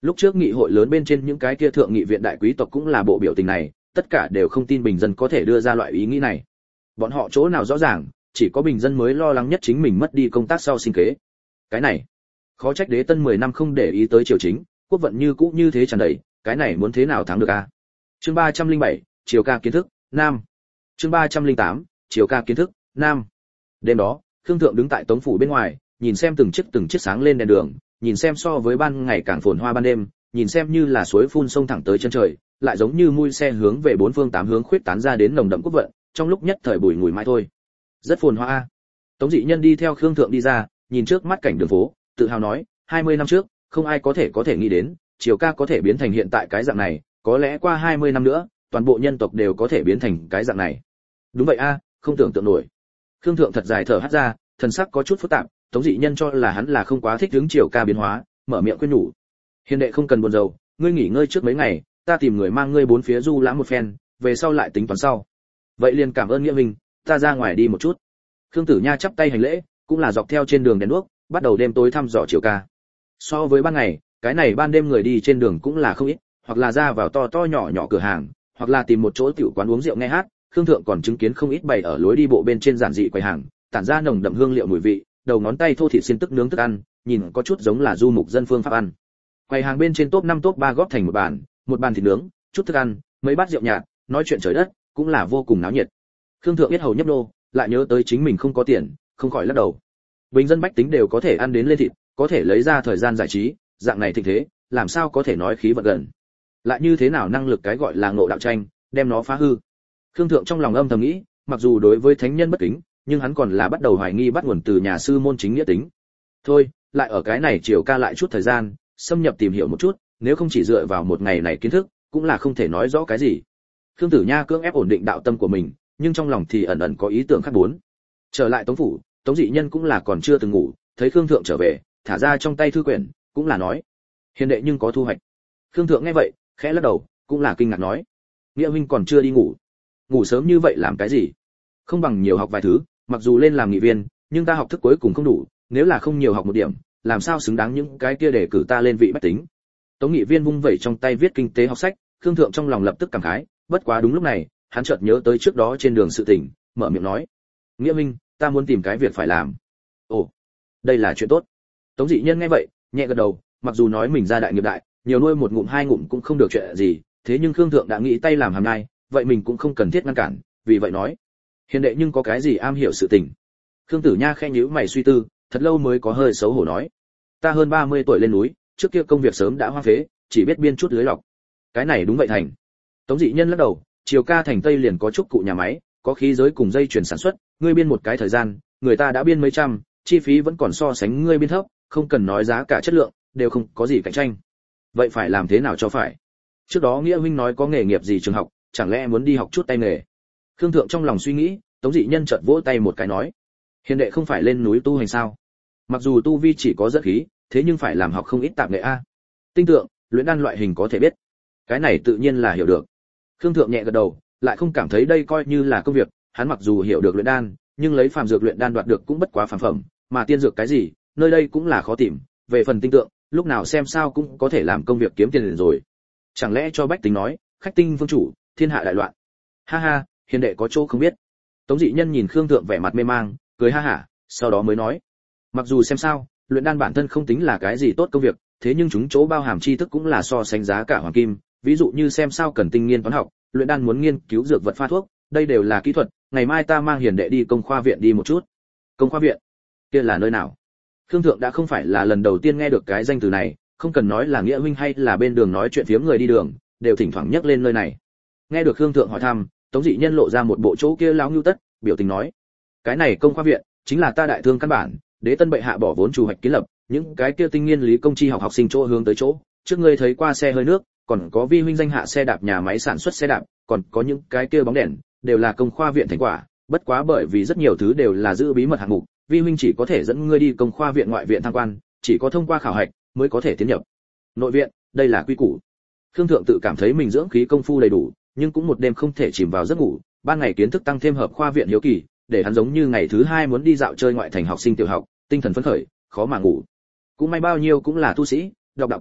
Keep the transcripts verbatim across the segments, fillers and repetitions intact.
Lúc trước nghị hội lớn bên trên những cái kia thượng nghị viện đại quý tộc cũng là bộ biểu tình này, tất cả đều không tin bình dân có thể đưa ra loại ý nghĩ này. Bọn họ chỗ nào rõ ràng, chỉ có bình dân mới lo lắng nhất chính mình mất đi công tác sau sinh kế. Cái này, khó trách Đế Tân mười năm không để ý tới triều chính, quốc vận như cũ như thế tràn đầy, cái này muốn thế nào thắng được a? Chương ba trăm linh bảy, chiều ca kiến thức, nam. Chương ba trăm linh tám, chiều ca kiến thức, nam. Đêm đó, Khương Thượng đứng tại Tống phủ bên ngoài, nhìn xem từng chiếc từng chiếc sáng lên đèn đường, nhìn xem so với ban ngày càng phồn hoa ban đêm, nhìn xem như là suối phun sông thẳng tới chân trời, lại giống như mui xe hướng về bốn phương tám hướng khuyết tán ra đến nồng đậm quốc vận, trong lúc nhất thời bùi ngùi mãi thôi. Rất phồn hoa a. Tống Dị Nhân đi theo Khương Thượng đi ra, nhìn trước mắt cảnh đường phố, tự hào nói, hai mươi năm trước, không ai có thể có thể nghĩ đến, triều ca có thể biến thành hiện tại cái dạng này, có lẽ qua hai mươi năm nữa, toàn bộ nhân tộc đều có thể biến thành cái dạng này. Đúng vậy a, không tưởng tượng nổi. Khương Thượng thật dài thở hắt ra, thần sắc có chút phức tạp, Tống Dị Nhân cho là hắn là không quá thích hướng triều ca biến hóa, mở miệng khuyên nhủ. Hiền đệ không cần buồn rầu, ngươi nghỉ ngơi trước mấy ngày, ta tìm người mang ngươi bốn phía du lãm một phen, về sau lại tính toán sau. Vậy liền cảm ơn nghĩa huynh, ta ra ngoài đi một chút. Khương Tử Nha chắp tay hành lễ, cũng là dọc theo trên đường đèn đuốc, bắt đầu đêm tối thăm dò triều ca. So với ban ngày, cái này ban đêm người đi trên đường cũng là không ít, hoặc là ra vào to to nhỏ nhỏ cửa hàng, hoặc là tìm một chỗ tiểu quán uống rượu nghe hát. Khương Thượng còn chứng kiến không ít bày ở lối đi bộ bên trên giản dị quầy hàng, tản ra nồng đậm hương liệu mùi vị, đầu ngón tay thô thịt xiên tức nướng thức ăn, nhìn có chút giống là du mục dân phương pháp ăn. Quầy hàng bên trên top năm top ba góp thành một bàn, một bàn thịt nướng, chút thức ăn, mấy bát rượu nhạt, nói chuyện trời đất, cũng là vô cùng náo nhiệt. Khương Thượng biết hầu nhấp nô, lại nhớ tới chính mình không có tiền, không khỏi lắc đầu. Bình dân bách tính đều có thể ăn đến lên thịt, có thể lấy ra thời gian giải trí, dạng này thịnh thế, làm sao có thể nói khí vận gần. Lại như thế nào năng lực cái gọi là ngộ đạo tranh, đem nó phá hư. Khương Thượng trong lòng âm thầm nghĩ, mặc dù đối với thánh nhân bất kính, nhưng hắn còn là bắt đầu hoài nghi bắt nguồn từ nhà sư môn chính nghĩa tính. Thôi, lại ở cái này chiều ca lại chút thời gian, xâm nhập tìm hiểu một chút, nếu không chỉ dựa vào một ngày này kiến thức, cũng là không thể nói rõ cái gì. Khương Tử Nha cưỡng ép ổn định đạo tâm của mình, nhưng trong lòng thì ẩn ẩn có ý tưởng khác bốn. Trở lại Tống phủ, Tống Dị Nhân cũng là còn chưa từng ngủ, thấy Khương Thượng trở về, thả ra trong tay thư quyển, cũng là nói: "Hiền đệ nhưng có thu hoạch." Khương Thượng nghe vậy, khẽ lắc đầu, cũng là kinh ngạc nói: "Nghĩa huynh còn chưa đi ngủ? Ngủ sớm như vậy làm cái gì? Không bằng nhiều học vài thứ, mặc dù lên làm nghị viên, nhưng ta học thức cuối cùng không đủ, nếu là không nhiều học một điểm, làm sao xứng đáng những cái kia để cử ta lên vị bách tính." Tống nghị viên vung vẩy trong tay viết kinh tế học sách, Khương Thượng trong lòng lập tức cảm khái, bất quá đúng lúc này, hắn chợt nhớ tới trước đó trên đường sự tình, mở miệng nói: "Nghĩa minh, ta muốn tìm cái việc phải làm." "Ồ, đây là chuyện tốt." Tống Dị Nhân nghe vậy, nhẹ gật đầu, mặc dù nói mình ra đại nghiệp đại, nhiều nuôi một ngụm hai ngụm cũng không được chuyện gì, thế nhưng Khương Thượng đã nghĩ tay làm hàm nhai, vậy mình cũng không cần thiết ngăn cản, vì vậy nói: "Hiền đệ nhưng có cái gì am hiểu sự tình?" Khương Tử Nha khẽ nhíu mày suy tư, thật lâu mới có hơi xấu hổ nói: "Ta hơn ba mươi tuổi lên núi, trước kia công việc sớm đã hoa phế, chỉ biết biên chút lưới lọc." "Cái này đúng vậy thành." Tống Dị Nhân lắc đầu, "Triều ca thành Tây liền có chút cụ nhà máy, có khí giới cùng dây chuyển sản xuất, ngươi biên một cái thời gian, người ta đã biên mấy trăm, chi phí vẫn còn so sánh ngươi biên thấp, không cần nói giá cả chất lượng, đều không có gì cạnh tranh. Vậy phải làm thế nào cho phải? Trước đó Nghĩa huynh nói có nghề nghiệp gì trường học, chẳng lẽ muốn đi học chút tay nghề?" Khương Thượng trong lòng suy nghĩ, Tống Dị Nhân chợt vỗ tay một cái nói: "Hiền đệ không phải lên núi tu hành sao? Mặc dù tu vi chỉ có dẫn khí, thế nhưng phải làm học không ít tạp nghệ a. Tinh tượng, luyện đan loại hình có thể biết." "Cái này tự nhiên là hiểu được." Khương Thượng nhẹ gật đầu, lại không cảm thấy đây coi như là công việc, hắn mặc dù hiểu được luyện đan, nhưng lấy phàm dược luyện đan đoạt được cũng bất quá phàm phẩm, mà tiên dược cái gì, nơi đây cũng là khó tìm, về phần tinh tượng, lúc nào xem sao cũng có thể làm công việc kiếm tiền rồi. Chẳng lẽ cho bách tính nói, khách tinh vương chủ, thiên hạ đại loạn. Ha ha, hiền đệ có chỗ không biết. Tống Dị Nhân nhìn Khương Thượng vẻ mặt mê mang, cười ha hả, sau đó mới nói: "Mặc dù xem sao, luyện đan bản thân không tính là cái gì tốt công việc, thế nhưng chúng chỗ bao hàm tri thức cũng là so sánh giá cả hoàng kim, ví dụ như xem sao cần tinh nghiên toán học, luyện đan muốn nghiên cứu dược vật pha thuốc, đây đều là kỹ thuật, ngày mai ta mang hiền đệ đi công khoa viện đi một chút." "Công khoa viện? Kia là nơi nào?" Khương Thượng đã không phải là lần đầu tiên nghe được cái danh từ này, không cần nói là Nghĩa huynh hay là bên đường nói chuyện phiếm người đi đường, đều thỉnh thoảng nhắc lên nơi này. Nghe được Khương Thượng hỏi thăm, Tống Dị Nhân lộ ra một bộ chỗ kia láo nhưu tất, biểu tình nói: "Cái này công khoa viện chính là ta đại thương căn bản, Đế Tân bệ hạ bỏ vốn chủ hoạch kiến lập, những cái kia tinh nghiên lý công chi học học sinh chỗ hướng tới chỗ, trước ngươi thấy qua xe hơi nước, còn có vi huynh danh hạ xe đạp nhà máy sản xuất xe đạp, còn có những cái kia bóng đèn, đều là công khoa viện thành quả, bất quá bởi vì rất nhiều thứ đều là giữ bí mật hạng mục, vi huynh chỉ có thể dẫn ngươi đi công khoa viện ngoại viện tham quan, chỉ có thông qua khảo hạch mới có thể tiến nhập nội viện, đây là quy củ." Khương Thượng tự cảm thấy mình dưỡng khí công phu đầy đủ, nhưng cũng một đêm không thể chìm vào giấc ngủ, ban ngày kiến thức tăng thêm hợp khoa viện hiếu kỳ, để hắn giống như ngày thứ hai muốn đi dạo chơi ngoại thành học sinh tiểu học, tinh thần phấn khởi, khó mà ngủ. Cũng may bao nhiêu cũng là tu sĩ, đọc đạo kinh,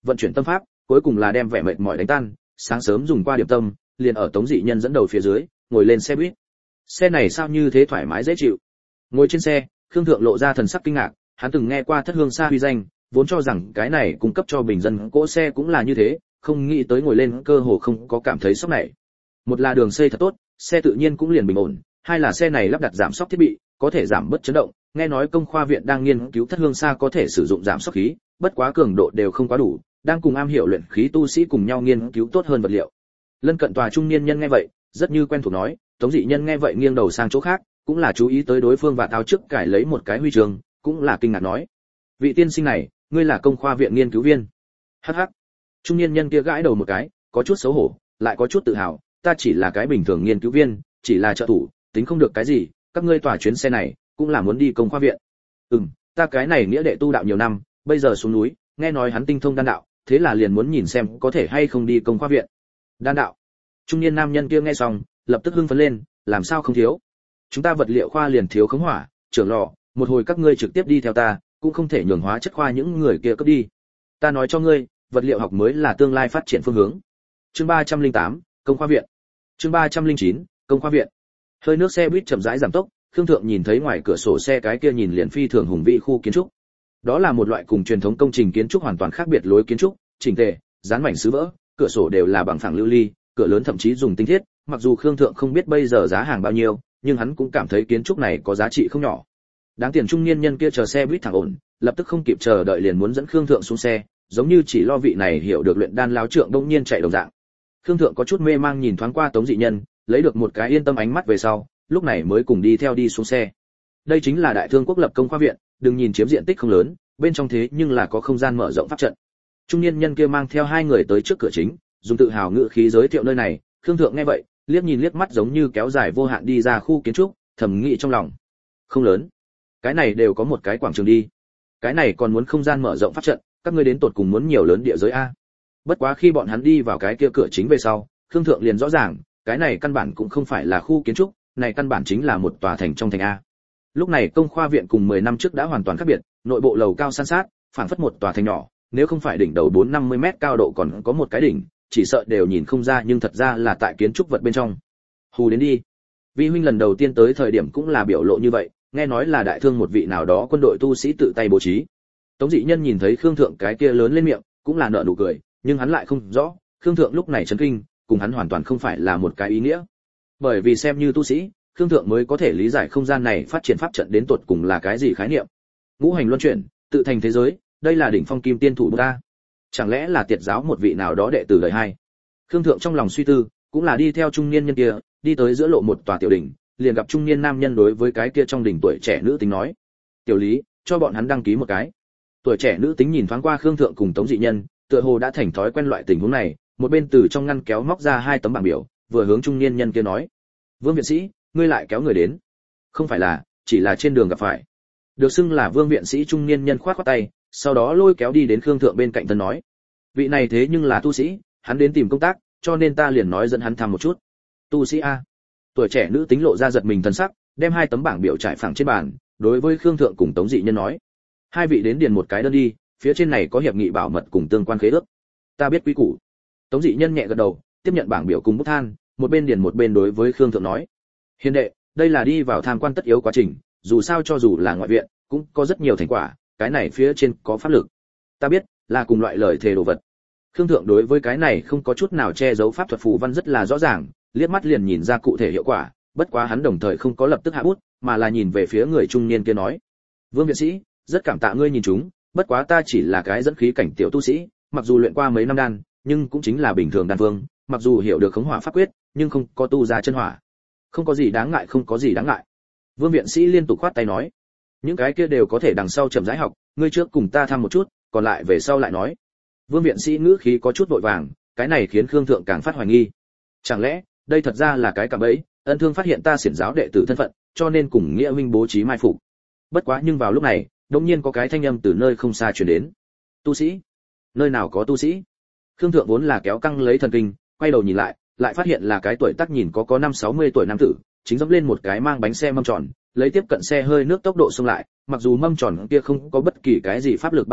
vận chuyển tâm pháp, cuối cùng là đem vẻ mệt mỏi đánh tan, sáng sớm dùng qua điểm tâm, liền ở Tống Dị Nhân dẫn đầu phía dưới, ngồi lên xe buýt. Xe này sao như thế thoải mái dễ chịu. Ngồi trên xe, Khương Thượng lộ ra thần sắc kinh ngạc, hắn từng nghe qua Thất Hương Xa uy danh, vốn cho rằng cái này cung cấp cho bình dân cỗ xe cũng là như thế, không nghĩ tới ngồi lên cơ hồ không có cảm thấy sốc này. Một là đường xây thật tốt, xe tự nhiên cũng liền bình ổn, hai là xe này lắp đặt giảm sóc thiết bị, có thể giảm bớt chấn động, nghe nói Công khoa viện đang nghiên cứu Thất Hương Xa có thể sử dụng giảm sóc khí, bất quá cường độ đều không quá đủ, đang cùng am hiểu luyện khí tu sĩ cùng nhau nghiên cứu tốt hơn vật liệu. Lân cận tòa trung niên nhân nghe vậy, rất như quen thuộc nói, Tống Dị Nhân nghe vậy nghiêng đầu sang chỗ khác, cũng là chú ý tới đối phương và tháo trước cải lấy một cái huy chương, cũng là kinh ngạc nói: "Vị tiên sinh này, ngươi là Công khoa viện nghiên cứu viên?" Hắc hắc. Trung niên nhân kia gãi đầu một cái, có chút xấu hổ, lại có chút tự hào, "Ta chỉ là cái bình thường nghiên cứu viên, chỉ là trợ thủ, tính không được cái gì, các ngươi tòa chuyến xe này cũng là muốn đi Công khoa viện." "Ừm, ta cái này nghĩa đệ tu đạo nhiều năm, bây giờ xuống núi, nghe nói hắn tinh thông đan đạo, thế là liền muốn nhìn xem có thể hay không đi Công khoa viện." "Đan đạo?" Trung niên nam nhân kia nghe xong, lập tức hưng phấn lên, "Làm sao không thiếu? Chúng ta vật liệu khoa liền thiếu khống hỏa, trưởng lò, một hồi các ngươi trực tiếp đi theo ta, cũng không thể nhường hóa chất khoa những người kia cướp đi. Ta nói cho ngươi, vật liệu học mới là tương lai phát triển phương hướng." Chương ba trăm lẻ tám, Công khoa viện. Chương ba trăm lẻ chín, Công khoa viện. Hơi nước xe buýt chậm rãi giảm tốc, Khương Thượng nhìn thấy ngoài cửa sổ xe cái kia nhìn liền phi thường hùng vĩ khu kiến trúc. Đó là một loại cùng truyền thống công trình kiến trúc hoàn toàn khác biệt lối kiến trúc, chỉnh tề, dán mảnh sứ vỡ, cửa sổ đều là bằng phẳng lưu ly, cửa lớn thậm chí dùng tinh thiết, mặc dù Khương Thượng không biết bây giờ giá hàng bao nhiêu, nhưng hắn cũng cảm thấy kiến trúc này có giá trị không nhỏ. Đáng tiền trung niên nhân kia chờ xe buýt thẳng ổn, lập tức không kịp chờ đợi liền muốn dẫn Khương Thượng xuống xe, giống như chỉ lo vị này hiểu được luyện đan láo trượng đông nhiên chạy đồng dạng. Khương Thượng có chút mê mang nhìn thoáng qua Tống Dị Nhân, lấy được một cái yên tâm ánh mắt về sau, lúc này mới cùng đi theo đi xuống xe. Đây chính là Đại Thương quốc lập Công khoa viện, đừng nhìn chiếm diện tích không lớn, bên trong thế nhưng là có không gian mở rộng pháp trận. Trung niên nhân kia mang theo hai người tới trước cửa chính, dùng tự hào ngữ khí giới thiệu nơi này. Khương Thượng nghe vậy, liếc nhìn liếc mắt giống như kéo dài vô hạn đi ra khu kiến trúc, thầm nghĩ trong lòng, không lớn, cái này đều có một cái quảng trường đi, cái này còn muốn không gian mở rộng pháp trận, các ngươi đến tột cùng muốn nhiều lớn địa giới a. Bất quá khi bọn hắn đi vào cái kia cửa chính về sau, Khương Thượng liền rõ ràng, cái này căn bản cũng không phải là khu kiến trúc, này căn bản chính là một tòa thành trong thành a. Lúc này Công khoa viện cùng mười năm trước đã hoàn toàn khác biệt, nội bộ lầu cao san sát, phảng phất một tòa thành nhỏ, nếu không phải đỉnh đầu bốn năm mươi mét cao độ còn có một cái đỉnh, chỉ sợ đều nhìn không ra, nhưng thật ra là tại kiến trúc vật bên trong. Hù đến đi. Vi huynh lần đầu tiên tới thời điểm cũng là biểu lộ như vậy, nghe nói là Đại Thương một vị nào đó quân đội tu sĩ tự tay bố trí. Tống Dị Nhân nhìn thấy Khương Thượng cái kia lớn lên miệng, cũng là nở nụ cười, nhưng hắn lại không rõ, Khương Thượng lúc này chấn kinh, cùng hắn hoàn toàn không phải là một cái ý nghĩa. Bởi vì xem như tu sĩ, Khương Thượng mới có thể lý giải không gian này phát triển pháp trận đến tột cùng là cái gì khái niệm. Ngũ hành luân chuyển, tự thành thế giới, đây là đỉnh phong kim tiên thủ ta. Chẳng lẽ là Tiệt giáo một vị nào đó đệ tử đời hai? Khương Thượng trong lòng suy tư, cũng là đi theo trung niên nhân kia, đi tới giữa lộ một tòa tiểu đỉnh, liền gặp trung niên nam nhân đối với cái kia trong đỉnh tuổi trẻ nữ tính nói: "Tiểu Lý, cho bọn hắn đăng ký một cái." Tuổi trẻ nữ tính nhìn thoáng qua Khương Thượng cùng Tống Dị Nhân, tựa hồ đã thành thói quen loại tình huống này, một bên từ trong ngăn kéo móc ra hai tấm bảng biểu, vừa hướng trung niên nhân kia nói: "Vương viện sĩ, ngươi lại kéo người đến?" "Không phải là, chỉ là trên đường gặp phải." Được xưng là Vương viện sĩ trung niên nhân khoát khoát tay, sau đó lôi kéo đi đến Khương Thượng bên cạnh thân nói: "Vị này thế nhưng là tu sĩ, hắn đến tìm công tác, cho nên ta liền nói dẫn hắn thăm một chút." "Tu sĩ a?" Tuổi trẻ nữ tính lộ ra giật mình thần sắc, đem hai tấm bảng biểu trải phẳng trên bàn, đối với Khương Thượng cùng Tống Dị Nhân nói: "Hai vị đến điền một cái đơn đi, phía trên này có hiệp nghị bảo mật cùng tương quan khế ước." "Ta biết quý củ." Tống Dị Nhân nhẹ gật đầu, tiếp nhận bảng biểu cùng bút than, một bên điền một bên đối với Khương Thượng nói: "Hiền đệ, đây là đi vào tham quan tất yếu quá trình, dù sao cho dù là ngoại viện, cũng có rất nhiều thành quả, cái này phía trên có pháp lực." "Ta biết, là cùng loại lời thề đồ vật." Khương Thượng đối với cái này không có chút nào che giấu pháp thuật phù văn rất là rõ ràng, liếc mắt liền nhìn ra cụ thể hiệu quả, bất quá hắn đồng thời không có lập tức hạ bút, mà là nhìn về phía người trung niên kia nói: "Vương viện sĩ, rất cảm tạ ngươi nhìn chúng, bất quá ta chỉ là cái dẫn khí cảnh tiểu tu sĩ, mặc dù luyện qua mấy năm đan, nhưng cũng chính là bình thường đan vương, mặc dù hiểu được khống hỏa pháp quyết, nhưng không có tu ra chân hỏa." "Không có gì đáng ngại, không có gì đáng ngại." Vương viện sĩ liên tục khoát tay nói: "Những cái kia đều có thể đằng sau chậm rãi học, ngươi trước cùng ta thăm một chút, còn lại về sau lại nói." Vương viện sĩ ngữ khí có chút vội vàng, cái này khiến Khương Thượng càng phát hoài nghi. Chẳng lẽ, đây thật ra là cái cạm bẫy, Ân Thương phát hiện ta xiển giáo đệ tử thân phận, cho nên cùng Nghĩa huynh bố trí mai phục. Bất quá nhưng vào lúc này, đột nhiên có cái thanh âm từ nơi không xa truyền đến. "Tu sĩ? Nơi nào có tu sĩ?" Khương Thượng vốn là kéo căng lấy thần kinh, quay đầu nhìn lại, lại phát hiện là cái tuổi tác nhìn có có năm sáu mươi tuổi nam tử, chính dẫm lên một cái mang bánh xe mâm tròn, lấy tiếp cận xe hơi nước tốc độ xông lại, mặc dù mâm tròn kia không có bất kỳ cái gì pháp lực ba động,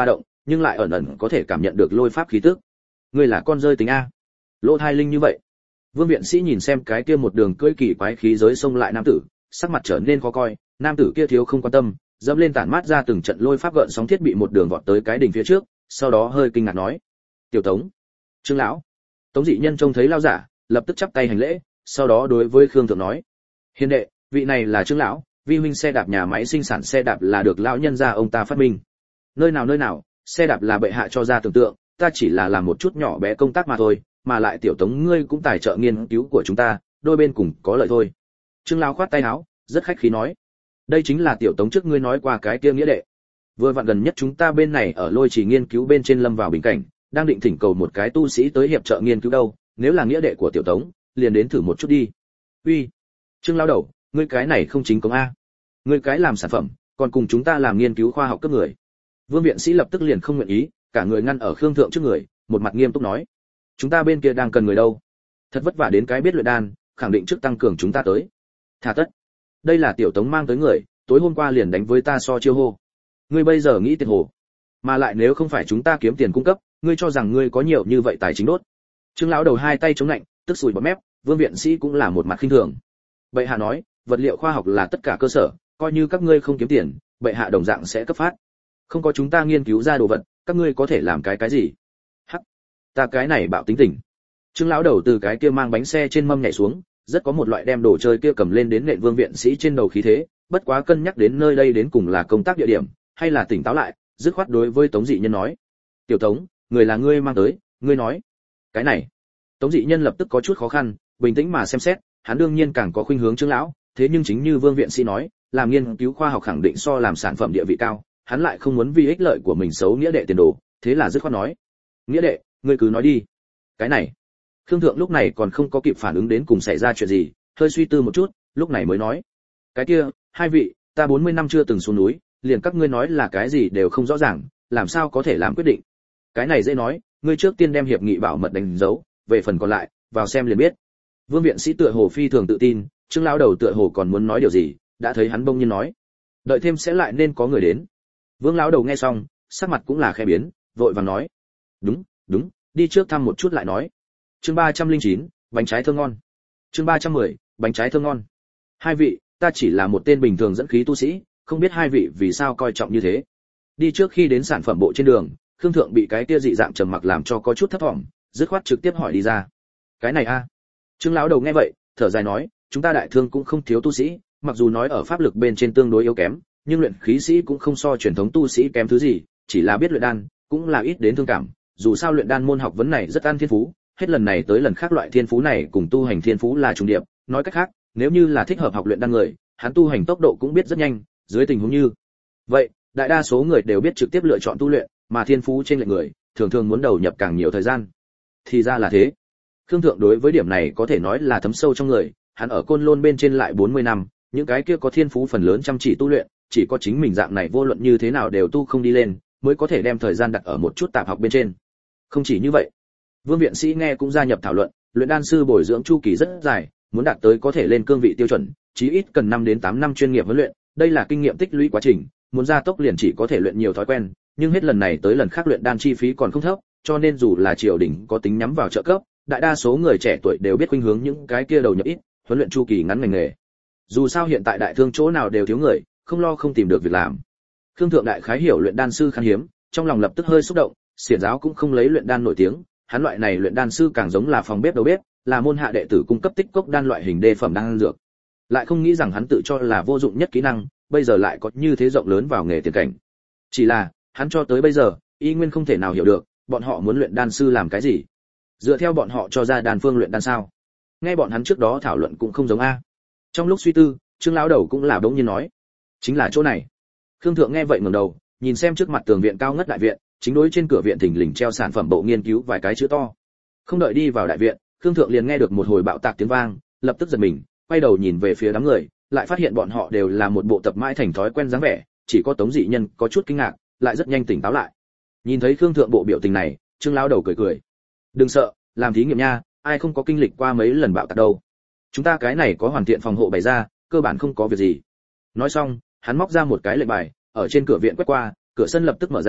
nhưng lại ẩn ẩn có thể cảm nhận được lôi pháp khí tức. Ngươi là con rơi tính a? Lỗ thai linh như vậy. Vương viện sĩ nhìn xem cái kia một đường cưỡi kỳ quái khí giới xông lại nam tử, sắc mặt trở nên khó coi. Nam tử kia thiếu không quan tâm, dẫm lên tản mát ra từng trận lôi pháp gợn sóng thiết bị một đường vọt tới cái đỉnh phía trước, sau đó hơi kinh ngạc nói: "Tiểu Tống, Trương lão." Tống dị nhân trông thấy lao giả, lập tức chắp tay hành lễ, sau đó đối với Khương Thượng nói: "Hiền đệ, vị này là Trương lão, vi huynh xe đạp nhà máy sinh sản xe đạp là được lão nhân gia ông ta phát minh." "Nơi nào nơi nào, xe đạp là bệ hạ cho ra tưởng tượng, ta chỉ là làm một chút nhỏ bé công tác mà thôi, mà lại Tiểu Tống ngươi cũng tài trợ nghiên cứu của chúng ta, đôi bên cùng có lợi thôi." Trương lão khoát tay áo, rất khách khí nói: "Đây chính là Tiểu Tống trước ngươi nói qua cái kia nghĩa đệ. Vừa vặn gần nhất chúng ta bên này ở Lôi Trì nghiên cứu bên trên lâm vào bình cảnh, đang định thỉnh cầu một cái tu sĩ tới hiệp trợ nghiên cứu đâu, nếu là nghĩa đệ của Tiểu Tống, liền đến thử một chút đi." "Uy, Trương lão đầu, ngươi cái này không chính công a. Ngươi cái làm sản phẩm, còn cùng chúng ta làm nghiên cứu khoa học cấp người." Vương viện sĩ lập tức liền không nguyện ý, cả người ngăn ở Khương Thượng trước người, một mặt nghiêm túc nói: "Chúng ta bên kia đang cần người đâu. Thật vất vả đến cái biết luyện đan, khẳng định trước tăng cường chúng ta tới." "Thả tất. Đây là Tiểu Tống mang tới người, tối hôm qua liền đánh với ta so chiêu hô. Ngươi bây giờ nghĩ tiền hồ, mà lại nếu không phải chúng ta kiếm tiền cung cấp, ngươi cho rằng ngươi có nhiều như vậy tài chính đốt." Trương lão đầu hai tay chống lạnh, tức sùi bọt mép. Vương viện sĩ cũng là một mặt khinh thường. Bệ hạ nói, vật liệu khoa học là tất cả cơ sở, coi như các ngươi không kiếm tiền, bệ hạ đồng dạng sẽ cấp phát. Không có chúng ta nghiên cứu ra đồ vật, các ngươi có thể làm cái cái gì? Hắc, ta cái này bạo tính tình. Trương lão đầu từ cái kia mang bánh xe trên mâm nhảy xuống, rất có một loại đem đồ chơi kia cầm lên đến nện Vương viện sĩ trên đầu khí thế, bất quá cân nhắc đến nơi đây đến cùng là công tác địa điểm, hay là tỉnh táo lại, dứt khoát đối với Tống dị nhân nói: "Tiểu Tống, người là ngươi mang tới, ngươi nói." "Cái này." Tống dị nhân lập tức có chút khó khăn, bình tĩnh mà xem xét, hắn đương nhiên càng có khuynh hướng Trương lão, thế nhưng chính như Vương viện sĩ nói, làm nghiên cứu khoa học khẳng định so làm sản phẩm địa vị cao, hắn lại không muốn vì ích lợi của mình xấu nghĩa đệ tiền đồ, thế là dứt khoát nói: "Nghĩa đệ, ngươi cứ nói đi." "Cái này." Khương Thượng lúc này còn không có kịp phản ứng đến cùng xảy ra chuyện gì, hơi suy tư một chút, lúc này mới nói: "Cái kia, hai vị, ta bốn mươi năm chưa từng xuống núi, liền các ngươi nói là cái gì đều không rõ ràng, làm sao có thể làm quyết định. Cái này dễ nói, ngươi trước tiên đem hiệp nghị bảo mật đánh dấu, về phần còn lại, vào xem liền biết." Vương viện sĩ tựa hồ phi thường tự tin, Trương lão đầu tựa hồ còn muốn nói điều gì, đã thấy hắn bỗng nhiên nói: "Đợi thêm sẽ lại nên có người đến." Vương lão đầu nghe xong, sắc mặt cũng là khẽ biến, vội vàng nói: "Đúng, đúng, đi trước thăm một chút lại nói." Chương ba trăm lẻ chín, bánh trái thơm ngon. Chương ba trăm mười, bánh trái thơm ngon. "Hai vị, ta chỉ là một tên bình thường dẫn khí tu sĩ, không biết hai vị vì sao coi trọng như thế." Đi trước khi đến sản phẩm bộ trên đường, Khương Thượng bị cái kia dị dạng trầm mặc làm cho có chút thất vọng, dứt khoát trực tiếp hỏi đi ra: "Cái này a?" Trương lão đầu nghe vậy, thở dài nói: "Chúng ta đại thương cũng không thiếu tu sĩ, mặc dù nói ở pháp lực bên trên tương đối yếu kém, nhưng luyện khí sĩ cũng không so truyền thống tu sĩ kém thứ gì, chỉ là biết luyện đan, cũng là ít đến thương cảm, dù sao luyện đan môn học vấn này rất ăn thiên phú, hết lần này tới lần khác loại thiên phú này cùng tu hành thiên phú là trùng điệp, nói cách khác, nếu như là thích hợp học luyện đan người, hắn tu hành tốc độ cũng biết rất nhanh, dưới tình huống như vậy, đại đa số người đều biết trực tiếp lựa chọn tu luyện, mà thiên phú trên lệch người, thường thường muốn đầu nhập càng nhiều thời gian." Thì ra là thế. Khương Thượng đối với điểm này có thể nói là thấm sâu trong người, hắn ở Côn Lôn bên trên lại bốn mươi năm, những cái kia có thiên phú phần lớn chăm chỉ tu luyện, chỉ có chính mình dạng này vô luận như thế nào đều tu không đi lên, mới có thể đem thời gian đặt ở một chút tạp học bên trên. Không chỉ như vậy, Vương viện sĩ nghe cũng gia nhập thảo luận, luyện đan sư bồi dưỡng chu kỳ rất dài, muốn đạt tới có thể lên cương vị tiêu chuẩn, chí ít cần năm đến tám năm chuyên nghiệp huấn luyện, đây là kinh nghiệm tích lũy quá trình, muốn gia tốc liền chỉ có thể luyện nhiều thói quen, nhưng hết lần này tới lần khác luyện đan chi phí còn không thấp, cho nên dù là triều đình có tính nhắm vào trợ cấp, đại đa số người trẻ tuổi đều biết khuynh hướng những cái kia đầu nhập ít, huấn luyện chu kỳ ngắn ngành nghề. Dù sao hiện tại đại thương chỗ nào đều thiếu người, không lo không tìm được việc làm. Khương Thượng đại khái hiểu luyện đan sư khan hiếm, trong lòng lập tức hơi xúc động, xiển giáo cũng không lấy luyện đan nổi tiếng, hắn loại này luyện đan sư càng giống là phòng bếp đầu bếp, là môn hạ đệ tử cung cấp tích cốc đan loại hình đê phẩm đan dược. Lại không nghĩ rằng hắn tự cho là vô dụng nhất kỹ năng, bây giờ lại có như thế rộng lớn vào nghề tiền cảnh. Chỉ là, hắn cho tới bây giờ, y nguyên không thể nào hiểu được, bọn họ muốn luyện đan sư làm cái gì? Dựa theo bọn họ cho ra đan phương luyện đan sao? Nghe bọn hắn trước đó thảo luận cũng không giống a. Trong lúc suy tư, Trương lão đầu cũng là bỗng nhiên nói, chính là chỗ này. Khương Thượng nghe vậy ngẩng đầu, nhìn xem trước mặt tường viện cao ngất đại viện, chính đối trên cửa viện thình lình treo sản phẩm bộ nghiên cứu vài cái chữ to. Không đợi đi vào đại viện, Khương Thượng liền nghe được một hồi bạo tạc tiếng vang, lập tức giật mình, quay đầu nhìn về phía đám người, lại phát hiện bọn họ đều là một bộ tập mãi thành thói quen dáng vẻ, chỉ có Tống dị nhân có chút kinh ngạc, lại rất nhanh tỉnh táo lại. Nhìn thấy Khương Thượng bộ biểu tình này, Trương lão đầu cười cười. Đừng sợ, làm thí nghiệm nha, ai không có kinh lịch qua mấy lần bạo tạc đâu. Chúng ta cái này có hoàn thiện phòng hộ bày ra, cơ bản không có việc gì. Nói xong, hắn móc ra một cái lệnh bài, ở trên cửa viện quét qua, cửa sân lập tức mở ra,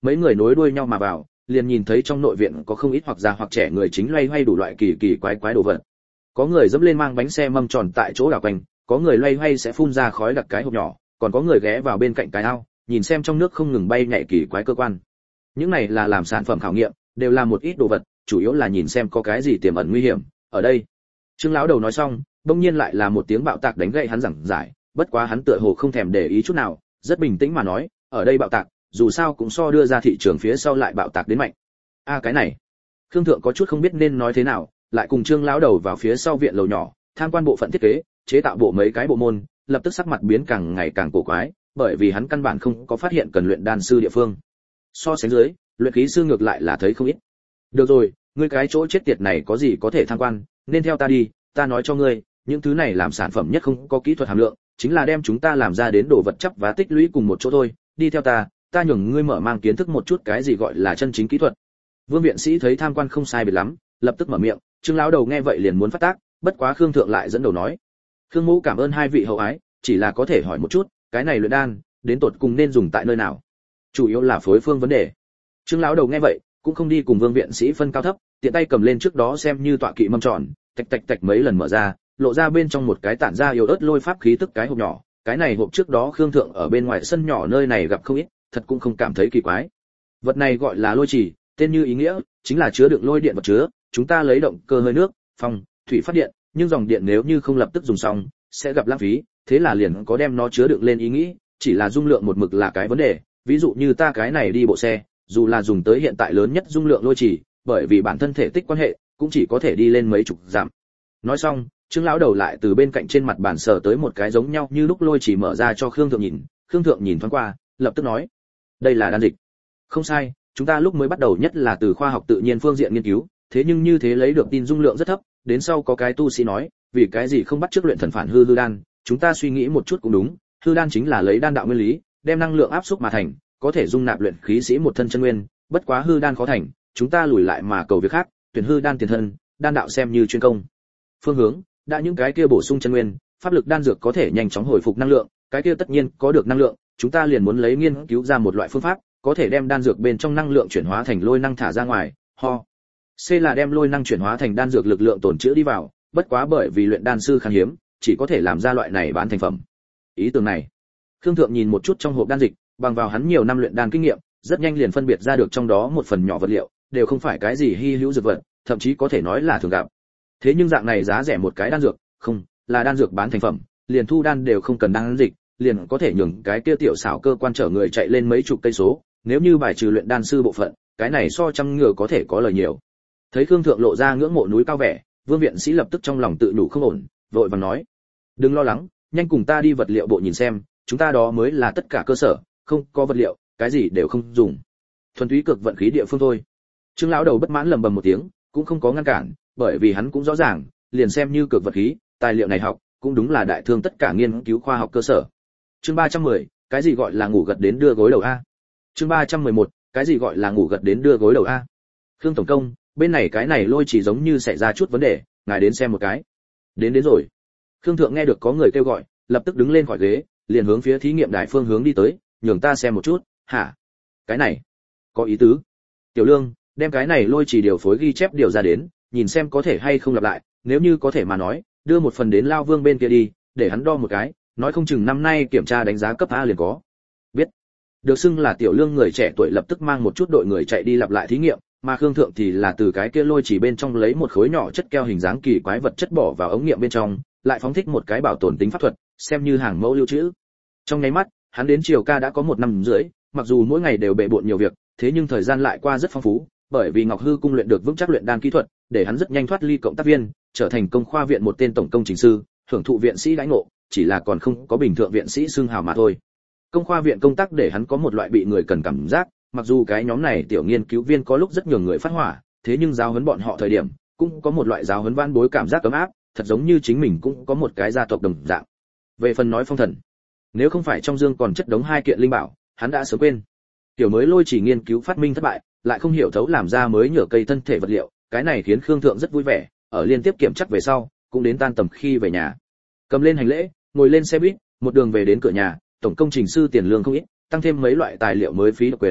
Mấy người nối đuôi nhau mà vào, liền nhìn thấy trong nội viện có không ít hoặc già hoặc trẻ người chính loay hoay đủ loại kỳ kỳ quái quái đồ vật. Có người dẫm lên mang bánh xe mâm tròn tại chỗ đảo quanh, có người loay hoay sẽ phun ra khói đặc cái hộp nhỏ, còn có người ghé vào bên cạnh cái ao, nhìn xem trong nước không ngừng bay nhảy kỳ quái cơ quan. Những này là làm sản phẩm khảo nghiệm, đều là một ít đồ vật, chủ yếu là nhìn xem có cái gì tiềm ẩn nguy hiểm. Ở đây, Trương lão đầu nói xong, bỗng nhiên lại là một tiếng bạo tạc đánh gậy hắn giảng giải, bất quá hắn tựa hồ không thèm để ý chút nào, rất bình tĩnh mà nói, ở đây bạo tạc, dù sao cũng so đưa ra thị trường phía sau lại bạo tạc đến mạnh. A à, cái này, Khương Thượng có chút không biết nên nói thế nào, lại cùng Trương lão đầu vào phía sau viện lầu nhỏ, tham quan bộ phận thiết kế, chế tạo bộ mấy cái bộ môn, lập tức sắc mặt biến càng ngày càng cổ quái, bởi vì hắn căn bản không có phát hiện cần luyện đan sư địa phương. So sánh dưới, luyện khí sư ngược lại là thấy không ít. Được rồi, ngươi cái chỗ chết tiệt này có gì có thể tham quan, nên theo ta đi, ta nói cho ngươi, những thứ này làm sản phẩm nhất không có kỹ thuật hàm lượng, chính là đem chúng ta làm ra đến đồ vật chấp và tích lũy cùng một chỗ thôi, đi theo ta, ta nhường ngươi mở mang kiến thức một chút cái gì gọi là chân chính kỹ thuật. Vương viện sĩ thấy tham quan không sai biệt lắm, lập tức mở miệng, Trương lão đầu nghe vậy liền muốn phát tác, bất quá Khương Thượng lại dẫn đầu nói: "Khương mẫu cảm ơn hai vị hậu ái, chỉ là có thể hỏi một chút, cái này luyện đan, đến tột cùng nên dùng tại nơi nào? Chủ yếu là phối phương vấn đề." Trương lão đầu nghe vậy, cũng không đi cùng Vương viện sĩ phân cao thấp, tiện tay cầm lên trước đó xem như tọa kỵ mâm tròn, tạch tạch tạch mấy lần mở ra, lộ ra bên trong một cái tản ra yếu ớt lôi pháp khí tức cái hộp nhỏ, cái này hộp trước đó Khương Thượng ở bên ngoài sân nhỏ nơi này gặp không ít, thật cũng không cảm thấy kỳ quái. Vật này gọi là lôi chỉ, tên như ý nghĩa, chính là chứa đựng lôi điện vật chứa, chúng ta lấy động cơ hơi nước, phong, thủy phát điện, nhưng dòng điện nếu như không lập tức dùng xong, sẽ gặp lãng phí, thế là liền có đem nó chứa đựng lên ý nghĩ, chỉ là dung lượng một mực là cái vấn đề, ví dụ như ta cái này đi bộ xe, dù là dùng tới hiện tại lớn nhất dung lượng lôi chỉ, bởi vì bản thân thể tích quan hệ, cũng chỉ có thể đi lên mấy chục dặm. Nói xong, Trương lão đầu lại từ bên cạnh trên mặt bàn sờ tới một cái giống nhau như lúc lôi chỉ mở ra cho Khương Thượng nhìn, Khương Thượng nhìn thoáng qua, lập tức nói: "Đây là đan dịch." "Không sai, chúng ta lúc mới bắt đầu nhất là từ khoa học tự nhiên phương diện nghiên cứu, thế nhưng như thế lấy được tin dung lượng rất thấp, đến sau có cái tu sĩ nói, vì cái gì không bắt chước luyện thần phản hư hư đan, chúng ta suy nghĩ một chút cũng đúng, hư đan chính là lấy đan đạo nguyên lý, đem năng lượng áp xúc mà thành, có thể dung nạp luyện khí sĩ một thân chân nguyên, bất quá hư đan khó thành, chúng ta lùi lại mà cầu việc khác, tuyển hư đan tiền thân, đan đạo xem như chuyên công. Phương hướng, đã những cái kia bổ sung chân nguyên, pháp lực đan dược có thể nhanh chóng hồi phục năng lượng, cái kia tất nhiên có được năng lượng, chúng ta liền muốn lấy nghiên cứu ra một loại phương pháp, có thể đem đan dược bên trong năng lượng chuyển hóa thành lôi năng thả ra ngoài, ho. C là đem lôi năng chuyển hóa thành đan dược lực lượng tồn trữ đi vào, bất quá bởi vì luyện đan sư khan hiếm, chỉ có thể làm ra loại này bán thành phẩm. Ý tưởng này, Khương Thượng nhìn một chút trong hộp đan dịch, bằng vào hắn nhiều năm luyện đan kinh nghiệm, rất nhanh liền phân biệt ra được trong đó một phần nhỏ vật liệu, đều không phải cái gì hi hữu dược vật, thậm chí có thể nói là thường gặp. Thế nhưng dạng này giá rẻ một cái đan dược, không, là đan dược bán thành phẩm, liền thu đan đều không cần đan dịch, liền có thể nhường cái kia tiểu xảo cơ quan chở người chạy lên mấy chục cây số, nếu như bài trừ luyện đan sư bộ phận, cái này so trăm ngựa có thể có lời nhiều. Thấy Khương Thượng lộ ra ngưỡng mộ núi cao vẻ, Vương viện sĩ lập tức trong lòng tự nhủ không ổn, vội vàng nói: "Đừng lo lắng, nhanh cùng ta đi vật liệu bộ nhìn xem, chúng ta đó mới là tất cả cơ sở, không có vật liệu, cái gì đều không dùng. Thuần túy cực vận khí địa phương thôi." Trương lão đầu bất mãn lầm bầm một tiếng, cũng không có ngăn cản, bởi vì hắn cũng rõ ràng, liền xem như cực vận khí, tài liệu này học, cũng đúng là đại thương tất cả nghiên cứu khoa học cơ sở. Chương ba trăm mười, cái gì gọi là ngủ gật đến đưa gối đầu a? Chương ba trăm mười một, cái gì gọi là ngủ gật đến đưa gối đầu a? Khương tổng công, bên này cái này lôi chỉ giống như xảy ra chút vấn đề, ngài đến xem một cái. Đến đến rồi. Khương Thượng nghe được có người kêu gọi, lập tức đứng lên khỏi ghế, liền hướng phía thí nghiệm đài phương hướng đi tới, nhường ta xem một chút. Hả? Cái này có ý tứ. Tiểu Lương, đem cái này lôi chỉ điều phối ghi chép điều ra đến, nhìn xem có thể hay không lặp lại, nếu như có thể mà nói, đưa một phần đến Lao Vương bên kia đi, để hắn đo một cái, nói không chừng năm nay kiểm tra đánh giá cấp A liền có. Biết. Được xưng là Tiểu Lương người trẻ tuổi lập tức mang một chút đội người chạy đi lặp lại thí nghiệm, mà Khương Thượng thì là từ cái kia lôi chỉ bên trong lấy một khối nhỏ chất keo hình dáng kỳ quái vật chất bỏ vào ống nghiệm bên trong, lại phóng thích một cái bảo tồn tính pháp thuật, xem như hàng mẫu lưu trữ. Trong nháy mắt, hắn đến chiều ca đã có một năm rưỡi, mặc dù mỗi ngày đều bệ bội nhiều việc, thế nhưng thời gian lại qua rất phong phú, bởi vì Ngọc Hư cung luyện được vững chắc luyện đan kỹ thuật, để hắn rất nhanh thoát ly cộng tác viên, trở thành công khoa viện một tên tổng công trình sư, hưởng thụ viện sĩ đãi ngộ, chỉ là còn không có bình thượng viện sĩ xưng hào mà thôi. Công khoa viện công tác để hắn có một loại bị người cần cảm giác, mặc dù cái nhóm này tiểu nghiên cứu viên có lúc rất nhiều người phát hỏa, thế nhưng giáo huấn bọn họ thời điểm, cũng có một loại giáo huấn van bối cảm giác ấm áp, thật giống như chính mình cũng có một cái gia tộc đồng dạng. Về phần nói phong thần, nếu không phải trong dương còn chất đống hai kiện linh bảo, hắn đã sớm quên. Tiểu mới lôi chỉ nghiên cứu phát minh thất bại, lại không hiểu thấu làm ra mới nhựa cây thân thể vật liệu, cái này khiến Khương Thượng rất vui vẻ, ở liên tiếp kiểm chắc về sau, cũng đến tan tầm khi về nhà. Cầm lên hành lễ, ngồi lên xe buýt, một đường về đến cửa nhà, tổng công trình sư tiền lương không ít, tăng thêm mấy loại tài liệu mới phí độc quyền,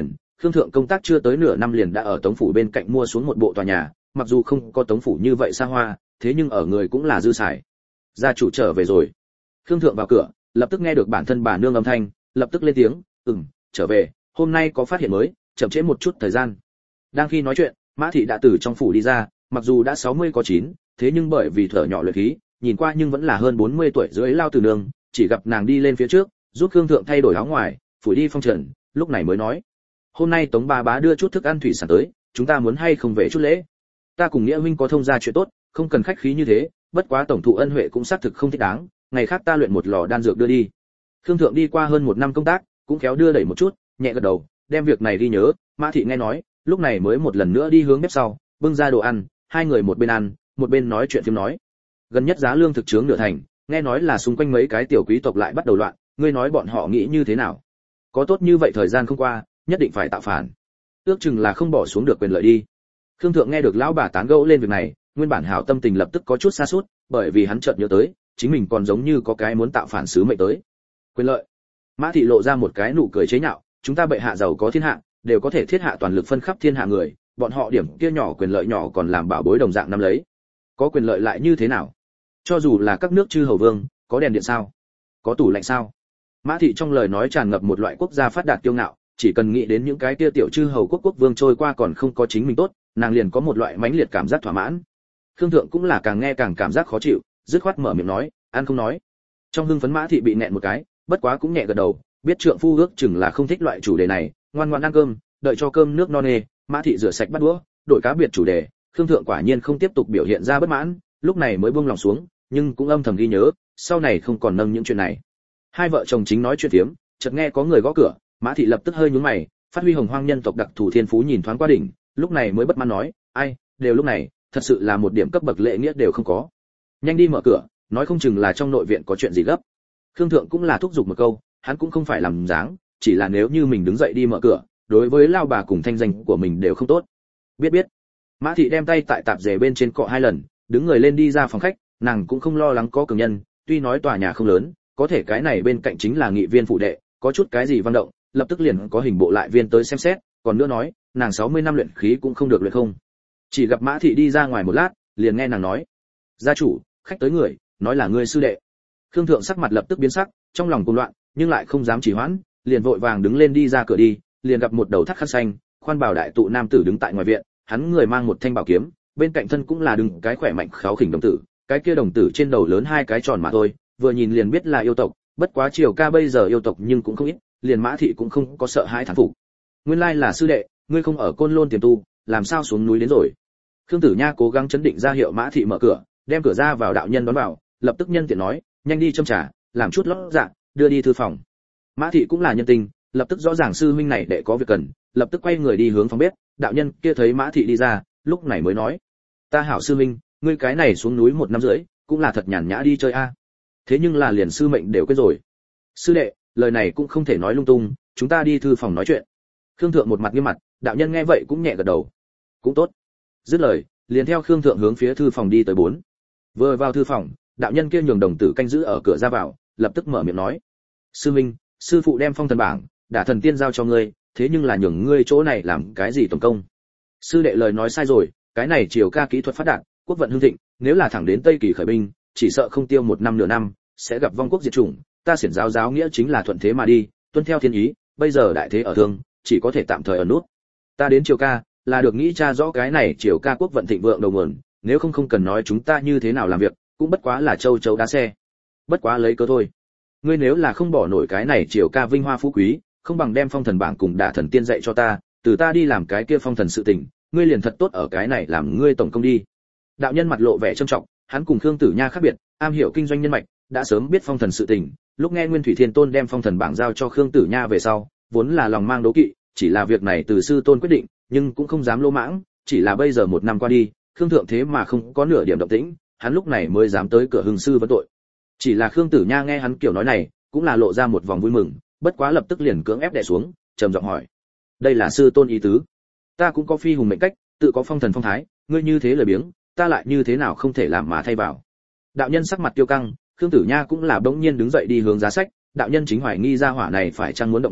Khương thượng công tác chưa tới nửa năm liền đã ở tống phủ bên cạnh mua xuống một bộ tòa nhà, mặc dù không có tống phủ như vậy xa hoa, thế nhưng ở người cũng là dư xài. Gia chủ trở về rồi. Khương thượng vào cửa, lập tức nghe được bản thân bà nương âm thanh, lập tức lên tiếng, "Ừm, trở về, hôm nay có phát hiện mới, chậm trễ một chút thời gian." Đang khi nói chuyện, Mã thị đã từ trong phủ đi ra, mặc dù đã sáu mươi có chín, thế nhưng bởi vì thở nhỏ luyện khí, nhìn qua nhưng vẫn là hơn bốn mươi tuổi dưới lao từ nương, chỉ gặp nàng đi lên phía trước, giúp Khương thượng thay đổi áo ngoài, phủi đi phong trần, lúc này mới nói: "Hôm nay Tống bà bá đưa chút thức ăn thủy sản tới, chúng ta muốn hay không về chút lễ? Ta cùng Nghĩa huynh có thông gia chuyện tốt, không cần khách khí như thế, bất quá tổng thụ ân huệ cũng xác thực không thích đáng, ngày khác ta luyện một lò đan dược đưa đi." Khương thượng đi qua hơn một năm công tác, cũng khéo đưa đẩy một chút, nhẹ gật đầu, đem việc này ghi nhớ. Mã thị nghe nói, lúc này mới một lần nữa đi hướng bếp sau, bưng ra đồ ăn, hai người một bên ăn, một bên nói chuyện phím nói. Gần nhất giá lương thực chướng nửa thành, nghe nói là xung quanh mấy cái tiểu quý tộc lại bắt đầu loạn, ngươi nói bọn họ nghĩ như thế nào? Có tốt như vậy thời gian không qua, nhất định phải tạo phản. Ước chừng là không bỏ xuống được quyền lợi đi. Khương thượng nghe được lão bà tán gẫu lên việc này, nguyên bản hảo tâm tình lập tức có chút sa sút, bởi vì hắn chợt nhớ tới, chính mình còn giống như có cái muốn tạo phản sứ mệnh tới. Quyền lợi. Mã thị lộ ra một cái nụ cười chế nhạo, chúng ta bệ hạ giàu có thiên hạ, đều có thể thiết hạ toàn lực phân khắp thiên hạ người, bọn họ điểm kia nhỏ quyền lợi nhỏ còn làm bảo bối đồng dạng nắm lấy. Có quyền lợi lại như thế nào? Cho dù là các nước chư hầu vương, có đèn điện sao? Có tủ lạnh sao? Mã thị trong lời nói tràn ngập một loại quốc gia phát đạt kiêu ngạo, chỉ cần nghĩ đến những cái kia tiểu chư hầu quốc quốc vương trôi qua còn không có chính mình tốt, nàng liền có một loại mãnh liệt cảm giác thỏa mãn. Khương thượng cũng là càng nghe càng cảm giác khó chịu, dứt khoát mở miệng nói, ăn không nói. Trong hưng phấn Mã thị bị nẹn một cái, bất quá cũng nhẹ gật đầu, biết trượng phu ước chừng là không thích loại chủ đề này, ngoan ngoãn ăn cơm, đợi cho cơm nước no nê, Mã thị rửa sạch bát đũa, đổi cá biệt chủ đề. Khương thượng quả nhiên không tiếp tục biểu hiện ra bất mãn, lúc này mới buông lòng xuống, nhưng cũng âm thầm ghi nhớ, sau này không còn nâng những chuyện này. Hai vợ chồng chính nói chuyện phiếm, chợt nghe có người gõ cửa, Mã thị lập tức hơi nhướng mày, phát huy hồng hoang nhân tộc đặc thù thiên phú nhìn thoáng qua đỉnh, lúc này mới bất mãn nói, ai, đều lúc này, thật sự là một điểm cấp bậc lễ nghĩa đều không có. Nhanh đi mở cửa, nói không chừng là trong nội viện có chuyện gì gấp. Khương thượng cũng là thúc giục một câu, hắn cũng không phải làm dáng, chỉ là nếu như mình đứng dậy đi mở cửa, đối với lao bà cùng thanh danh của mình đều không tốt. Biết biết. Mã thị đem tay tại tạp dề bên trên cọ hai lần, đứng người lên đi ra phòng khách, nàng cũng không lo lắng có cường nhân, tuy nói tòa nhà không lớn, có thể cái này bên cạnh chính là nghị viên phụ đệ, có chút cái gì vang động, lập tức liền có hình bộ lại viên tới xem xét, còn nữa nói, nàng sáu mươi năm luyện khí cũng không được luyện không. Chỉ gặp Mã thị đi ra ngoài một lát, liền nghe nàng nói: "Gia chủ, khách tới người, nói là ngươi sư đệ." Khương thượng sắc mặt lập tức biến sắc, trong lòng cuồng loạn, nhưng lại không dám trì hoãn, liền vội vàng đứng lên đi ra cửa đi, liền gặp một đầu thắt khăn xanh, khoan bảo đại tụ nam tử đứng tại ngoài viện, hắn người mang một thanh bảo kiếm, bên cạnh thân cũng là đứng cái khỏe mạnh kháo khỉnh đồng tử, cái kia đồng tử trên đầu lớn hai cái tròn mà thôi, vừa nhìn liền biết là yêu tộc, bất quá Triều ca bây giờ yêu tộc nhưng cũng không ít, liền Mã thị cũng không có sợ hãi thán phục. Nguyên lai là sư đệ, ngươi không ở Côn Lôn tiềm tu, làm sao xuống núi đến rồi? Khương Tử Nha cố gắng chấn định ra hiệu Mã thị mở cửa, đem cửa ra vào đạo nhân đón vào, lập tức nhân tiện nói, nhanh đi châm trà, làm chút lót dạ, đưa đi thư phòng. Mã thị cũng là nhân tình, lập tức rõ ràng sư huynh này đệ có việc cần, lập tức quay người đi hướng phòng bếp. Đạo nhân kia thấy Mã thị đi ra, lúc này mới nói, ta hảo sư huynh, ngươi cái này xuống núi một năm rưỡi, cũng là thật nhàn nhã đi chơi a. Thế nhưng là liền sư mệnh đều quên rồi. Sư đệ, lời này cũng không thể nói lung tung, chúng ta đi thư phòng nói chuyện. Khương thượng một mặt nghiêm mặt, đạo nhân nghe vậy cũng nhẹ gật đầu. Cũng tốt. Dứt lời, liền theo Khương thượng hướng phía thư phòng đi tới bốn. Vừa vào thư phòng, đạo nhân kia nhường đồng tử canh giữ ở cửa ra vào, lập tức mở miệng nói, sư minh, sư phụ đem phong thần bảng, đả thần tiên giao cho ngươi, thế nhưng là nhường ngươi chỗ này làm cái gì tổng công? Sư đệ lời nói sai rồi, cái này Triều ca kỹ thuật phát đạt, quốc vận hưng thịnh, nếu là thẳng đến Tây Kỳ khởi binh, chỉ sợ không tiêu một năm nửa năm, sẽ gặp vong quốc diệt chủng. Ta xiển giáo giáo nghĩa chính là thuận thế mà đi, tuân theo thiên ý, bây giờ đại thế ở thương, chỉ có thể tạm thời ở nút. Ta đến Triều ca, là được nghĩ tra rõ cái này Triều ca quốc vận thịnh vượng đầu nguồn, nếu không không cần nói chúng ta như thế nào làm việc, cũng bất quá là châu chấu đá xe. Bất quá lấy cớ thôi. Ngươi nếu là không bỏ nổi cái này Triều ca vinh hoa phú quý, không bằng đem phong thần bảng cùng đả thần tiên dạy cho ta, từ ta đi làm cái kia phong thần sự tình, ngươi liền thật tốt ở cái này làm ngươi tổng công đi. Đạo nhân mặt lộ vẻ trầm trọng, hắn cùng Khương Tử Nha khác biệt, am hiểu kinh doanh nhân mạch, đã sớm biết phong thần sự tình, lúc nghe Nguyên Thủy Thiên Tôn đem phong thần bảng giao cho Khương Tử Nha về sau, vốn là lòng mang đố kỵ, chỉ là việc này từ sư tôn quyết định, nhưng cũng không dám lô mãng, chỉ là bây giờ một năm qua đi, Khương thượng thế mà không có nửa điểm động tĩnh, hắn lúc này mới dám tới cửa hưng sư vấn tội. Chỉ là Khương Tử Nha nghe hắn kiểu nói này, cũng là lộ ra một vòng vui mừng, bất quá lập tức liền cưỡng ép đè xuống, trầm giọng hỏi: "Đây là sư tôn ý tứ? Ta cũng có phi hùng mệnh cách, tự có phong thần phong thái, ngươi như thế lời biếng, ta lại như thế nào không thể làm mà thay vào?" Đạo nhân sắc mặt tiêu căng, Khương Tử Nha cũng là bỗng nhiên đứng dậy đi hướng giá sách, đạo nhân chính hoài nghi ra hỏa này phải chăng muốn động võ,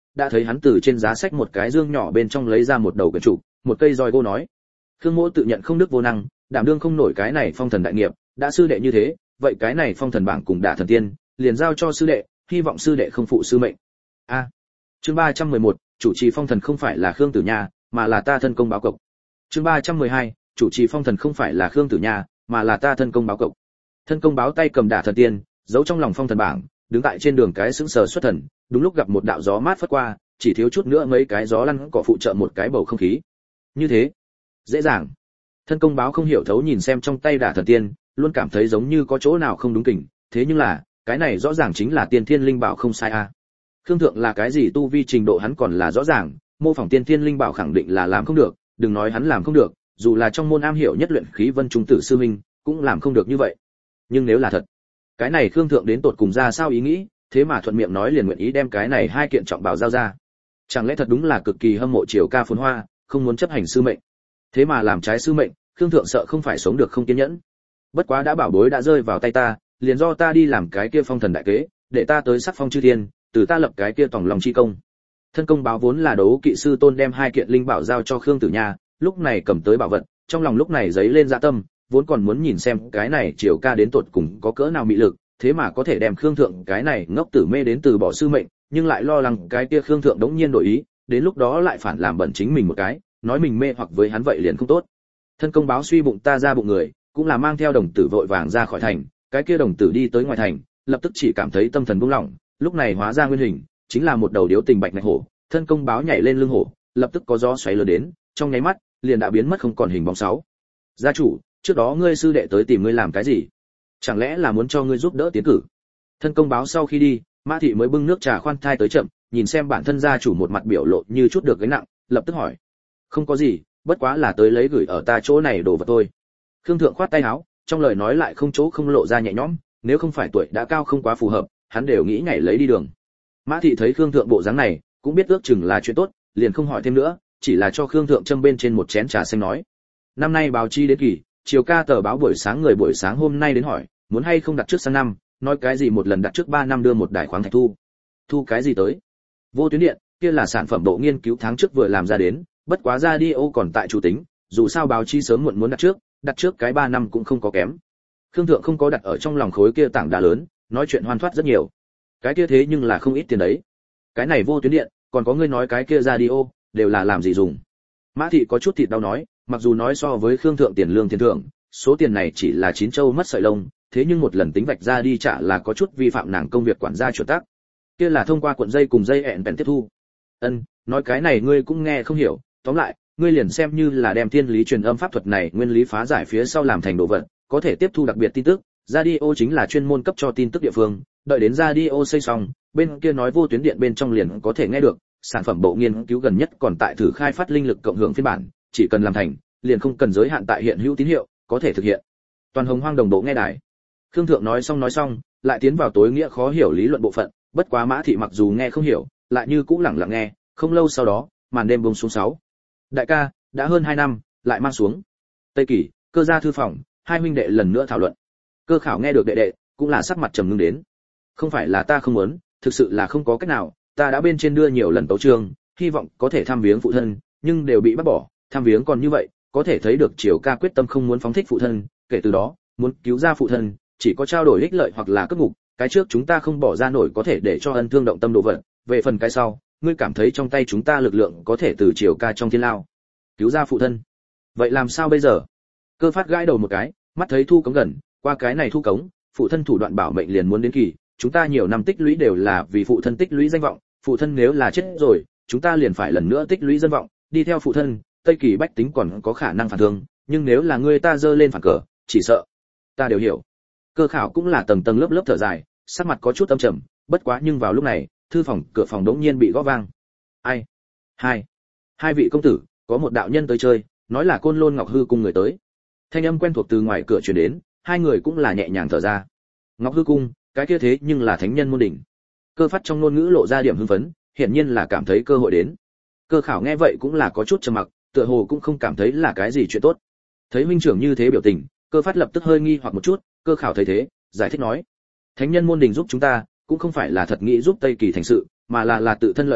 đã thấy hắn từ trên giá sách một cái dương nhỏ bên trong lấy ra một đầu quyển trục, một cây roi gỗ nói: Khương Mỗ tự nhận không đức vô năng, đảm đương không nổi cái này phong thần đại nghiệp, đã sư đệ như thế, vậy cái này phong thần bảng cùng đả thần tiên, liền giao cho sư đệ, hy vọng sư đệ không phụ sư mệnh. A. Chương ba trăm mười một, chủ trì phong thần không phải là Khương Tử Nha, mà là ta thân công báo cộc. Chương ba trăm mười hai, chủ trì phong thần không phải là Khương Tử Nha, mà là ta thân công báo cộc. Thân công báo tay cầm đả thần tiên, giấu trong lòng phong thần bảng, đứng tại trên đường cái sững sờ xuất thần, đúng lúc gặp một đạo gió mát phất qua, chỉ thiếu chút nữa mấy cái gió lăn cỏ phụ trợ một cái bầu không khí. Như thế, dễ dàng. Thân công báo không hiểu thấu nhìn xem trong tay đả thần tiên, luôn cảm thấy giống như có chỗ nào không đúng kỉnh, thế nhưng là, cái này rõ ràng chính là tiên thiên linh bảo không sai a. À. Khương thượng là cái gì tu vi trình độ hắn còn là rõ ràng, mô phỏng tiên thiên linh bảo khẳng định là làm không được, đừng nói hắn làm không được, dù là trong môn am hiểu nhất luyện khí vân trung tử sư minh, cũng làm không được như vậy. Nhưng nếu là thật, cái này Khương thượng đến tột cùng ra sao ý nghĩ, thế mà thuận miệng nói liền nguyện ý đem cái này hai kiện trọng bảo giao ra. Chẳng lẽ thật đúng là cực kỳ hâm mộ Triều ca phồn hoa, không muốn chấp hành sư mệnh. Thế mà làm trái sư mệnh, Khương thượng sợ không phải sống được không kiên nhẫn. Bất quá đã bảo bối đã rơi vào tay ta, liền do ta đi làm cái kia phong thần đại kế, để ta tới sắc phong chư thiên, từ ta lập cái kia tổng lòng chi công. Thân công báo vốn là đấu kỵ sư tôn đem hai kiện linh bảo giao cho Khương Tử Nha, lúc này cầm tới bảo vật, trong lòng lúc này giấy lên dạ tâm, vốn còn muốn nhìn xem cái này Triều ca đến tột cùng có cỡ nào mị lực, thế mà có thể đem Khương thượng cái này ngốc tử mê đến từ bỏ sư mệnh, nhưng lại lo lắng cái kia Khương thượng đống nhiên đổi ý, đến lúc đó lại phản làm bẩn chính mình một cái, nói mình mê hoặc với hắn vậy liền không tốt. Thân công báo suy bụng ta ra bụng người, cũng là mang theo đồng tử vội vàng ra khỏi thành, cái kia đồng tử đi tới ngoài thành, lập tức chỉ cảm thấy tâm thần buông lỏng, lúc này hóa ra nguyên hình, chính là một đầu điếu tình bạch ngạch hổ. Thân công báo nhảy lên lưng hổ, lập tức có gió xoáy lớn đến, trong nháy mắt liền đã biến mất không còn hình bóng sáu. Gia chủ, trước đó ngươi sư đệ tới tìm ngươi làm cái gì? Chẳng lẽ là muốn cho ngươi giúp đỡ tiến cử? Thân công báo sau khi đi, Mã thị mới bưng nước trà khoan thai tới chậm, nhìn xem bản thân gia chủ một mặt biểu lộ như chút được gánh nặng, lập tức hỏi: không có gì, bất quá là tới lấy gửi ở ta chỗ này đồ vật thôi. Khương thượng khoát tay áo, trong lời nói lại không chỗ không lộ ra nhẹ nhõm, nếu không phải tuổi đã cao không quá phù hợp, hắn đều nghĩ nhảy lấy đi đường. Mã thị thấy Khương thượng bộ dáng này, cũng biết ước chừng là chuyện tốt, liền không hỏi thêm nữa, chỉ là cho Khương thượng châm bên trên một chén trà xanh nói: năm nay báo chi đến kỳ, chiều ca tờ báo buổi sáng người buổi sáng hôm nay đến hỏi, muốn hay không đặt trước sang năm, nói cái gì một lần đặt trước ba năm đưa một đài khoáng thạch thu. Thu cái gì tới? Vô tuyến điện, kia là sản phẩm bộ nghiên cứu tháng trước vừa làm ra đến, bất quá radio còn tại chủ tính, dù sao báo chi sớm muộn muốn đặt trước, đặt trước cái ba năm cũng không có kém. Khương thượng không có đặt ở trong lòng khối kia tảng đá lớn, nói chuyện hoan thoát rất nhiều. Cái kia thế nhưng là không ít tiền đấy. Cái này vô tuyến điện, còn có ngươi nói cái kia radio, đều là làm gì dùng? Mã thị có chút thịt đau nói, mặc dù nói so với Khương thượng tiền lương tiền thưởng, số tiền này chỉ là chín châu mất sợi lông, thế nhưng một lần tính vạch ra đi trả là có chút vi phạm nàng công việc quản gia chuẩn tắc. Kia là thông qua cuộn dây cùng dây hẹn bèn tiếp thu. Ân, nói cái này ngươi cũng nghe không hiểu, tóm lại, ngươi liền xem như là đem thiên lý truyền âm pháp thuật này nguyên lý phá giải phía sau làm thành đồ vật, có thể tiếp thu đặc biệt tin tức, radio chính là chuyên môn cấp cho tin tức địa phương, đợi đến radio xây xong, bên kia nói vô tuyến điện bên trong liền có thể nghe được, sản phẩm bộ nghiên cứu gần nhất còn tại thử khai phát linh lực cộng hưởng phiên bản, chỉ cần làm thành, liền không cần giới hạn tại hiện hữu tín hiệu, có thể thực hiện. Toàn Hồng Hoang đồng bộ nghe đài. Khương thượng nói xong nói xong, lại tiến vào tối nghĩa khó hiểu lý luận bộ phận, bất quá Mã thị mặc dù nghe không hiểu, lại như cũ lẳng lặng nghe, không lâu sau đó, màn đêm buông xuống sáu. Đại ca, đã hơn hai năm, lại mang xuống. Tây Kỳ, Cơ gia thư phòng, hai huynh đệ lần nữa thảo luận. Cơ Khảo nghe được đệ đệ, cũng là sắc mặt trầm ngưng đến. Không phải là ta không muốn, thực sự là không có cách nào, ta đã bên trên đưa nhiều lần tấu chương, hy vọng có thể thăm viếng phụ thân, nhưng đều bị bắt bỏ, thăm viếng còn như vậy, có thể thấy được Triều ca quyết tâm không muốn phóng thích phụ thân, kể từ đó, muốn cứu ra phụ thân, chỉ có trao đổi ích lợi hoặc là cất ngục, cái trước chúng ta không bỏ ra nổi có thể để cho ân thương động tâm đồ vật, về phần cái sau, ngươi cảm thấy trong tay chúng ta lực lượng có thể từ Triều ca trong thiên lao cứu ra phụ thân. Vậy làm sao bây giờ? Cơ Phát gãi đầu một cái, mắt thấy thu cống gần, qua cái này thu cống, phụ thân thủ đoạn bảo mệnh liền muốn đến kỳ, chúng ta nhiều năm tích lũy đều là vì phụ thân tích lũy danh vọng, phụ thân nếu là chết rồi, chúng ta liền phải lần nữa tích lũy danh vọng, đi theo phụ thân, Tây Kỳ bách tính còn có khả năng phản thương, nhưng nếu là người ta dơ lên phản cờ, chỉ sợ. Ta đều hiểu. Cơ Khảo cũng là tầng tầng lớp lớp thở dài, sắc mặt có chút âm trầm, bất quá nhưng vào lúc này, thư phòng cửa phòng đống nhiên bị gõ vang. Ai? Hai. Hai vị công tử, có một đạo nhân tới chơi, nói là Côn Lôn Ngọc Hư cung người tới. Thanh âm quen thuộc từ ngoài cửa truyền đến, hai người cũng là nhẹ nhàng thở ra. Ngọc Hư cung, cái kia thế nhưng là thánh nhân môn đỉnh. Cơ Phát trong ngôn ngữ lộ ra điểm hưng phấn, hiển nhiên là cảm thấy cơ hội đến. Cơ Khảo nghe vậy cũng là có chút trầm mặc, tựa hồ cũng không cảm thấy là cái gì chuyện tốt. Thấy huynh trưởng như thế biểu tình, Cơ Phát lập tức hơi nghi hoặc một chút, Cơ Khảo thấy thế, giải thích nói: thánh nhân môn đình giúp chúng ta, cũng không phải là thật nghĩ giúp Tây Kỳ thành sự, mà là là tự thân lợi ích,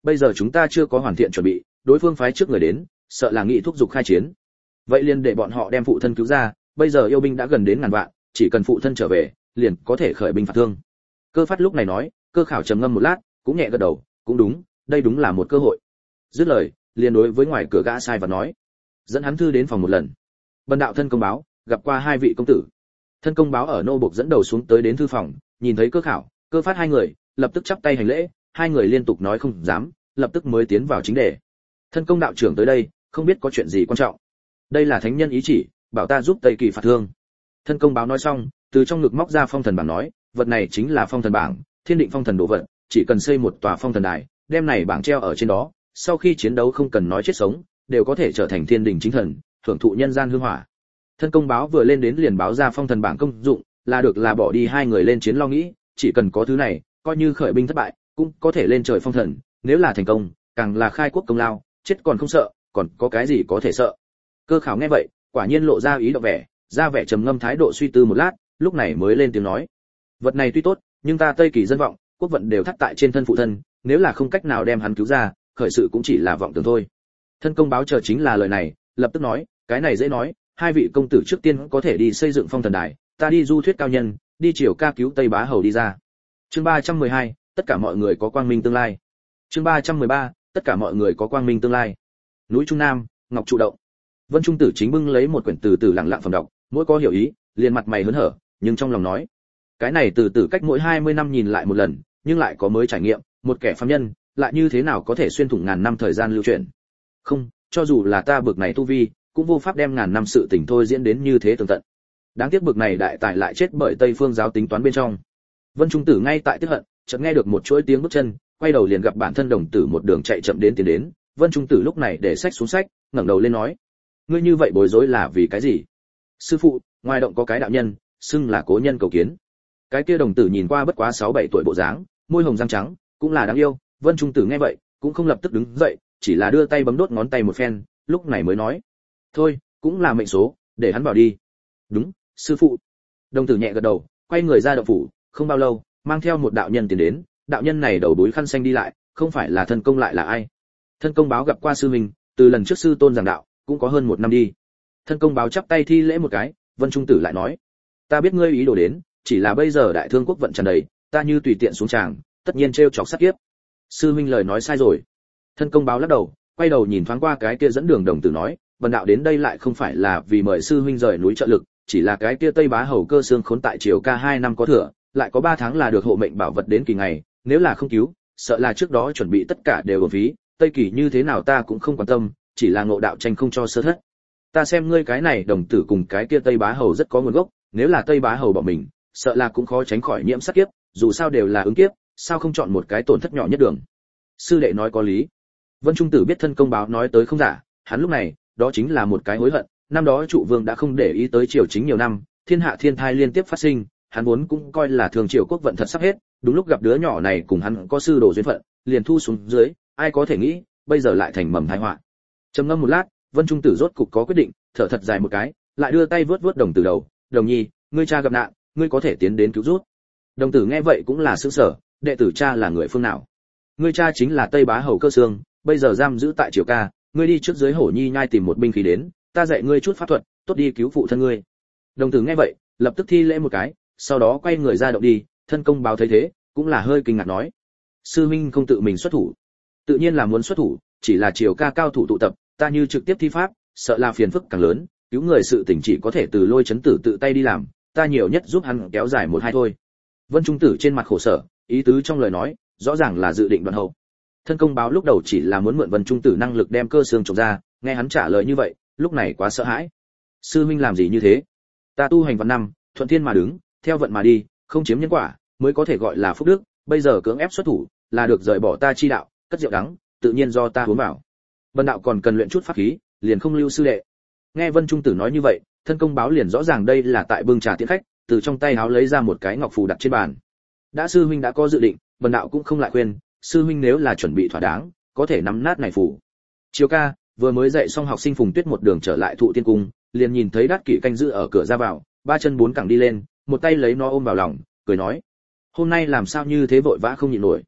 bây giờ chúng ta chưa có hoàn thiện chuẩn bị, đối phương phái trước người đến, sợ là nghị thúc giục khai chiến. Vậy liền để bọn họ đem phụ thân cứu ra, bây giờ yêu binh đã gần đến ngàn vạn, chỉ cần phụ thân trở về, liền có thể khởi binh phạt thương. Cơ Phát lúc này nói, Cơ Khảo trầm ngâm một lát, cũng nhẹ gật đầu, cũng đúng, đây đúng là một cơ hội. Dứt lời, liền đối với ngoài cửa gã sai và nói, dẫn hắn thư đến phòng một lần. Bần đạo thân công báo, gặp qua hai vị công tử. Thân công báo ở nô bộc dẫn đầu xuống tới đến thư phòng, nhìn thấy Cơ Khảo, Cơ Phát hai người, lập tức chắp tay hành lễ, hai người liên tục nói không dám, lập tức mới tiến vào chính đề. Thân công đạo trưởng tới đây, không biết có chuyện gì quan trọng. Đây là thánh nhân ý chỉ, bảo ta giúp Tây Kỳ phạt thương. Thân công báo nói xong, từ trong ngực móc ra phong thần bảng nói, vật này chính là phong thần bảng, thiên định phong thần đồ vật, chỉ cần xây một tòa phong thần đài, đem này bảng treo ở trên đó, sau khi chiến đấu không cần nói chết sống, đều có thể trở thành thiên đình chính thần, hưởng thụ nhân gian hương hỏa. Thân công báo vừa lên đến liền báo ra phong thần bảng công dụng, là được là bỏ đi hai người lên chiến lo nghĩ, chỉ cần có thứ này, coi như khởi binh thất bại, cũng có thể lên trời phong thần, nếu là thành công, càng là khai quốc công lao, chết còn không sợ, còn có cái gì có thể sợ. Cơ Khảo nghe vậy, quả nhiên lộ ra ý động vẻ, ra vẻ trầm ngâm thái độ suy tư một lát, lúc này mới lên tiếng nói, vật này tuy tốt, nhưng ta Tây Kỳ dân vọng, quốc vận đều thắt tại trên thân phụ thân, nếu là không cách nào đem hắn cứu ra, khởi sự cũng chỉ là vọng tưởng thôi. Thân công báo chờ chính là lời này, lập tức nói, cái này dễ nói, hai vị công tử trước tiên có thể đi xây dựng phong thần đài, ta đi du thuyết cao nhân, đi chiều ca cứu Tây Bá Hầu đi ra. Chương ba trăm mười hai, tất cả mọi người có quang minh tương lai. Chương ba trăm mười ba, tất cả mọi người có quang minh tương lai. Núi Trung Nam, Ngọc trụ động. Vân Trung Tử chính bưng lấy một quyển từ từ lặng lặng phẩm đọc, mỗi có hiểu ý, liền mặt mày hớn hở, nhưng trong lòng nói, cái này từ từ cách mỗi hai mươi năm nhìn lại một lần, nhưng lại có mới trải nghiệm, một kẻ phàm nhân, lại như thế nào có thể xuyên thủng ngàn năm thời gian lưu truyền. Không, cho dù là ta bực này tu vi, cũng vô pháp đem ngàn năm sự tình thôi diễn đến như thế tường tận. Đáng tiếc bực này đại tài lại chết bởi Tây Phương giáo tính toán bên trong. Vân Trung Tử ngay tại tức hận, chợt nghe được một chuỗi tiếng bước chân, quay đầu liền gặp bản thân đồng tử một đường chạy chậm đến tiến đến. Vân Trung Tử lúc này để sách xuống sách, ngẩng đầu lên nói, ngươi như vậy bối rối là vì cái gì? Sư phụ, ngoài động có cái đạo nhân, xưng là cố nhân cầu kiến. Cái kia đồng tử nhìn qua bất quá sáu bảy tuổi bộ dáng, môi hồng răng trắng, cũng là đáng yêu. Vân Trung Tử nghe vậy, cũng không lập tức đứng dậy, chỉ là đưa tay bấm đốt ngón tay một phen, lúc này mới nói, thôi, cũng là mệnh số, để hắn vào đi. Đúng, sư phụ. Đồng tử nhẹ gật đầu, quay người ra động phủ, không bao lâu, mang theo một đạo nhân tiến đến. Đạo nhân này đầu búi khăn xanh đi lại, không phải là thân công lại là ai? Thân công báo gặp qua sư mình, từ lần trước sư tôn giảng đạo, cũng có hơn một năm đi. Thân công báo chắp tay thi lễ một cái. Vân Trung Tử lại nói, ta biết ngươi ý đồ đến, chỉ là bây giờ đại thương quốc vận tràn đầy, ta như tùy tiện xuống tràng, tất nhiên trêu chọc sát kiếp. Sư huynh lời nói sai rồi. Thân công báo lắc đầu, quay đầu nhìn thoáng qua cái kia dẫn đường đồng tử nói, bần đạo đến đây lại không phải là vì mời sư huynh rời núi trợ lực, chỉ là cái kia Tây Bá Hầu Cơ Xương khốn tại triều ca hai năm có thừa, lại có ba tháng là được hộ mệnh bảo vật đến kỳ ngày, nếu là không cứu, sợ là trước đó chuẩn bị tất cả đều uổng phí, Tây Kỳ như thế nào ta cũng không quan tâm, chỉ là ngộ đạo tranh không cho sơ thất. Ta xem ngươi cái này đồng tử cùng cái kia Tây Bá Hầu rất có nguồn gốc, nếu là Tây Bá Hầu bỏ mình, sợ là cũng khó tránh khỏi nhiễm sát kiếp, dù sao đều là ứng kiếp, sao không chọn một cái tổn thất nhỏ nhất đường. Sư đệ nói có lý. Vân Trung Tử biết thân công báo nói tới không giả, hắn lúc này, đó chính là một cái hối hận, năm đó trụ vương đã không để ý tới triều chính nhiều năm, thiên hạ thiên thai liên tiếp phát sinh, hắn vốn cũng coi là thường triều quốc vận thật sắp hết, đúng lúc gặp đứa nhỏ này cùng hắn có sư đồ duyên phận, liền thu xuống dưới, ai có thể nghĩ, bây giờ lại thành mầm tai họa. Trầm ngâm một lát, Vân Trung Tử rốt cục có quyết định, thở thật dài một cái, lại đưa tay vớt vớt đồng tử đầu, "Đồng nhi, ngươi cha gặp nạn, ngươi có thể tiến đến cứu giúp." Đồng tử nghe vậy cũng là sửng sở, đệ tử cha là người phương nào? Ngươi cha chính là Tây Bá Hầu Cơ Xương, bây giờ giam giữ tại triều ca, ngươi đi trước dưới Hổ Nhi nhai tìm một binh khí đến, ta dạy ngươi chút pháp thuật, tốt đi cứu phụ thân ngươi. Đồng tử nghe vậy, lập tức thi lễ một cái, sau đó quay người ra động đi. Thân công báo thấy thế, cũng là hơi kinh ngạc nói: "Sư minh không tự mình xuất thủ?" "Tự nhiên là muốn xuất thủ, chỉ là triều ca cao thủ tụ tập, ta như trực tiếp thi pháp, sợ là phiền phức càng lớn, cứu người sự tình chỉ có thể từ Lôi Chấn Tử tự tay đi làm, ta nhiều nhất giúp hắn kéo dài một hai thôi." Vân Trung Tử trên mặt khổ sở, ý tứ trong lời nói, rõ ràng là dự định đoạn hậu. Thân công báo lúc đầu chỉ là muốn mượn Vân Trung Tử năng lực đem Cơ Xương trục ra, nghe hắn trả lời như vậy, lúc này quá sợ hãi. "Sư huynh làm gì như thế? Ta tu hành vạn năm, thuận thiên mà đứng, theo vận mà đi, không chiếm nhân quả, mới có thể gọi là phúc đức, bây giờ cưỡng ép xuất thủ, là được rời bỏ ta chi đạo, cất rượu đắng, tự nhiên do ta uống vào. Vân đạo còn cần luyện chút pháp khí, liền không lưu sư đệ." Nghe Vân Trung Tử nói như vậy, thân công báo liền rõ ràng đây là tại bưng trà tiễn khách, từ trong tay áo lấy ra một cái ngọc phù đặt trên bàn. "Đã sư huynh đã có dự định, Vân đạo cũng không lại khuyên, sư huynh nếu là chuẩn bị thỏa đáng, có thể nắm nát này phù." Chiều ca, vừa mới dạy xong học sinh Phùng Tuyết một đường trở lại Thụ Tiên cung, liền nhìn thấy Đát Kỵ canh giữ ở cửa ra vào, ba chân bốn cẳng đi lên, một tay lấy nó ôm vào lòng, cười nói: "Hôm nay làm sao như thế vội vã không nhịn nổi?"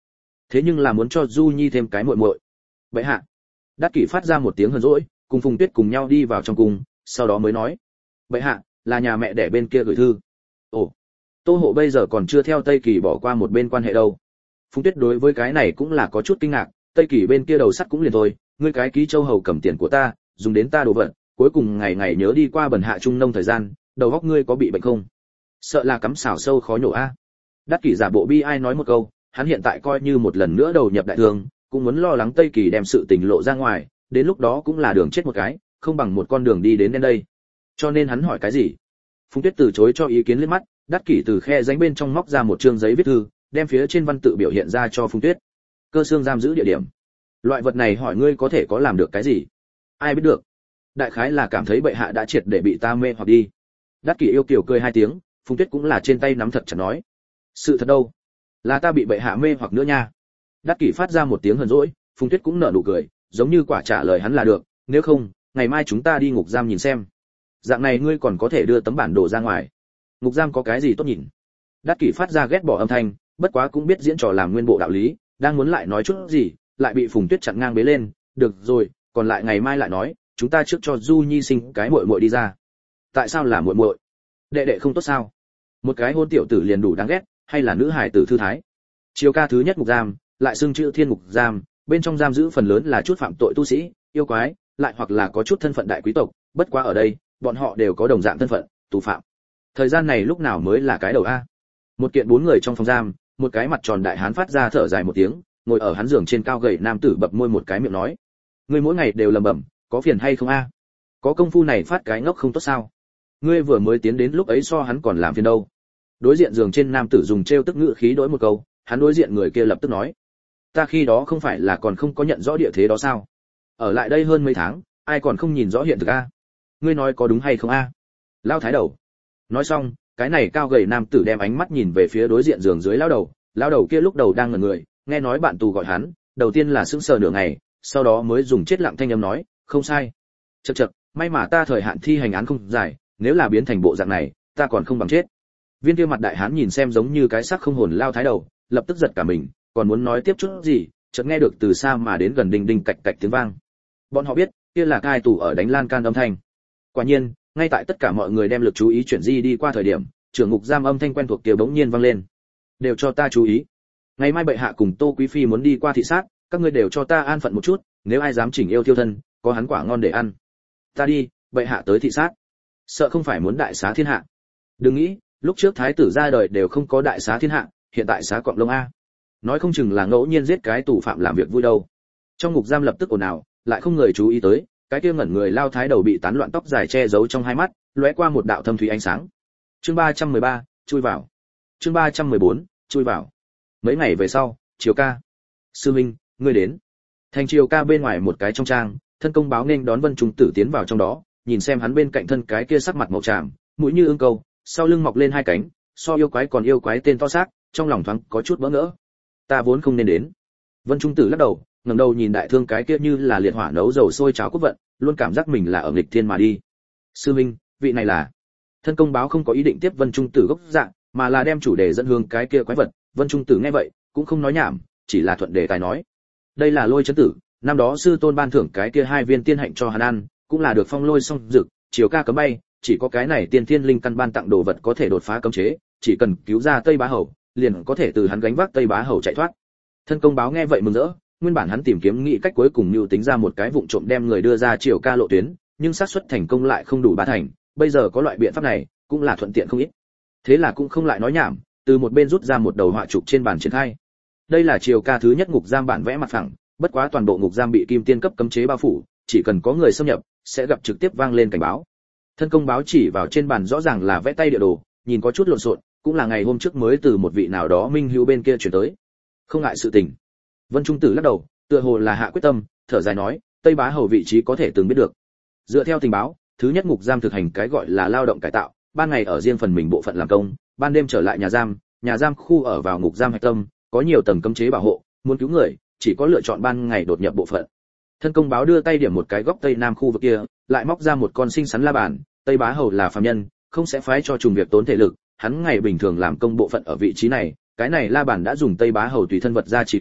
thế nhưng là muốn cho Du Nhi thêm cái muội muội. Vậy hạ. Đắc Kỷ phát ra một tiếng hờn dỗi, cùng Phùng Tuyết cùng nhau đi vào trong cung, sau đó mới nói: "Vậy hạ, là nhà mẹ đẻ bên kia gửi thư." Ồ, Tô Hộ bây giờ còn chưa theo Tây Kỳ bỏ qua một bên quan hệ đâu. Phùng Tuyết đối với cái này cũng là có chút kinh ngạc, Tây Kỳ bên kia đầu sắt cũng liền thôi, ngươi cái ký châu hầu cầm tiền của ta, dùng đến ta đồ vật, cuối cùng ngày ngày nhớ đi qua bần hạ trung nông thời gian, đầu óc ngươi có bị bệnh không? Sợ là cắm xảo sâu khó nhổ a. Đắc Kỷ giả bộ bi ai nói một câu, hắn hiện tại coi như một lần nữa đầu nhập đại thương, cũng muốn lo lắng Tây Kỳ đem sự tình lộ ra ngoài, đến lúc đó cũng là đường chết một cái, không bằng một con đường đi đến đến đây. Cho nên hắn hỏi cái gì? Phùng Tuyết từ chối cho ý kiến liếc mắt, Đắc Kỷ từ khe rãnh bên trong móc ra một chương giấy viết thư, đem phía trên văn tự biểu hiện ra cho Phùng Tuyết. Cơ xương giam giữ địa điểm. Loại vật này hỏi ngươi có thể có làm được cái gì? Ai biết được. Đại khái là cảm thấy bệ hạ đã triệt để bị ta mê hoặc đi. Đắc Kỷ yêu kiều cười hai tiếng, Phùng Tuyết cũng là trên tay nắm thật chặt nói: "Sự thật đâu? Là ta bị bệ hạ mê hoặc nữa nha." Đắc Kỷ phát ra một tiếng hờn dỗi, Phùng Tuyết cũng nở nụ cười, giống như quả trả lời hắn là được, nếu không, ngày mai chúng ta đi ngục giam nhìn xem. Dạng này ngươi còn có thể đưa tấm bản đồ ra ngoài. Ngục giam có cái gì tốt nhìn? Đắc Kỷ phát ra ghét bỏ âm thanh, bất quá cũng biết diễn trò làm nguyên bộ đạo lý, đang muốn lại nói chút gì, lại bị Phùng Tuyết chặn ngang bế lên, "Được rồi, còn lại ngày mai lại nói, chúng ta trước cho Du Nhi sinh cái muội muội đi ra." "Tại sao là muội muội? Đệ đệ không tốt sao? Một cái hôn tiểu tử liền đủ đáng ghét, hay là nữ hài tử thư thái?" Chiều ca thứ nhất ngục giam, lại xưng chữ Thiên ngục giam, bên trong giam giữ phần lớn là chút phạm tội tu sĩ, yêu quái, lại hoặc là có chút thân phận đại quý tộc, bất quá ở đây, bọn họ đều có đồng dạng thân phận, tù phạm. Thời gian này lúc nào mới là cái đầu a? Một kiện bốn người trong phòng giam, một cái mặt tròn đại hán phát ra thở dài một tiếng, ngồi ở hắn giường trên cao gầy nam tử bập môi một cái miệng nói: "Ngươi mỗi ngày đều lẩm bẩm, có phiền hay không a? Có công phu này phát cái ngốc không tốt sao? Ngươi vừa mới tiến đến lúc ấy so hắn còn làm phiền đâu." Đối diện giường trên nam tử dùng trêu tức ngữ khí đối một câu, hắn đối diện người kia lập tức nói: "Ta khi đó không phải là còn không có nhận rõ địa thế đó sao? Ở lại đây hơn mấy tháng, ai còn không nhìn rõ hiện thực a? Ngươi nói có đúng hay không a?" Lao thái đầu. Nói xong, cái này cao gầy nam tử đem ánh mắt nhìn về phía đối diện giường dưới lao đầu, lao đầu kia lúc đầu đang ngẩn người, nghe nói bạn tù gọi hắn, đầu tiên là sững sờ nửa ngày, sau đó mới dùng chết lặng thanh âm nói: "Không sai." Chậc chậc, may mà ta thời hạn thi hành án không dài, nếu là biến thành bộ dạng này, ta còn không bằng chết. Viên kia mặt đại hán nhìn xem giống như cái xác không hồn lao thái đầu, lập tức giật cả mình, còn muốn nói tiếp chút gì, chợt nghe được từ xa mà đến gần đinh đinh cạch cạch tiếng vang. Bọn họ biết, kia là cai tù ở đánh lan can âm thanh. Quả nhiên, ngay tại tất cả mọi người đem lực chú ý chuyển di đi qua thời điểm, trưởng ngục giam âm thanh quen thuộc kia bỗng nhiên vang lên. "Đều cho ta chú ý. Ngày mai bệ hạ cùng Tô quý phi muốn đi qua thị sát, các ngươi đều cho ta an phận một chút, nếu ai dám chỉnh yêu tiêu thân, có hắn quả ngon để ăn." "Ta đi, bệ hạ tới thị sát. Sợ không phải muốn đại xá thiên hạ." "Đừng nghĩ, lúc trước thái tử ra đời đều không có đại xá thiên hạ, hiện tại xá cọp lông a. Nói không chừng là ngẫu nhiên giết cái tù phạm làm việc vui đâu." Trong ngục giam lập tức ồn ào, lại không người chú ý tới, cái kia ngẩn người lao thái đầu bị tán loạn tóc dài che giấu trong hai mắt, lóe qua một đạo thâm thúy ánh sáng. Chương ba trăm mười ba, chui vào. Chương ba trăm mười bốn, chui vào. Mấy ngày về sau, Triều ca. "Sư minh, ngươi đến." Thành Triều ca bên ngoài một cái trong trang, thân công báo nên đón Vân Trung Tử tiến vào trong đó, nhìn xem hắn bên cạnh thân cái kia sắc mặt màu tràm, mũi như ương câu, sau lưng mọc lên hai cánh, so yêu quái còn yêu quái tên to xác, trong lòng thoáng có chút bỡ ngỡ. "Ta vốn không nên đến." Vân Trung Tử lắc đầu, ngẩng đầu nhìn đại thương cái kia như là liệt hỏa nấu dầu sôi cháo quốc vận, luôn cảm giác mình là ở nghịch thiên mà đi. "Sư minh, vị này là..." Thân công báo không có ý định tiếp Vân Trung Tử gốc dạng, mà là đem chủ đề dẫn hướng cái kia quái vật. Vân Trung Tử nghe vậy, cũng không nói nhảm, chỉ là thuận đề tài nói: "Đây là Lôi Chấn Tử, năm đó sư tôn ban thưởng cái kia hai viên tiên hạnh cho hắn ăn, cũng là được phong lôi song dực, chiều ca cấm bay, chỉ có cái này tiên thiên linh căn ban tặng đồ vật có thể đột phá cấm chế, chỉ cần cứu ra Tây Bá Hầu, liền có thể từ hắn gánh vác Tây Bá Hầu chạy thoát." Thân công báo nghe vậy mừng rỡ, nguyên bản hắn tìm kiếm nghĩ cách cuối cùng mưu tính ra một cái vụng trộm đem người đưa ra chiều ca lộ tuyến, nhưng xác suất thành công lại không đủ ba thành, bây giờ có loại biện pháp này, cũng là thuận tiện không ít. Thế là cũng không lại nói nhảm, từ một bên rút ra một đầu họa trục trên bàn triển khai. Đây là chiều ca thứ nhất ngục giam bản vẽ mặt phẳng, bất quá toàn bộ ngục giam bị kim tiên cấp cấm chế bao phủ, chỉ cần có người xâm nhập, sẽ gặp trực tiếp vang lên cảnh báo. Thân công báo chỉ vào trên bàn rõ ràng là vẽ tay địa đồ, nhìn có chút lộn xộn, cũng là ngày hôm trước mới từ một vị nào đó minh hữu bên kia chuyển tới. "Không ngại sự tình." Vân Trung Tử lắc đầu, tựa hồ là hạ quyết tâm, thở dài nói: "Tây Bá Hầu vị trí có thể từng biết được. Dựa theo tình báo, thứ nhất ngục giam thực hành cái gọi là lao động cải tạo, ban ngày ở riêng phần mình bộ phận làm công, ban đêm trở lại nhà giam, nhà giam khu ở vào ngục giam hạch tâm, có nhiều tầng cấm chế bảo hộ, muốn cứu người, chỉ có lựa chọn ban ngày đột nhập bộ phận." Thân công báo đưa tay điểm một cái góc tây nam khu vực kia, lại móc ra một con xinh xắn la bàn, Tây Bá Hầu là phàm nhân, không sẽ phái cho trùng việc tốn thể lực, hắn ngày bình thường làm công bộ phận ở vị trí này, cái này la bàn đã dùng Tây Bá Hầu tùy thân vật ra chỉ qua,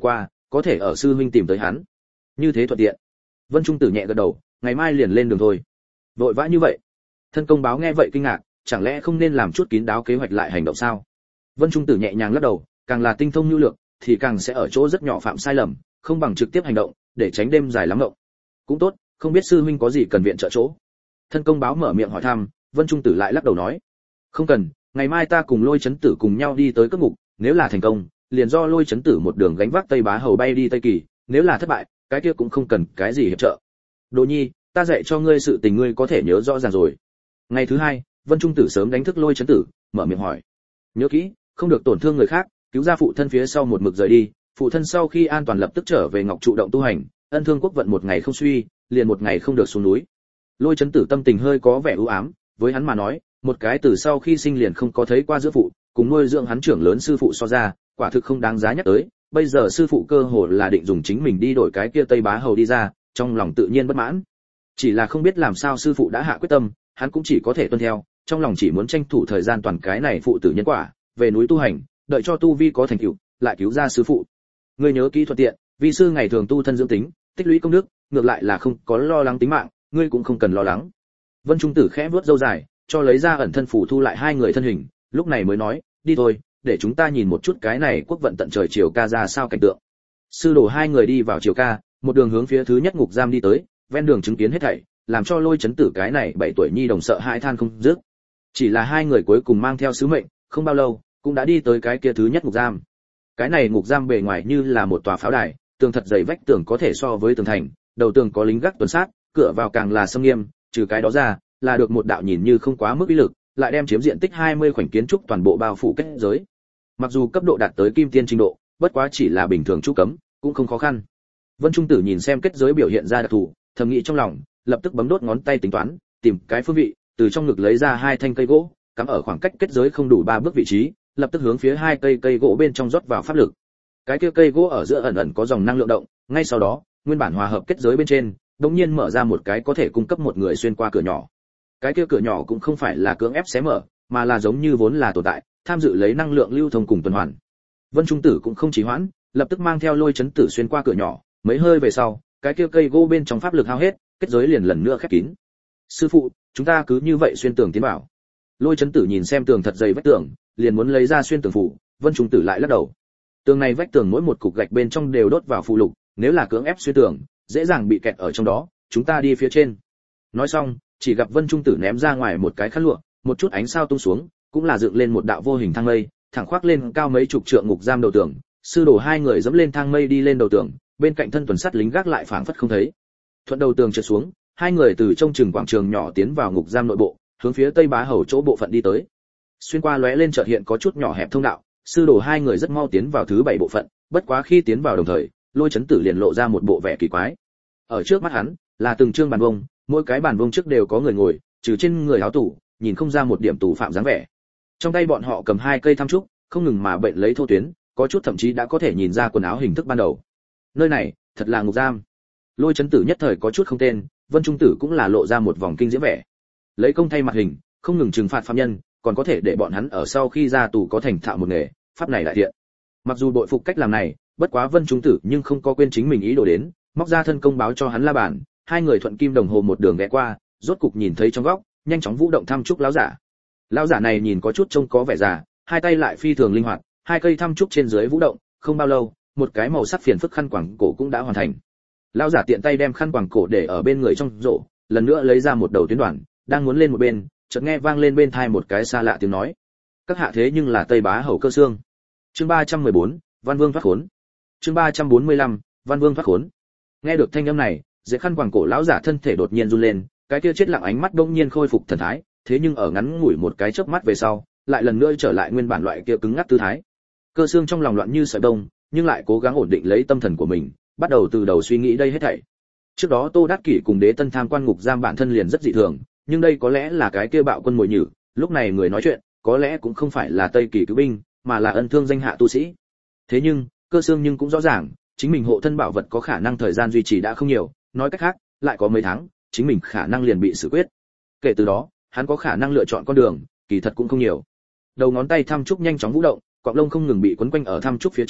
có thể ở sư huynh tìm tới hắn. Như thế thuận tiện. Vân Trung Tử nhẹ gật đầu, ngày mai liền lên đường thôi. Vội vã như vậy? Thân công báo nghe vậy kinh ngạc, chẳng lẽ không nên làm chút kín đáo kế hoạch lại hành động sao? Vân Trung Tử nhẹ nhàng lắc đầu, càng là tinh thông nhu lược thì càng sẽ ở chỗ rất nhỏ phạm sai lầm, không bằng trực tiếp hành động, để tránh đêm dài lắm mộng. Cũng tốt, không biết sư huynh có gì cần viện trợ chỗ. Thân công báo mở miệng hỏi thăm, Vân Trung Tử lại lắc đầu nói, không cần, ngày mai ta cùng Lôi Chấn Tử cùng nhau đi tới cất ngục, nếu là thành công, liền do Lôi Chấn Tử một đường gánh vác Tây Bá Hầu bay đi Tây Kỳ, nếu là thất bại, cái kia cũng không cần cái gì hiệp trợ. Đồ Nhi, ta dạy cho ngươi sự tình ngươi có thể nhớ rõ ràng rồi. Ngày thứ hai, Vân Trung Tử sớm đánh thức Lôi Chấn Tử, mở miệng hỏi, nhớ kỹ, không được tổn thương người khác, cứu ra phụ thân phía sau một mực rời đi. Phụ thân sau khi an toàn lập tức trở về Ngọc Trụ động tu hành, ân thương quốc vận một ngày không suy, liền một ngày không được xuống núi. Lôi Chấn Tử tâm tình hơi có vẻ u ám, với hắn mà nói, một cái từ sau khi sinh liền không có thấy qua giữa phụ, cùng nuôi dưỡng hắn trưởng lớn sư phụ so ra, quả thực không đáng giá nhắc tới. Bây giờ sư phụ cơ hồ là định dùng chính mình đi đổi cái kia Tây Bá Hầu đi ra, trong lòng tự nhiên bất mãn. Chỉ là không biết làm sao sư phụ đã hạ quyết tâm, hắn cũng chỉ có thể tuân theo, trong lòng chỉ muốn tranh thủ thời gian toàn cái này phụ tử nhân quả, về núi tu hành, đợi cho tu vi có thành tựu, lại cứu ra sư phụ. Ngươi nhớ kỹ thuận tiện, vi sư ngày thường tu thân dưỡng tính, tích lũy công đức, ngược lại là không có lo lắng tính mạng, ngươi cũng không cần lo lắng. Vân Trung Tử khẽ vuốt râu dài, cho lấy ra ẩn thân phủ thu lại hai người thân hình, lúc này mới nói, đi thôi, để chúng ta nhìn một chút cái này quốc vận tận trời chiều ca ra sao cảnh tượng. Sư đồ hai người đi vào chiều ca, một đường hướng phía thứ nhất ngục giam đi tới, ven đường chứng kiến hết thảy, làm cho Lôi Chấn Tử cái này bảy tuổi nhi đồng sợ hãi than không dứt. Chỉ là hai người cuối cùng mang theo sứ mệnh, không bao lâu, cũng đã đi tới cái kia thứ nhất ngục giam. Cái này ngục giam bề ngoài như là một tòa pháo đài, tường thật dày, vách tường có thể so với tường thành, đầu tường có lính gác tuần sát, cửa vào càng là sâm nghiêm, trừ cái đó ra, là được một đạo nhìn như không quá mức uy lực, lại đem chiếm diện tích hai mươi khoảnh kiến trúc toàn bộ bao phủ kết giới. Mặc dù cấp độ đạt tới kim tiên trình độ, bất quá chỉ là bình thường chu cấm, cũng không khó khăn. Vân Trung Tử nhìn xem kết giới biểu hiện ra đặc thù, thầm nghĩ trong lòng, lập tức bấm đốt ngón tay tính toán, tìm cái phương vị, từ trong ngực lấy ra hai thanh cây gỗ, cắm ở khoảng cách kết giới không đủ ba bước vị trí, lập tức hướng phía hai cây cây gỗ bên trong rót vào pháp lực. Cái kia cây gỗ ở giữa ẩn ẩn có dòng năng lượng động, ngay sau đó, nguyên bản hòa hợp kết giới bên trên, đột nhiên mở ra một cái có thể cung cấp một người xuyên qua cửa nhỏ. Cái kia cửa nhỏ cũng không phải là cưỡng ép xé mở, mà là giống như vốn là tồn tại, tham dự lấy năng lượng lưu thông cùng tuần hoàn. Vân Trung Tử cũng không trì hoãn, lập tức mang theo Lôi Chấn Tử xuyên qua cửa nhỏ, mấy hơi về sau, cái kia cây gỗ bên trong pháp lực hao hết, kết giới liền lần nữa khép kín. Sư phụ, chúng ta cứ như vậy xuyên tường tiến vào. Lôi Chấn Tử nhìn xem tường thật dày vách tường, liền muốn lấy ra xuyên tường phủ, Vân Trung Tử lại lắc đầu. Tường này vách tường mỗi một cục gạch bên trong đều đốt vào phù lục, nếu là cưỡng ép xuyên tường, dễ dàng bị kẹt ở trong đó, chúng ta đi phía trên. Nói xong, chỉ gặp Vân Trung Tử ném ra ngoài một cái khăn lụa, một chút ánh sao tung xuống, cũng là dựng lên một đạo vô hình thang mây, thẳng khoác lên cao mấy chục trượng ngục giam đầu tường. Sư đồ hai người dẫm lên thang mây đi lên đầu tường, bên cạnh thân tuần sắt lính gác lại phảng phất không thấy. Thuận đầu tường trượt xuống, hai người từ trong trường quảng trường nhỏ tiến vào ngục giam nội bộ, hướng phía Tây Bá Hầu chỗ bộ phận đi tới. Xuyên qua lóe lên chợt hiện có chút nhỏ hẹp thông đạo, sư đồ hai người rất mau tiến vào thứ bảy bộ phận, bất quá khi tiến vào đồng thời, Lôi Chấn Tử liền lộ ra một bộ vẻ kỳ quái. Ở trước mắt hắn là từng trương bàn vông, mỗi cái bàn vông trước đều có người ngồi, trừ trên người áo tủ, nhìn không ra một điểm tù phạm dáng vẻ. Trong tay bọn họ cầm hai cây tham trúc, không ngừng mà bệnh lấy thô tuyến, có chút thậm chí đã có thể nhìn ra quần áo hình thức ban đầu. Nơi này, thật là ngục giam. Lôi Chấn Tử nhất thời có chút không tên, Vân Trung Tử cũng là lộ ra một vòng kinh diễm vẻ. Lấy công thay mặt hình, không ngừng trừng phạt phạm nhân, còn có thể để bọn hắn ở sau khi ra tù có thành thạo một nghề, pháp này đại thiện. Mặc dù bội phục cách làm này, bất quá Vân Trung Tử nhưng không có quên chính mình ý đồ đến, móc ra thân công báo cho hắn la bàn, hai người thuận kim đồng hồ một đường ghé qua, rốt cục nhìn thấy trong góc, nhanh chóng vũ động thăm trúc lão giả. Lão giả này nhìn có chút trông có vẻ già, hai tay lại phi thường linh hoạt, hai cây thăm trúc trên dưới vũ động, không bao lâu, một cái màu sắc phiền phức khăn quàng cổ cũng đã hoàn thành. Lão giả tiện tay đem khăn quàng cổ để ở bên người trong rổ, lần nữa lấy ra một đầu tuyến đoạn, đang muốn lên một bên, chợt nghe vang lên bên tai một cái xa lạ tiếng nói. Các hạ thế nhưng là Tây Bá Hầu Cơ Xương. Chương ba trăm mười bốn, Văn Vương thoát khốn. Chương ba trăm bốn mươi lăm, Văn Vương thoát khốn. Nghe được thanh âm này, dễ khăn quàng cổ lão giả thân thể đột nhiên run lên, cái kia chết lặng ánh mắt đột nhiên khôi phục thần thái, thế nhưng ở ngắn ngủi một cái chớp mắt về sau, lại lần nữa trở lại nguyên bản loại kia cứng ngắc tư thái. Cơ Xương trong lòng loạn như sợi đông, nhưng lại cố gắng ổn định lấy tâm thần của mình, bắt đầu từ đầu suy nghĩ đây hết thảy. Trước đó Tô Đát Kỷ cùng Đế Tân tham quan ngục giam bản thân liền rất dị thường, nhưng đây có lẽ là cái kia bạo quân mồi nhử, lúc này người nói chuyện, có lẽ cũng không phải là Tây Kỳ cứu binh, mà là ân thương danh hạ tu sĩ. Thế nhưng, Cơ Xương nhưng cũng rõ ràng, chính mình hộ thân bảo vật có khả năng thời gian duy trì đã không nhiều, nói cách khác, lại có mấy tháng, chính mình khả năng liền bị xử quyết. Kể từ đó, hắn có khả năng lựa chọn con đường, kỳ thật cũng không nhiều. Đầu ngón tay thăm trúc nhanh chóng vũ động, cọng lông không ngừng bị quấn quanh ở thăm trúc phía trên,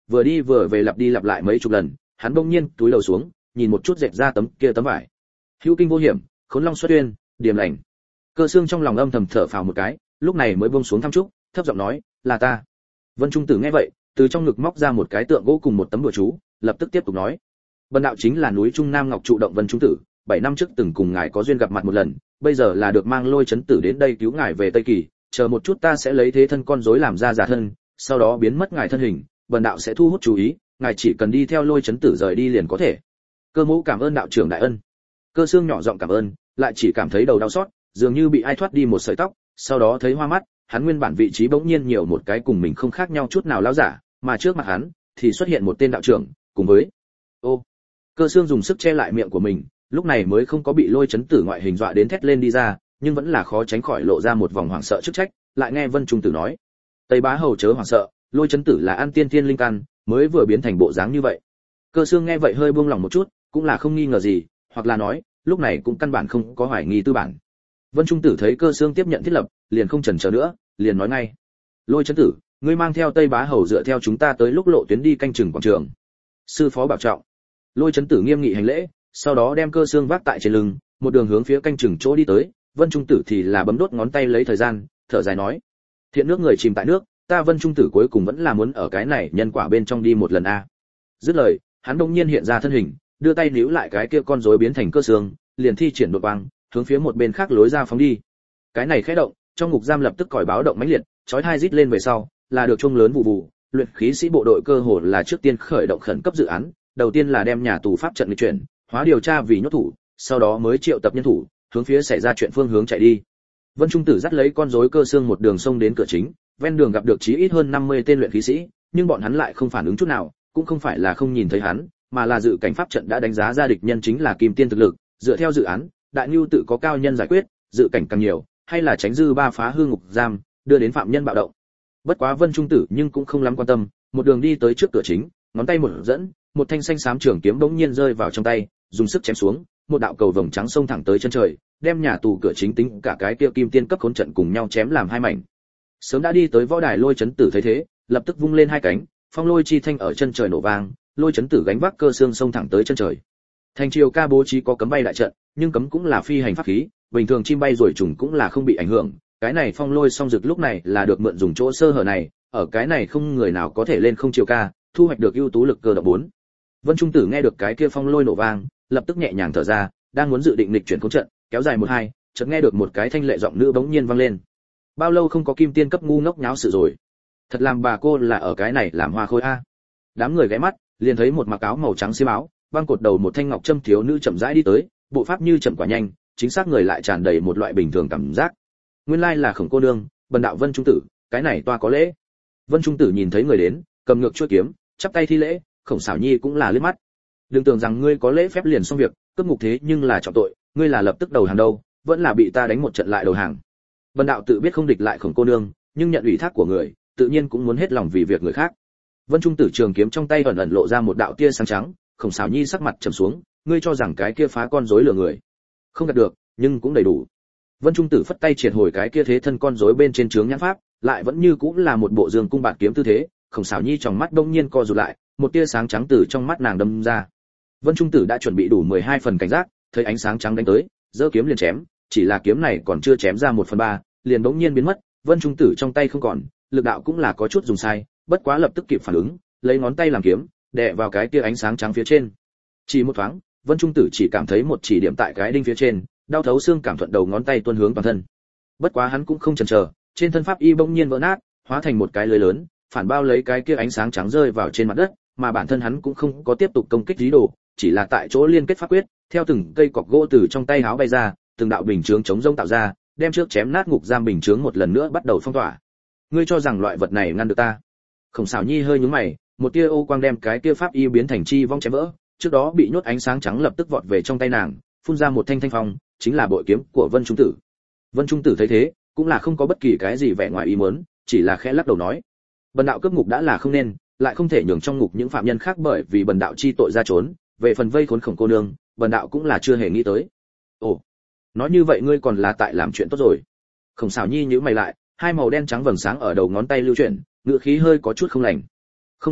vừa đi vừa về lặp đi lặp lại mấy chục lần, hắn bỗng nhiên túi đầu xuống, nhìn một chút dệt ra tấm kia tấm vải. Hữu kinh vô hiểm, khốn long xuất uyên, điềm lành. Cơ Xương trong lòng âm thầm thở phào một cái, lúc này mới buông xuống thăm trúc, thấp giọng nói, là ta. Vân Trung Tử nghe vậy, từ trong ngực móc ra một cái tượng gỗ cùng một tấm bùa chú, lập tức tiếp tục nói, Bần đạo chính là núi Trung Nam Ngọc trụ động Vân Trung Tử, bảy năm trước từng cùng ngài có duyên gặp mặt một lần, bây giờ là được mang Lôi Chấn Tử đến đây cứu ngài về Tây Kỳ, chờ một chút ta sẽ lấy thế thân con rối làm ra giả thân, sau đó biến mất ngài thân hình, bần đạo sẽ thu hút chú ý, ngài chỉ cần đi theo Lôi Chấn Tử rời đi liền có thể. Cơ Mẫu cảm ơn đạo trưởng đại ân. Cơ Xương nhỏ giọng cảm ơn, lại chỉ cảm thấy đầu đau xót, dường như bị ai thoát đi một sợi tóc, sau đó thấy hoa mắt, hắn nguyên bản vị trí bỗng nhiên nhiều một cái cùng mình không khác nhau chút nào lão giả, mà trước mặt hắn thì xuất hiện một tên đạo trưởng, cùng với ô. Cơ Xương dùng sức che lại miệng của mình, lúc này mới không có bị Lôi Chấn Tử ngoại hình dọa đến thét lên đi ra, nhưng vẫn là khó tránh khỏi lộ ra một vòng hoảng sợ chức trách, lại nghe Vân Trung Tử nói, Tây Bá hầu chớ hoảng sợ, Lôi Chấn Tử là ăn tiên thiên linh căn, mới vừa biến thành bộ dáng như vậy. Cơ Xương nghe vậy hơi buông lòng một chút, cũng là không nghi ngờ gì, hoặc là nói, lúc này cũng căn bản không có hoài nghi tư bản. Vân Trung Tử thấy Cơ Xương tiếp nhận thiết lập, liền không chần chờ nữa, liền nói ngay, Lôi Chấn Tử, ngươi mang theo Tây Bá hầu dựa theo chúng ta tới lúc lộ tuyến đi canh chừng quảng trường. Sư phó bảo trọng. Lôi Chấn Tử nghiêm nghị hành lễ, sau đó đem Cơ Xương vác tại trên lưng, một đường hướng phía canh chừng chỗ đi tới. Vân Trung Tử thì là bấm đốt ngón tay lấy thời gian, thở dài nói, thiện nước người chìm tại nước, ta Vân Trung Tử cuối cùng vẫn là muốn ở cái này nhân quả bên trong đi một lần a. Dứt lời, hắn đột nhiên hiện ra thân hình, đưa tay níu lại cái kia con rối biến thành Cơ Xương, liền thi triển đột quang, hướng phía một bên khác lối ra phóng đi. Cái này khẽ động, trong ngục giam lập tức còi báo động mãnh liệt, chói tai rít lên về sau, là được chuông lớn vụ vụ, luyện khí sĩ bộ đội cơ hồ là trước tiên khởi động khẩn cấp dự án, đầu tiên là đem nhà tù pháp trận nghịch chuyển, hóa điều tra vì nhốt thủ, sau đó mới triệu tập nhân thủ, hướng phía xảy ra chuyện phương hướng chạy đi. Vân Trung Tử dắt lấy con rối Cơ Xương một đường sông đến cửa chính, ven đường gặp được chí ít hơn năm mươi tên luyện khí sĩ, nhưng bọn hắn lại không phản ứng chút nào, cũng không phải là không nhìn thấy hắn, mà là dự cảnh pháp trận đã đánh giá ra địch nhân chính là Kim Tiên thực lực, dựa theo dự án, Đại Nưu tự có cao nhân giải quyết, dự cảnh càng nhiều, hay là tránh dư ba phá hư ngục giam, đưa đến phạm nhân bạo động. Bất quá Vân Trung Tử nhưng cũng không lắm quan tâm, một đường đi tới trước cửa chính, ngón tay một dẫn, một thanh xanh xám trường kiếm bỗng nhiên rơi vào trong tay, dùng sức chém xuống, một đạo cầu vồng trắng xông thẳng tới chân trời, đem nhà tù cửa chính tính cả cái kia Kim Tiên cấp khốn trận cùng nhau chém làm hai mảnh. Sớm đã đi tới võ đài Lôi Chấn Tử thấy thế, lập tức vung lên hai cánh, phong lôi chi thanh ở chân trời nổ vang, Lôi Chấn Tử gánh vác Cơ Xương xông thẳng tới chân trời. Thành triều ca bố trí có cấm bay đại trận, nhưng cấm cũng là phi hành pháp khí, bình thường chim bay rồi trùng cũng là không bị ảnh hưởng. Cái này phong lôi song dực lúc này là được mượn dùng chỗ sơ hở này, ở cái này không người nào có thể lên không triều ca, thu hoạch được ưu tú lực cơ động bốn. Vân Trung Tử nghe được cái kia phong lôi nổ vang, lập tức nhẹ nhàng thở ra, đang muốn dự định nghịch chuyển khống trận, kéo dài một hai, chợt nghe được một cái thanh lệ giọng nữ bỗng nhiên vang lên. Bao lâu không có Kim Tiên cấp ngu ngốc nháo sự rồi? Thật làm bà cô là ở cái này làm hoa khôi a. Đám người ghé mắt, liền thấy một mặc áo màu trắng xiêm áo, băng cột đầu một thanh ngọc châm thiếu nữ chậm rãi đi tới, bộ pháp như chậm quả nhanh, chính xác người lại tràn đầy một loại bình thường cảm giác. Nguyên lai là Khổng cô nương, bần đạo Vân Trung Tử, cái này toa có lễ. Vân Trung Tử nhìn thấy người đến, cầm ngược chuôi kiếm, chắp tay thi lễ, Khổng Sảo Nhi cũng là liếc mắt. Đừng tưởng rằng ngươi có lễ phép liền xong việc, cướp ngục thế nhưng là trọng tội, ngươi là lập tức đầu hàng đâu, vẫn là bị ta đánh một trận lại đầu hàng. Bần đạo tự biết không địch lại Khổng cô nương, nhưng nhận ủy thác của người, tự nhiên cũng muốn hết lòng vì việc người khác. Vân Trung Tử trường kiếm trong tay ẩn ẩn lộ ra một đạo tia sáng trắng, Khổng Sảo Nhi sắc mặt trầm xuống, ngươi cho rằng cái kia phá con rối lừa người, không đạt được, nhưng cũng đầy đủ. Vân Trung Tử phất tay triệt hồi cái kia thế thân con rối bên trên chướng nhãn pháp, lại vẫn như cũng là một bộ dương cung bạt kiếm tư thế. Khổng Sảo Nhi trong mắt đông nhiên co rụt lại, một tia sáng trắng từ trong mắt nàng đâm ra. Vân Trung Tử đã chuẩn bị đủ mười hai phần cảnh giác, thấy ánh sáng trắng đánh tới, giơ kiếm liền chém, chỉ là kiếm này còn chưa chém ra một phần ba, liền bỗng nhiên biến mất. Vân Trung Tử trong tay không còn, lực đạo cũng là có chút dùng sai, bất quá lập tức kịp phản ứng, lấy ngón tay làm kiếm, đè vào cái tia ánh sáng trắng phía trên. Chỉ một thoáng, Vân Trung Tử chỉ cảm thấy một chỉ điểm tại cái đinh phía trên, đau thấu xương cảm thuận đầu ngón tay tuôn hướng toàn thân. Bất quá hắn cũng không chần chờ, trên thân pháp y bỗng nhiên vỡ nát, hóa thành một cái lưới lớn, phản bao lấy cái kia ánh sáng trắng rơi vào trên mặt đất, mà bản thân hắn cũng không có tiếp tục công kích ý đồ, chỉ là tại chỗ liên kết pháp quyết, theo từng cây cọc gỗ từ trong tay háo bay ra, từng đạo bình chướng chống rông tạo ra, đem trước chém nát ngục giam bình chướng một lần nữa bắt đầu phong tỏa. Ngươi cho rằng loại vật này ngăn được ta? Khổng Sảo Nhi hơi nhướng mày, một tia ô quang đem cái kia pháp y biến thành chi vong chém vỡ, trước đó bị nhốt ánh sáng trắng lập tức vọt về trong tay nàng, phun ra một thanh thanh phong, chính là bội kiếm của Vân Trung Tử. Vân Trung Tử thấy thế, cũng là không có bất kỳ cái gì vẻ ngoài ý muốn, chỉ là khẽ lắc đầu nói: "Bần đạo cướp ngục đã là không nên, lại không thể nhường trong ngục những phạm nhân khác bởi vì bần đạo chi tội ra trốn, về phần vây khốn Khổng cô nương, bần đạo cũng là chưa hề nghĩ tới." "Ồ, nói như vậy ngươi còn là tại làm chuyện tốt rồi." Khổng Sảo Nhi nhíu mày lại, hai màu đen trắng vầng sáng ở đầu ngón tay lưu chuyển, ngựa khí hơi có chút không lành. "Không dám,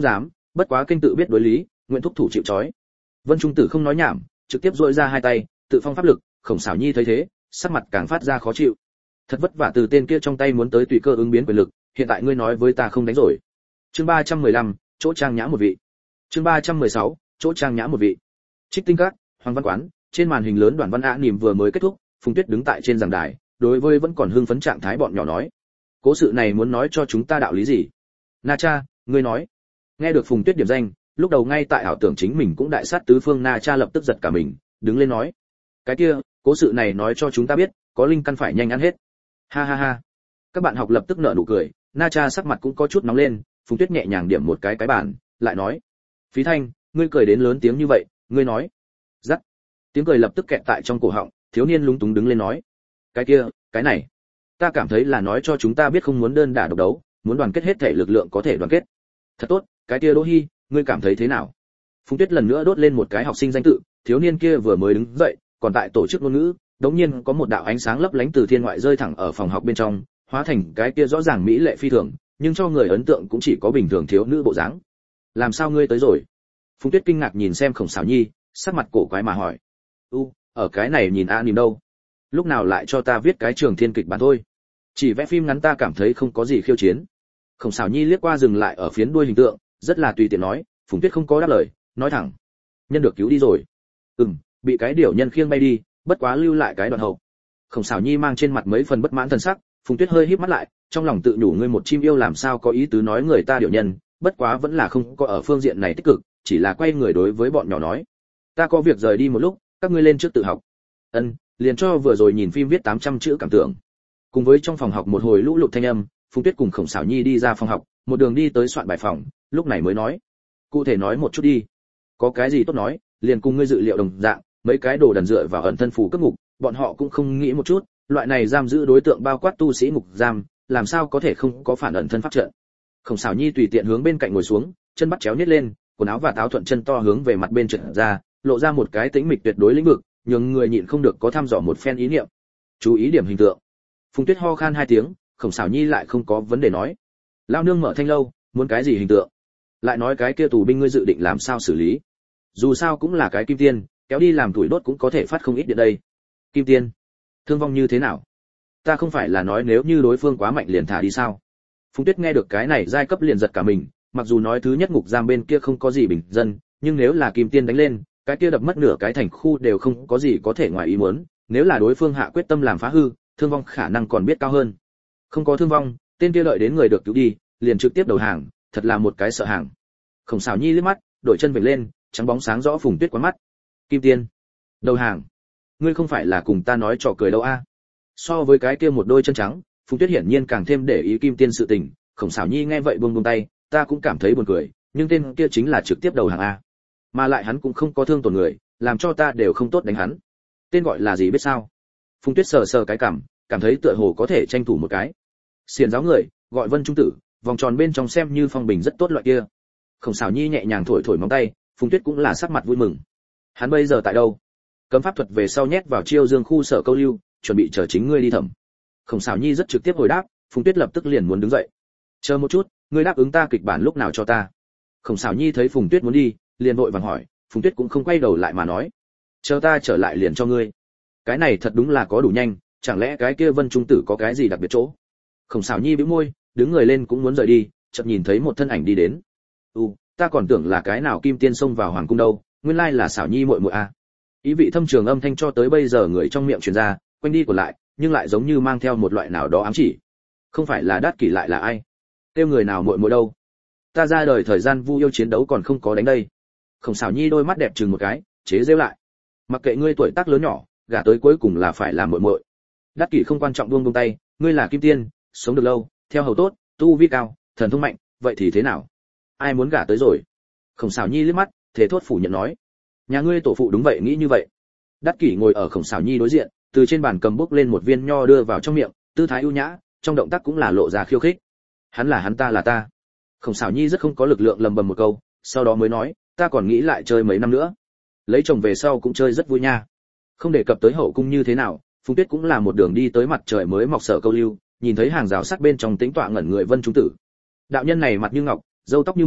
bất quá kênh tự biết đối lý, nguyện thúc thủ chịu trói. Vân Trung Tử không nói nhảm, trực tiếp duỗi ra hai tay, tự phong pháp lực. Khổng Sảo Nhi thấy thế, sắc mặt càng phát ra khó chịu. Thật vất vả từ tên kia trong tay muốn tới tùy cơ ứng biến quyền lực, hiện tại ngươi nói với ta không đánh rồi. Chương ba trăm mười lăm, chỗ trang nhã một vị. Chương ba trăm mười sáu, chỗ trang nhã một vị. Trích Tinh Các, Hoàng Văn Quán, trên màn hình lớn Đoàn Văn Á Nỉm vừa mới kết thúc, Phùng Tuyết đứng tại trên giảng đài, đối với vẫn còn hưng phấn trạng thái bọn nhỏ nói: "Cố sự này muốn nói cho chúng ta đạo lý gì?" "Na Cha, ngươi nói." Nghe được Phùng Tuyết điểm danh, lúc đầu ngay tại ảo tưởng chính mình cũng đại sát tứ phương Na Cha lập tức giật cả mình, đứng lên nói: "Cái kia, cố sự này nói cho chúng ta biết, có linh căn phải nhanh ăn hết." Ha ha ha. Các bạn học lập tức nở nụ cười, Na Cha sắc mặt cũng có chút nóng lên, Phùng Tuyết nhẹ nhàng điểm một cái cái bàn, lại nói: "Phí Thanh, ngươi cười đến lớn tiếng như vậy, ngươi nói." Rắc. Tiếng cười lập tức kẹt tại trong cổ họng, thiếu niên lúng túng đứng lên nói: "Cái kia, cái này, ta cảm thấy là nói cho chúng ta biết không muốn đơn đả độc đấu, muốn đoàn kết hết thể lực lượng có thể đoàn kết." "Thật tốt, cái kia Đỗ Hi, ngươi cảm thấy thế nào?" Phùng Tuyết lần nữa đốt lên một cái học sinh danh tự, thiếu niên kia vừa mới đứng dậy, còn tại tổ chức ngôn ngữ, đống nhiên có một đạo ánh sáng lấp lánh từ thiên ngoại rơi thẳng ở phòng học bên trong, hóa thành cái kia rõ ràng mỹ lệ phi thường, nhưng cho người ấn tượng cũng chỉ có bình thường thiếu nữ bộ dáng. "Làm sao ngươi tới rồi?" Phùng Tuyết kinh ngạc nhìn xem Khổng Sảo Nhi, sắc mặt cổ quái mà hỏi: "U, ở cái này nhìn a nhìn đâu? Lúc nào lại cho ta viết cái trường thiên kịch bản thôi? Chỉ vẽ phim ngắn ta cảm thấy không có gì khiêu chiến." Khổng Sảo Nhi liếc qua dừng lại ở phiến đuôi hình tượng, rất là tùy tiện nói. Phùng Tuyết không có đáp lời, nói thẳng: "Nhân được cứu đi rồi." "Ừm, bị cái điểu nhân khiêng bay đi, bất quá lưu lại cái đoạn hậu." Khổng Sảo Nhi mang trên mặt mấy phần bất mãn thần sắc, Phùng Tuyết hơi híp mắt lại, trong lòng tự nhủ ngươi một chim yêu làm sao có ý tứ nói người ta điểu nhân, bất quá vẫn là không có ở phương diện này tích cực, chỉ là quay người đối với bọn nhỏ nói: "Ta có việc rời đi một lúc, các ngươi lên trước tự học." Ân, liền cho vừa rồi nhìn phim viết tám trăm chữ cảm tưởng. Cùng với trong phòng học một hồi lũ lụt thanh âm, Phùng Tuyết cùng Khổng Sảo Nhi đi ra phòng học, một đường đi tới soạn bài phòng, lúc này mới nói: "Cụ thể nói một chút đi." "Có cái gì tốt nói, liền cùng ngươi dự liệu đồng dạng, mấy cái đồ đần dựa vào ẩn thân phù cấp ngục, bọn họ cũng không nghĩ một chút, loại này giam giữ đối tượng bao quát tu sĩ ngục giam, làm sao có thể không có phản ẩn thân pháp trận." Khổng Sảo Nhi tùy tiện hướng bên cạnh ngồi xuống, chân bắt chéo nhếch lên, quần áo và áo thuận chân to hướng về mặt bên trượt ra, lộ ra một cái tĩnh mịch tuyệt đối lĩnh vực, nhường người nhịn không được có thăm dò một phen ý niệm. "Chú ý điểm hình tượng." Phùng Tuyết ho khan hai tiếng, Khổng Sảo Nhi lại không có vấn đề nói: "Lao nương mở thanh lâu, muốn cái gì hình tượng? Lại nói cái kia tù binh ngươi dự định làm sao xử lý? Dù sao cũng là cái kim tiên, kéo đi làm tuổi đốt cũng có thể phát không ít điện đây." "Kim tiên? Thương vong như thế nào? Ta không phải là nói nếu như đối phương quá mạnh liền thả đi sao?" Phùng Tuyết nghe được cái này giai cấp liền giật cả mình, mặc dù nói thứ nhất ngục giam bên kia không có gì bình dân, nhưng nếu là kim tiên đánh lên, cái kia đập mất nửa cái thành khu đều không có gì có thể ngoài ý muốn, nếu là đối phương hạ quyết tâm làm phá hư, thương vong khả năng còn biết cao hơn. Không có thương vong, tên kia đợi đến người được cứu đi, liền trực tiếp đầu hàng, thật là một cái sợ hàng. Khổng Sảo Nhi liếc mắt, đổi chân về lên, trắng bóng sáng rõ Phùng Tuyết quán mắt. "Kim tiên? Đầu hàng? Ngươi không phải là cùng ta nói trò cười đâu a?" So với cái kia một đôi chân trắng, Phùng Tuyết hiển nhiên càng thêm để ý kim tiên sự tình, Khổng Sảo Nhi nghe vậy buông buông tay, "Ta cũng cảm thấy buồn cười, nhưng tên kia chính là trực tiếp đầu hàng a. Mà lại hắn cũng không có thương tổn người, làm cho ta đều không tốt đánh hắn. Tên gọi là gì biết sao?" Phùng Tuyết sờ sờ cái cằm, cảm thấy tựa hồ có thể tranh thủ một cái. "Xiển giáo người, gọi Vân Trung Tử, vòng tròn bên trong xem như phong bình rất tốt loại kia." Khổng Sảo Nhi nhẹ nhàng thổi thổi móng tay, Phùng Tuyết cũng là sắc mặt vui mừng. "Hắn bây giờ tại đâu?" "Cấm pháp thuật về sau nhét vào Chiêu Dương khu sở câu lưu, chuẩn bị chờ chính ngươi đi thẩm." Khổng Sảo Nhi rất trực tiếp hồi đáp, Phùng Tuyết lập tức liền muốn đứng dậy. "Chờ một chút, ngươi đáp ứng ta kịch bản lúc nào cho ta?" Khổng Sảo Nhi thấy Phùng Tuyết muốn đi, liền vội vàng hỏi, Phùng Tuyết cũng không quay đầu lại mà nói: "Chờ ta trở lại liền cho ngươi." Cái này thật đúng là có đủ nhanh, chẳng lẽ cái kia Vân Trung Tử có cái gì đặc biệt chỗ? Khổng Sảo Nhi bĩu môi, đứng người lên cũng muốn rời đi, chợt nhìn thấy một thân ảnh đi đến. "U, ta còn tưởng là cái nào kim tiên xông vào hoàng cung đâu, nguyên lai là Sảo Nhi muội muội a." Ý vị thâm trường âm thanh cho tới bây giờ người trong miệng truyền ra, quanh đi của lại, nhưng lại giống như mang theo một loại nào đó ám chỉ. Không phải là Đát Kỷ lại là ai? Tiêu người nào muội muội đâu? Ta ra đời thời gian vu yêu chiến đấu còn không có đánh đây. Khổng Sảo Nhi đôi mắt đẹp trừng một cái, chế giễu lại. "Mặc kệ ngươi tuổi tác lớn nhỏ, gả tới cuối cùng là phải làm muội muội." Đát Kỷ không quan trọng buông buông tay, "Ngươi là kim tiên, sống được lâu, theo hầu tốt, tu vi cao, thần thông mạnh, vậy thì thế nào? Ai muốn gả tới rồi?" Khổng Sảo Nhi liếc mắt, thế thốt phủ nhận nói: "Nhà ngươi tổ phụ đúng vậy nghĩ như vậy." Đát Kỷ ngồi ở Khổng Sảo Nhi đối diện, từ trên bàn cầm bốc lên một viên nho đưa vào trong miệng, tư thái ưu nhã, trong động tác cũng là lộ ra khiêu khích. "Hắn là hắn, ta là ta." Khổng Sảo Nhi rất không có lực lượng lầm bầm một câu, sau đó mới nói: "Ta còn nghĩ lại chơi mấy năm nữa. Lấy chồng về sau cũng chơi rất vui nha." Không đề cập tới hậu cung như thế nào, Phùng Tuyết cũng là một đường đi tới mặt trời mới mọc sở câu lưu, nhìn thấy hàng rào sắt bên trong tĩnh tọa ngẩn người Vân Trung Tử. Đạo nhân này mặt như ngọc, râu tóc như mực,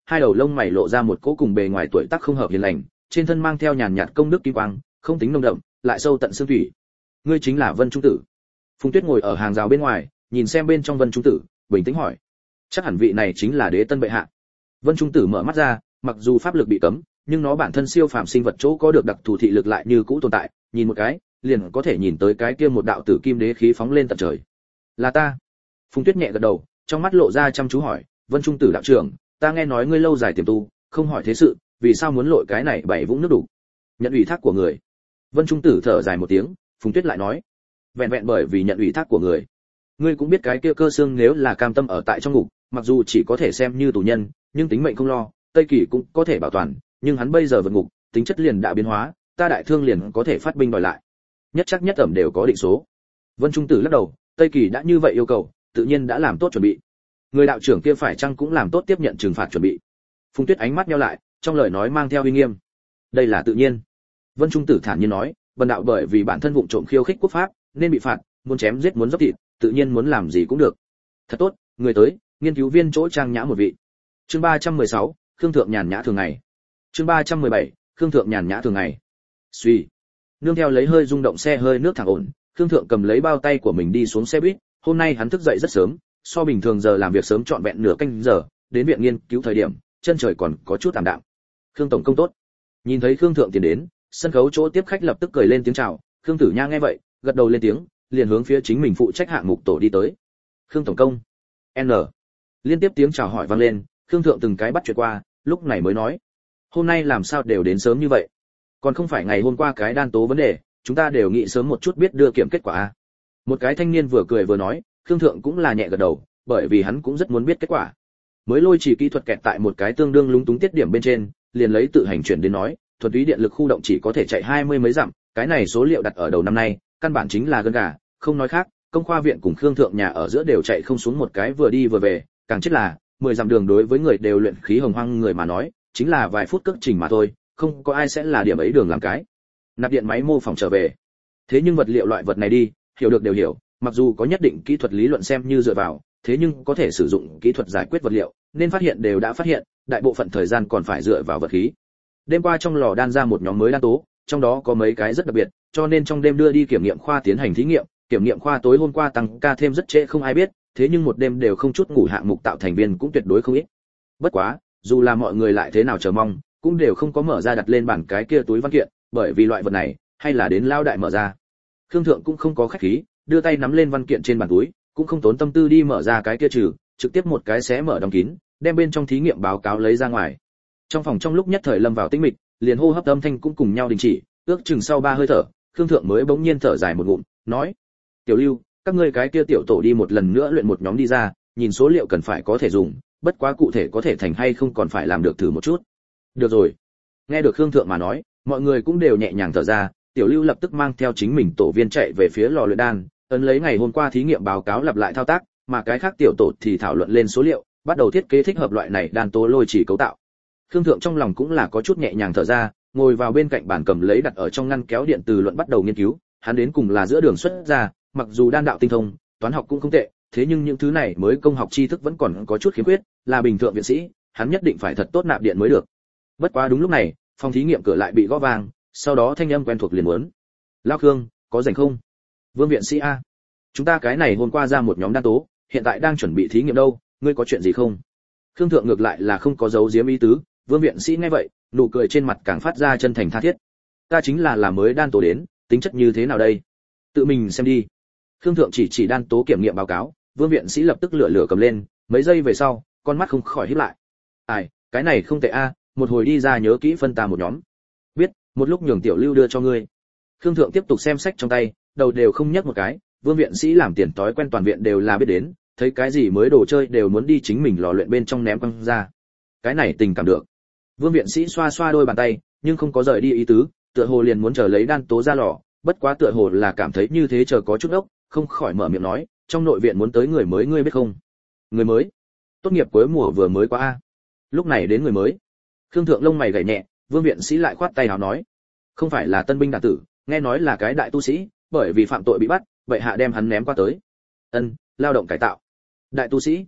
hai đầu lông mày lộ ra một cỗ cùng bề ngoài tuổi tác không hợp hiền lành, trên thân mang theo nhàn nhạt công đức kim quang, không tính nồng đậm, lại sâu tận xương thủy. Ngươi chính là Vân Trung Tử? Phùng Tuyết ngồi ở hàng rào bên ngoài, nhìn xem bên trong Vân Trung Tử, bình tĩnh hỏi. Chắc hẳn vị này chính là Đế Tân bệ hạ. Vân Trung Tử mở mắt ra, mặc dù pháp lực bị cấm, nhưng nó bản thân siêu phàm sinh vật chỗ có được đặc thù thị lực lại như cũ tồn tại, nhìn một cái, liền có thể nhìn tới cái kia một đạo tử kim đế khí phóng lên tận trời. Là ta. Phùng Tuyết nhẹ gật đầu, trong mắt lộ ra chăm chú hỏi, Vân Trung Tử đạo trưởng, ta nghe nói ngươi lâu dài tiềm tu, không hỏi thế sự, vì sao muốn lội cái này bảy vũng nước đủ? Nhận ủy thác của người. Vân Trung Tử thở dài một tiếng, Phùng Tuyết lại nói, vẹn vẹn bởi vì nhận ủy thác của người. Ngươi cũng biết cái kia Cơ Xương nếu là cam tâm ở tại trong ngục, mặc dù chỉ có thể xem như tù nhân, nhưng tính mệnh không lo, Tây Kỳ cũng có thể bảo toàn, nhưng hắn bây giờ vượt ngục, tính chất liền đã biến hóa, ta đại thương liền có thể phát binh đòi lại. Nhất chắc nhất ẩm đều có định số. Vân Trung Tử lắc đầu, Tây Kỳ đã như vậy yêu cầu, tự nhiên đã làm tốt chuẩn bị. Người đạo trưởng kia phải chăng cũng làm tốt tiếp nhận trừng phạt chuẩn bị? Phùng Tuyết ánh mắt nheo lại, trong lời nói mang theo uy nghiêm. Đây là tự nhiên. Vân Trung Tử thản nhiên nói, bần đạo bởi vì bản thân vụng trộm khiêu khích quốc pháp, nên bị phạt, muốn chém giết muốn dốc thịt, tự nhiên muốn làm gì cũng được. Thật tốt, người tới, nghiên cứu viên chỗ trang nhã một vị. Chương ba trăm mười sáu, Khương thượng nhàn nhã thường ngày. Chương ba trăm mười bảy, Khương thượng nhàn nhã thường ngày. Suy. Nương theo lấy hơi rung động xe hơi nước thẳng ổn, Khương thượng cầm lấy bao tay của mình đi xuống xe buýt, hôm nay hắn thức dậy rất sớm, so bình thường giờ làm việc sớm trọn vẹn nửa canh giờ, đến viện nghiên cứu thời điểm, chân trời còn có chút tạm đạm. Khương tổng công tốt. Nhìn thấy Khương thượng tiến đến, sân khấu chỗ tiếp khách lập tức cười lên tiếng chào, Khương Tử Nha nghe vậy, gật đầu lên tiếng, liền hướng phía chính mình phụ trách hạng mục tổ đi tới. Khương tổng công. N. Liên tiếp tiếng chào hỏi vang lên, Khương thượng từng cái bắt chuyện qua, lúc này mới nói, hôm nay làm sao đều đến sớm như vậy? Còn không phải ngày hôm qua cái đan tố vấn đề, chúng ta đều nghĩ sớm một chút biết đưa kiểm kết quả a. Một cái thanh niên vừa cười vừa nói, Khương thượng cũng là nhẹ gật đầu, bởi vì hắn cũng rất muốn biết kết quả. Mới lôi chỉ kỹ thuật kẹt tại một cái tương đương lúng túng tiết điểm bên trên, liền lấy tự hành chuyển đến nói, thuần túy điện lực khu động chỉ có thể chạy hai mươi mấy dặm, cái này số liệu đặt ở đầu năm nay, căn bản chính là gân gà, không nói khác, công khoa viện cùng Khương thượng nhà ở giữa đều chạy không xuống một cái vừa đi vừa về, càng chết là mười dặm đường đối với người đều luyện khí hồng hoang người mà nói, chính là vài phút cước trình mà thôi, không có ai sẽ là điểm ấy đường làm cái. Nạp điện máy mô phỏng trở về. Thế nhưng vật liệu loại vật này đi, hiểu được đều hiểu, mặc dù có nhất định kỹ thuật lý luận xem như dựa vào, thế nhưng có thể sử dụng kỹ thuật giải quyết vật liệu, nên phát hiện đều đã phát hiện, đại bộ phận thời gian còn phải dựa vào vật khí. Đêm qua trong lò đan ra một nhóm mới đan tố, trong đó có mấy cái rất đặc biệt, cho nên trong đêm đưa đi kiểm nghiệm khoa tiến hành thí nghiệm, kiểm nghiệm khoa tối hôm qua tăng ca thêm rất trễ không ai biết, thế nhưng một đêm đều không chút ngủ hạng mục tạo thành viên cũng tuyệt đối không ít. Bất quá, dù là mọi người lại thế nào chờ mong, cũng đều không có mở ra đặt lên bản cái kia túi văn kiện, bởi vì loại vật này, hay là đến lao đại mở ra. Khương thượng cũng không có khách khí, đưa tay nắm lên văn kiện trên bàn túi, cũng không tốn tâm tư đi mở ra cái kia trừ, trực tiếp một cái xé mở đóng kín, đem bên trong thí nghiệm báo cáo lấy ra ngoài. Trong phòng trong lúc nhất thời lâm vào tĩnh mịch, liền hô hấp âm thanh cũng cùng nhau đình chỉ, ước chừng sau ba hơi thở, Khương thượng mới bỗng nhiên thở dài một ngụm, nói: "Tiểu Lưu, các ngươi cái kia tiểu tổ đi một lần nữa luyện một nhóm đi ra, nhìn số liệu cần phải có thể dùng, bất quá cụ thể có thể thành hay không còn phải làm được thử một chút." Được rồi. Nghe được Khương thượng mà nói, mọi người cũng đều nhẹ nhàng thở ra, Tiểu Lưu lập tức mang theo chính mình tổ viên chạy về phía lò luyện đan, ấn lấy ngày hôm qua thí nghiệm báo cáo lặp lại thao tác, mà cái khác tiểu tổ thì thảo luận lên số liệu, bắt đầu thiết kế thích hợp loại này đan tố lôi chỉ cấu tạo. Khương thượng trong lòng cũng là có chút nhẹ nhàng thở ra, ngồi vào bên cạnh bàn cầm lấy đặt ở trong ngăn kéo điện từ luận bắt đầu nghiên cứu, hắn đến cùng là giữa đường xuất ra, mặc dù đan đạo tinh thông, toán học cũng không tệ, thế nhưng những thứ này mới công học tri thức vẫn còn có chút khiếm khuyết, là bình thường viện sĩ, hắn nhất định phải thật tốt nạp điện mới được. Bất quá đúng lúc này, phòng thí nghiệm cửa lại bị gõ vang, sau đó thanh âm quen thuộc liền muốn: "Lão Khương, có rảnh không?" "Vương viện sĩ a, chúng ta cái này hôm qua ra một nhóm đan tố, hiện tại đang chuẩn bị thí nghiệm đâu, ngươi có chuyện gì không?" Khương thượng ngược lại là không có giấu giếm ý tứ, Vương viện sĩ nghe vậy, nụ cười trên mặt càng phát ra chân thành tha thiết. "Ta chính là làm mới đan tố đến, tính chất như thế nào đây? Tự mình xem đi." Khương thượng chỉ chỉ đan tố kiểm nghiệm báo cáo, Vương viện sĩ lập tức lửa lửa cầm lên, mấy giây về sau, con mắt không khỏi híp lại. "Ai, cái này không tệ a, một hồi đi ra nhớ kỹ phân ta một nhóm." "Biết, một lúc nhường Tiểu Lưu đưa cho ngươi." Khương thượng tiếp tục xem sách trong tay, đầu đều không nhấc một cái, Vương viện sĩ làm tiền tối quen toàn viện đều là biết đến, thấy cái gì mới đồ chơi đều muốn đi chính mình lò luyện bên trong ném quăng ra. Cái này tình cảm được. Vương viện sĩ xoa xoa đôi bàn tay, nhưng không có rời đi ý tứ, tựa hồ liền muốn chờ lấy đan tố ra lò, bất quá tựa hồ là cảm thấy như thế chờ có chút ốc, không khỏi mở miệng nói, "Trong nội viện muốn tới người mới ngươi biết không?" "Người mới?" "Tốt nghiệp cuối mùa vừa mới qua a." "Lúc này đến người mới?" Khương thượng lông mày gảy nhẹ, Vương viện sĩ lại khoát tay áo nói: "Không phải là tân binh đạn tử, nghe nói là cái đại tu sĩ, bởi vì phạm tội bị bắt, vậy hạ đem hắn ném qua tới." "Ân, lao động cải tạo." "Đại tu sĩ?"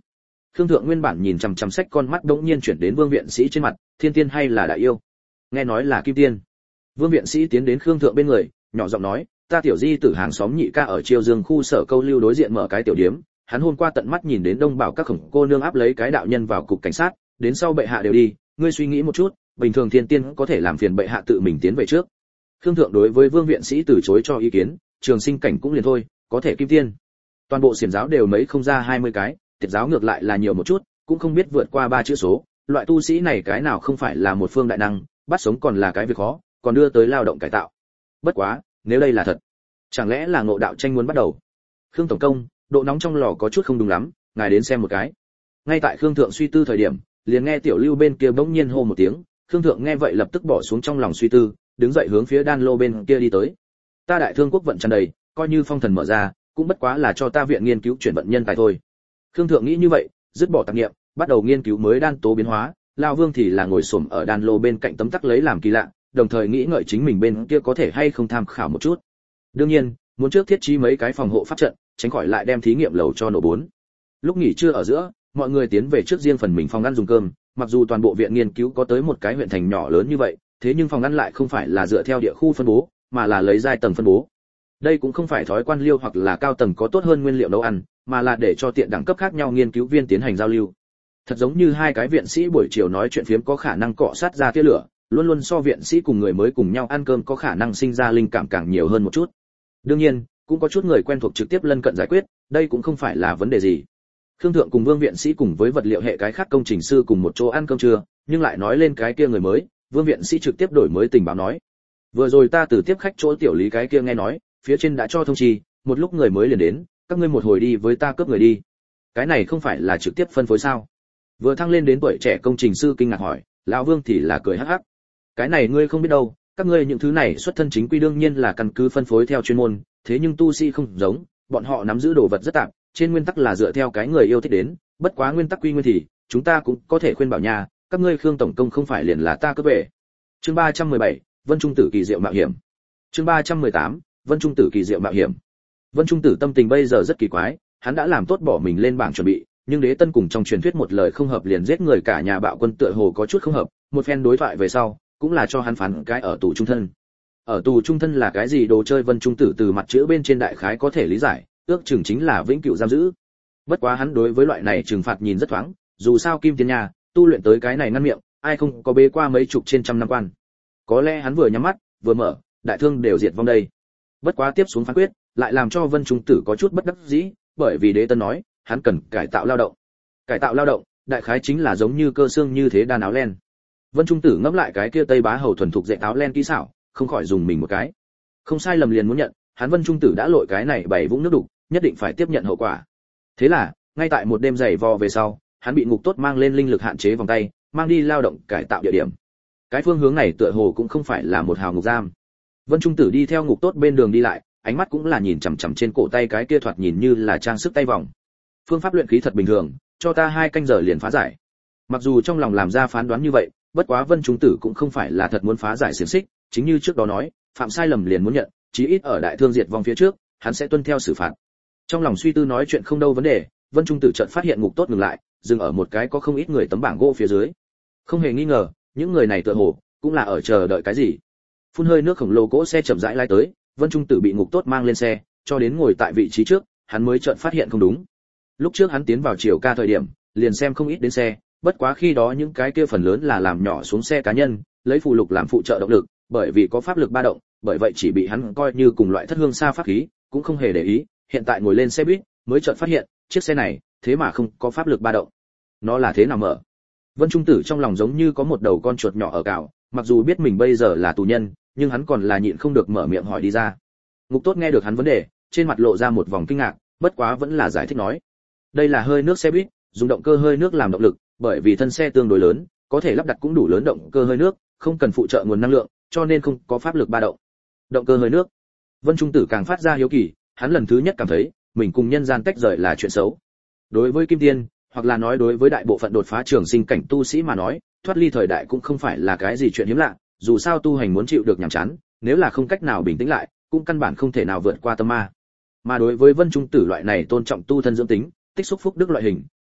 Khương Thượng nguyên bản nhìn chằm chằm sách con mắt đống nhiên chuyển đến Vương viện sĩ trên mặt, thiên tiên hay là đại yêu? Nghe nói là kim tiên. Vương viện sĩ tiến đến Khương Thượng bên người, nhỏ giọng nói, ta tiểu di tử hàng xóm nhị ca ở Triều Dương khu sở câu lưu đối diện mở cái tiểu điếm, hắn hôm qua tận mắt nhìn đến đông bảo các khổng cô nương áp lấy cái đạo nhân vào cục cảnh sát, đến sau bệ hạ đều đi, ngươi suy nghĩ một chút, bình thường thiên tiên có thể làm phiền bệ hạ tự mình tiến về trước. Khương Thượng đối với Vương viện sĩ từ chối cho ý kiến, Trường Sinh cảnh cũng liền thôi, có thể kim tiên. Toàn bộ xiển giáo đều mấy không ra hai mươi cái, tiệt giáo ngược lại là nhiều một chút, cũng không biết vượt qua ba chữ số, loại tu sĩ này cái nào không phải là một phương đại năng, bắt sống còn là cái việc khó, còn đưa tới lao động cải tạo. Bất quá, nếu đây là thật, chẳng lẽ là ngộ đạo tranh muốn bắt đầu? Khương tổng công, độ nóng trong lò có chút không đúng lắm, ngài đến xem một cái. Ngay tại Khương Thượng suy tư thời điểm, liền nghe Tiểu Lưu bên kia bỗng nhiên hô một tiếng, Khương Thượng nghe vậy lập tức bỏ xuống trong lòng suy tư, đứng dậy hướng phía đan lô bên kia đi tới. Ta đại thương quốc vận tràn đầy, coi như phong thần mở ra, cũng bất quá là cho ta viện nghiên cứu chuyển vận nhân tài thôi. Khương Thượng nghĩ như vậy, dứt bỏ tạp niệm, bắt đầu nghiên cứu mới đan tố biến hóa, Lão Vương thì là ngồi xổm ở đan lô bên cạnh tấm tắc lấy làm kỳ lạ, đồng thời nghĩ ngợi chính mình bên kia có thể hay không tham khảo một chút. Đương nhiên, muốn trước thiết trí mấy cái phòng hộ pháp trận, tránh khỏi lại đem thí nghiệm lầu cho nổ bốn. Lúc nghỉ trưa ở giữa, mọi người tiến về trước riêng phần mình phòng ăn dùng cơm, mặc dù toàn bộ viện nghiên cứu có tới một cái huyện thành nhỏ lớn như vậy, thế nhưng phòng ăn lại không phải là dựa theo địa khu phân bố, mà là lấy giai tầng phân bố. Đây cũng không phải thói quan liêu hoặc là cao tầng có tốt hơn nguyên liệu nấu ăn, mà là để cho tiện đẳng cấp khác nhau nghiên cứu viên tiến hành giao lưu. Thật giống như hai cái viện sĩ buổi chiều nói chuyện phiếm có khả năng cọ sát ra tia lửa, luôn luôn so viện sĩ cùng người mới cùng nhau ăn cơm có khả năng sinh ra linh cảm càng nhiều hơn một chút. Đương nhiên, cũng có chút người quen thuộc trực tiếp lân cận giải quyết, đây cũng không phải là vấn đề gì. Khương Thượng cùng Vương viện sĩ cùng với vật liệu hệ cái khác công trình sư cùng một chỗ ăn cơm trưa, nhưng lại nói lên cái kia người mới, Vương viện sĩ trực tiếp đổi mới tình báo nói. Vừa rồi ta từ tiếp khách chỗ tiểu lý cái kia nghe nói, phía trên đã cho thông chi, một lúc người mới liền đến, các ngươi một hồi đi với ta cướp người đi. Cái này không phải là trực tiếp phân phối sao? Vừa thăng lên đến tuổi trẻ công trình sư kinh ngạc hỏi, lão Vương thì là cười hắc hắc. Cái này ngươi không biết đâu, các ngươi những thứ này xuất thân chính quy đương nhiên là căn cứ phân phối theo chuyên môn, thế nhưng tu sĩ không giống, bọn họ nắm giữ đồ vật rất tạp, trên nguyên tắc là dựa theo cái người yêu thích đến, bất quá nguyên tắc quy nguyên thì, chúng ta cũng có thể khuyên bảo nhà, các ngươi Khương tổng công không phải liền là ta cướp về. Chương ba trăm mười bảy, Vân Trung Tử kỳ diệu mạo hiểm. Chương ba trăm mười tám, Vân Trung Tử kỳ diệu mạo hiểm. Vân Trung Tử tâm tình bây giờ rất kỳ quái, hắn đã làm tốt bỏ mình lên bảng chuẩn bị, nhưng Đế Tân cùng trong truyền thuyết một lời không hợp liền giết người cả nhà bạo quân tựa hồ có chút không hợp, một phen đối thoại về sau, cũng là cho hắn phán cái ở tù trung thân. Ở tù trung thân là cái gì đồ chơi Vân Trung Tử từ mặt chữ bên trên đại khái có thể lý giải, ước chừng chính là vĩnh cửu giam giữ. Bất quá hắn đối với loại này trừng phạt nhìn rất thoáng, dù sao Kim Tiên nhà, tu luyện tới cái này ngăn miệng, ai không có bế qua mấy chục trên trăm năm quan. Có lẽ hắn vừa nhắm mắt, vừa mở, đại thương đều diệt vong đây. Bất quá tiếp xuống phán quyết, lại làm cho Vân Trung Tử có chút bất đắc dĩ, bởi vì Đế Tân nói, hắn cần cải tạo lao động. Cải tạo lao động, đại khái chính là giống như cơ xương như thế đan áo len. Vân Trung Tử ngẫm lại cái kia Tây Bá hầu thuần thục dệt áo len kỹ xảo, không khỏi dùng mình một cái. Không sai lầm liền muốn nhận, hắn Vân Trung Tử đã lội cái này bảy vũng nước đục, nhất định phải tiếp nhận hậu quả. Thế là, ngay tại một đêm giày vò về sau, hắn bị ngục tốt mang lên linh lực hạn chế vòng tay, mang đi lao động cải tạo địa điểm. Cái phương hướng này tựa hồ cũng không phải là một hào ngục giam. Vân Trung Tử đi theo ngục tốt bên đường đi lại, ánh mắt cũng là nhìn chằm chằm trên cổ tay cái kia thoạt nhìn như là trang sức tay vòng. Phương pháp luyện khí thật bình thường, cho ta hai canh giờ liền phá giải. Mặc dù trong lòng làm ra phán đoán như vậy, bất quá Vân Trung Tử cũng không phải là thật muốn phá giải xiển xích, chính như trước đó nói, phạm sai lầm liền muốn nhận, chí ít ở đại thương diệt vong phía trước, hắn sẽ tuân theo xử phạt. Trong lòng suy tư nói chuyện không đâu vấn đề, Vân Trung Tử chợt phát hiện ngục tốt ngừng lại, dừng ở một cái có không ít người tấm bảng gỗ phía dưới. Không hề nghi ngờ, những người này tựa hồ cũng là ở chờ đợi cái gì. Phun hơi nước khổng lồ cỗ xe chậm rãi lái tới, Vân Trung Tử bị ngục tốt mang lên xe, cho đến ngồi tại vị trí trước, hắn mới chợt phát hiện không đúng. Lúc trước hắn tiến vào chiều ca thời điểm, liền xem không ít đến xe, bất quá khi đó những cái kia phần lớn là làm nhỏ xuống xe cá nhân, lấy phù lục làm phụ trợ động lực, bởi vì có pháp lực ba động, bởi vậy chỉ bị hắn coi như cùng loại thất hương xa pháp khí, cũng không hề để ý, hiện tại ngồi lên xe buýt, mới chợt phát hiện, chiếc xe này, thế mà không có pháp lực ba động. Nó là thế nào mở? Vân Trung Tử trong lòng giống như có một đầu con chuột nhỏ ở cào, mặc dù biết mình bây giờ là tù nhân, nhưng hắn còn là nhịn không được mở miệng hỏi đi ra. Ngục tốt nghe được hắn vấn đề, trên mặt lộ ra một vòng kinh ngạc, bất quá vẫn là giải thích nói. Đây là hơi nước xe buýt, dùng động cơ hơi nước làm động lực, bởi vì thân xe tương đối lớn, có thể lắp đặt cũng đủ lớn động cơ hơi nước, không cần phụ trợ nguồn năng lượng, cho nên không có pháp lực ba động. Động cơ hơi nước. Vân Trung Tử càng phát ra hiếu kỳ, hắn lần thứ nhất cảm thấy, mình cùng nhân gian tách rời là chuyện xấu. Đối với Kim Tiên, hoặc là nói đối với đại bộ phận đột phá trường sinh cảnh tu sĩ mà nói, thoát ly thời đại cũng không phải là cái gì chuyện hiếm lạ, dù sao tu hành muốn chịu được nhàm chán, nếu là không cách nào bình tĩnh lại, cũng căn bản không thể nào vượt qua tâm ma. Mà đối với Vân Trung Tử loại này tôn trọng tu thân dưỡng tính, tích xúc phúc đức loại hình,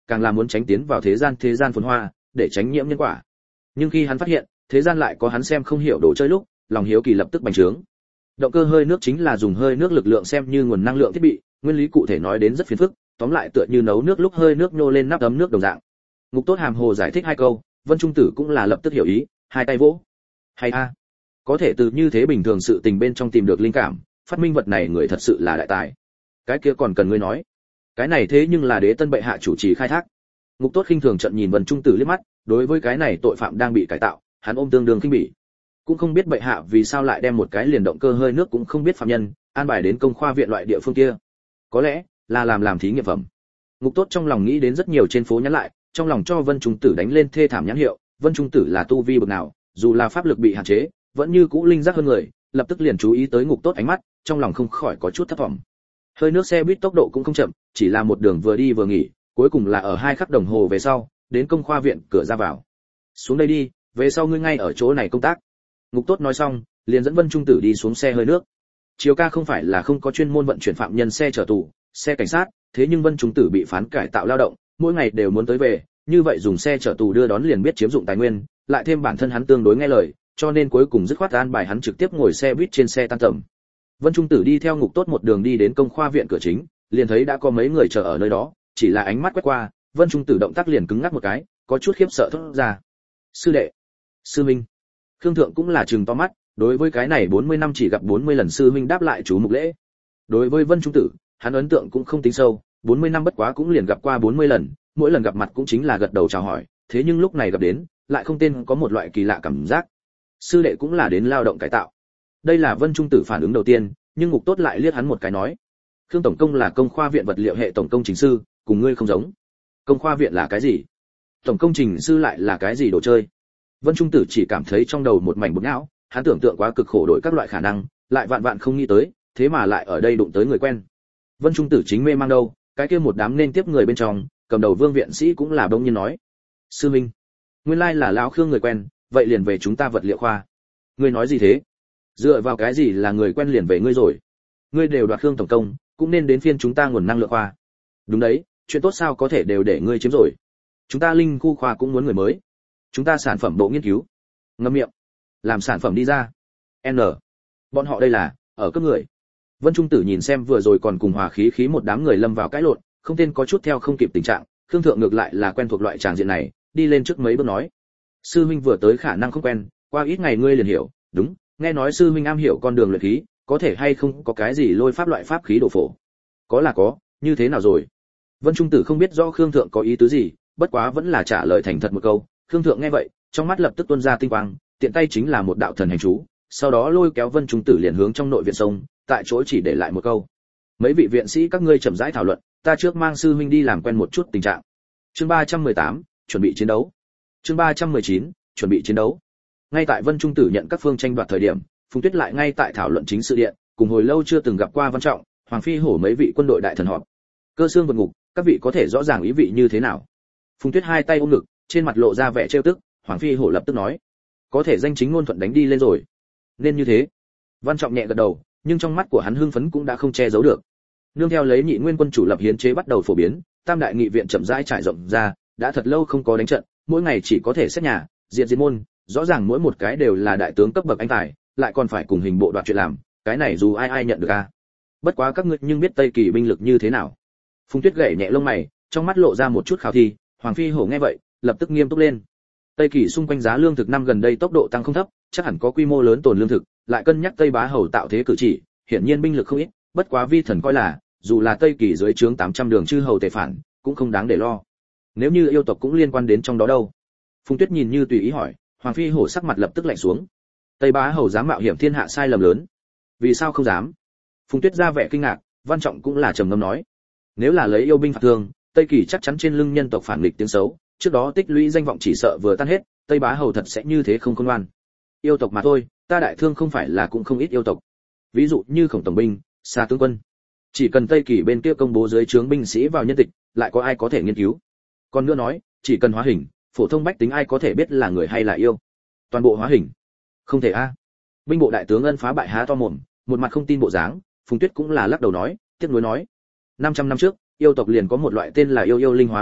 càng là muốn tránh tiến vào thế gian thế gian phồn hoa, để tránh nhiễm nhân quả. Nhưng khi hắn phát hiện, thế gian lại có hắn xem không hiểu đồ chơi lúc, lòng hiếu kỳ lập tức bành trướng. Động cơ hơi nước chính là dùng hơi nước lực lượng xem như nguồn năng lượng thiết bị, nguyên lý cụ thể nói đến rất phiền phức, tóm lại tựa như nấu nước lúc hơi nước nhô lên nắp ấm nước đồng dạng. Ngục Tốt hàm hồ giải thích hai câu, Vân Trung Tử cũng là lập tức hiểu ý, hai tay vỗ. Hay a, có thể từ như thế bình thường sự tình bên trong tìm được linh cảm, phát minh vật này người thật sự là đại tài. Cái kia còn cần ngươi nói, cái này thế nhưng là đế tân bệ hạ chủ trì khai thác. Ngục Tốt khinh thường trận nhìn Vân Trung Tử liếc mắt, đối với cái này tội phạm đang bị cải tạo, hắn ôm tương đương khinh bỉ. Cũng không biết bệ hạ vì sao lại đem một cái liền động cơ hơi nước cũng không biết phạm nhân an bài đến công khoa viện loại địa phương kia. Có lẽ là làm làm thí nghiệm phẩm. Ngục Tốt trong lòng nghĩ đến rất nhiều trên phố nhắn lại, trong lòng cho Vân Trung Tử đánh lên thê thảm nhãn hiệu. Vân Trung Tử là tu vi bậc nào, dù là pháp lực bị hạn chế, vẫn như cũ linh giác hơn người, lập tức liền chú ý tới Ngục Tốt ánh mắt, trong lòng không khỏi có chút thất vọng. Hơi nước xe buýt tốc độ cũng không chậm, chỉ là một đường vừa đi vừa nghỉ, cuối cùng là ở hai khắc đồng hồ về sau, đến công khoa viện cửa ra vào. Xuống đây đi, về sau ngươi ngay ở chỗ này công tác. Ngục Tốt nói xong, liền dẫn Vân Trung Tử đi xuống xe hơi nước. Chiều ca không phải là không có chuyên môn vận chuyển phạm nhân xe chở tù, xe cảnh sát, thế nhưng Vân Trung Tử bị phán cải tạo lao động, mỗi ngày đều muốn tới về, như vậy dùng xe chở tù đưa đón liền biết chiếm dụng tài nguyên, lại thêm bản thân hắn tương đối nghe lời, cho nên cuối cùng dứt khoát an bài hắn trực tiếp ngồi xe buýt trên xe tan tầm. Vân Trung Tử đi theo Ngục Tốt một đường đi đến công khoa viện cửa chính, liền thấy đã có mấy người chờ ở nơi đó, chỉ là ánh mắt quét qua, Vân Trung Tử động tác liền cứng ngắc một cái, có chút khiếp sợ thốt ra. Sư đệ, sư minh. Khương Thượng cũng là trừng to mắt, đối với cái này bốn mươi năm chỉ gặp bốn mươi lần sư minh đáp lại chú mục lễ. Đối với Vân Trung Tử, hắn ấn tượng cũng không tính sâu, bốn mươi năm bất quá cũng liền gặp qua bốn mươi lần, mỗi lần gặp mặt cũng chính là gật đầu chào hỏi, thế nhưng lúc này gặp đến, lại không tên có một loại kỳ lạ cảm giác. Sư đệ cũng là đến lao động cải tạo. Đây là Vân Trung Tử phản ứng đầu tiên, nhưng Ngục Tốt lại liếc hắn một cái nói: "Khương tổng công là công khoa viện vật liệu hệ tổng công trình sư, cùng ngươi không giống. Công khoa viện là cái gì? Tổng công trình sư lại là cái gì đồ chơi?" Vân Trung Tử chỉ cảm thấy trong đầu một mảnh bực não, hắn tưởng tượng quá cực khổ đổi các loại khả năng, lại vạn vạn không nghĩ tới, thế mà lại ở đây đụng tới người quen. Vân Trung Tử chính mê mang đâu, cái kia một đám nên tiếp người bên trong, cầm đầu Vương viện sĩ cũng là bỗng nhiên nói: "Sư minh, nguyên lai là lão Khương người quen, vậy liền về chúng ta vật liệu khoa." "Ngươi nói gì thế? Dựa vào cái gì là người quen liền về ngươi rồi? Ngươi đều đoạt Khương tổng công, cũng nên đến phiên chúng ta nguồn năng lượng khoa." "Đúng đấy, chuyện tốt sao có thể đều để ngươi chiếm rồi? Chúng ta linh khu khoa cũng muốn người mới. Chúng ta sản phẩm bộ nghiên cứu." "Ngậm miệng, làm sản phẩm đi ra." "N, bọn họ đây là ở cấp người." Vân Trung Tử nhìn xem vừa rồi còn cùng hòa khí khí một đám người lâm vào cãi lộn, không tên có chút theo không kịp tình trạng, Khương Thượng ngược lại là quen thuộc loại tràng diện này, đi lên trước mấy bước nói: "Sư huynh vừa tới khả năng không quen, qua ít ngày ngươi liền hiểu, đúng, nghe nói sư huynh am hiểu con đường luyện khí, có thể hay không có cái gì lôi pháp loại pháp khí đồ phổ?" "Có là có, như thế nào rồi?" Vân Trung Tử không biết rõ Khương Thượng có ý tứ gì, bất quá vẫn là trả lời thành thật một câu. Khương Thượng nghe vậy, trong mắt lập tức tuôn ra tinh quang, tiện tay chính là một đạo thần hành chú, sau đó lôi kéo Vân Trung Tử liền hướng trong nội viện sông, tại chỗ chỉ để lại một câu: "Mấy vị viện sĩ các ngươi chậm rãi thảo luận, ta trước mang sư huynh đi làm quen một chút tình trạng." Chương ba trăm mười tám, chuẩn bị chiến đấu. Chương ba trăm mười chín, chuẩn bị chiến đấu. Ngay tại Vân Trung Tử nhận các phương tranh đoạt thời điểm, Phùng Tuyết lại ngay tại thảo luận chính sự điện, cùng hồi lâu chưa từng gặp qua Văn Trọng, Hoàng Phi Hổ mấy vị quân đội đại thần họp. Cơ xương vượt ngục, các vị có thể rõ ràng ý vị như thế nào? Phùng Tuyết hai tay ôm ngực, trên mặt lộ ra vẻ trêu tức, Hoàng Phi Hổ lập tức nói: "Có thể danh chính ngôn thuận đánh đi lên rồi." "Nên như thế." Văn Trọng nhẹ gật đầu, nhưng trong mắt của hắn hưng phấn cũng đã không che giấu được. Nương theo lấy Nhị Nguyên quân chủ lập hiến chế bắt đầu phổ biến, Tam đại nghị viện chậm rãi trải rộng ra, đã thật lâu không có đánh trận, mỗi ngày chỉ có thể xét nhà, diện diệt môn, rõ ràng mỗi một cái đều là đại tướng cấp bậc anh tài, lại còn phải cùng hình bộ đoạt chuyện làm, cái này dù ai ai nhận được a. Bất quá các ngươi nhưng biết Tây Kỳ binh lực như thế nào? Phùng Tuyết gảy nhẹ lông mày, trong mắt lộ ra một chút khảo thi. Hoàng Phi Hổ nghe vậy, lập tức nghiêm túc lên. Tây Kỳ xung quanh giá lương thực năm gần đây tốc độ tăng không thấp, chắc hẳn có quy mô lớn tồn lương thực, lại cân nhắc Tây Bá Hầu tạo thế cử chỉ, hiển nhiên binh lực không ít, bất quá vi thần coi là, dù là Tây Kỳ dưới trướng tám trăm đường chư hầu tề phản, cũng không đáng để lo. Nếu như yêu tộc cũng liên quan đến trong đó đâu? Phùng Tuyết nhìn như tùy ý hỏi, Hoàng Phi Hổ sắc mặt lập tức lạnh xuống. Tây Bá Hầu dám mạo hiểm thiên hạ sai lầm lớn, vì sao không dám? Phùng Tuyết ra vẻ kinh ngạc, Văn Trọng cũng là trầm ngâm nói, nếu là lấy yêu binh phạt thương, Tây Kỳ chắc chắn trên lưng nhân tộc phản nghịch tiếng xấu, trước đó tích lũy danh vọng chỉ sợ vừa tan hết, Tây Bá Hầu thật sẽ như thế không khôn ngoan. Yêu tộc mà thôi, ta đại thương không phải là cũng không ít yêu tộc. Ví dụ như Khổng tổng binh, Sa tướng quân. Chỉ cần Tây Kỳ bên kia công bố dưới trướng binh sĩ vào nhân tịch, lại có ai có thể nghiên cứu? Còn nữa nói, chỉ cần hóa hình, phổ thông bách tính ai có thể biết là người hay là yêu? Toàn bộ hóa hình. Không thể a. À. Binh bộ đại tướng Ân Phá bại há to mồm, một mặt không tin bộ dáng, Phùng Tuyết cũng là lắc đầu nói, tiếc nuối nói, năm trăm năm trước, yêu tộc liền có một loại tên là yêu yêu linh hóa hình thuật,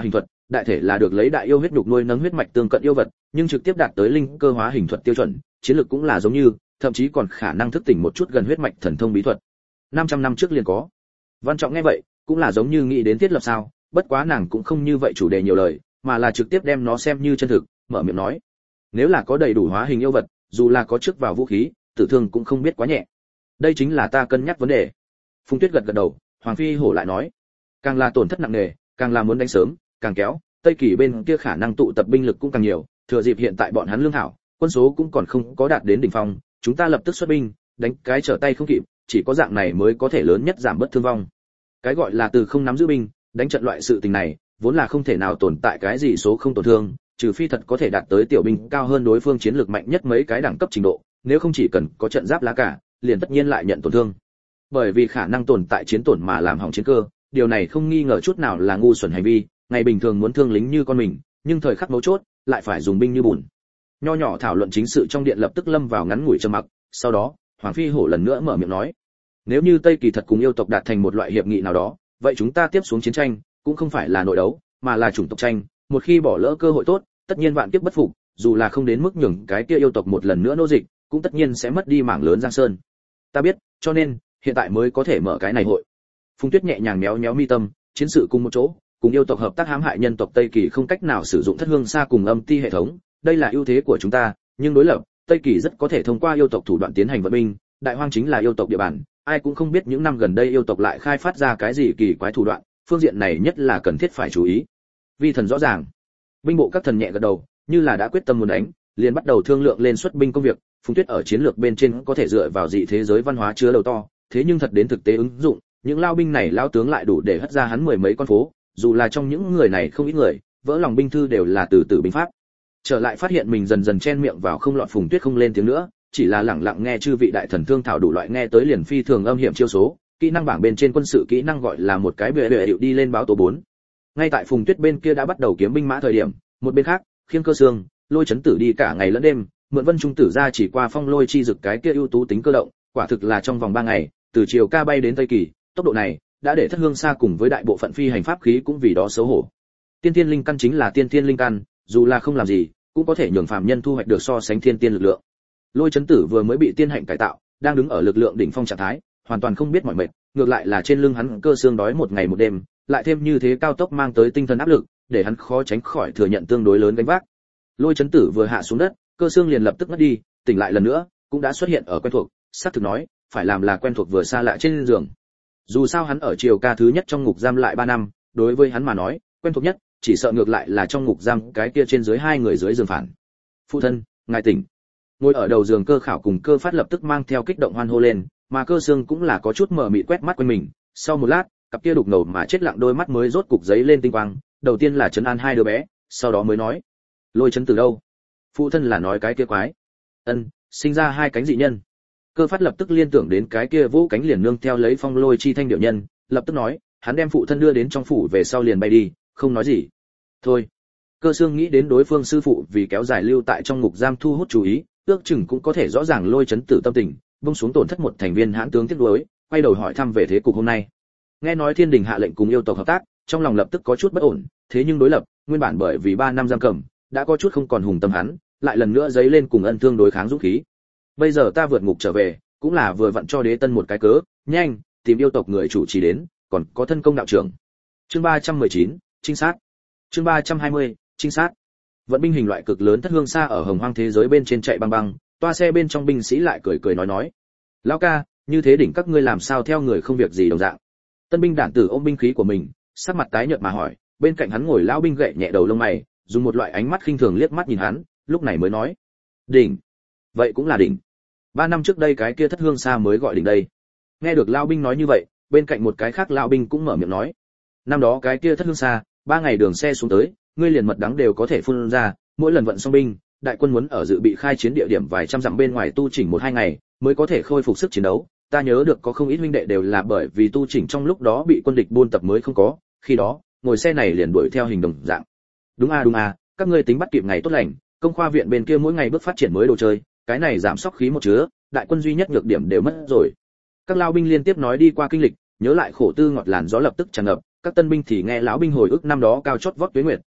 đại thể là được lấy đại yêu huyết nhục nuôi nấng huyết mạch tương cận yêu vật, nhưng trực tiếp đạt tới linh cơ hóa hình thuật tiêu chuẩn, chiến lược cũng là giống như, thậm chí còn khả năng thức tỉnh một chút gần huyết mạch thần thông bí thuật. năm trăm năm trước liền có. Văn Trọng nghe vậy, cũng là giống như nghĩ đến thiết lập sao, bất quá nàng cũng không như vậy chủ đề nhiều lời, mà là trực tiếp đem nó xem như chân thực, mở miệng nói: nếu là có đầy đủ hóa hình yêu vật, dù là có trước vào vũ khí, tử thương cũng không biết quá nhẹ. Đây chính là ta cân nhắc vấn đề. Phùng Tuyết gật gật đầu, Hoàng Phi Hổ lại nói: càng là tổn thất nặng nề, càng là muốn đánh sớm, càng kéo, Tây Kỳ bên kia khả năng tụ tập binh lực cũng càng nhiều, thừa dịp hiện tại bọn hắn lương thảo, quân số cũng còn không có đạt đến đỉnh phong, chúng ta lập tức xuất binh, đánh cái trở tay không kịp, chỉ có dạng này mới có thể lớn nhất giảm bớt thương vong. Cái gọi là từ không nắm giữ binh, đánh trận loại sự tình này, vốn là không thể nào tồn tại cái gì số không tổn thương, trừ phi thật có thể đạt tới tiểu binh cao hơn đối phương chiến lược mạnh nhất mấy cái đẳng cấp trình độ, nếu không chỉ cần có trận giáp lá cả, liền tất nhiên lại nhận tổn thương. Bởi vì khả năng tồn tại chiến tổn mà làm hỏng chiến cơ, điều này không nghi ngờ chút nào là ngu xuẩn hành vi, ngày bình thường muốn thương lính như con mình, nhưng thời khắc mấu chốt lại phải dùng binh như bùn. Nho nhỏ thảo luận chính sự trong điện lập tức lâm vào ngắn ngủi trầm mặc, sau đó, Hoàng Phi Hổ lần nữa mở miệng nói: nếu như Tây Kỳ thật cùng yêu tộc đạt thành một loại hiệp nghị nào đó, vậy chúng ta tiếp xuống chiến tranh cũng không phải là nội đấu, mà là chủng tộc tranh, một khi bỏ lỡ cơ hội tốt, tất nhiên vạn kiếp bất phục, dù là không đến mức nhường cái kia yêu tộc một lần nữa nô dịch, cũng tất nhiên sẽ mất đi mảng lớn Giang Sơn. Ta biết, cho nên hiện tại mới có thể mở cái này hội. Phùng Tuyết nhẹ nhàng méo méo mi tâm, chiến sự cùng một chỗ, cùng yêu tộc hợp tác hãm hại nhân tộc Tây Kỳ không cách nào sử dụng thất hương xa cùng âm ti hệ thống, đây là ưu thế của chúng ta, nhưng đối lập, Tây Kỳ rất có thể thông qua yêu tộc thủ đoạn tiến hành vận binh, đại hoang chính là yêu tộc địa bàn, ai cũng không biết những năm gần đây yêu tộc lại khai phát ra cái gì kỳ quái thủ đoạn, phương diện này nhất là cần thiết phải chú ý. Vi thần rõ ràng. Binh bộ các thần nhẹ gật đầu, như là đã quyết tâm muốn đánh, liền bắt đầu thương lượng lên xuất binh công việc. Phùng Tuyết ở chiến lược bên trên có thể dựa vào dị thế giới văn hóa chứa đầu to, thế nhưng thật đến thực tế ứng dụng, những lao binh này lao tướng lại đủ để hất ra hắn mười mấy con phố, dù là trong những người này không ít người, vỡ lòng binh thư đều là từ từ binh pháp. Trở lại phát hiện mình dần dần chen miệng vào không lọt, Phùng Tuyết không lên tiếng nữa, chỉ là lẳng lặng nghe chư vị đại thần thương thảo đủ loại nghe tới liền phi thường âm hiểm chiêu số, kỹ năng bảng bên trên quân sự kỹ năng gọi là một cái bệ bệ điệu đi lên báo tố bốn. Ngay tại Phùng Tuyết bên kia đã bắt đầu kiếm binh mã thời điểm, một bên khác, Khiêng Cơ Xương, Lôi Chấn Tử đi cả ngày lẫn đêm, mượn Vân Trung Tử ra chỉ qua phong lôi chi dực cái kia ưu tú tính cơ động, quả thực là trong vòng ba ngày, từ chiều ca bay đến Tây Kỳ, tốc độ này đã để Thất Hương Xa cùng với đại bộ phận phi hành pháp khí cũng vì đó xấu hổ. Tiên tiên linh căn chính là tiên tiên linh căn, dù là không làm gì, cũng có thể nhường phàm nhân thu hoạch được so sánh thiên tiên lực lượng. Lôi Chấn Tử vừa mới bị tiên hạnh cải tạo, đang đứng ở lực lượng đỉnh phong trạng thái, hoàn toàn không biết mỏi mệt, ngược lại là trên lưng hắn cơ xương đói một ngày một đêm, lại thêm như thế cao tốc mang tới tinh thần áp lực, để hắn khó tránh khỏi thừa nhận tương đối lớn gánh vác. Lôi Chấn Tử vừa hạ xuống đất, cơ xương liền lập tức ngất đi, tỉnh lại lần nữa, cũng đã xuất hiện ở quen thuộc, xác thực nói, phải làm là quen thuộc vừa xa lạ trên giường. Dù sao hắn ở triều ca thứ nhất trong ngục giam lại ba năm, đối với hắn mà nói, quen thuộc nhất, chỉ sợ ngược lại là trong ngục giam cái kia trên dưới hai người dưới giường phản. Phụ thân, ngài tỉnh. Ngồi ở đầu giường Cơ Khảo cùng Cơ Phát lập tức mang theo kích động hoan hô lên, mà Cơ Xương cũng là có chút mờ mịt quét mắt quanh mình, sau một lát, cặp kia đục ngầu mà chết lặng đôi mắt mới rốt cục giấy lên tinh quang, đầu tiên là trấn an hai đứa bé, sau đó mới nói: Lôi Chấn Tử đâu? Phụ thân là nói cái kia quái. Ân, sinh ra hai cánh dị nhân. Cơ Phát lập tức liên tưởng đến cái kia vũ cánh liền nương theo lấy phong lôi chi thanh điệu nhân, lập tức nói, hắn đem phụ thân đưa đến trong phủ về sau liền bay đi, không nói gì. Thôi. Cơ Xương nghĩ đến đối phương sư phụ vì kéo dài lưu tại trong ngục giam thu hút chú ý, ước chừng cũng có thể rõ ràng Lôi Chấn Tử tâm tình, buông xuống tổn thất một thành viên hãn tướng tiếc nuối, quay đầu hỏi thăm về thế cục hôm nay. Nghe nói Thiên Đình hạ lệnh cùng yêu tộc hợp tác, trong lòng lập tức có chút bất ổn, thế nhưng đối lập, nguyên bản bởi vì ba năm giam cầm, đã có chút không còn hùng tâm hắn, lại lần nữa giấy lên cùng ân thương đối kháng dũng khí. Bây giờ ta vượt ngục trở về, cũng là vừa vặn cho Đế Tân một cái cớ, nhanh, tìm yêu tộc người chủ trì đến, còn có thân công đạo trưởng. Chương ba trăm mười chín, trinh sát. Chương ba trăm hai mươi, trinh sát. Vận binh hình loại cực lớn Thất Hương Xa ở hồng hoang thế giới bên trên chạy băng băng, toa xe bên trong binh sĩ lại cười cười nói nói: "Lão ca, như thế đỉnh các ngươi làm sao theo người không việc gì đồng dạng?" Tân binh đản tử ôm binh khí của mình, sắc mặt tái nhợt mà hỏi, bên cạnh hắn ngồi lão binh gậy nhẹ đầu lông mày, dùng một loại ánh mắt khinh thường liếc mắt nhìn hắn, lúc này mới nói: "Đỉnh? Vậy cũng là đỉnh. Ba năm trước đây cái kia Thất Hương Xa mới gọi đỉnh đây." Nghe được lão binh nói như vậy, bên cạnh một cái khác lão binh cũng mở miệng nói: "Năm đó cái kia Thất Hương Xa, ba ngày đường xe xuống tới, ngươi liền mật đắng đều có thể phun ra, mỗi lần vận xong binh, đại quân muốn ở dự bị khai chiến địa điểm vài trăm dặm bên ngoài tu chỉnh một hai ngày, mới có thể khôi phục sức chiến đấu. Ta nhớ được có không ít huynh đệ đều là bởi vì tu chỉnh trong lúc đó bị quân địch buôn tập mới không có, khi đó, ngồi xe này liền đuổi theo hình đồng dạng." "Đúng a đúng a, các ngươi tính bắt kịp ngày tốt lành, công khoa viện bên kia mỗi ngày bước phát triển mới đồ chơi, cái này giảm sóc khí một chứa, đại quân duy nhất nhược điểm đều mất rồi." Các lao binh liên tiếp nói đi qua kinh lịch, nhớ lại khổ tư ngọt làn gió lập tức tràn ngập, các tân binh thì nghe lão binh hồi ức năm đó cao chót vót tuế nguyệt,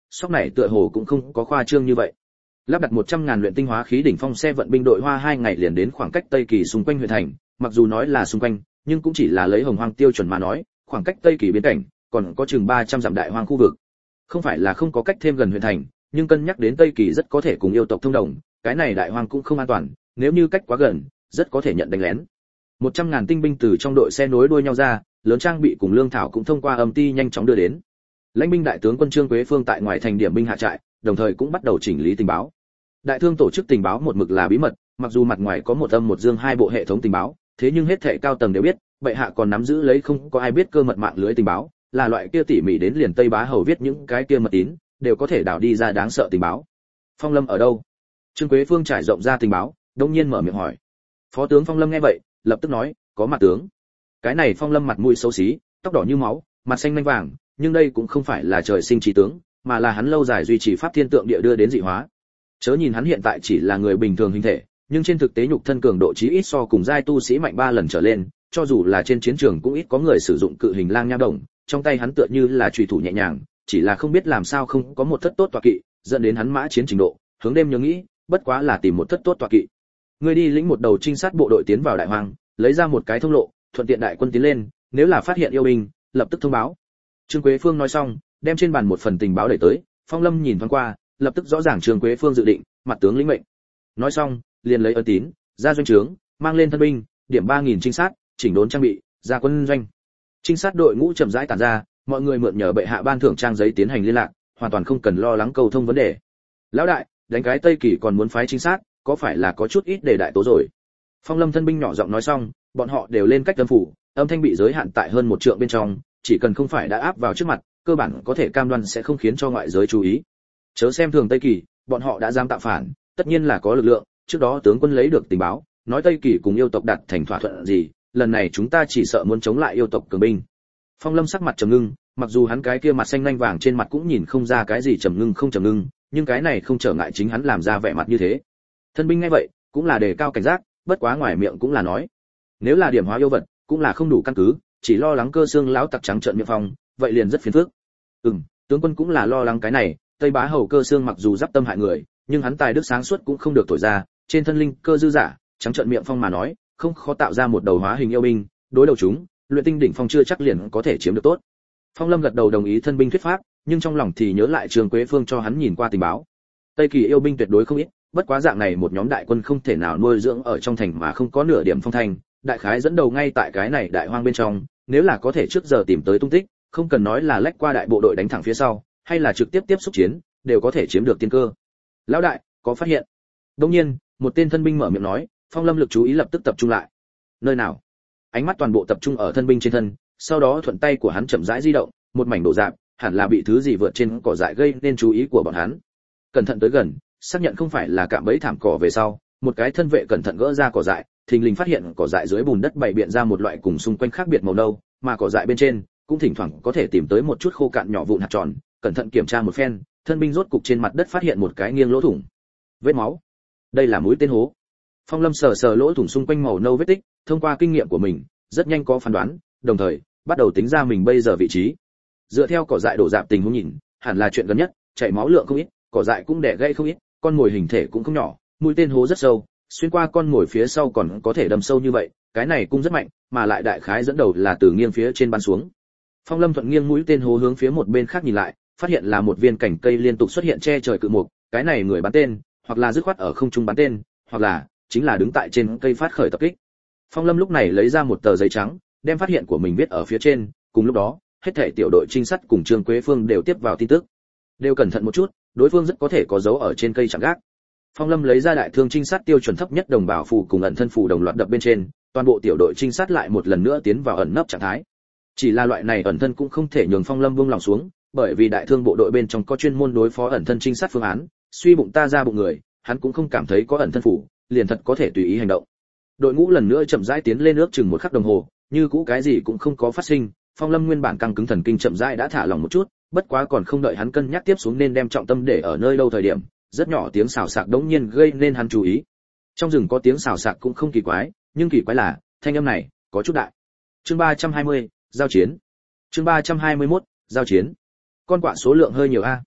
sóc này tựa hồ cũng không có khoa trương như vậy. Lắp đặt một trăm ngàn luyện tinh hóa khí đỉnh phong xe vận binh đội hoa hai ngày liền đến khoảng cách Tây Kỳ xung quanh huyện thành, mặc dù nói là xung quanh, nhưng cũng chỉ là lấy Hồng Hoang tiêu chuẩn mà nói, khoảng cách Tây Kỳ biên cảnh còn có chừng ba trăm dặm đại hoang khu vực. Không phải là không có cách thêm gần huyện thành, nhưng cân nhắc đến Tây Kỳ rất có thể cùng yêu tộc thông đồng, cái này đại hoang cũng không an toàn, nếu như cách quá gần, rất có thể nhận đánh lén. một trăm ngàn tinh binh từ trong đội xe nối đuôi nhau ra, lớn trang bị cùng lương thảo cũng thông qua âm ti nhanh chóng đưa đến. Lãnh binh đại tướng quân Trương Quế Phương tại ngoài thành điểm binh hạ trại, đồng thời cũng bắt đầu chỉnh lý tình báo. Đại thương tổ chức tình báo một mực là bí mật, mặc dù mặt ngoài có một âm một dương hai bộ hệ thống tình báo, thế nhưng hết thảy cao tầng đều biết, bệ hạ còn nắm giữ lấy không có ai biết cơ mật mạng lưới tình báo, là loại kia tỉ mỉ đến liền Tây Bá Hầu viết những cái kia mật tín, đều có thể đào đi ra đáng sợ tình báo. Phong Lâm ở đâu? Trương Quế Phương trải rộng ra tình báo, đột nhiên mở miệng hỏi. Phó tướng Phong Lâm nghe vậy, lập tức nói, có mặt tướng. Cái này Phong Lâm mặt mũi xấu xí, tóc đỏ như máu, mặt xanh lanh vàng, nhưng đây cũng không phải là trời sinh trí tướng, mà là hắn lâu dài duy trì pháp thiên tượng địa đưa đến dị hóa. Chớ nhìn hắn hiện tại chỉ là người bình thường hình thể, nhưng trên thực tế nhục thân cường độ chí ít so cùng giai tu sĩ mạnh ba lần trở lên, cho dù là trên chiến trường cũng ít có người sử dụng cự hình lang nha đồng, trong tay hắn tựa như là chùy thủ nhẹ nhàng, chỉ là không biết làm sao không có một thất tốt tọa kỵ, dẫn đến hắn mã chiến trình độ, hướng đêm nhớ nghĩ, bất quá là tìm một thất tốt tọa kỵ. Ngươi đi lĩnh một đầu trinh sát bộ đội tiến vào đại hoang, lấy ra một cái thông lộ, thuận tiện đại quân tiến lên, nếu là phát hiện yêu binh, lập tức thông báo. Trương Quế Phương nói xong, đem trên bàn một phần tình báo đẩy tới, Phong Lâm nhìn thoáng qua, lập tức rõ ràng Trương Quế Phương dự định, mặt tướng lĩnh mệnh. Nói xong, liền lấy ấn tín, ra doanh trướng, mang lên thân binh, điểm ba nghìn trinh sát, chỉnh đốn trang bị, ra quân doanh. Trinh sát đội ngũ chậm rãi tản ra, mọi người mượn nhờ bệ hạ ban thưởng trang giấy tiến hành liên lạc, hoàn toàn không cần lo lắng cầu thông vấn đề. Lão đại, đánh cái Tây Kỳ còn muốn phái trinh sát, có phải là có chút ít để đại tố rồi? Phong Lâm thân binh nhỏ giọng nói xong, bọn họ đều lên cách âm phủ, âm thanh bị giới hạn tại hơn một trượng bên trong, chỉ cần không phải đã áp vào trước mặt, cơ bản có thể cam đoan sẽ không khiến cho ngoại giới chú ý. Chớ xem thường Tây Kỳ, bọn họ đã dám tạo phản, tất nhiên là có lực lượng, trước đó tướng quân lấy được tình báo, nói Tây Kỳ cùng yêu tộc đặt thành thỏa thuận gì, lần này chúng ta chỉ sợ muốn chống lại yêu tộc cường binh. Phong Lâm sắc mặt trầm ngưng, mặc dù hắn cái kia mặt xanh lanh vàng trên mặt cũng nhìn không ra cái gì trầm ngưng không trầm ngưng, nhưng cái này không trở ngại chính hắn làm ra vẻ mặt như thế. Thân binh nghe vậy, cũng là đề cao cảnh giác, bất quá ngoài miệng cũng là nói, nếu là điểm hóa yêu vật, cũng là không đủ căn cứ, chỉ lo lắng cơ xương lão tặc trắng trợn miệng phong, vậy liền rất phiền phức. Ừm, tướng quân cũng là lo lắng cái này, Tây Bá Hầu cơ xương mặc dù giáp tâm hại người, nhưng hắn tài đức sáng suốt cũng không được thổi ra, trên thân linh cơ dư giả, trắng trợn miệng phong mà nói, không khó tạo ra một đầu hóa hình yêu binh, đối đầu chúng, luyện tinh đỉnh phong chưa chắc liền có thể chiếm được tốt. Phong Lâm gật đầu đồng ý thân binh thuyết pháp, nhưng trong lòng thì nhớ lại Trương Quế Phương cho hắn nhìn qua tình báo. Tây Kỳ yêu binh tuyệt đối không ít, bất quá dạng này một nhóm đại quân không thể nào nuôi dưỡng ở trong thành mà không có nửa điểm phong thành, đại khái dẫn đầu ngay tại cái này đại hoang bên trong, nếu là có thể trước giờ tìm tới tung tích, không cần nói là lách qua đại bộ đội đánh thẳng phía sau, hay là trực tiếp tiếp xúc chiến, đều có thể chiếm được tiên cơ. Lão đại, có phát hiện? Đương nhiên, một tên thân binh mở miệng nói, Phong Lâm lực chú ý lập tức tập trung lại. Nơi nào? Ánh mắt toàn bộ tập trung ở thân binh trên thân, sau đó thuận tay của hắn chậm rãi di động, một mảnh độ rạp, hẳn là bị thứ gì vượt trên cỏ dại gây nên chú ý của bọn hắn. Cẩn thận tới gần, xác nhận không phải là cạm bẫy thảm cỏ về sau, một cái thân vệ cẩn thận gỡ ra cỏ dại, thình lình phát hiện cỏ dại dưới bùn đất bày biện ra một loại cùng xung quanh khác biệt màu nâu, mà cỏ dại bên trên cũng thỉnh thoảng có thể tìm tới một chút khô cạn nhỏ vụn hạt tròn, cẩn thận kiểm tra một phen, thân binh rốt cục trên mặt đất phát hiện một cái nghiêng lỗ thủng. Vết máu. Đây là mũi tên hố. Phong Lâm sờ sờ lỗ thủng xung quanh màu nâu vết tích, thông qua kinh nghiệm của mình, rất nhanh có phán đoán, đồng thời bắt đầu tính ra mình bây giờ vị trí. Dựa theo cỏ dại đổ rạp tình huống nhìn, hẳn là chuyện gần nhất, chảy máu lượng không ít, cỏ dại cũng đẻ gây không ít, con mồi hình thể cũng không nhỏ, mũi tên hố rất sâu, xuyên qua con mồi phía sau còn có thể đâm sâu như vậy, cái này cũng rất mạnh, mà lại đại khái dẫn đầu là từ nghiêng phía trên bắn xuống. Phong Lâm thuận nghiêng mũi tên hố hướng phía một bên khác nhìn lại, phát hiện là một viên cành cây liên tục xuất hiện che trời cự mục, cái này người bắn tên, hoặc là dứt khoát ở không trung bắn tên, hoặc là chính là đứng tại trên cây phát khởi tập kích. Phong Lâm lúc này lấy ra một tờ giấy trắng, đem phát hiện của mình viết ở phía trên, cùng lúc đó, hết thảy tiểu đội trinh sát cùng Trương Quế Phương đều tiếp vào tin tức. Đều cẩn thận một chút, đối phương rất có thể có dấu ở trên cây chạm gác. Phong Lâm lấy ra đại thương trinh sát tiêu chuẩn thấp nhất đồng bảo phù cùng ẩn thân phù đồng loạt đập bên trên, toàn bộ tiểu đội trinh sát lại một lần nữa tiến vào ẩn nấp trạng thái. Chỉ là loại này ẩn thân cũng không thể nhường Phong Lâm buông lòng xuống, bởi vì đại thương bộ đội bên trong có chuyên môn đối phó ẩn thân trinh sát phương án, suy bụng ta ra bụng người, hắn cũng không cảm thấy có ẩn thân phù, liền thật có thể tùy ý hành động. Đội ngũ lần nữa chậm rãi tiến lên ước chừng một khắc đồng hồ, như cũ cái gì cũng không có phát sinh, Phong Lâm nguyên bản căng cứng thần kinh chậm rãi đã thả lỏng một chút, bất quá còn không đợi hắn cân nhắc tiếp xuống nên đem trọng tâm để ở nơi đâu thời điểm, rất nhỏ tiếng xào xạc đống nhiên gây nên hắn chú ý. Trong rừng có tiếng xào xạc cũng không kỳ quái, nhưng kỳ quái là thanh âm này có chút đại. Chương ba trăm hai mươi, giao chiến. Chương ba trăm hai mươi mốt, giao chiến. Con quạ số lượng hơi nhiều a.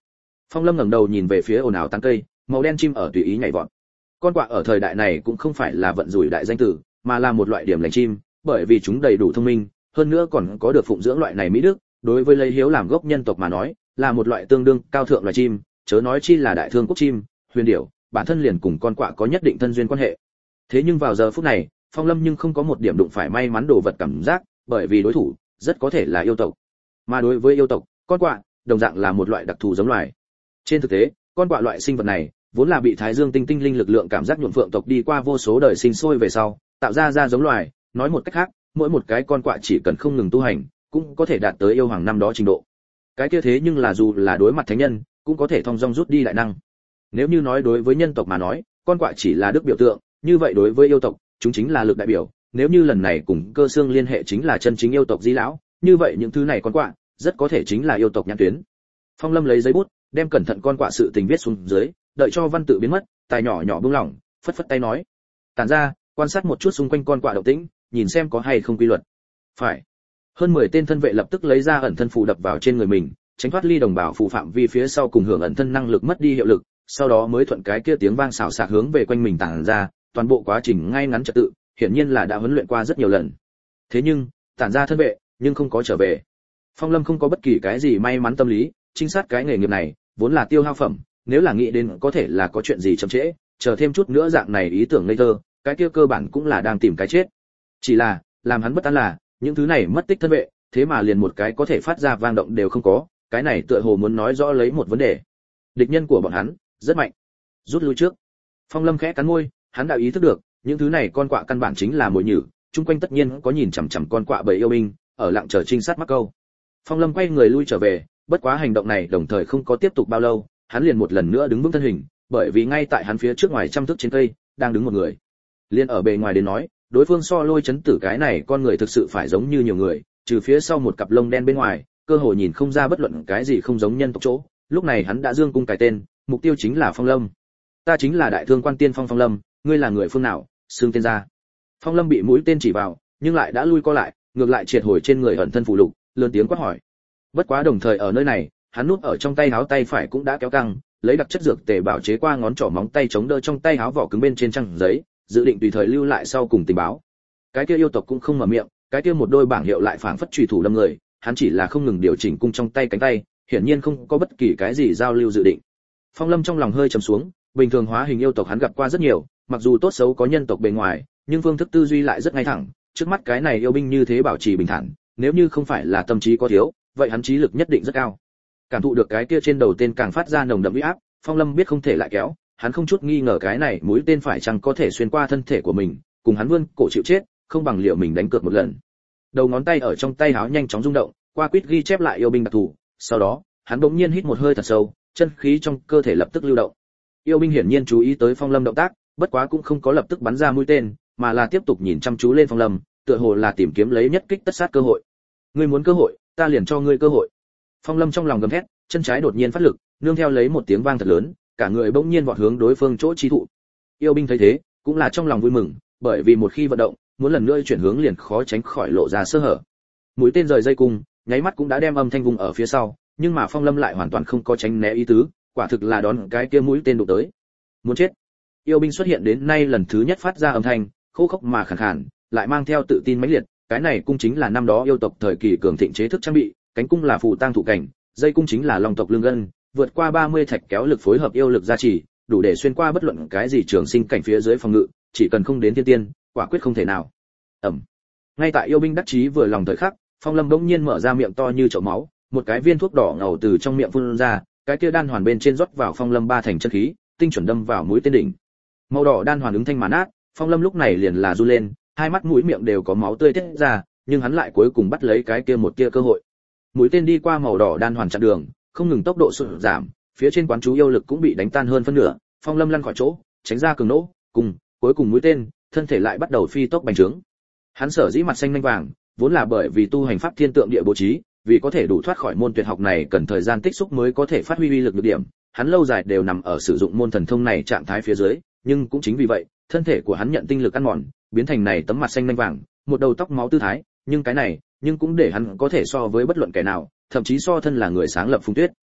Phong Lâm ngẩng đầu nhìn về phía ồn ào tán cây, màu đen chim ở tùy ý nhảy vọt. Con quạ ở thời đại này cũng không phải là vận rủi đại danh tử, mà là một loại điểm lành chim, bởi vì chúng đầy đủ thông minh, hơn nữa còn có được phụng dưỡng loại này mỹ đức, đối với lấy hiếu làm gốc nhân tộc mà nói, là một loại tương đương cao thượng loài chim, chớ nói chi là đại thương quốc chim, huyền điểu, bản thân liền cùng con quạ có nhất định thân duyên quan hệ. Thế nhưng vào giờ phút này, Phong Lâm nhưng không có một điểm đụng phải may mắn đồ vật cảm giác, bởi vì đối thủ rất có thể là yêu tộc. Mà đối với yêu tộc, con quạ đồng dạng là một loại đặc thù giống loài. Trên thực tế, con quạ loại sinh vật này vốn là bị Thái Dương tinh tinh linh lực lượng cảm giác nhuộm phượng tộc đi qua vô số đời sinh sôi về sau, tạo ra ra giống loài, nói một cách khác, mỗi một cái con quạ chỉ cần không ngừng tu hành, cũng có thể đạt tới yêu hoàng năm đó trình độ. Cái kia thế nhưng là dù là đối mặt thánh nhân, cũng có thể thông dong rút đi đại năng. Nếu như nói đối với nhân tộc mà nói, con quạ chỉ là đức biểu tượng, như vậy đối với yêu tộc, chúng chính là lực đại biểu. Nếu như lần này cùng cơ xương liên hệ chính là chân chính yêu tộc Di lão, như vậy những thứ này con quạ rất có thể chính là yêu tộc nhãn tuyến. Phong Lâm lấy giấy bút, đem cẩn thận con quạ sự tình viết xuống dưới, đợi cho văn tự biến mất, tài nhỏ nhỏ buông lỏng, phất phất tay nói: "Tản ra, quan sát một chút xung quanh con quạ động tĩnh, nhìn xem có hay không quy luật." Phải. Hơn mười tên thân vệ lập tức lấy ra ẩn thân phù đập vào trên người mình, tránh thoát ly đồng bào phù phạm vi phía sau cùng hưởng ẩn thân năng lực mất đi hiệu lực, sau đó mới thuận cái kia tiếng vang xào xạc hướng về quanh mình tản ra, toàn bộ quá trình ngay ngắn trật tự, hiển nhiên là đã huấn luyện qua rất nhiều lần. Thế nhưng, tản ra thân vệ, nhưng không có trở về. Phong Lâm không có bất kỳ cái gì may mắn tâm lý, trinh sát cái nghề nghiệp này vốn là tiêu hao phẩm, nếu là nghĩ đến có thể là có chuyện gì chậm trễ, chờ thêm chút nữa dạng này ý tưởng ngây thơ, cái kia cơ bản cũng là đang tìm cái chết. Chỉ là, làm hắn bất an là, những thứ này mất tích thân vệ, thế mà liền một cái có thể phát ra vang động đều không có, cái này tựa hồ muốn nói rõ lấy một vấn đề. Địch nhân của bọn hắn rất mạnh. Rút lui trước. Phong Lâm khẽ cắn môi, hắn đã ý thức được, những thứ này con quạ căn bản chính là mồi nhử, chung quanh tất nhiên có nhìn chằm chằm con quạ bầy yêu binh, ở lặng chờ trinh sát mắc câu. Phong Lâm quay người lui trở về, bất quá hành động này đồng thời không có tiếp tục bao lâu, hắn liền một lần nữa đứng vững thân hình, bởi vì ngay tại hắn phía trước ngoài trăm thước trên cây, đang đứng một người. Liên ở bề ngoài đến nói, đối phương so Lôi Chấn Tử cái này con người thực sự phải giống như nhiều người, trừ phía sau một cặp lông đen bên ngoài, cơ hội nhìn không ra bất luận cái gì không giống nhân tộc chỗ. Lúc này hắn đã dương cung cài tên, mục tiêu chính là Phong Lâm. Ta chính là Đại Thương Quan Tiên Phong Phong Lâm, ngươi là người phương nào, xưng tên ra. Phong Lâm bị mũi tên chỉ vào, nhưng lại đã lui co lại, ngược lại triệt hồi trên người ẩn thân phù lục, lớn tiếng quát hỏi. Bất quá đồng thời ở nơi này, hắn núp ở trong tay áo tay phải cũng đã kéo căng, lấy đặc chất dược tề bảo chế qua ngón trỏ móng tay chống đỡ trong tay áo vỏ cứng bên trên trang giấy, dự định tùy thời lưu lại sau cùng tình báo. Cái kia yêu tộc cũng không mở miệng, cái kia một đôi bảng hiệu lại phảng phất chủy thủ đâm người, hắn chỉ là không ngừng điều chỉnh cung trong tay cánh tay, hiển nhiên không có bất kỳ cái gì giao lưu dự định. Phong Lâm trong lòng hơi trầm xuống, bình thường hóa hình yêu tộc hắn gặp qua rất nhiều, mặc dù tốt xấu có nhân tộc bề ngoài, nhưng phương thức tư duy lại rất ngay thẳng, trước mắt cái này yêu binh như thế bảo trì bình thản, nếu như không phải là tâm trí có thiếu, vậy hắn trí lực nhất định rất cao. Cảm thụ được cái kia trên đầu tên càng phát ra nồng đậm uy áp, Phong Lâm biết không thể lại kéo, hắn không chút nghi ngờ cái này mũi tên phải chăng có thể xuyên qua thân thể của mình, cùng hắn vươn cổ chịu chết, không bằng liệu mình đánh cược một lần. Đầu ngón tay ở trong tay háo nhanh chóng rung động, qua quýt ghi chép lại yêu binh đặc thù, sau đó, hắn bỗng nhiên hít một hơi thật sâu, chân khí trong cơ thể lập tức lưu động. Yêu binh hiển nhiên chú ý tới Phong Lâm động tác, bất quá cũng không có lập tức bắn ra mũi tên, mà là tiếp tục nhìn chăm chú lên Phong Lâm, tựa hồ là tìm kiếm lấy nhất kích tất sát cơ hội. Ngươi muốn cơ hội, ta liền cho ngươi cơ hội. Phong Lâm trong lòng gầm thét, chân trái đột nhiên phát lực, nương theo lấy một tiếng vang thật lớn, cả người bỗng nhiên vọt hướng đối phương chỗ chi thụ. Yêu binh thấy thế, cũng là trong lòng vui mừng, bởi vì một khi vận động, muốn lần nữa chuyển hướng liền khó tránh khỏi lộ ra sơ hở. Mũi tên rời dây cung, nháy mắt cũng đã đem âm thanh vùng ở phía sau, nhưng mà Phong Lâm lại hoàn toàn không có tránh né ý tứ, quả thực là đón cái kia mũi tên đụng tới. Muốn chết. Yêu binh xuất hiện đến nay lần thứ nhất phát ra âm thanh, khô khốc mà khàn khàn, lại mang theo tự tin mãnh liệt, cái này cung chính là năm đó yêu tộc thời kỳ cường thịnh chế thức trang bị, cánh cung là phù tang thủ cảnh, dây cung chính là long tộc lương ngân, vượt qua ba mươi thạch kéo lực phối hợp yêu lực gia trì, đủ để xuyên qua bất luận cái gì trường sinh cảnh phía dưới phòng ngự, chỉ cần không đến tiên tiên, quả quyết không thể nào. Ầm. Ngay tại yêu binh đắc chí vừa lòng thời khắc, Phong Lâm bỗng nhiên mở ra miệng to như chậu máu, một cái viên thuốc đỏ ngầu từ trong miệng phun ra, cái kia đan hoàn bên trên rót vào Phong Lâm ba thành chân khí, tinh chuẩn đâm vào mũi tên đỉnh. Màu đỏ đan hoàn ứng thanh mà nát, Phong Lâm lúc này liền là run lên, hai mắt mũi miệng đều có máu tươi tiết ra, nhưng hắn lại cuối cùng bắt lấy cái kia một tia cơ hội. Mũi tên đi qua màu đỏ đan hoàn chặn đường, không ngừng tốc độ sụt giảm, phía trên quán chú yêu lực cũng bị đánh tan hơn phân nửa, Phong Lâm lăn khỏi chỗ, tránh ra cường nỗ, cùng cuối cùng mũi tên, thân thể lại bắt đầu phi tốc bành trướng. Hắn sở dĩ mặt xanh nhanh vàng, vốn là bởi vì tu hành pháp thiên tượng địa bố trí, vì có thể đủ thoát khỏi môn tuyệt học này cần thời gian tích xúc mới có thể phát huy uy lực được điểm, hắn lâu dài đều nằm ở sử dụng môn thần thông này trạng thái phía dưới, nhưng cũng chính vì vậy, thân thể của hắn nhận tinh lực ăn mòn, biến thành này tấm mặt xanh nhanh vàng, một đầu tóc máu tư thái, nhưng cái này, nhưng cũng để hắn có thể so với bất luận kẻ nào, thậm chí so thân là người sáng lập Phùng Tuyết.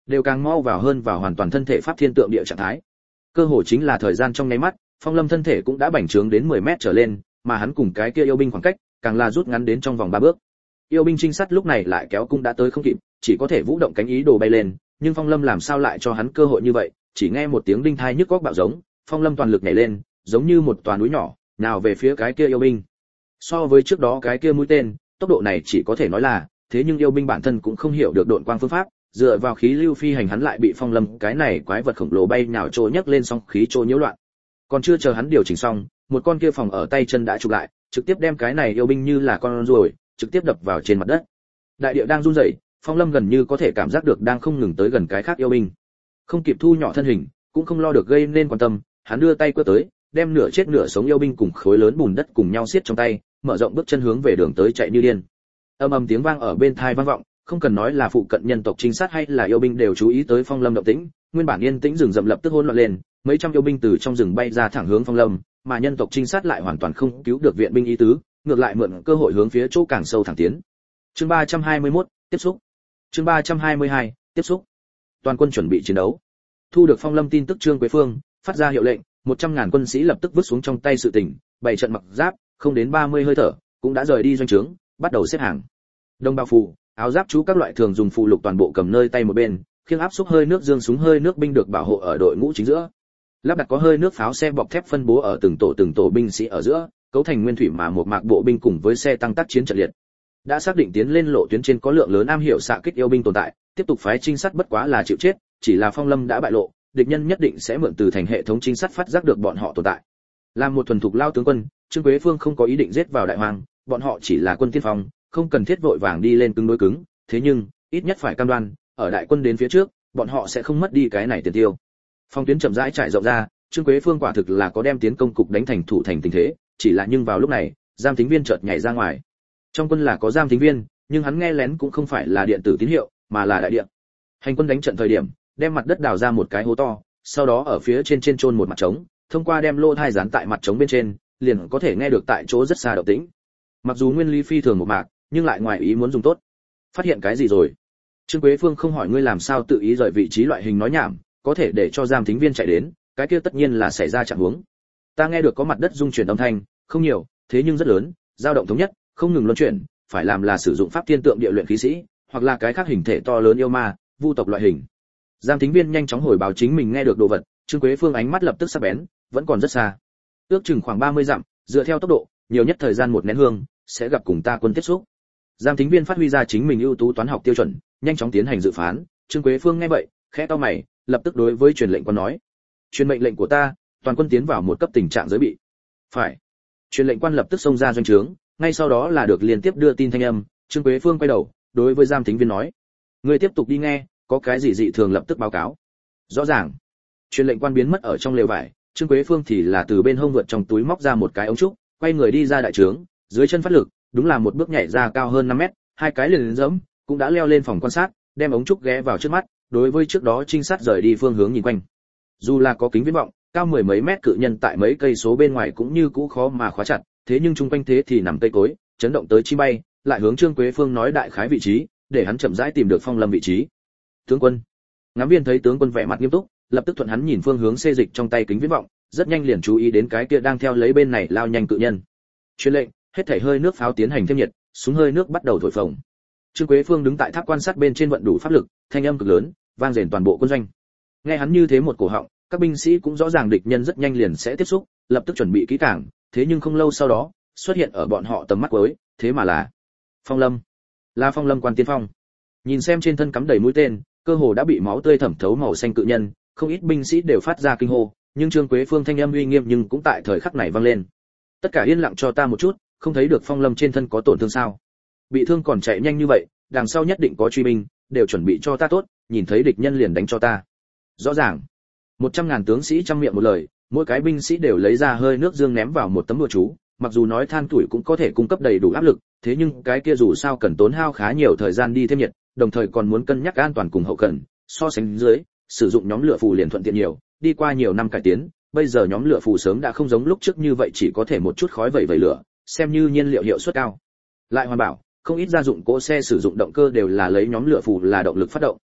đều càng mau vào hơn vào hoàn toàn thân thể pháp thiên tượng địa trạng thái. Cơ hồ chính là thời gian trong nháy mắt, Phong Lâm thân thể cũng đã bành trướng đến mười mét trở lên, mà hắn cùng cái kia yêu binh khoảng cách càng là rút ngắn đến trong vòng ba bước. Yêu binh trinh sát lúc này lại kéo cung đã tới không kịp, chỉ có thể vũ động cánh ý đồ bay lên, nhưng Phong Lâm làm sao lại cho hắn cơ hội như vậy, chỉ nghe một tiếng đinh thai nhức óc bạo giống, Phong Lâm toàn lực nhảy lên, giống như một tòa núi nhỏ, nào về phía cái kia yêu binh. So với trước đó cái kia mũi tên, tốc độ này chỉ có thể nói là, thế nhưng yêu binh bản thân cũng không hiểu được độn quang phương pháp, dựa vào khí lưu phi hành hắn lại bị Phong Lâm cái này quái vật khổng lồ bay nhào trôi nhấc lên sóng khí trôi nhiễu loạn. Còn chưa chờ hắn điều chỉnh xong, một con kia phòng ở tay chân đã chụp lại, trực tiếp đem cái này yêu binh như là con ruồi, trực tiếp đập vào trên mặt đất. Đại địa đang run rẩy, Phong Lâm gần như có thể cảm giác được đang không ngừng tới gần cái khác yêu binh. Không kịp thu nhỏ thân hình, cũng không lo được gây nên quan tâm, hắn đưa tay quơ tới, đem nửa chết nửa sống yêu binh cùng khối lớn bùn đất cùng nhau siết trong tay, mở rộng bước chân hướng về đường tới chạy như điên. Âm ầm tiếng vang ở bên tai vang vọng, không cần nói là phụ cận nhân tộc trinh sát hay là yêu binh đều chú ý tới Phong Lâm động tĩnh, nguyên bản yên tĩnh rừng rậm lập tức hỗn loạn lên, mấy trăm yêu binh từ trong rừng bay ra thẳng hướng Phong Lâm, mà nhân tộc trinh sát lại hoàn toàn không cứu được viện binh ý tứ, ngược lại mượn cơ hội hướng phía chỗ càng sâu thẳng tiến. Chương ba trăm hai mươi mốt, tiếp xúc. Chương ba trăm hai mươi hai, tiếp xúc. Toàn quân chuẩn bị chiến đấu. Thu được Phong Lâm tin tức, Trương Quế Phương phát ra hiệu lệnh, một trăm ngàn quân sĩ lập tức vứt xuống trong tay sự tình, bảy trận mặc giáp, không đến ba mươi hơi thở, cũng đã rời đi doanh trướng, bắt đầu xếp hàng. Đông bao phù, áo giáp chú các loại thường dùng phụ lục toàn bộ cầm nơi tay một bên, khiêng áp xúc hơi nước dương súng hơi nước binh được bảo hộ ở đội ngũ chính giữa. Lắp đặt có hơi nước pháo xe bọc thép phân bố ở từng tổ từng tổ binh sĩ ở giữa, cấu thành nguyên thủy mà một mạc bộ binh cùng với xe tăng tác chiến trận liệt. Đã xác định tiến lên lộ tuyến trên có lượng lớn am hiểu xạ kích yêu binh tồn tại, tiếp tục phái trinh sát bất quá là chịu chết, chỉ là Phong Lâm đã bại lộ, địch nhân nhất định sẽ mượn từ thành hệ thống trinh sát phát giác được bọn họ tồn tại. Làm một thuần thục lao tướng quân, Trương Quế Phương không có ý định giết vào đại hoàng, bọn họ chỉ là quân tiên phong, không cần thiết vội vàng đi lên cứng đối cứng, thế nhưng ít nhất phải cam đoan, ở đại quân đến phía trước, bọn họ sẽ không mất đi cái này tiền tiêu. Phong tuyến chậm rãi trải rộng ra, Trương Quế Phương quả thực là có đem tiến công cục đánh thành thủ thành tình thế, chỉ là nhưng vào lúc này, Giam Thính Viên chợt nhảy ra ngoài. Trong quân là có Giam Thính Viên, nhưng hắn nghe lén cũng không phải là điện tử tín hiệu, mà là đại điện. Hành quân đánh trận thời điểm, đem mặt đất đào ra một cái hố to, sau đó ở phía trên trên chôn một mặt trống, thông qua đem lô thai dán tại mặt trống bên trên, liền có thể nghe được tại chỗ rất xa động tĩnh. Mặc dù nguyên lý phi thường một mạc, nhưng lại ngoài ý muốn dùng tốt. Phát hiện cái gì rồi? Trương Quế Phương không hỏi ngươi làm sao tự ý rời vị trí loại hình nói nhảm, có thể để cho Giam Thính Viên chạy đến, cái kia tất nhiên là xảy ra trạng huống. Ta nghe được có mặt đất rung chuyển âm thanh, không nhiều, thế nhưng rất lớn, dao động thống nhất, không ngừng luân chuyển, phải làm là sử dụng pháp thiên tượng địa luyện khí sĩ, hoặc là cái khác hình thể to lớn yêu ma, vu tộc loại hình. Giam Thính Viên nhanh chóng hồi báo chính mình nghe được đồ vật, Trương Quế Phương ánh mắt lập tức sắc bén, vẫn còn rất xa. Ước chừng khoảng ba mươi dặm, dựa theo tốc độ, nhiều nhất thời gian một nén hương, sẽ gặp cùng ta quân tiếp xúc. Giam Thính Viên phát huy ra chính mình ưu tú toán học tiêu chuẩn, nhanh chóng tiến hành dự phán. Trương Quế Phương nghe vậy, khẽ cau mày, lập tức đối với truyền lệnh quan nói: "Truyền mệnh lệnh của ta, toàn quân tiến vào một cấp tình trạng giới bị." "Phải." Truyền lệnh quan lập tức xông ra doanh trướng, ngay sau đó là được liên tiếp đưa tin thanh âm. Trương Quế Phương quay đầu, đối với Giam Thính Viên nói: "Ngươi tiếp tục đi nghe, có cái gì dị thường lập tức báo cáo." Rõ ràng. Truyền lệnh quan biến mất ở trong lều vải, Trương Quế Phương thì là từ bên hông vượt trong túi móc ra một cái ống trúc, quay người đi ra đại trướng, dưới chân phát lực, đúng là một bước nhảy ra cao hơn năm mét, hai cái liền giẫm, cũng đã leo lên phòng quan sát, đem ống trúc ghé vào trước mắt, đối với trước đó trinh sát rời đi phương hướng nhìn quanh. Dù là có kính viễn vọng, cao mười mấy mét cự nhân tại mấy cây số bên ngoài cũng như cũ khó mà khóa chặt, thế nhưng chung quanh thế thì nằm cây cối, chấn động tới chi bay, lại hướng Trương Quế Phương nói đại khái vị trí, để hắn chậm rãi tìm được Phong Lâm vị trí. Tướng quân. Ngắm viên thấy tướng quân vẻ mặt nghiêm túc, lập tức thuận hắn nhìn phương hướng xê dịch trong tay kính viễn vọng, rất nhanh liền chú ý đến cái kia đang theo lấy bên này lao nhanh cự nhân. Truyền lệnh, hết thảy hơi nước pháo tiến hành thêm nhiệt, súng hơi nước bắt đầu thổi phồng. Trương Quế Phương đứng tại tháp quan sát bên trên vận đủ pháp lực, thanh âm cực lớn, vang dền toàn bộ quân doanh. Nghe hắn như thế một cổ họng, các binh sĩ cũng rõ ràng địch nhân rất nhanh liền sẽ tiếp xúc, lập tức chuẩn bị kỹ càng, thế nhưng không lâu sau đó, xuất hiện ở bọn họ tầm mắt cuối, thế mà là Phong Lâm. Là Phong Lâm quan tiên phong. Nhìn xem trên thân cắm đầy mũi tên, cơ hồ đã bị máu tươi thẩm thấu màu xanh cự nhân, không ít binh sĩ đều phát ra kinh hô, nhưng Trương Quế Phương thanh âm uy nghiêm nhưng cũng tại thời khắc này vang lên. Tất cả yên lặng cho ta một chút, không thấy được Phong Lâm trên thân có tổn thương sao? Bị thương còn chạy nhanh như vậy, đằng sau nhất định có truy binh, đều chuẩn bị cho ta tốt, nhìn thấy địch nhân liền đánh cho ta. Rõ ràng. Một trăm ngàn tướng sĩ trăm miệng một lời, mỗi cái binh sĩ đều lấy ra hơi nước dương ném vào một tấm bùa chú, mặc dù nói than tuổi cũng có thể cung cấp đầy đủ áp lực, thế nhưng cái kia dù sao cần tốn hao khá nhiều thời gian đi thêm nhiệt, đồng thời còn muốn cân nhắc an toàn cùng hậu cần, so sánh dưới, sử dụng nhóm lửa phù liền thuận tiện nhiều, đi qua nhiều năm cải tiến, bây giờ nhóm lửa phù sớm đã không giống lúc trước như vậy chỉ có thể một chút khói vẩy vẩy lửa, xem như nhiên liệu hiệu suất cao. Lại hoàn bảo, không ít gia dụng cỗ xe sử dụng động cơ đều là lấy nhóm lửa phù là động lực phát động.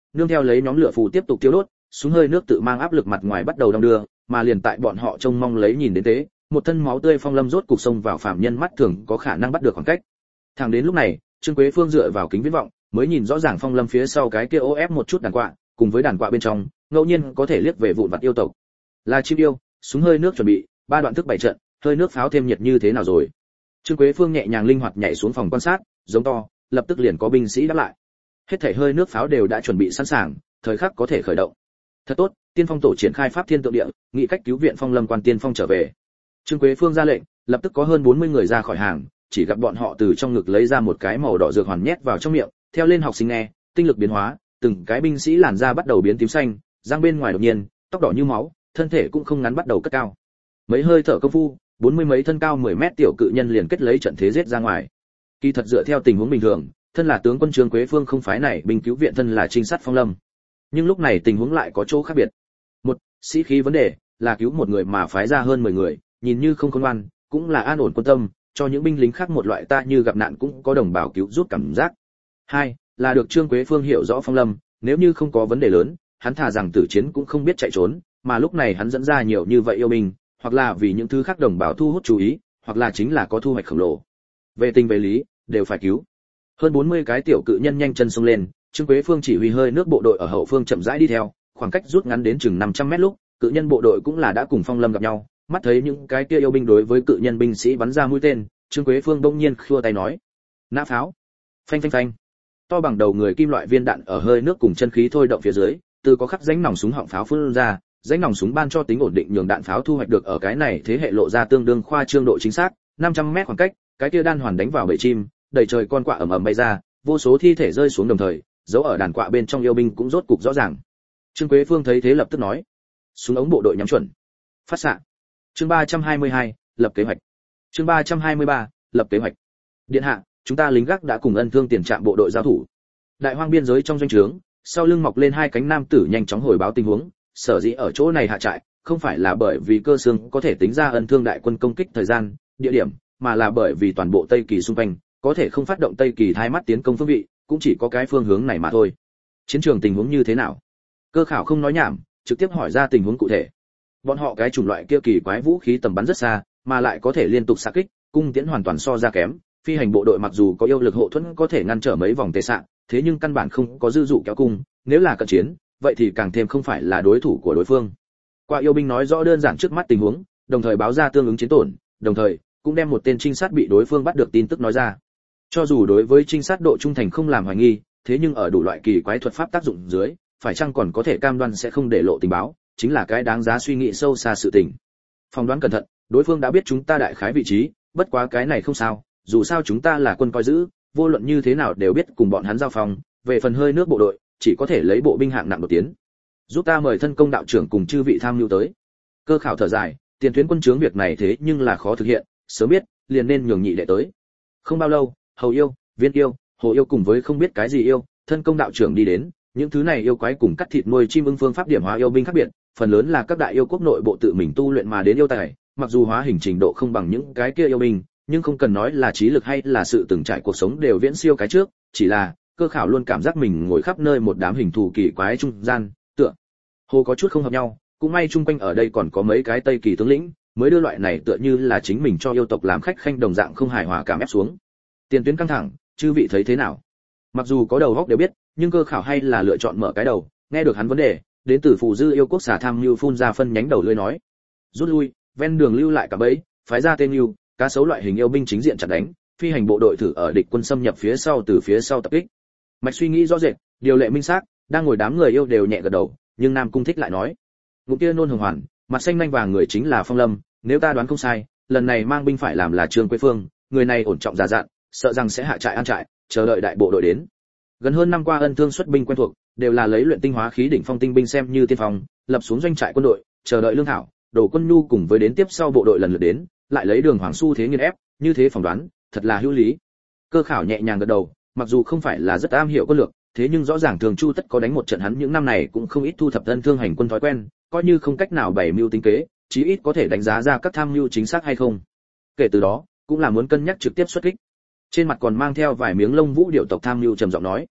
nương theo lấy nhóm lửa phù tiếp tục tiêu đốt, súng hơi nước tự mang áp lực mặt ngoài bắt đầu đong đưa, mà liền tại bọn họ trông mong lấy nhìn đến thế, một thân máu tươi phong lâm rốt cục xông vào phạm nhân mắt thường có khả năng bắt được khoảng cách. Thẳng đến lúc này, Trương Quế Phương dựa vào kính viễn vọng, mới nhìn rõ ràng phong lâm phía sau cái kia ô ép một chút đàn quạ, cùng với đàn quạ bên trong, ngẫu nhiên có thể liếc về vụn vặt yêu tộc. Là chim yêu, súng hơi nước chuẩn bị, ba đoạn thức bảy trận, hơi nước pháo thêm nhiệt như thế nào rồi? Trương Quế Phương nhẹ nhàng linh hoạt nhảy xuống phòng quan sát, giống to, lập tức liền có binh sĩ đáp lại. Hết thảy hơi nước pháo đều đã chuẩn bị sẵn sàng, thời khắc có thể khởi động. Thật tốt, tiên phong tổ triển khai pháp thiên tượng địa, nghị cách cứu viện phong lâm quan tiên phong trở về. Trương Quế Phương ra lệnh, lập tức có hơn bốn mươi người ra khỏi hàng, chỉ gặp bọn họ từ trong ngực lấy ra một cái màu đỏ dược hoàn nhét vào trong miệng, theo lên học sinh nghe, tinh lực biến hóa, từng cái binh sĩ làn da bắt đầu biến tím xanh, răng bên ngoài đột nhiên, tóc đỏ như máu, thân thể cũng không ngắn bắt đầu cất cao. Mấy hơi thở công phu, bốn mươi mấy thân cao mười mét tiểu cự nhân liền kết lấy trận thế giết ra ngoài. Kỳ thật dựa theo tình huống bình thường, thân là tướng quân Trương Quế Phương không phái này binh cứu viện thân là trinh sát phong lâm. Nhưng lúc này tình huống lại có chỗ khác biệt. Một, sĩ khí vấn đề, là cứu một người mà phái ra hơn mười người, nhìn như không khôn ngoan, cũng là an ổn quân tâm, cho những binh lính khác một loại ta như gặp nạn cũng có đồng bào cứu giúp cảm giác. Hai, là được Trương Quế Phương hiểu rõ phong lâm, nếu như không có vấn đề lớn, hắn thà rằng tử chiến cũng không biết chạy trốn, mà lúc này hắn dẫn ra nhiều như vậy yêu binh, hoặc là vì những thứ khác đồng bào thu hút chú ý, hoặc là chính là có thu hoạch khổng lồ. Về tình về lý, đều phải cứu. Hơn bốn mươi cái tiểu cự nhân nhanh chân xông lên, Trương Quế Phương chỉ huy hơi nước bộ đội ở hậu phương chậm rãi đi theo, khoảng cách rút ngắn đến chừng năm trăm mét lúc, cự nhân bộ đội cũng là đã cùng phong lâm gặp nhau, mắt thấy những cái kia yêu binh đối với cự nhân binh sĩ bắn ra mũi tên, Trương Quế Phương bỗng nhiên khua tay nói: "Nã pháo!" Phanh phanh phanh. To bằng đầu người kim loại viên đạn ở hơi nước cùng chân khí thôi động phía dưới, từ có khắc rãnh nòng súng họng pháo phun ra, rãnh nòng súng ban cho tính ổn định nhường đạn pháo thu hoạch được ở cái này thế hệ lộ ra tương đương khoa trương độ chính xác, năm trăm mét khoảng cách, cái kia đan hoàn đánh vào bầy chim, đầy trời con quạ ầm ầm bay ra, vô số thi thể rơi xuống đồng thời, dấu ở đàn quạ bên trong yêu binh cũng rốt cục rõ ràng. Trương Quế Phương thấy thế lập tức nói: "Súng ống bộ đội nhắm chuẩn, phát xạ." Chương ba trăm hai mươi hai, lập kế hoạch. Chương ba trăm hai mươi ba, lập kế hoạch. Điện hạ, chúng ta lính gác đã cùng ân thương tiền trạm bộ đội giao thủ. Đại hoang biên giới trong doanh trướng, sau lưng mọc lên hai cánh nam tử nhanh chóng hồi báo tình huống, sở dĩ ở chỗ này hạ trại, không phải là bởi vì cơ xương có thể tính ra ân thương đại quân công kích thời gian, địa điểm, mà là bởi vì toàn bộ Tây Kỳ xung quanh, có thể không phát động Tây Kỳ thay mắt tiến công phương vị, cũng chỉ có cái phương hướng này mà thôi. Chiến trường tình huống như thế nào? Cơ khảo không nói nhảm, trực tiếp hỏi ra tình huống cụ thể. Bọn họ cái chủng loại kia kỳ quái vũ khí tầm bắn rất xa, mà lại có thể liên tục xạ kích, cung tiễn hoàn toàn so ra kém. Phi hành bộ đội mặc dù có yêu lực hộ thuẫn có thể ngăn trở mấy vòng tê xạ, thế nhưng căn bản không có dư dụ kéo cung, nếu là cận chiến, vậy thì càng thêm không phải là đối thủ của đối phương. Qua yêu binh nói rõ đơn giản trước mắt tình huống, đồng thời báo ra tương ứng chiến tổn, đồng thời cũng đem một tên trinh sát bị đối phương bắt được tin tức nói ra. Cho dù đối với trinh sát độ trung thành không làm hoài nghi, thế nhưng ở đủ loại kỳ quái thuật pháp tác dụng dưới, phải chăng còn có thể cam đoan sẽ không để lộ tình báo, chính là cái đáng giá suy nghĩ sâu xa sự tình. Phỏng đoán cẩn thận, đối phương đã biết chúng ta đại khái vị trí, bất quá cái này không sao, dù sao chúng ta là quân coi giữ, vô luận như thế nào đều biết cùng bọn hắn giao phòng, về phần hơi nước bộ đội, chỉ có thể lấy bộ binh hạng nặng đột tiến. Giúp ta mời thân công đạo trưởng cùng chư vị tham mưu tới. Cơ khảo thở dài, tiền tuyến quân trướng việc này thế nhưng là khó thực hiện, sớm biết, liền nên nhường nhị đệ tới. Không bao lâu, hầu yêu, viên yêu, hồ yêu cùng với không biết cái gì yêu, thân công đạo trưởng đi đến, những thứ này yêu quái cùng cắt thịt nuôi chim ưng phương pháp điểm hóa yêu binh khác biệt, phần lớn là các đại yêu quốc nội bộ tự mình tu luyện mà đến yêu tài, mặc dù hóa hình trình độ không bằng những cái kia yêu binh, nhưng không cần nói là trí lực hay là sự từng trải cuộc sống đều viễn siêu cái trước, chỉ là cơ khảo luôn cảm giác mình ngồi khắp nơi một đám hình thù kỳ quái trung gian, tựa hồ có chút không hợp nhau, cũng may chung quanh ở đây còn có mấy cái Tây Kỳ tướng lĩnh, mới đưa loại này tựa như là chính mình cho yêu tộc làm khách khanh đồng dạng không hài hòa cảm ép xuống. Tiền tuyến căng thẳng, chư vị thấy thế nào? Mặc dù có đầu óc đều biết, nhưng cơ khảo hay là lựa chọn mở cái đầu, nghe được hắn vấn đề, đến từ phù dư yêu quốc xà tham lưu phun ra phân nhánh đầu lưỡi nói: rút lui, ven đường lưu lại cả bẫy, phái ra tên lưu, cá sấu loại hình yêu binh chính diện chặn đánh, phi hành bộ đội thử ở địch quân xâm nhập phía sau từ phía sau tập kích. Mạch suy nghĩ rõ rệt, điều lệ minh xác, đang ngồi đám người yêu đều nhẹ gật đầu, nhưng Nam Cung Thích lại nói: ngụm kia nôn hồng hoàn, mặt xanh nhanh vàng người chính là Phong Lâm, nếu ta đoán không sai, lần này mang binh phải làm là Trương Quế Phương, người này ổn trọng già dặn, sợ rằng sẽ hạ trại an trại, chờ đợi đại bộ đội đến. Gần hơn năm qua ân thương xuất binh quen thuộc, đều là lấy luyện tinh hóa khí đỉnh phong tinh binh xem như tiên phong, lập xuống doanh trại quân đội, chờ đợi lương thảo, đổ quân nhu cùng với đến tiếp sau bộ đội lần lượt đến, lại lấy đường hoàng su thế nghiền ép, như thế phỏng đoán, thật là hữu lý. Cơ khảo nhẹ nhàng gật đầu, mặc dù không phải là rất am hiểu quân lược, thế nhưng rõ ràng Thường Chu tất có đánh một trận hắn những năm này cũng không ít thu thập ân thương hành quân thói quen, coi như không cách nào bày mưu tính kế, chí ít có thể đánh giá ra các tham mưu chính xác hay không. Kể từ đó, cũng là muốn cân nhắc trực tiếp xuất kích. Trên mặt còn mang theo vài miếng lông vũ điệu tộc tham mưu trầm giọng nói: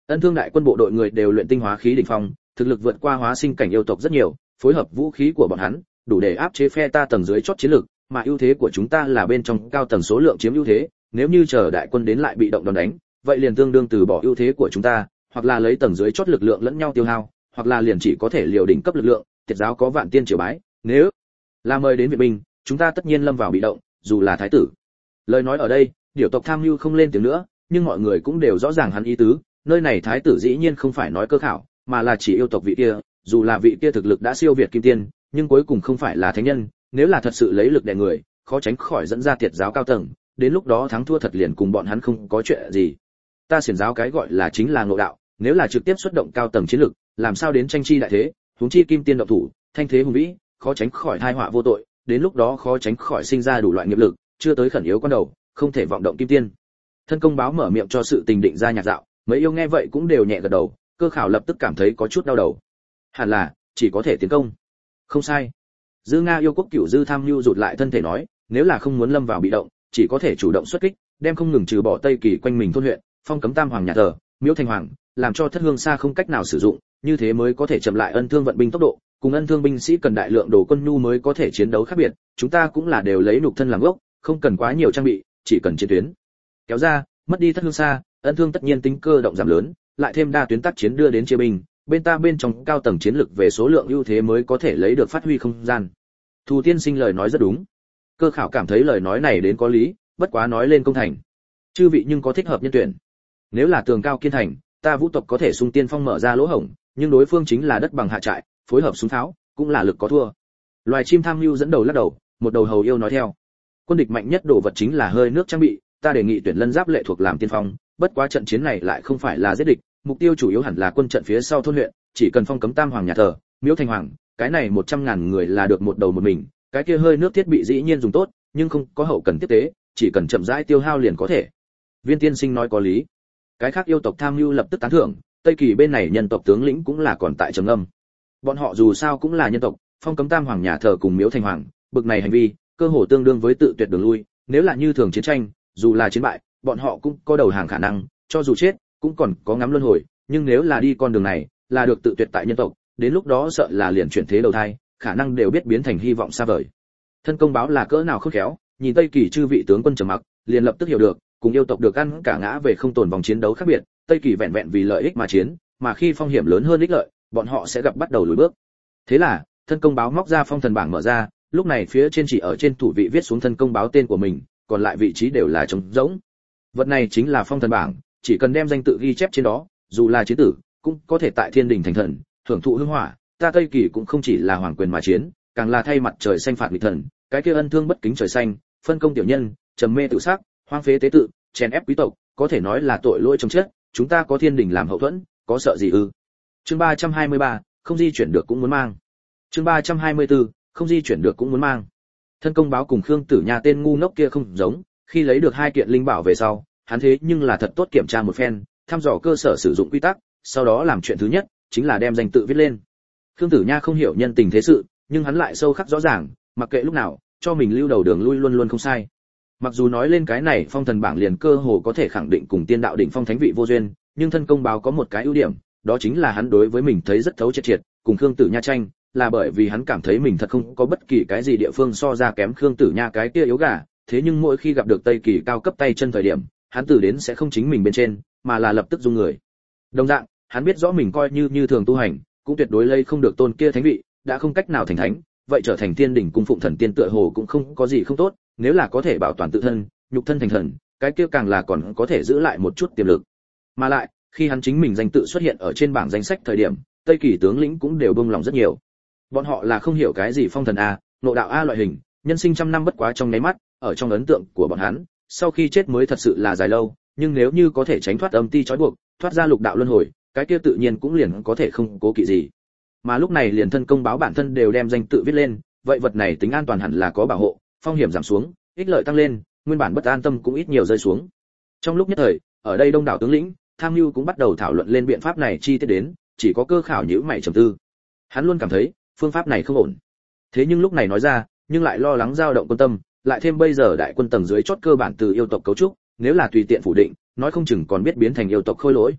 Ân Thương đại quân bộ đội người đều luyện tinh hóa khí đỉnh phong, thực lực vượt qua hóa sinh cảnh yêu tộc rất nhiều, phối hợp vũ khí của bọn hắn, đủ để áp chế phe ta tầng dưới chót chiến lực, mà ưu thế của chúng ta là bên trong cao tầng số lượng chiếm ưu thế, nếu như chờ đại quân đến lại bị động đòn đánh, vậy liền tương đương từ bỏ ưu thế của chúng ta, hoặc là lấy tầng dưới chót lực lượng lẫn nhau tiêu hao, hoặc là liền chỉ có thể liều đỉnh cấp lực lượng, tiệt giáo có vạn tiên triều bái, nếu là mời đến viện binh, chúng ta tất nhiên lâm vào bị động, dù là thái tử. Lời nói ở đây, điều tộc tham mưu không lên tiếng nữa, nhưng mọi người cũng đều rõ ràng hắn ý tứ, nơi này thái tử dĩ nhiên không phải nói cơ khảo, mà là chỉ yêu tộc vị kia, dù là vị kia thực lực đã siêu việt kim tiên, nhưng cuối cùng không phải là thánh nhân, nếu là thật sự lấy lực đè người, khó tránh khỏi dẫn ra tiệt giáo cao tầng, đến lúc đó thắng thua thật liền cùng bọn hắn không có chuyện gì. Ta xiển giáo cái gọi là chính là ngộ đạo, nếu là trực tiếp xuất động cao tầng chiến lực, làm sao đến tranh chi đại thế, huống chi kim tiên động thủ, thanh thế hùng vĩ, khó tránh khỏi tai họa vô tội, đến lúc đó khó tránh khỏi sinh ra đủ loại nghiệp lực, chưa tới khẩn yếu con đầu, không thể vọng động kim tiên. Thân công báo mở miệng cho sự tình định ra nhạc dạo, mấy yêu nghe vậy cũng đều nhẹ gật đầu, cơ khảo lập tức cảm thấy có chút đau đầu. Hẳn là chỉ có thể tiến công. Không sai. Dư Nga yêu quốc cửu dư tham lưu rụt lại thân thể nói, nếu là không muốn lâm vào bị động, chỉ có thể chủ động xuất kích, đem không ngừng trừ bỏ Tây Kỳ quanh mình thôn huyện, phong cấm tam hoàng nhà thờ, miếu thành hoàng, làm cho thất hương xa không cách nào sử dụng, như thế mới có thể chậm lại Ân Thương vận binh tốc độ, cùng Ân Thương binh sĩ cần đại lượng đồ quân nhu mới có thể chiến đấu khác biệt, chúng ta cũng là đều lấy nhục thân làm gốc, không cần quá nhiều trang bị, chỉ cần chiến tuyến kéo ra, mất đi thất hương xa, Ân Thương tất nhiên tính cơ động giảm lớn, lại thêm đa tuyến tác chiến đưa đến chia binh, bên ta bên trong cao tầng chiến lực về số lượng ưu thế mới có thể lấy được phát huy không gian. Thù tiên sinh lời nói rất đúng. Cơ khảo cảm thấy lời nói này đến có lý, bất quá nói lên công thành. Chư vị nhưng có thích hợp nhân tuyển. Nếu là tường cao kiên thành, ta vũ tộc có thể xung tiên phong mở ra lỗ hổng, nhưng đối phương chính là đất bằng hạ trại, phối hợp súng tháo, cũng là lực có thua. Loài chim tham lưu dẫn đầu lắc đầu, một đầu hầu yêu nói theo. Quân địch mạnh nhất đồ vật chính là hơi nước trang bị, ta đề nghị tuyển lân giáp lệ thuộc làm tiên phong, bất quá trận chiến này lại không phải là giết địch, mục tiêu chủ yếu hẳn là quân trận phía sau thôn huyện, chỉ cần phong cấm tam hoàng nhà thờ, miếu thành hoàng, cái này một trăm ngàn người là được một đầu một mình, cái kia hơi nước thiết bị dĩ nhiên dùng tốt, nhưng không có hậu cần tiếp tế, chỉ cần chậm rãi tiêu hao liền có thể. Viên tiên sinh nói có lý. Cái khác yêu tộc tham lưu lập tức tán thưởng, Tây Kỳ bên này nhân tộc tướng lĩnh cũng là còn tại trầm ngâm. Bọn họ dù sao cũng là nhân tộc, phong cấm tam hoàng nhà thờ cùng miếu thành hoàng, bực này hành vi, cơ hồ tương đương với tự tuyệt đường lui, nếu là như thường chiến tranh, dù là chiến bại, bọn họ cũng có đầu hàng khả năng, cho dù chết, cũng còn có ngắm luân hồi, nhưng nếu là đi con đường này, là được tự tuyệt tại nhân tộc, đến lúc đó sợ là liền chuyển thế đầu thai, khả năng đều biết biến thành hy vọng xa vời. Thân công báo là cỡ nào khôn khéo, nhìn Tây Kỳ chư vị tướng quân trầm mặc, liền lập tức hiểu được, cùng yêu tộc được ăn cả ngã về không tồn vòng chiến đấu khác biệt, Tây Kỳ vẹn vẹn vì lợi ích mà chiến, mà khi phong hiểm lớn hơn ích lợi, bọn họ sẽ gặp bắt đầu lùi bước. Thế là, thân công báo móc ra phong thần bảng mở ra, lúc này phía trên chỉ ở trên thủ vị viết xuống thân công báo tên của mình, còn lại vị trí đều là trống rỗng. Vật này chính là phong thần bảng, chỉ cần đem danh tự ghi chép trên đó, dù là chiến tử, cũng có thể tại thiên đình thành thần, hưởng thụ hương hỏa. Ta Tây Kỳ cũng không chỉ là hoàng quyền mà chiến, càng là thay mặt trời xanh phạt nghịch thần, cái kia ân thương bất kính trời xanh, phân công tiểu nhân, trầm mê tự sát, hoang phế tế tự, chèn ép quý tộc, có thể nói là tội lỗi chồng chết. Chúng ta có thiên đình làm hậu thuẫn, có sợ gì ư? Chương ba trăm hai mươi ba, không di chuyển được cũng muốn mang. Chương ba trăm hai mươi tư, không di chuyển được cũng muốn mang. Thân công báo cùng Khương Tử Nha tên ngu ngốc kia không giống, khi lấy được hai kiện linh bảo về sau, hắn thế nhưng là thật tốt kiểm tra một phen, thăm dò cơ sở sử dụng quy tắc, sau đó làm chuyện thứ nhất chính là đem danh tự viết lên. Khương Tử Nha không hiểu nhân tình thế sự, nhưng hắn lại sâu khắc rõ ràng, mặc kệ lúc nào, cho mình lưu đầu đường lui luôn luôn không sai. Mặc dù nói lên cái này phong thần bảng liền cơ hồ có thể khẳng định cùng tiên đạo đỉnh phong thánh vị vô duyên, nhưng thân công báo có một cái ưu điểm, đó chính là hắn đối với mình thấy rất thấu triệt triệt, cùng Khương Tử Nha tranh, là bởi vì hắn cảm thấy mình thật không có bất kỳ cái gì địa phương so ra kém Khương Tử Nha cái kia yếu gà, thế nhưng mỗi khi gặp được Tây Kỳ cao cấp tay chân thời điểm, hắn từ đến sẽ không chính mình bên trên, mà là lập tức dung người. Đồng dạng, hắn biết rõ mình coi như như thường tu hành, cũng tuyệt đối lây không được tôn kia thánh vị, đã không cách nào thành thánh, vậy trở thành tiên đỉnh cung phụng thần tiên tựa hồ cũng không có gì không tốt, nếu là có thể bảo toàn tự thân, nhục thân thành thần, cái kia càng là còn có thể giữ lại một chút tiềm lực. Mà lại, khi hắn chính mình danh tự xuất hiện ở trên bảng danh sách thời điểm, Tây Kỳ tướng lĩnh cũng đều bông lòng rất nhiều. Bọn họ là không hiểu cái gì phong thần a, nội đạo a loại hình, nhân sinh trăm năm bất quá trong nháy mắt, ở trong ấn tượng của bọn hắn, sau khi chết mới thật sự là dài lâu, nhưng nếu như có thể tránh thoát âm ti trói buộc, thoát ra lục đạo luân hồi, cái kia tự nhiên cũng liền có thể không cố kỵ gì. Mà lúc này liền thân công báo bản thân đều đem danh tự viết lên, vậy vật này tính an toàn hẳn là có bảo hộ, phong hiểm giảm xuống, ích lợi tăng lên, nguyên bản bất an tâm cũng ít nhiều rơi xuống. Trong lúc nhất thời, ở đây đông đảo tướng lĩnh, tham mưu cũng bắt đầu thảo luận lên biện pháp này chi tiết đến, chỉ có Cơ Khảo nhíu mày trầm tư. Hắn luôn cảm thấy phương pháp này không ổn. Thế nhưng lúc này nói ra, nhưng lại lo lắng dao động quân tâm, lại thêm bây giờ đại quân tầng dưới chót cơ bản từ yêu tộc cấu trúc, nếu là tùy tiện phủ định, nói không chừng còn biết biến thành yêu tộc khôi lỗi.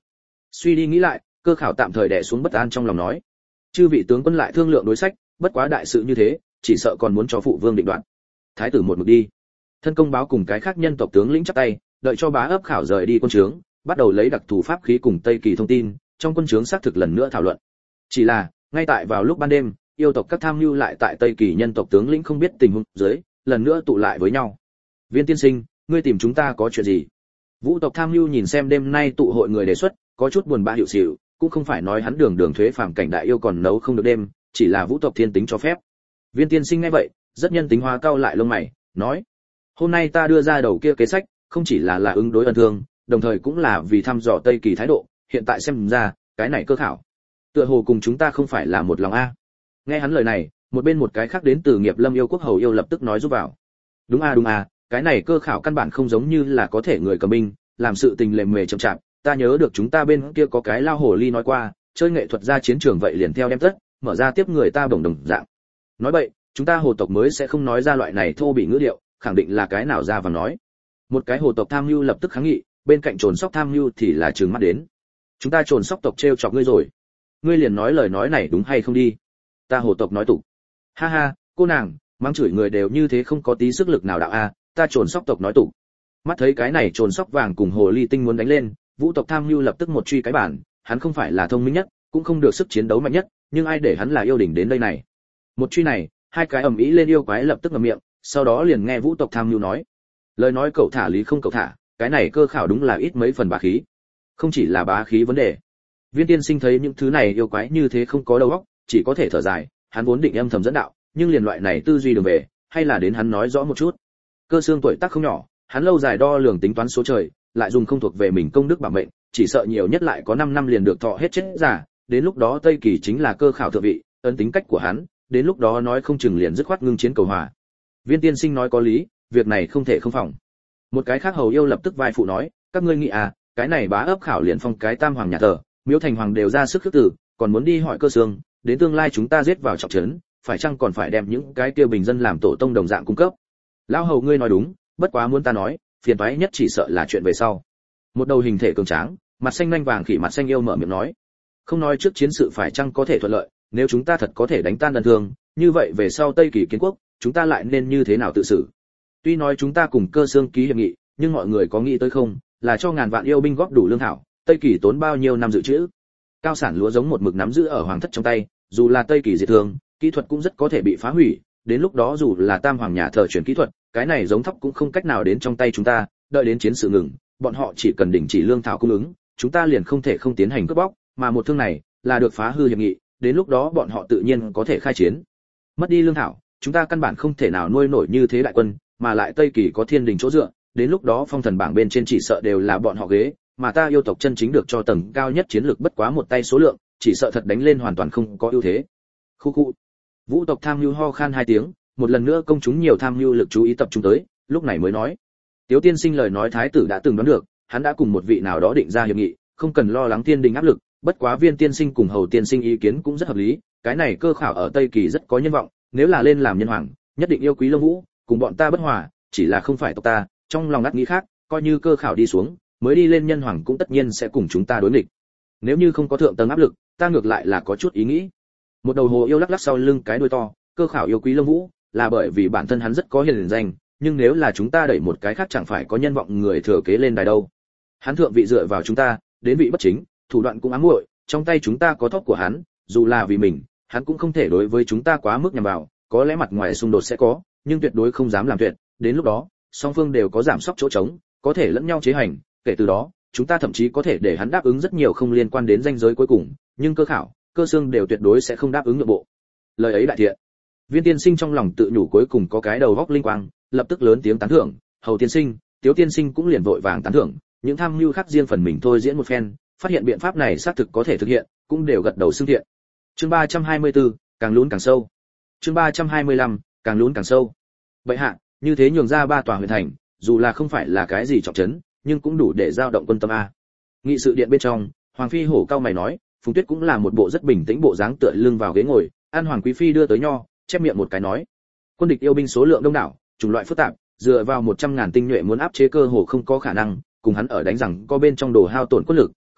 Suy đi nghĩ lại, Cơ Khảo tạm thời đè xuống bất an trong lòng nói: chư vị tướng quân lại thương lượng đối sách, bất quá đại sự như thế, chỉ sợ còn muốn cho phụ vương định đoạt. Thái tử một mực đi. Thân công báo cùng cái khác nhân tộc tướng lĩnh chắp tay, đợi cho bá ấp Khảo rời đi quân trướng, bắt đầu lấy đặc thù pháp khí cùng Tây Kỳ thông tin, trong quân trướng xác thực lần nữa thảo luận. Chỉ là, ngay tại vào lúc ban đêm, yêu tộc các tham mưu lại tại Tây Kỳ nhân tộc tướng lĩnh không biết tình huống dưới, lần nữa tụ lại với nhau. Viên tiên sinh, ngươi tìm chúng ta có chuyện gì? Vũ tộc tham mưu nhìn xem đêm nay tụ hội người đề xuất, có chút buồn bã hiệu xỉu, cũng không phải nói hắn đường đường thuế phàm cảnh đại yêu còn nấu không được đêm, chỉ là vũ tộc thiên tính cho phép. Viên tiên sinh nghe vậy, rất nhân tính hóa cao lại lông mày, nói: hôm nay ta đưa ra đầu kia kế sách, không chỉ là là ứng đối ân thương, đồng thời cũng là vì thăm dò Tây Kỳ thái độ, hiện tại xem ra, cái này Cơ Khảo, tựa hồ cùng chúng ta không phải là một lòng a. Nghe hắn lời này, một bên một cái khác đến từ Nghiệp Lâm yêu quốc hầu yêu lập tức nói giúp vào. Đúng a đúng a, cái này Cơ Khảo căn bản không giống như là có thể người cầm binh, làm sự tình lề mề chậm chạp, ta nhớ được chúng ta bên kia có cái lao hồ ly nói qua, chơi nghệ thuật ra chiến trường vậy liền theo đem tất, mở ra tiếp người ta đồng đồng dạng. Nói vậy, chúng ta hồ tộc mới sẽ không nói ra loại này thô bị ngữ điệu, khẳng định là cái nào ra và nói. Một cái hồ tộc tham mưu lập tức kháng nghị, bên cạnh trồn sóc tham mưu thì là trừng mắt đến. Chúng ta trồn sóc tộc trêu chọc ngươi rồi. Ngươi liền nói lời nói này đúng hay không đi? Ta hồ tộc nói tục. Ha ha, cô nàng, mắng chửi người đều như thế không có tí sức lực nào đạo a, ta trồn sóc tộc nói tục. Mắt thấy cái này trồn sóc vàng cùng hồ ly tinh muốn đánh lên, vũ tộc tham mưu lập tức một truy cái bản, hắn không phải là thông minh nhất, cũng không được sức chiến đấu mạnh nhất, nhưng ai để hắn là yêu đỉnh đến đây này. Một truy này, hai cái ầm ĩ lên yêu quái lập tức ngậm miệng, sau đó liền nghe vũ tộc tham mưu nói: lời nói cậu thả lý không cậu thả, cái này Cơ Khảo đúng là ít mấy phần bá khí. Không chỉ là bá khí vấn đề. Viên tiên sinh thấy những thứ này yêu quái như thế không có đầu óc, chỉ có thể thở dài, hắn vốn định âm thầm dẫn đạo, nhưng liền loại này tư duy đường về, hay là đến hắn nói rõ một chút. Cơ Xương tuổi tác không nhỏ, hắn lâu dài đo lường tính toán số trời, lại dùng không thuộc về mình công đức bảo mệnh, chỉ sợ nhiều nhất lại có năm năm liền được thọ hết chết già, đến lúc đó Tây Kỳ chính là Cơ Khảo thượng vị, ấn tính cách của hắn, đến lúc đó nói không chừng liền dứt khoát ngưng chiến cầu hòa. Viên tiên sinh nói có lý, việc này không thể không phòng. Một cái khác hầu yêu lập tức vai phụ nói: các ngươi nghĩ à, cái này bá ấp Khảo liền phong cái tam hoàng nhà thờ, miếu thành hoàng đều ra sức khước tử, còn muốn đi hỏi Cơ Xương, đến tương lai chúng ta giết vào trọng trấn, phải chăng còn phải đem những cái kia bình dân làm tổ tông đồng dạng cung cấp. Lão hầu ngươi nói đúng, bất quá muốn ta nói, phiền toái nhất chỉ sợ là chuyện về sau. Một đầu hình thể cường tráng, mặt xanh nhanh vàng khỉ mặt xanh yêu mở miệng nói: không nói trước chiến sự phải chăng có thể thuận lợi, nếu chúng ta thật có thể đánh tan ân thương, như vậy về sau Tây Kỳ kiến quốc, chúng ta lại nên như thế nào tự xử? Tuy nói chúng ta cùng Cơ Xương ký hiệp nghị, nhưng mọi người có nghĩ tới không, là cho ngàn vạn yêu binh góp đủ lương thảo, Tây Kỳ tốn bao nhiêu năm dự trữ? Cao sản lúa giống một mực nắm giữ ở hoàng thất trong tay, dù là Tây Kỳ diệt thương, kỹ thuật cũng rất có thể bị phá hủy, đến lúc đó dù là tam hoàng nhà thờ chuyển kỹ thuật, cái này giống thóc cũng không cách nào đến trong tay chúng ta, đợi đến chiến sự ngừng, bọn họ chỉ cần đình chỉ lương thảo cung ứng, chúng ta liền không thể không tiến hành cướp bóc, mà một thương này là được phá hư hiệp nghị, đến lúc đó bọn họ tự nhiên có thể khai chiến. Mất đi lương thảo, chúng ta căn bản không thể nào nuôi nổi như thế đại quân, mà lại Tây Kỳ có thiên đình chỗ dựa, đến lúc đó phong thần bảng bên trên chỉ sợ đều là bọn họ ghế, mà ta yêu tộc chân chính được cho tầng cao nhất chiến lược bất quá một tay số lượng, chỉ sợ thật đánh lên hoàn toàn không có ưu thế. Khu khu. Vũ tộc tham nhu ho khan hai tiếng, một lần nữa công chúng nhiều tham nhu lực chú ý tập trung tới, lúc này mới nói: Tiếu tiên sinh lời nói thái tử đã từng đoán được, hắn đã cùng một vị nào đó định ra hiệp nghị, không cần lo lắng thiên đình áp lực, bất quá Viên tiên sinh cùng Hầu tiên sinh ý kiến cũng rất hợp lý, cái này Cơ Khảo ở Tây Kỳ rất có nhân vọng, nếu là lên làm nhân hoàng, nhất định yêu quý Lông Vũ, cùng bọn ta bất hòa, chỉ là không phải tộc ta, trong lòng ngắt nghĩ khác, coi như Cơ Khảo đi xuống, mới đi lên nhân hoàng cũng tất nhiên sẽ cùng chúng ta đối nghịch. Nếu như không có thượng tầng áp lực, ta ngược lại là có chút ý nghĩ. Một đầu hồ yêu lắc lắc sau lưng cái đuôi to, Cơ Khảo yêu quý Lông Vũ, là bởi vì bản thân hắn rất có hiền danh, nhưng nếu là chúng ta đẩy một cái khác chẳng phải có nhân vọng người thừa kế lên đài đâu. Hắn thượng vị dựa vào chúng ta, đến vị bất chính, thủ đoạn cũng ám muội, trong tay chúng ta có thóp của hắn, dù là vì mình, hắn cũng không thể đối với chúng ta quá mức nhằm vào, có lẽ mặt ngoài xung đột sẽ có, nhưng tuyệt đối không dám làm tuyệt, đến lúc đó, song phương đều có giảm sóc chỗ trống, có thể lẫn nhau chế hành, kể từ đó, chúng ta thậm chí có thể để hắn đáp ứng rất nhiều không liên quan đến danh giới cuối cùng, nhưng Cơ Khảo, Cơ Xương đều tuyệt đối sẽ không đáp ứng nhượng bộ. Lời ấy đại thiện. Viên tiên sinh trong lòng tự nhủ cuối cùng có cái đầu góc linh quang, lập tức lớn tiếng tán thưởng, Hầu tiên sinh, Tiếu tiên sinh cũng liền vội vàng tán thưởng, những tham mưu khác riêng phần mình thôi diễn một phen, phát hiện biện pháp này xác thực có thể thực hiện, cũng đều gật đầu xưng thiện. Chương ba trăm hai mươi tư, càng lún càng sâu. Chương ba trăm hai mươi lăm, càng lún càng sâu. Vậy hạ, như thế nhường ra ba tòa huyện thành, dù là không phải là cái gì trọng trấn, nhưng cũng đủ để giao động quân tâm a. Nghị sự điện bên trong, Hoàng phi hổ cao mày nói, Phùng Tuyết cũng là một bộ rất bình tĩnh bộ dáng tựa lưng vào ghế ngồi, An Hoàng quý phi đưa tới nho, chép miệng một cái nói, quân địch yêu binh số lượng đông đảo, chủng loại phức tạp, dựa vào một trăm ngàn tinh nhuệ muốn áp chế cơ hồ không có khả năng, cùng hắn ở đánh rằng có bên trong đồ hao tổn quân lực,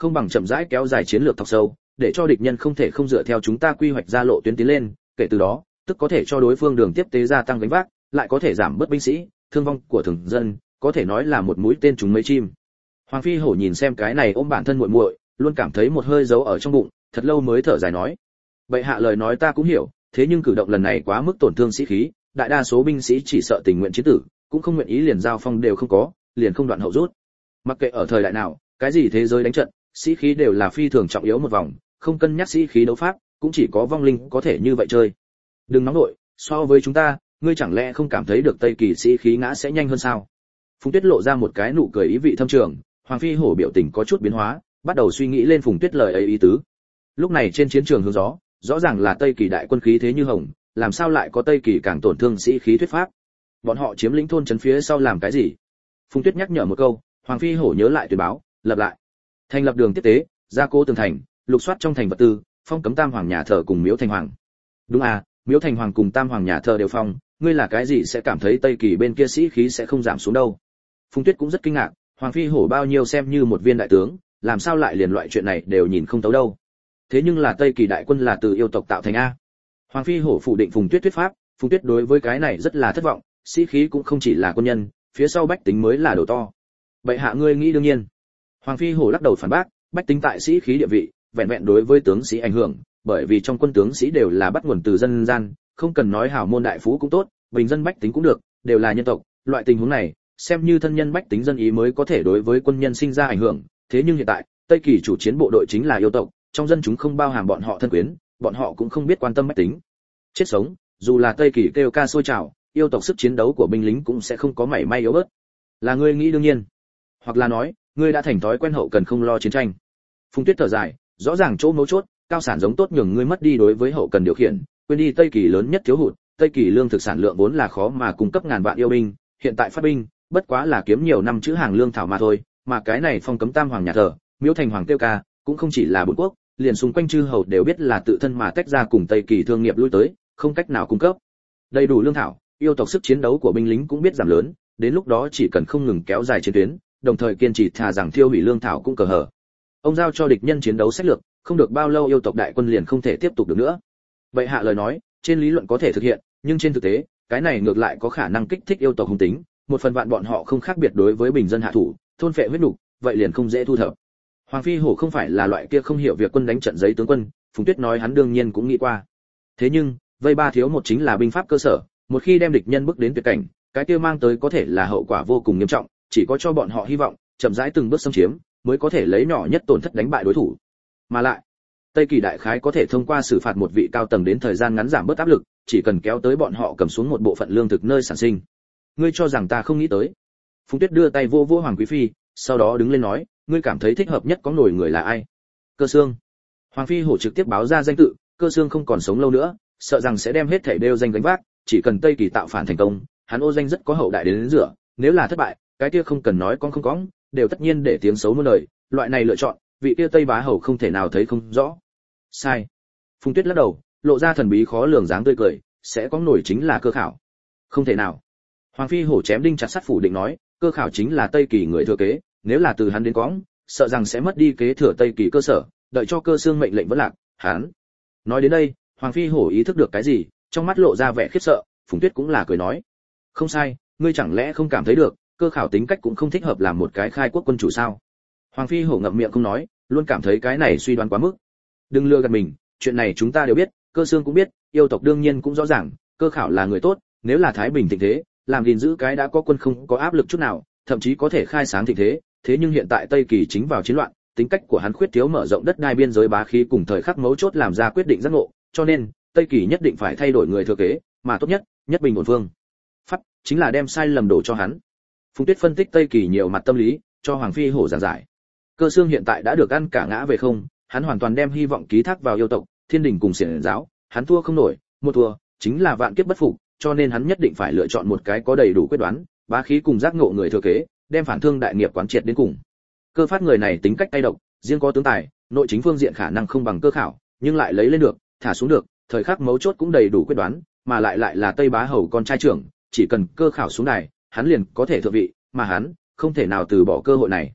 không bằng chậm rãi kéo dài chiến lược thọc sâu, để cho địch nhân không thể không dựa theo chúng ta quy hoạch ra lộ tuyến tiến lên, kể từ đó, tức có thể cho đối phương đường tiếp tế gia tăng gánh vác, lại có thể giảm bớt binh sĩ, thương vong của thường dân, có thể nói là một mũi tên trúng mấy chim. Hoàng Phi Hổ nhìn xem cái này ôm bản thân muội muội, luôn cảm thấy một hơi giấu ở trong bụng, thật lâu mới thở dài nói: "Bệ hạ lời nói ta cũng hiểu, thế nhưng cử động lần này quá mức tổn thương sĩ khí, đại đa số binh sĩ chỉ sợ tình nguyện chiến tử, cũng không nguyện ý liền giao phong đều không có, liền không đoạn hậu rút. Mặc kệ ở thời đại nào, cái gì thế giới đánh trận, sĩ khí đều là phi thường trọng yếu một vòng, không cân nhắc sĩ khí đấu pháp, cũng chỉ có vong linh có thể như vậy chơi. Đừng nóng nội, so với chúng ta, ngươi chẳng lẽ không cảm thấy được Tây Kỳ sĩ khí ngã sẽ nhanh hơn sao?" Phùng Tuyết lộ ra một cái nụ cười ý vị thâm trường, Hoàng Phi Hổ biểu tình có chút biến hóa, bắt đầu suy nghĩ lên Phùng Tuyết lời ấy ý tứ. Lúc này trên chiến trường hướng gió, rõ ràng là Tây Kỳ đại quân khí thế như hồng, làm sao lại có Tây Kỳ càng tổn thương sĩ khí thuyết pháp? Bọn họ chiếm lĩnh thôn trấn phía sau làm cái gì? Phùng Tuyết nhắc nhở một câu, Hoàng Phi Hổ nhớ lại tuyên báo, lập lại. Thành lập đường tiếp tế, gia cố tường thành, lục soát trong thành vật tư, phong cấm Tam Hoàng nhà thờ cùng Miếu Thành Hoàng. Đúng à, Miếu Thành Hoàng cùng Tam Hoàng nhà thờ đều phong, ngươi là cái gì sẽ cảm thấy Tây Kỳ bên kia sĩ khí sẽ không giảm xuống đâu? Phùng Tuyết cũng rất kinh ngạc, Hoàng Phi Hổ bao nhiêu xem như một viên đại tướng, làm sao lại liền loại chuyện này đều nhìn không thấu đâu? Thế nhưng là Tây Kỳ đại quân là từ yêu tộc tạo thành a. Hoàng Phi Hổ phủ định Phùng Tuyết thuyết pháp, Phùng Tuyết đối với cái này rất là thất vọng, sĩ khí cũng không chỉ là quân nhân, phía sau bách tính mới là đồ to. Vậy hạ ngươi nghĩ đương nhiên. Hoàng Phi Hổ lắc đầu phản bác, bách tính tại sĩ khí địa vị, vẹn vẹn đối với tướng sĩ ảnh hưởng, bởi vì trong quân tướng sĩ đều là bắt nguồn từ dân gian, không cần nói hào môn đại phú cũng tốt, bình dân bách tính cũng được, đều là nhân tộc, loại tình huống này, xem như thân nhân bách tính dân ý mới có thể đối với quân nhân sinh ra ảnh hưởng, thế nhưng hiện tại, Tây Kỳ chủ chiến bộ đội chính là yêu tộc, trong dân chúng không bao hàm bọn họ thân quyến, bọn họ cũng không biết quan tâm bách tính. Chết sống, dù là Tây Kỳ kêu ca sôi trào, yêu tộc sức chiến đấu của binh lính cũng sẽ không có mảy may yếu bớt. Là ngươi nghĩ đương nhiên, hoặc là nói, ngươi đã thành thói quen hậu cần không lo chiến tranh. Phùng Tuyết thở dài, rõ ràng chỗ mấu chốt, cao sản giống tốt nhường ngươi mất đi đối với hậu cần điều khiển, quên đi Tây Kỳ lớn nhất thiếu hụt, Tây Kỳ lương thực sản lượng vốn là khó mà cung cấp ngàn vạn yêu binh, hiện tại phát binh, bất quá là kiếm nhiều năm chữ hàng lương thảo mà thôi, mà cái này phong cấm Tam Hoàng nhà thờ, Miếu Thành Hoàng tiêu ca, cũng không chỉ là bốn quốc, liền xung quanh chư hầu đều biết là tự thân mà tách ra cùng Tây Kỳ thương nghiệp lui tới, không cách nào cung cấp đầy đủ lương thảo, yêu tộc sức chiến đấu của binh lính cũng biết giảm lớn, đến lúc đó chỉ cần không ngừng kéo dài chiến tuyến, đồng thời kiên trì thà rằng thiêu hủy lương thảo cũng cờ hở. Ông giao cho địch nhân chiến đấu sách lược, không được bao lâu yêu tộc đại quân liền không thể tiếp tục được nữa. Vậy hạ lời nói, trên lý luận có thể thực hiện, nhưng trên thực tế, cái này ngược lại có khả năng kích thích yêu tộc hung tính, một phần vạn bọn họ không khác biệt đối với bình dân hạ thủ, thôn phệ huyết nục, vậy liền không dễ thu thập. Hoàng Phi Hổ không phải là loại kia không hiểu việc quân đánh trận giấy tướng quân, Phùng Tuyết nói hắn đương nhiên cũng nghĩ qua. Thế nhưng, vây ba thiếu một chính là binh pháp cơ sở, một khi đem địch nhân bước đến tuyệt cảnh, cái kia mang tới có thể là hậu quả vô cùng nghiêm trọng, chỉ có cho bọn họ hy vọng, chậm rãi từng bước xâm chiếm, mới có thể lấy nhỏ nhất tổn thất đánh bại đối thủ. Mà lại, Tây Kỳ đại khái có thể thông qua xử phạt một vị cao tầng đến thời gian ngắn giảm bớt áp lực, chỉ cần kéo tới bọn họ cầm xuống một bộ phận lương thực nơi sản sinh. Ngươi cho rằng ta không nghĩ tới? Phùng Tuyết đưa tay vô vô Hoàng Quý phi, sau đó đứng lên nói, ngươi cảm thấy thích hợp nhất có nổi người là ai? Cơ Xương. Hoàng Phi Hổ trực tiếp báo ra danh tự, Cơ Xương không còn sống lâu nữa, sợ rằng sẽ đem hết thảy đều danh gánh vác, chỉ cần Tây Kỳ tạo phản thành công, hắn ô danh rất có hậu đại đến, đến rửa, nếu là thất bại, cái kia không cần nói con không cóng, đều tất nhiên để tiếng xấu muôn đời, loại này lựa chọn, vị kia Tây Bá hầu không thể nào thấy không rõ. Sai. Phùng Tuyết lắc đầu, lộ ra thần bí khó lường dáng tươi cười, sẽ có nổi chính là Cơ Khảo. Không thể nào. Hoàng Phi Hổ chém đinh chặt sắt phủ định nói, Cơ Khảo chính là Tây Kỳ người thừa kế, nếu là từ hắn đến cõng, sợ rằng sẽ mất đi kế thừa Tây Kỳ cơ sở, đợi cho Cơ Xương mệnh lệnh vẫn lạc, hắn. Nói đến đây, Hoàng Phi Hổ ý thức được cái gì, trong mắt lộ ra vẻ khiếp sợ, Phùng Tuyết cũng là cười nói, không sai, ngươi chẳng lẽ không cảm thấy được, Cơ Khảo tính cách cũng không thích hợp làm một cái khai quốc quân chủ sao? Hoàng Phi Hổ ngậm miệng không nói, luôn cảm thấy cái này suy đoán quá mức. Đừng lừa gạt mình, chuyện này chúng ta đều biết, Cơ Xương cũng biết, yêu tộc đương nhiên cũng rõ ràng, Cơ Khảo là người tốt, nếu là thái bình thịnh thế, làm gìn giữ cái đã có quân không có áp lực chút nào, thậm chí có thể khai sáng thịnh thế, thế nhưng hiện tại Tây Kỳ chính vào chiến loạn, tính cách của hắn khuyết thiếu mở rộng đất đai biên giới bá khí cùng thời khắc mấu chốt làm ra quyết định giác ngộ, cho nên Tây Kỳ nhất định phải thay đổi người thừa kế, mà tốt nhất, nhất bình ổn phương. Pháp chính là đem sai lầm đổ cho hắn. Phùng Tuyết phân tích Tây Kỳ nhiều mặt tâm lý, cho Hoàng Phi Hổ giảng giải. Cơ Xương hiện tại đã được ăn cả ngã về không, hắn hoàn toàn đem hy vọng ký thác vào yêu tộc, Thiên Đình cùng Xiển giáo, hắn thua không nổi, một thua chính là vạn kiếp bất phục, cho nên hắn nhất định phải lựa chọn một cái có đầy đủ quyết đoán, bá khí cùng giác ngộ người thừa kế, đem phản thương đại nghiệp quán triệt đến cùng. Cơ Phát người này tính cách tay độc, riêng có tướng tài, nội chính phương diện khả năng không bằng Cơ Khảo, nhưng lại lấy lên được, thả xuống được, thời khắc mấu chốt cũng đầy đủ quyết đoán, mà lại lại là Tây Bá hầu con trai trưởng, chỉ cần Cơ Khảo xuống đài, hắn liền có thể thượng vị, mà hắn không thể nào từ bỏ cơ hội này.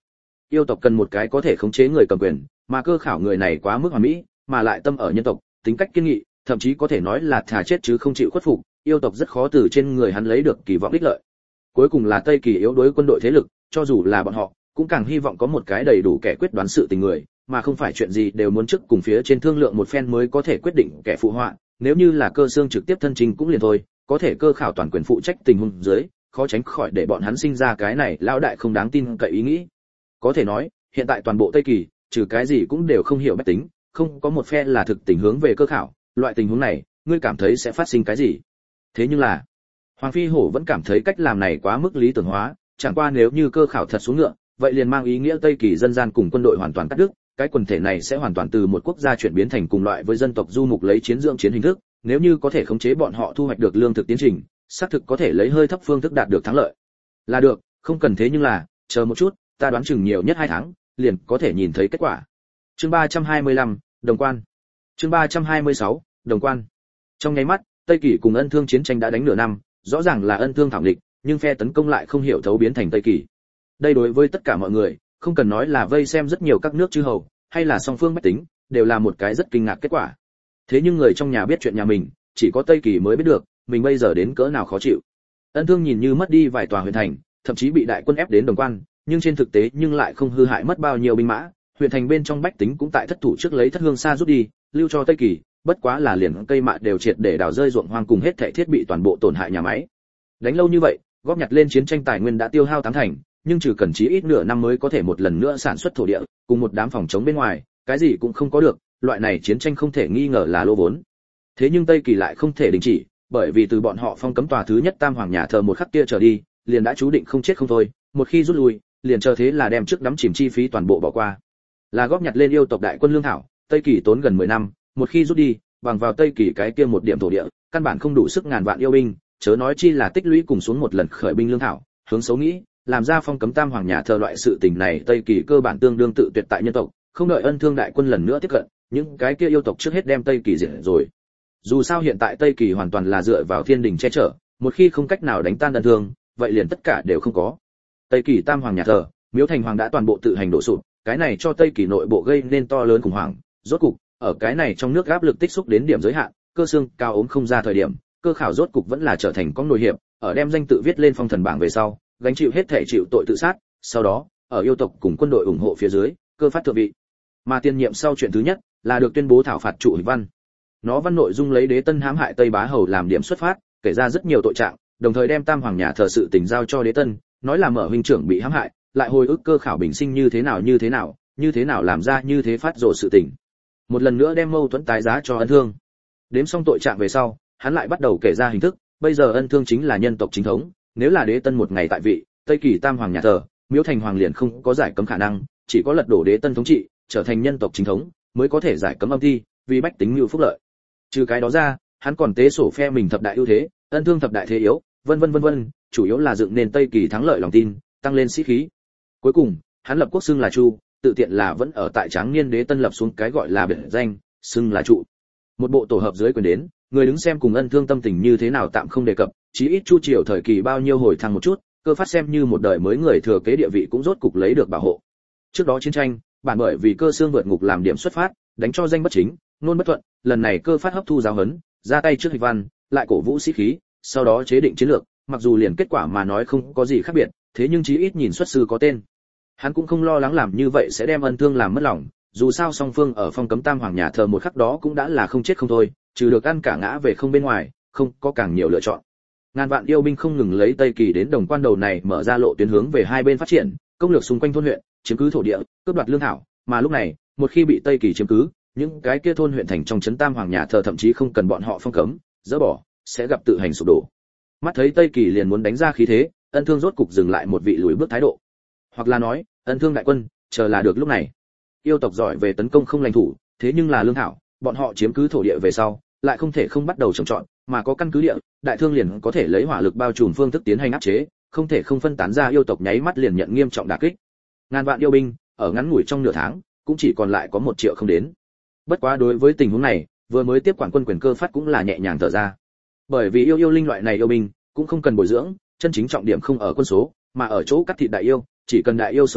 Yêu tộc cần một cái có thể khống chế người cầm quyền, mà Cơ Khảo người này quá mức hoàn mỹ, mà lại tâm ở nhân tộc, tính cách kiên nghị, thậm chí có thể nói là thà chết chứ không chịu khuất phục, yêu tộc rất khó từ trên người hắn lấy được kỳ vọng ích lợi. Cuối cùng là Tây Kỳ yếu đối quân đội thế lực, cho dù là bọn họ, cũng càng hy vọng có một cái đầy đủ kẻ quyết đoán sự tình người, mà không phải chuyện gì đều muốn trước cùng phía trên thương lượng một phen mới có thể quyết định kẻ phụ họa. Nếu như là Cơ Xương trực tiếp thân trình cũng liền thôi, có thể Cơ Khảo toàn quyền phụ trách tình huống dưới, khó tránh khỏi để bọn hắn sinh ra cái này lão đại không đáng tin cậy ý nghĩ. Có thể nói, hiện tại toàn bộ Tây Kỳ, trừ cái gì cũng đều không hiểu bách tính, không có một phe là thực tình hướng về Cơ Khảo, loại tình huống này, ngươi cảm thấy sẽ phát sinh cái gì? Thế nhưng là, Hoàng Phi Hổ vẫn cảm thấy cách làm này quá mức lý tưởng hóa, chẳng qua nếu như Cơ Khảo thật xuống ngựa, vậy liền mang ý nghĩa Tây Kỳ dân gian cùng quân đội hoàn toàn cắt đứt, cái quần thể này sẽ hoàn toàn từ một quốc gia chuyển biến thành cùng loại với dân tộc du mục lấy chiến dưỡng chiến hình thức, nếu như có thể khống chế bọn họ thu hoạch được lương thực tiến trình, xác thực có thể lấy hơi thấp phương thức đạt được thắng lợi. Là được, không cần thế nhưng là, chờ một chút, ta đoán chừng nhiều nhất hai tháng, liền có thể nhìn thấy kết quả. Chương ba trăm hai mươi lăm, Đồng Quan. Chương ba trăm hai mươi sáu, Đồng Quan. Trong nháy mắt, Tây Kỳ cùng Ân Thương chiến tranh đã đánh nửa năm, rõ ràng là Ân Thương thảm địch, nhưng phe tấn công lại không hiểu thấu biến thành Tây Kỳ. Đây đối với tất cả mọi người, không cần nói là vây xem rất nhiều các nước chư hầu, hay là song phương bách tính, đều là một cái rất kinh ngạc kết quả. Thế nhưng người trong nhà biết chuyện nhà mình, chỉ có Tây Kỳ mới biết được, mình bây giờ đến cỡ nào khó chịu. Ân Thương nhìn như mất đi vài tòa huyện thành, thậm chí bị đại quân ép đến Đồng Quan, nhưng trên thực tế nhưng lại không hư hại mất bao nhiêu binh mã, huyện thành bên trong bách tính cũng tại thất thủ trước lấy thất hương xa rút đi, lưu cho Tây Kỳ, bất quá là liền cây mạ đều triệt để đào rơi ruộng hoang cùng hết thảy thiết bị toàn bộ tổn hại nhà máy. Đánh lâu như vậy, góp nhặt lên chiến tranh tài nguyên đã tiêu hao tám thành, nhưng trừ cần chí ít nửa năm mới có thể một lần nữa sản xuất thổ địa, cùng một đám phòng chống bên ngoài, cái gì cũng không có được, loại này chiến tranh không thể nghi ngờ là lỗ vốn. Thế nhưng Tây Kỳ lại không thể đình chỉ, bởi vì từ bọn họ phong cấm tòa thứ nhất Tam Hoàng nhà thờ một khắc kia trở đi, liền đã chú định không chết không thôi, một khi rút lui, liền chờ thế là đem trước đắm chìm chi phí toàn bộ bỏ qua. Là góp nhặt lên yêu tộc đại quân lương thảo, Tây Kỳ tốn gần mười năm, một khi rút đi, bằng vào Tây Kỳ cái kia một điểm thổ địa, căn bản không đủ sức ngàn vạn yêu binh, chớ nói chi là tích lũy cùng xuống một lần khởi binh lương thảo, hướng xấu nghĩ, làm ra phong cấm Tam Hoàng nhà thờ loại sự tình này, Tây Kỳ cơ bản tương đương tự tuyệt tại nhân tộc, không đợi Ân Thương đại quân lần nữa tiếp cận, những cái kia yêu tộc trước hết đem Tây Kỳ diệt rồi. Dù sao hiện tại Tây Kỳ hoàn toàn là dựa vào thiên đình che chở, một khi không cách nào đánh tan Ân Thương, vậy liền tất cả đều không có. Tây Kỳ Tam Hoàng nhà thờ, Miếu Thành Hoàng đã toàn bộ tự hành đổ sụp, cái này cho Tây Kỳ nội bộ gây nên to lớn khủng hoảng, rốt cục, ở cái này trong nước áp lực tích xúc đến điểm giới hạn, Cơ Xương cao ốm không ra thời điểm, Cơ Khảo rốt cục vẫn là trở thành con nổi hiệp, ở đem danh tự viết lên phong thần bảng về sau, gánh chịu hết thể chịu tội tự sát, sau đó, ở yêu tộc cùng quân đội ủng hộ phía dưới, Cơ phát thượng vị. Mà tiên nhiệm sau chuyện thứ nhất là được tuyên bố thảo phạt trụ văn. Nó văn nội dung lấy Đế Tân hãm hại Tây Bá Hầu làm điểm xuất phát, kể ra rất nhiều tội trạng, đồng thời đem Tam Hoàng nhà thờ sự tình giao cho Đế Tân, nói là mở huynh trưởng bị hãm hại, lại hồi ức Cơ Khảo bình sinh như thế nào như thế nào, như thế nào làm ra như thế phát rồ sự tình. Một lần nữa đem mâu thuẫn tái giá cho Ân Thương. Đếm xong tội trạng về sau, hắn lại bắt đầu kể ra hình thức, bây giờ Ân Thương chính là nhân tộc chính thống, nếu là Đế Tân một ngày tại vị, Tây Kỳ Tam Hoàng nhà thờ, Miếu Thành Hoàng liền không có giải cấm khả năng, chỉ có lật đổ Đế Tân thống trị, trở thành nhân tộc chính thống, mới có thể giải cấm âm thi, vì bách tính lưu phúc lợi. Trừ cái đó ra, hắn còn tế sổ phe mình thập đại ưu thế, Ân Thương thập đại thế yếu, vân vân vân vân, chủ yếu là dựng nền Tây Kỳ thắng lợi lòng tin, tăng lên sĩ khí. Cuối cùng, hắn lập quốc xưng là Chu, tự tiện là vẫn ở tại Tráng Niên Đế Tân lập xuống cái gọi là biệt danh, xưng là trụ. Một bộ tổ hợp dưới quyền đến, người đứng xem cùng Ân Thương tâm tình như thế nào tạm không đề cập, chí ít Chu triều thời kỳ bao nhiêu hồi thăng một chút, Cơ phát xem như một đời mới người thừa kế địa vị cũng rốt cục lấy được bảo hộ. Trước đó chiến tranh, bản bởi vì Cơ Xương vượt ngục làm điểm xuất phát, đánh cho danh bất chính, nôn bất thuận, lần này Cơ phát hấp thu giáo huấn, ra tay trước Hịch Văn, lại cổ vũ sĩ khí, sau đó chế định chiến lược, mặc dù liền kết quả mà nói không có gì khác biệt, thế nhưng chí ít nhìn xuất sư có tên. Hắn cũng không lo lắng làm như vậy sẽ đem Ân Thương làm mất lòng, dù sao song phương ở phong cấm Tam Hoàng nhà thờ một khắc đó cũng đã là không chết không thôi, trừ được ăn cả ngã về không bên ngoài, không có càng nhiều lựa chọn. Ngàn vạn yêu binh không ngừng lấy Tây Kỳ đến Đồng Quan đầu này mở ra lộ tuyến hướng về hai bên phát triển, công lược xung quanh thôn huyện, chiếm cứ thổ địa, cướp đoạt lương thảo, mà lúc này, một khi bị Tây Kỳ chiếm cứ, những cái kia thôn huyện thành trong trấn Tam Hoàng nhà thờ thậm chí không cần bọn họ phong cấm, dỡ bỏ, sẽ gặp tự hành sụp đổ. Mắt thấy Tây Kỳ liền muốn đánh ra khí thế, Ân Thương rốt cục dừng lại một vị lùi bước thái độ. Hoặc là nói, Ân Thương đại quân, chờ là được lúc này. Yêu tộc giỏi về tấn công không lãnh thủ, thế nhưng là lương thảo, bọn họ chiếm cứ thổ địa về sau, lại không thể không bắt đầu trồng trọt, mà có căn cứ địa, đại thương liền có thể lấy hỏa lực bao trùm phương thức tiến hành áp chế, không thể không phân tán ra yêu tộc nháy mắt liền nhận nghiêm trọng đả kích. Ngàn vạn yêu binh, ở ngắn ngủi trong nửa tháng, cũng chỉ còn lại có một triệu không đến. Bất quá đối với tình huống này, vừa mới tiếp quản quân quyền Cơ phát cũng là nhẹ nhàng thở ra. Bởi vì yêu yêu linh loại này yêu binh, cũng không cần bồi dưỡng, chân chính trọng điểm không ở quân số, mà ở chỗ cắt thịt đại yêu, chỉ cần đại yêu sống sót,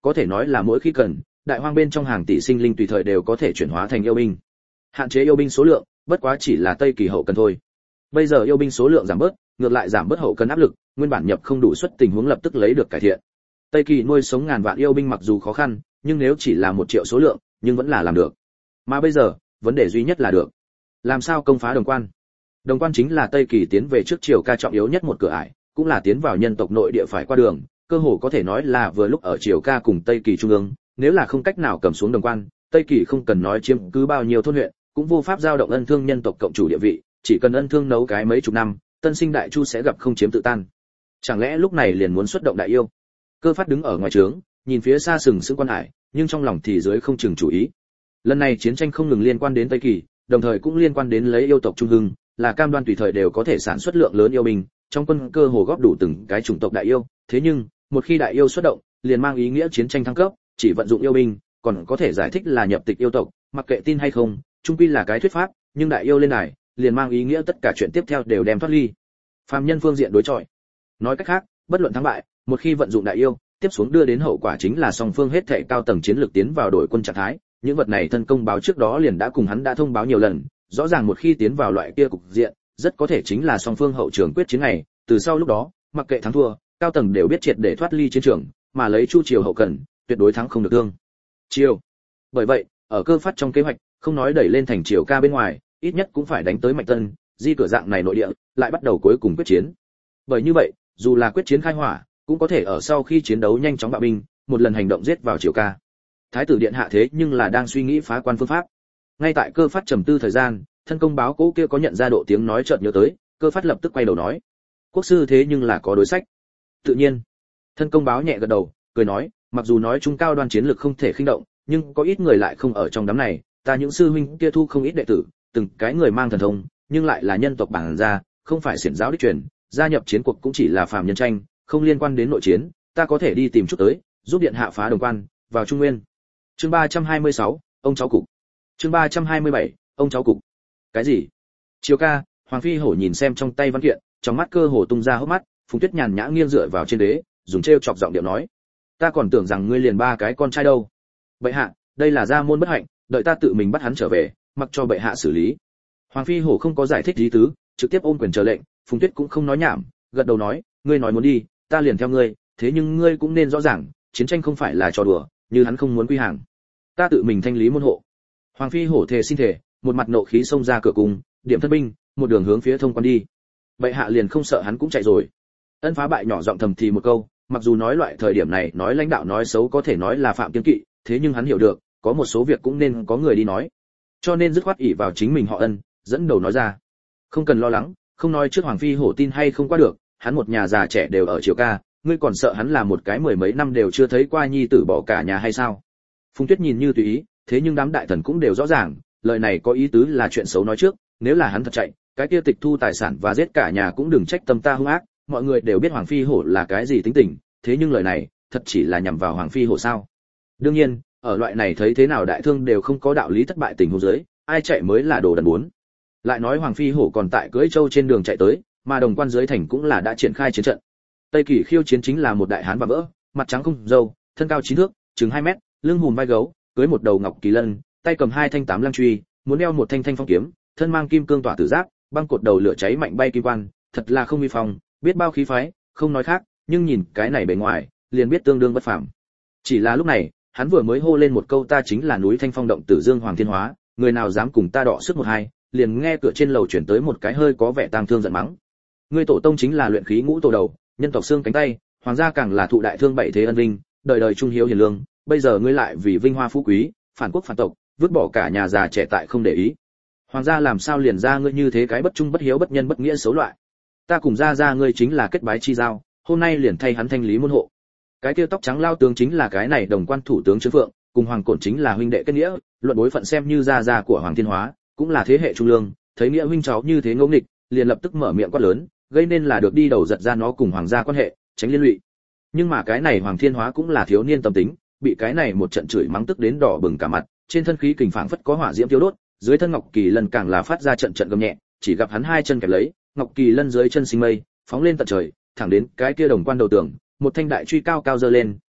có thể nói là mỗi khi cần, đại hoang bên trong hàng tỷ sinh linh tùy thời đều có thể chuyển hóa thành yêu binh. Hạn chế yêu binh số lượng, bất quá chỉ là Tây Kỳ hậu cần thôi. Bây giờ yêu binh số lượng giảm bớt, ngược lại giảm bớt hậu cần áp lực, nguyên bản nhập không đủ suất tình huống lập tức lấy được cải thiện. Tây Kỳ nuôi sống ngàn vạn yêu binh mặc dù khó khăn, nhưng nếu chỉ là một triệu số lượng, nhưng vẫn là làm được. Mà bây giờ, vấn đề duy nhất là được làm sao công phá Đồng Quan. Đồng Quan chính là Tây Kỳ tiến về trước Triều Ca trọng yếu nhất một cửa ải, cũng là tiến vào nhân tộc nội địa phải qua đường, cơ hồ có thể nói là vừa lúc ở Triều Ca cùng Tây Kỳ trung ương, nếu là không cách nào cầm xuống Đồng Quan, Tây Kỳ không cần nói chiếm cứ bao nhiêu thôn huyện, cũng vô pháp giao động Ân Thương nhân tộc cộng chủ địa vị, chỉ cần Ân Thương nấu cái mấy chục năm, Tân Sinh Đại Chu sẽ gặp không chiếm tự tan. Chẳng lẽ lúc này liền muốn xuất động đại yêu? Cơ Phát đứng ở ngoài trướng, nhìn phía xa sừng sững quan hải, nhưng trong lòng thì dưới không chừng chủ ý. Lần này chiến tranh không ngừng liên quan đến Tây Kỳ, đồng thời cũng liên quan đến lấy yêu tộc trung hưng, là cam đoan tùy thời đều có thể sản xuất lượng lớn yêu binh, trong quân cơ hồ góp đủ từng cái chủng tộc đại yêu, thế nhưng, một khi đại yêu xuất động, liền mang ý nghĩa chiến tranh thăng cấp, chỉ vận dụng yêu binh, còn có thể giải thích là nhập tịch yêu tộc, mặc kệ tin hay không, chung quy là cái thuyết pháp, nhưng đại yêu lên đài, liền mang ý nghĩa tất cả chuyện tiếp theo đều đem thoát ly. Phàm nhân phương diện đối chọi. Nói cách khác, bất luận thắng bại, một khi vận dụng đại yêu, tiếp xuống đưa đến hậu quả chính là song phương hết thảy cao tầng chiến lược tiến vào đội quân trạng thái, những vật này thân công báo trước đó liền đã cùng hắn đã thông báo nhiều lần, rõ ràng một khi tiến vào loại kia cục diện, rất có thể chính là song phương hậu trường quyết chiến này, từ sau lúc đó, mặc kệ thắng thua, cao tầng đều biết triệt để thoát ly chiến trường, mà lấy Chu Triều hậu cần, tuyệt đối thắng không được thương. Triều. Bởi vậy, ở Cơ Phát trong kế hoạch, không nói đẩy lên thành Triều Ca bên ngoài, ít nhất cũng phải đánh tới Mạnh Tân, di cửa dạng này nội địa, lại bắt đầu cuối cùng quyết chiến. Bởi như vậy, dù là quyết chiến khai hỏa, cũng có thể ở sau khi chiến đấu nhanh chóng bạo binh, một lần hành động giết vào Triều Ca. Thái tử điện hạ thế nhưng là đang suy nghĩ phá quan phương pháp. Ngay tại Cơ Phát trầm tư thời gian, thân công báo cố kia có nhận ra độ tiếng nói chợt nhớ tới, Cơ Phát lập tức quay đầu nói: "Quốc sư thế nhưng là có đối sách." Tự nhiên. Thân công báo nhẹ gật đầu, cười nói: "Mặc dù nói trung cao đoan chiến lực không thể khinh động, nhưng có ít người lại không ở trong đám này, ta những sư huynh kia thu không ít đệ tử, từng cái người mang thần thông, nhưng lại là nhân tộc bản gia, không phải xiển giáo đích truyền, gia nhập chiến cuộc cũng chỉ là phàm nhân tranh, không liên quan đến nội chiến, ta có thể đi tìm chút tới, giúp điện hạ phá Đồng Quan, vào Trung Nguyên." Chương ba trăm hai mươi sáu, ông cháu cục. Chương ba trăm hai mươi bảy, ông cháu cục. Cái gì? Triều Ca, Hoàng Phi Hổ nhìn xem trong tay văn kiện, trong mắt cơ hồ tung ra hốc mắt, Phùng Tuyết nhàn nhã nghiêng dựa vào trên đế, dùng trêu chọc giọng điệu nói: "Ta còn tưởng rằng ngươi liền ba cái con trai đâu." "Bệ hạ, đây là gia môn bất hạnh, đợi ta tự mình bắt hắn trở về, mặc cho bệ hạ xử lý." Hoàng Phi Hổ không có giải thích ý tứ, trực tiếp ôm quyền chờ lệnh, Phùng Tuyết cũng không nói nhảm, gật đầu nói: "Ngươi nói muốn đi, ta liền theo ngươi, thế nhưng ngươi cũng nên rõ ràng, chiến tranh không phải là trò đùa, như hắn không muốn quy hàng, ta tự mình thanh lý môn hộ." Hoàng Phi Hổ thề xin thề, một mặt nộ khí xông ra cửa cung, điểm thân binh, một đường hướng phía thông quan đi. Bệ hạ liền không sợ hắn cũng chạy rồi. Ân Phá Bại nhỏ giọng thầm thì một câu, mặc dù nói loại thời điểm này nói lãnh đạo nói xấu có thể nói là phạm kiêng kỵ, thế nhưng hắn hiểu được, có một số việc cũng nên có người đi nói. Cho nên dứt khoát ỷ vào chính mình họ Ân, dẫn đầu nói ra. Không cần lo lắng, không nói trước Hoàng Phi Hổ tin hay không qua được, hắn một nhà già trẻ đều ở Triều Ca, ngươi còn sợ hắn là một cái mười mấy năm đều chưa thấy qua nhi tử bỏ cả nhà hay sao? Phùng Tuyết nhìn như tùy ý, thế nhưng đám đại thần cũng đều rõ ràng, lời này có ý tứ là chuyện xấu nói trước, nếu là hắn thật chạy, cái kia tịch thu tài sản và giết cả nhà cũng đừng trách tâm ta hung ác, mọi người đều biết Hoàng Phi Hổ là cái gì tính tình, thế nhưng lời này, thật chỉ là nhằm vào Hoàng Phi Hổ sao? Đương nhiên, ở loại này thấy thế nào đại thương đều không có đạo lý thất bại tình huống dưới, ai chạy mới là đồ đần bốn. Lại nói Hoàng Phi Hổ còn tại cưỡi châu trên đường chạy tới, mà Đồng Quan dưới thành cũng là đã triển khai chiến trận. Tây Kỳ khiêu chiến chính là một đại hán và vỡ, mặt trắng không râu, thân cao chín thước, chừng hai mét, lưng hùm vai gấu, cưỡi một đầu ngọc kỳ lân, tay cầm hai thanh tám lăng truy, muốn đeo một thanh thanh phong kiếm, thân mang kim cương tỏa tử giáp, băng cột đầu lửa cháy mạnh bay kim quan, thật là không uy phong, biết bao khí phái, không nói khác, nhưng nhìn cái này bề ngoài, liền biết tương đương bất phàm. Chỉ là lúc này, hắn vừa mới hô lên một câu ta chính là núi Thanh Phong động Tử Dương Hoàng Thiên Hóa, người nào dám cùng ta đọ sức một hai, liền nghe cửa trên lầu chuyển tới một cái hơi có vẻ tang thương giận mắng. Ngươi tổ tông chính là luyện khí ngũ tổ đầu, nhân tộc xương cánh tay, hoàng gia càng là thụ đại thương bảy thế ân vinh, đời đời trung hiếu hiền lương, bây giờ ngươi lại vì vinh hoa phú quý, phản quốc phản tộc, vứt bỏ cả nhà già trẻ tại không để ý. Hoàng gia làm sao liền ra ngươi như thế cái bất trung bất hiếu bất nhân bất nghĩa xấu loại. Ta cùng gia gia ngươi chính là kết bái chi giao, hôm nay liền thay hắn thanh lý môn hộ. Cái kia tóc trắng lao tướng chính là cái này Đồng Quan thủ tướng Trương Phượng, cùng Hoàng Cổn chính là huynh đệ kết nghĩa, luận đối phận xem như gia gia của Hoàng Thiên Hóa, cũng là thế hệ trung lương, thấy nghĩa huynh cháu như thế ngỗ nghịch, liền lập tức mở miệng quát lớn, gây nên là được đi đầu giật ra nó cùng hoàng gia quan hệ, tránh liên lụy. Nhưng mà cái này Hoàng Thiên Hóa cũng là thiếu niên tâm tính, bị cái này một trận chửi mắng tức đến đỏ bừng cả mặt, trên thân khí kình phảng phất có hỏa diễm thiêu đốt, dưới thân Ngọc Kỳ Lân càng là phát ra trận trận gầm nhẹ, chỉ gặp hắn hai chân kẹp lấy, Ngọc Kỳ Lân dưới chân sinh mây, phóng lên tận trời, thẳng đến cái kia Đồng Quan đầu tường, một thanh đại truy cao cao giơ lên,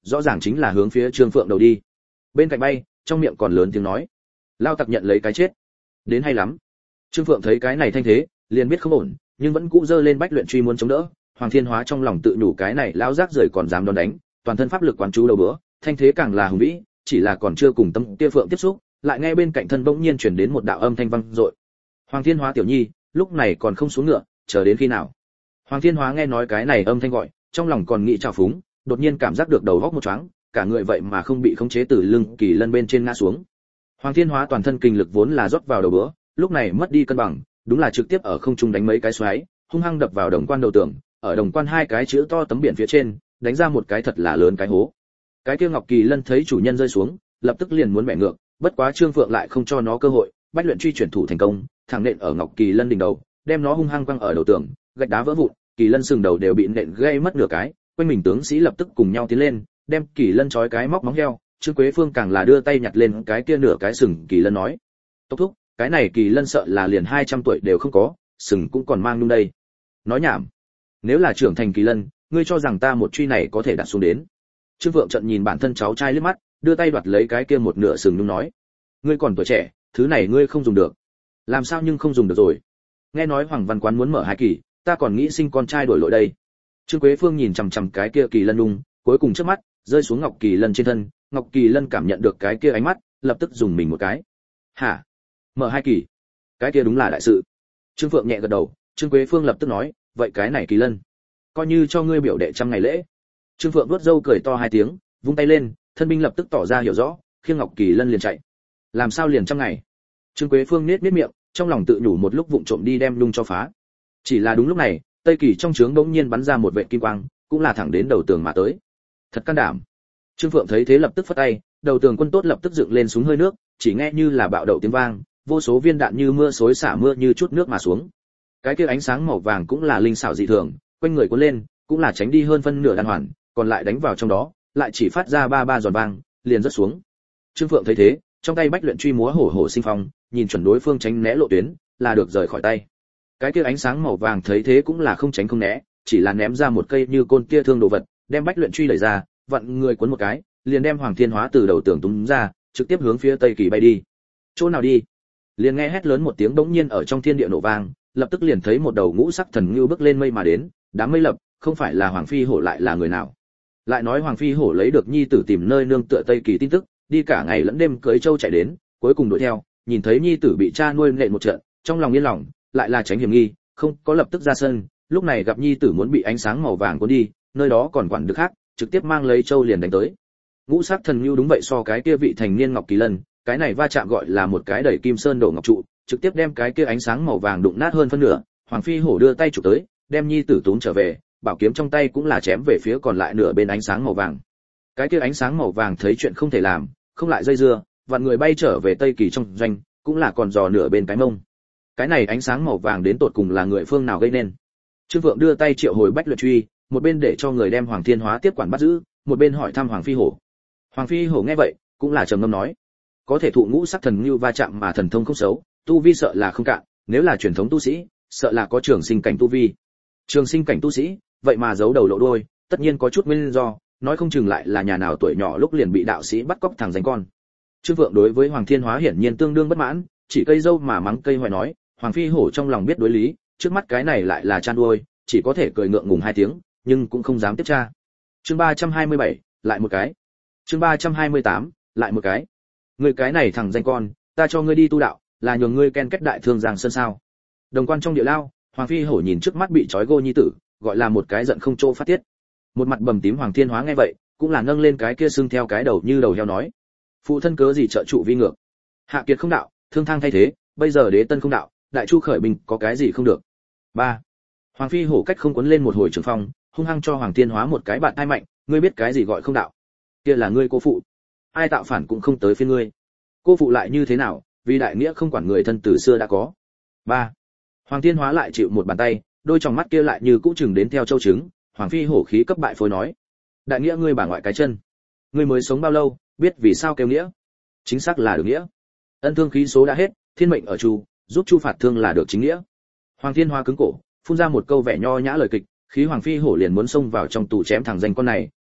rõ ràng chính là hướng phía Trương Phượng đầu đi. Bên cạnh bay, trong miệng còn lớn tiếng nói: "Lao tặc nhận lấy cái chết." Đến hay lắm. Trương Phượng thấy cái này thanh thế, liền biết không ổn, nhưng vẫn cũ giơ lên bách luyện truy muốn chống đỡ. Hoàng Thiên Hóa trong lòng tự nhủ cái này lão rác rưởi còn dám đón đánh, toàn thân pháp lực quán chú đầu bữa, thanh thế càng là hùng vĩ, chỉ là còn chưa cùng Tâm Tia Phượng tiếp xúc, lại nghe bên cạnh thân bỗng nhiên truyền đến một đạo âm thanh vang dội. "Hoàng Thiên Hóa tiểu nhi, lúc này còn không xuống ngựa, chờ đến khi nào?" Hoàng Thiên Hóa nghe nói cái này âm thanh gọi, trong lòng còn nghĩ trào phúng, đột nhiên cảm giác được đầu óc một choáng, cả người vậy mà không bị khống chế từ lưng kỳ lân bên trên ngã xuống. Hoàng Thiên Hóa toàn thân kinh lực vốn là rót vào đầu bữa, lúc này mất đi cân bằng, đúng là trực tiếp ở không trung đánh mấy cái xoáy, hung hăng đập vào đồng quan đầu tường, ở đồng quan hai cái chữ to tấm biển phía trên, đánh ra một cái thật là lớn cái hố. Cái kia Ngọc Kỳ Lân thấy chủ nhân rơi xuống, lập tức liền muốn bẻ ngược, bất quá Trương Phượng lại không cho nó cơ hội, bách luyện truy chuyển thủ thành công, thẳng nện ở Ngọc Kỳ Lân đỉnh đầu, đem nó hung hăng quăng ở đầu tường, gạch đá vỡ vụn, Kỳ Lân sừng đầu đều bị nện gãy mất nửa cái, quanh mình tướng sĩ lập tức cùng nhau tiến lên, đem Kỳ Lân trói cái móc móng heo, Trương Quế Phương càng là đưa tay nhặt lên cái kia nửa cái sừng Kỳ Lân nói: "Tốc thúc, cái này Kỳ Lân sợ là liền hai trăm tuổi đều không có, sừng cũng còn mang nhung đây." Nói nhảm. Nếu là trưởng thành Kỳ Lân, ngươi cho rằng ta một truy này có thể đặt xuống đến? Trương Vượng trận nhìn bản thân cháu trai liếc mắt, đưa tay đoạt lấy cái kia một nửa sừng nhung nói: "Ngươi còn tuổi trẻ, thứ này ngươi không dùng được." "Làm sao nhưng không dùng được rồi? Nghe nói Hoàng Văn Quán muốn mở hai kỳ, ta còn nghĩ sinh con trai đổi lội đây." Trương Quế Phương nhìn chằm chằm cái kia Kỳ Lân nhung, cuối cùng trước mắt rơi xuống Ngọc Kỳ Lân trên thân, Ngọc Kỳ Lân cảm nhận được cái kia ánh mắt, lập tức dùng mình một cái. "Hả? Mở hai kỳ? Cái kia đúng là đại sự." Trương Phượng nhẹ gật đầu, Trương Quế Phương lập tức nói: "Vậy cái này Kỳ Lân, coi như cho ngươi biểu đệ trăm ngày lễ." Trương Phượng vuốt râu cười to hai tiếng, vung tay lên, thân binh lập tức tỏ ra hiểu rõ, khiêng Ngọc Kỳ Lân liền chạy. "Làm sao liền trăm ngày?" Trương Quế Phương nhếch nhếch miệng, trong lòng tự nhủ một lúc vụng trộm đi đem nhung cho phá. Chỉ là đúng lúc này, Tây Kỳ trong trướng bỗng nhiên bắn ra một vệt kim quang, cũng là thẳng đến đầu tường mà tới. Thật can đảm. Trương Phượng thấy thế lập tức phất tay, đầu tường quân tốt lập tức dựng lên súng hơi nước, chỉ nghe như là bạo đậu tiếng vang, vô số viên đạn như mưa xối xả mưa như chút nước mà xuống. Cái kia ánh sáng màu vàng cũng là linh xảo dị thường, quanh người cuốn lên, cũng là tránh đi hơn phân nửa đạn hoàn, còn lại đánh vào trong đó, lại chỉ phát ra ba ba giòn vang, liền rớt xuống. Trương Phượng thấy thế, trong tay bách luyện truy múa hổ hổ sinh phong, nhìn chuẩn đối phương tránh né lộ tuyến, là được rời khỏi tay. Cái kia ánh sáng màu vàng thấy thế cũng là không tránh không né, chỉ là ném ra một cây như côn kia thương đồ vật, đem bách luyện truy đẩy ra, vặn người cuốn một cái, liền đem Hoàng Thiên Hóa từ đầu tường túm ra, trực tiếp hướng phía Tây Kỳ bay đi. Chỗ nào đi? Liền nghe hét lớn một tiếng bỗng nhiên ở trong thiên địa nổ vang, lập tức liền thấy một đầu ngũ sắc thần ngưu bước lên mây mà đến, đám mây lập, không phải là Hoàng Phi Hổ lại là người nào? Lại nói Hoàng Phi Hổ lấy được nhi tử tìm nơi nương tựa Tây Kỳ tin tức, đi cả ngày lẫn đêm cưỡi trâu chạy đến, cuối cùng đuổi theo, nhìn thấy nhi tử bị cha nuôi nện một trận, trong lòng yên lòng, lại là tránh hiểm nghi, không có lập tức ra sân, lúc này gặp nhi tử muốn bị ánh sáng màu vàng cuốn đi, nơi đó còn quản được khác, trực tiếp mang lấy trâu liền đánh tới. Ngũ sắc thần ngưu đúng vậy so cái kia vị thành niên Ngọc Kỳ Lân, cái này va chạm gọi là một cái đẩy kim sơn đổ ngọc trụ, trực tiếp đem cái kia ánh sáng màu vàng đụng nát hơn phân nửa. Hoàng Phi Hổ đưa tay chụp tới, đem nhi tử túm trở về, bảo kiếm trong tay cũng là chém về phía còn lại nửa bên ánh sáng màu vàng. Cái kia ánh sáng màu vàng thấy chuyện không thể làm, không lại dây dưa, vạn người bay trở về Tây Kỳ trong doanh, cũng là còn dò nửa bên cái mông. Cái này ánh sáng màu vàng đến tột cùng là người phương nào gây nên? Trương Vượng đưa tay triệu hồi bách luyện truy, một bên để cho người đem Hoàng Thiên Hóa tiếp quản bắt giữ, một bên hỏi thăm Hoàng Phi Hổ. Hoàng Phi Hổ nghe vậy, cũng là trầm ngâm nói: có thể thụ ngũ sắc thần như va chạm mà thần thông không xấu, tu vi sợ là không cạn, nếu là truyền thống tu sĩ, sợ là có trường sinh cảnh tu vi. Trường sinh cảnh tu sĩ, vậy mà giấu đầu lộ đuôi, tất nhiên có chút nguyên do, nói không chừng lại là nhà nào tuổi nhỏ lúc liền bị đạo sĩ bắt cóc thằng danh con. Trương Vượng đối với Hoàng Thiên Hóa hiển nhiên tương đương bất mãn, chỉ cây dâu mà mắng cây hoài nói, Hoàng Phi Hổ trong lòng biết đối lý, trước mắt cái này lại là chan đuôi, chỉ có thể cười ngượng ngùng hai tiếng, nhưng cũng không dám tiếp tra. Chương ba trăm hai mươi bảy, lại một cái. Chương ba trăm hai mươi tám, lại một cái. Ngươi cái này thằng danh con, ta cho ngươi đi tu đạo, là nhường ngươi ken kết đại thương giang sơn sao? Đồng quan trong địa lao, Hoàng Phi Hổ nhìn trước mắt bị trói gô nhi tử, gọi là một cái giận không chỗ phát tiết. Một mặt bầm tím Hoàng Thiên Hóa nghe vậy, cũng là nâng lên cái kia xương theo cái đầu như đầu heo nói: phụ thân cớ gì trợ trụ vi ngược? Hạ kiệt không đạo, thương thang thay thế, bây giờ đế tân không đạo, đại chu khởi binh có cái gì không được? Ba. Hoàng Phi Hổ cách không quấn lên một hồi trường phong, hung hăng cho Hoàng Thiên Hóa một cái bạn ai mạnh, ngươi biết cái gì gọi không đạo? Kia là ngươi cô phụ, ai tạo phản cũng không tới phiên ngươi. Cô phụ lại như thế nào, vì đại nghĩa không quản người thân từ xưa đã có. Ba. Hoàng Thiên Hóa lại chịu một bàn tay, đôi tròng mắt kia lại như cũ chừng đến theo châu trứng. Hoàng Phi Hổ khí cấp bại phối nói: đại nghĩa ngươi bà ngoại cái chân, ngươi mới sống bao lâu, biết vì sao kêu nghĩa? Chính xác là được nghĩa. Ân thương khí số đã hết, thiên mệnh ở chu, giúp chu phạt thương là được chính nghĩa. Hoàng Thiên Hóa cứng cổ, phun ra một câu vẻ nho nhã lời kịch, khí Hoàng Phi Hổ liền muốn xông vào trong tù chém thằng danh con này,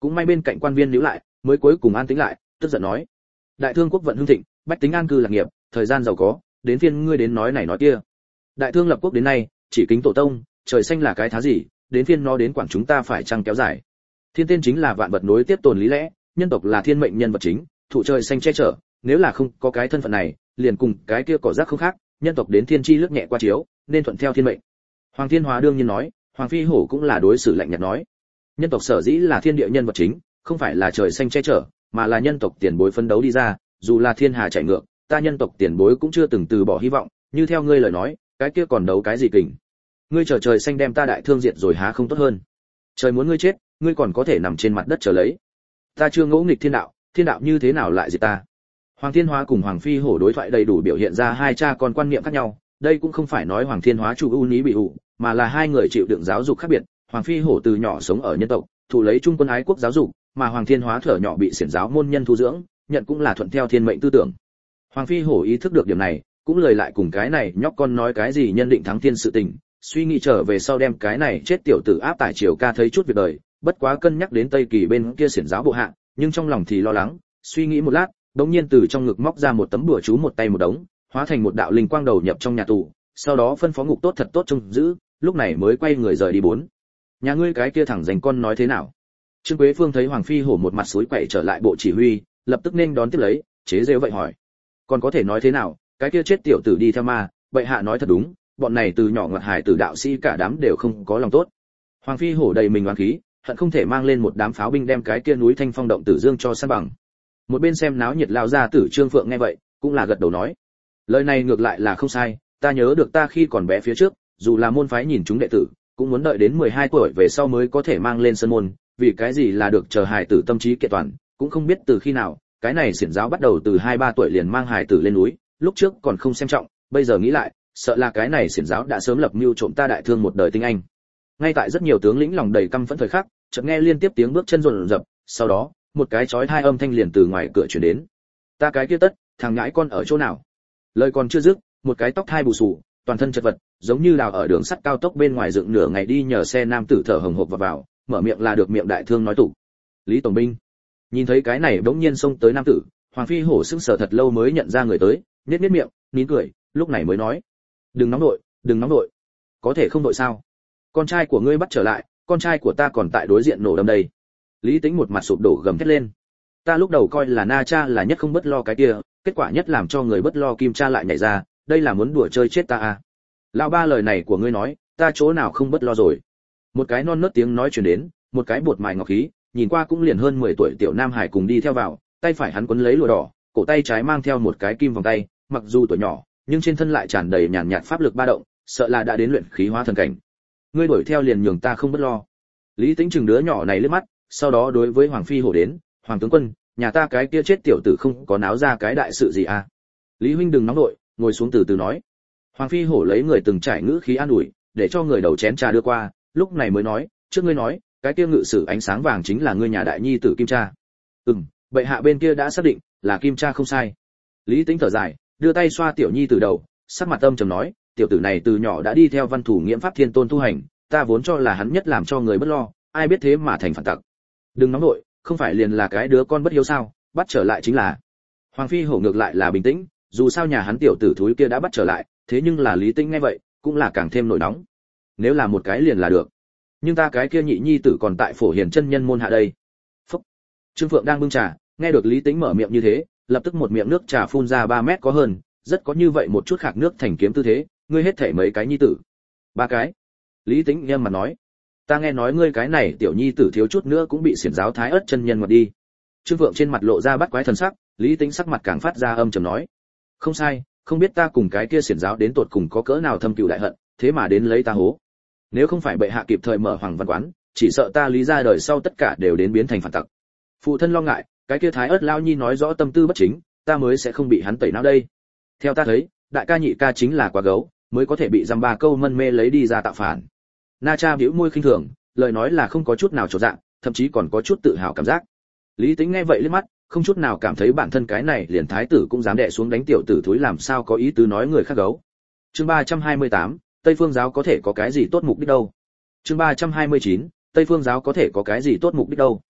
Cũng may bên cạnh quan viên níu lại, mới cuối cùng an tĩnh lại, tức giận nói: đại thương quốc vận hưng thịnh, bách tính an cư lạc nghiệp, thời gian giàu có, đến phiên ngươi đến nói này nói kia. Đại thương lập quốc đến nay, chỉ kính tổ tông, trời xanh là cái thá gì, đến phiên nó đến quản chúng ta phải chăng kéo dài. Thiên tên chính là vạn vật nối tiếp tồn lý lẽ, nhân tộc là thiên mệnh nhân vật chính, thụ trời xanh che chở, nếu là không có cái thân phận này, liền cùng cái kia cỏ rác không khác, nhân tộc đến thiên chi lướt nhẹ qua chiếu, nên thuận theo thiên mệnh. Hoàng Thiên Hóa đương nhiên nói, Hoàng Phi Hổ cũng là đối xử lạnh nhạt nói, nhân tộc sở dĩ là thiên địa nhân vật chính, không phải là trời xanh che chở, mà là nhân tộc tiền bối phấn đấu đi ra, dù là thiên hà chảy ngược, ta nhân tộc tiền bối cũng chưa từng từ bỏ hy vọng, như theo ngươi lời nói, cái kia còn đấu cái gì kình. Ngươi chờ trời xanh đem ta đại thương diệt rồi há không tốt hơn. Trời muốn ngươi chết, ngươi còn có thể nằm trên mặt đất chờ lấy. Ta chưa ngỗ nghịch thiên đạo, thiên đạo như thế nào lại diệt ta. Hoàng Thiên Hóa cùng Hoàng Phi Hổ đối thoại đầy đủ biểu hiện ra hai cha con quan niệm khác nhau, đây cũng không phải nói Hoàng Thiên Hóa chủ ưu ní bị ủ, mà là hai người chịu đựng giáo dục khác biệt. Hoàng Phi Hổ từ nhỏ sống ở nhân tộc, thụ lấy trung quân ái quốc giáo dục, mà Hoàng Thiên Hóa thở nhỏ bị xiển giáo môn nhân thu dưỡng, nhận cũng là thuận theo thiên mệnh tư tưởng. Hoàng Phi Hổ ý thức được điểm này, cũng lời lại cùng cái này nhóc con nói cái gì nhân định thắng thiên sự tình, suy nghĩ trở về sau đem cái này chết tiểu tử áp tải triều ca thấy chút việc đời, bất quá cân nhắc đến Tây Kỳ bên kia xiển giáo bộ hạ, nhưng trong lòng thì lo lắng, suy nghĩ một lát, đột nhiên từ trong ngực móc ra một tấm bùa chú một tay một đống, hóa thành một đạo linh quang đầu nhập trong nhà tù, sau đó phân phó ngục tốt thật tốt trông giữ, lúc này mới quay người rời đi bốn. Nhà ngươi cái kia thẳng dành con nói thế nào? Trương Quế Phương thấy Hoàng Phi Hổ một mặt suối quậy trở lại bộ chỉ huy, lập tức nên đón tiếp lấy, chế giễu vậy hỏi: còn có thể nói thế nào, cái kia chết tiểu tử đi theo ma, bệ hạ nói thật đúng, bọn này từ nhỏ ngọt hài tử đạo sĩ cả đám đều không có lòng tốt. Hoàng Phi Hổ đầy mình oán khí, hận không thể mang lên một đám pháo binh đem cái kia núi Thanh Phong động Tử Dương cho san bằng. Một bên xem náo nhiệt lao ra tử Trương Phượng nghe vậy, cũng là gật đầu nói: lời này ngược lại là không sai, ta nhớ được ta khi còn bé phía trước, dù là môn phái nhìn chúng đệ tử, cũng muốn đợi đến mười hai tuổi về sau mới có thể mang lên sân môn, vì cái gì là được chờ hài tử tâm trí kiện toàn, cũng không biết từ khi nào, cái này xiển giáo bắt đầu từ hai ba tuổi liền mang hài tử lên núi, lúc trước còn không xem trọng, bây giờ nghĩ lại, sợ là cái này xiển giáo đã sớm lập mưu trộm ta đại thương một đời tinh anh. Ngay tại rất nhiều tướng lĩnh lòng đầy căm phẫn thời khắc, chợt nghe liên tiếp tiếng bước chân rồn rập, sau đó, một cái chói tai âm thanh liền từ ngoài cửa truyền đến. Ta cái kia tất, thằng nhãi con ở chỗ nào? Lời còn chưa dứt, một cái tóc thai bù xù, toàn thân chật vật, giống như đào ở đường sắt cao tốc bên ngoài dựng nửa ngày đi nhờ xe nam tử thở hồng hộc vào vào, mở miệng là được miệng đại thương nói tủ. Lý Tổng binh. Nhìn thấy cái này bỗng nhiên xông tới nam tử, Hoàng Phi Hổ sững sờ thật lâu mới nhận ra người tới, nhếch nhếch miệng, nín cười, lúc này mới nói: đừng nóng nội, đừng nóng nội. Có thể không nội sao? Con trai của ngươi bắt trở lại, con trai của ta còn tại đối diện nổ đâm đây. Lý Tĩnh một mặt sụp đổ gầm thét lên. Ta lúc đầu coi là Na Cha là nhất không bất lo cái kia, kết quả nhất làm cho người bất lo Kim Cha lại nhảy ra, đây là muốn đùa chơi chết ta à? Lão ba lời này của ngươi nói, ta chỗ nào không bất lo rồi? Một cái non nớt tiếng nói truyền đến, một cái bột mài ngọc khí, nhìn qua cũng liền hơn mười tuổi tiểu nam hải cùng đi theo vào, tay phải hắn quấn lấy lụa đỏ, cổ tay trái mang theo một cái kim vòng tay, mặc dù tuổi nhỏ, nhưng trên thân lại tràn đầy nhàn nhạt pháp lực ba động, sợ là đã đến luyện khí hóa thần cảnh. Ngươi đuổi theo liền nhường ta không bất lo. Lý Tĩnh chừng đứa nhỏ này liếc mắt, sau đó đối với Hoàng Phi Hổ đến: Hoàng tướng quân, nhà ta cái kia chết tiểu tử không có náo ra cái đại sự gì à? Lý huynh đừng nóng nội, ngồi xuống từ từ nói. Hoàng Phi Hổ lấy người từng trải ngữ khí an ủi, để cho người đầu chén trà đưa qua, lúc này mới nói: trước ngươi nói, cái kia ngự sử ánh sáng vàng chính là ngươi nhà đại nhi tử Kim Cha. Ừm, bệ hạ bên kia đã xác định là Kim Cha không sai. Lý Tĩnh thở dài, đưa tay xoa tiểu nhi tử đầu, sắc mặt âm trầm nói: tiểu tử này từ nhỏ đã đi theo văn thủ nghiễm pháp thiên tôn tu hành, ta vốn cho là hắn nhất làm cho người bất lo, ai biết thế mà thành phản tặc. Đừng nóng nội, không phải liền là cái đứa con bất hiếu sao, bắt trở lại chính là. Hoàng Phi Hổ ngược lại là bình tĩnh, dù sao nhà hắn tiểu tử thúi kia đã bắt trở lại, thế nhưng là Lý Tĩnh nghe vậy, cũng là càng thêm nổi nóng. Nếu là một cái liền là được, nhưng ta cái kia nhị nhi tử còn tại Phổ Hiền chân nhân môn hạ đây. Phúc. Trương Phượng đang bưng trà, nghe được Lý Tĩnh mở miệng như thế, lập tức một miệng nước trà phun ra ba mét có hơn, rất có như vậy một chút khạc nước thành kiếm tư thế, ngươi hết thảy mấy cái nhi tử? Ba cái. Lý Tĩnh nghiêm mặt nói. Ta nghe nói ngươi cái này tiểu nhi tử thiếu chút nữa cũng bị xiển giáo thái ớt chân nhân ngoặt đi. Trương Phượng trên mặt lộ ra bắt quái thần sắc, Lý Tĩnh sắc mặt càng phát ra âm trầm nói: không sai, không biết ta cùng cái kia xiển giáo đến tột cùng có cỡ nào thâm cừu đại hận, thế mà đến lấy ta hố. Nếu không phải bệ hạ kịp thời mở Hoàng Văn quán, chỉ sợ ta Lý gia đời sau tất cả đều đến biến thành phản tặc. Phụ thân lo ngại, cái kia thái ớt lao nhi nói rõ tâm tư bất chính, ta mới sẽ không bị hắn tẩy não đây. Theo ta thấy, đại ca nhị ca chính là quá gấu, mới có thể bị dăm ba câu mân mê lấy đi ra tạo phản. Na Cha bĩu môi khinh thường, lời nói là không có chút nào trột dạ, thậm chí còn có chút tự hào cảm giác. Lý Tĩnh nghe vậy liếc mắt, không chút nào cảm thấy bản thân cái này liền thái tử cũng dám đè xuống đánh tiểu tử thúi làm sao có ý tứ nói người khác gấu. Chương ba trăm hai mươi tám, Tây Phương giáo có thể có cái gì tốt mục đích đâu? Chương ba trăm hai mươi chín, Tây Phương giáo có thể có cái gì tốt mục đích đâu?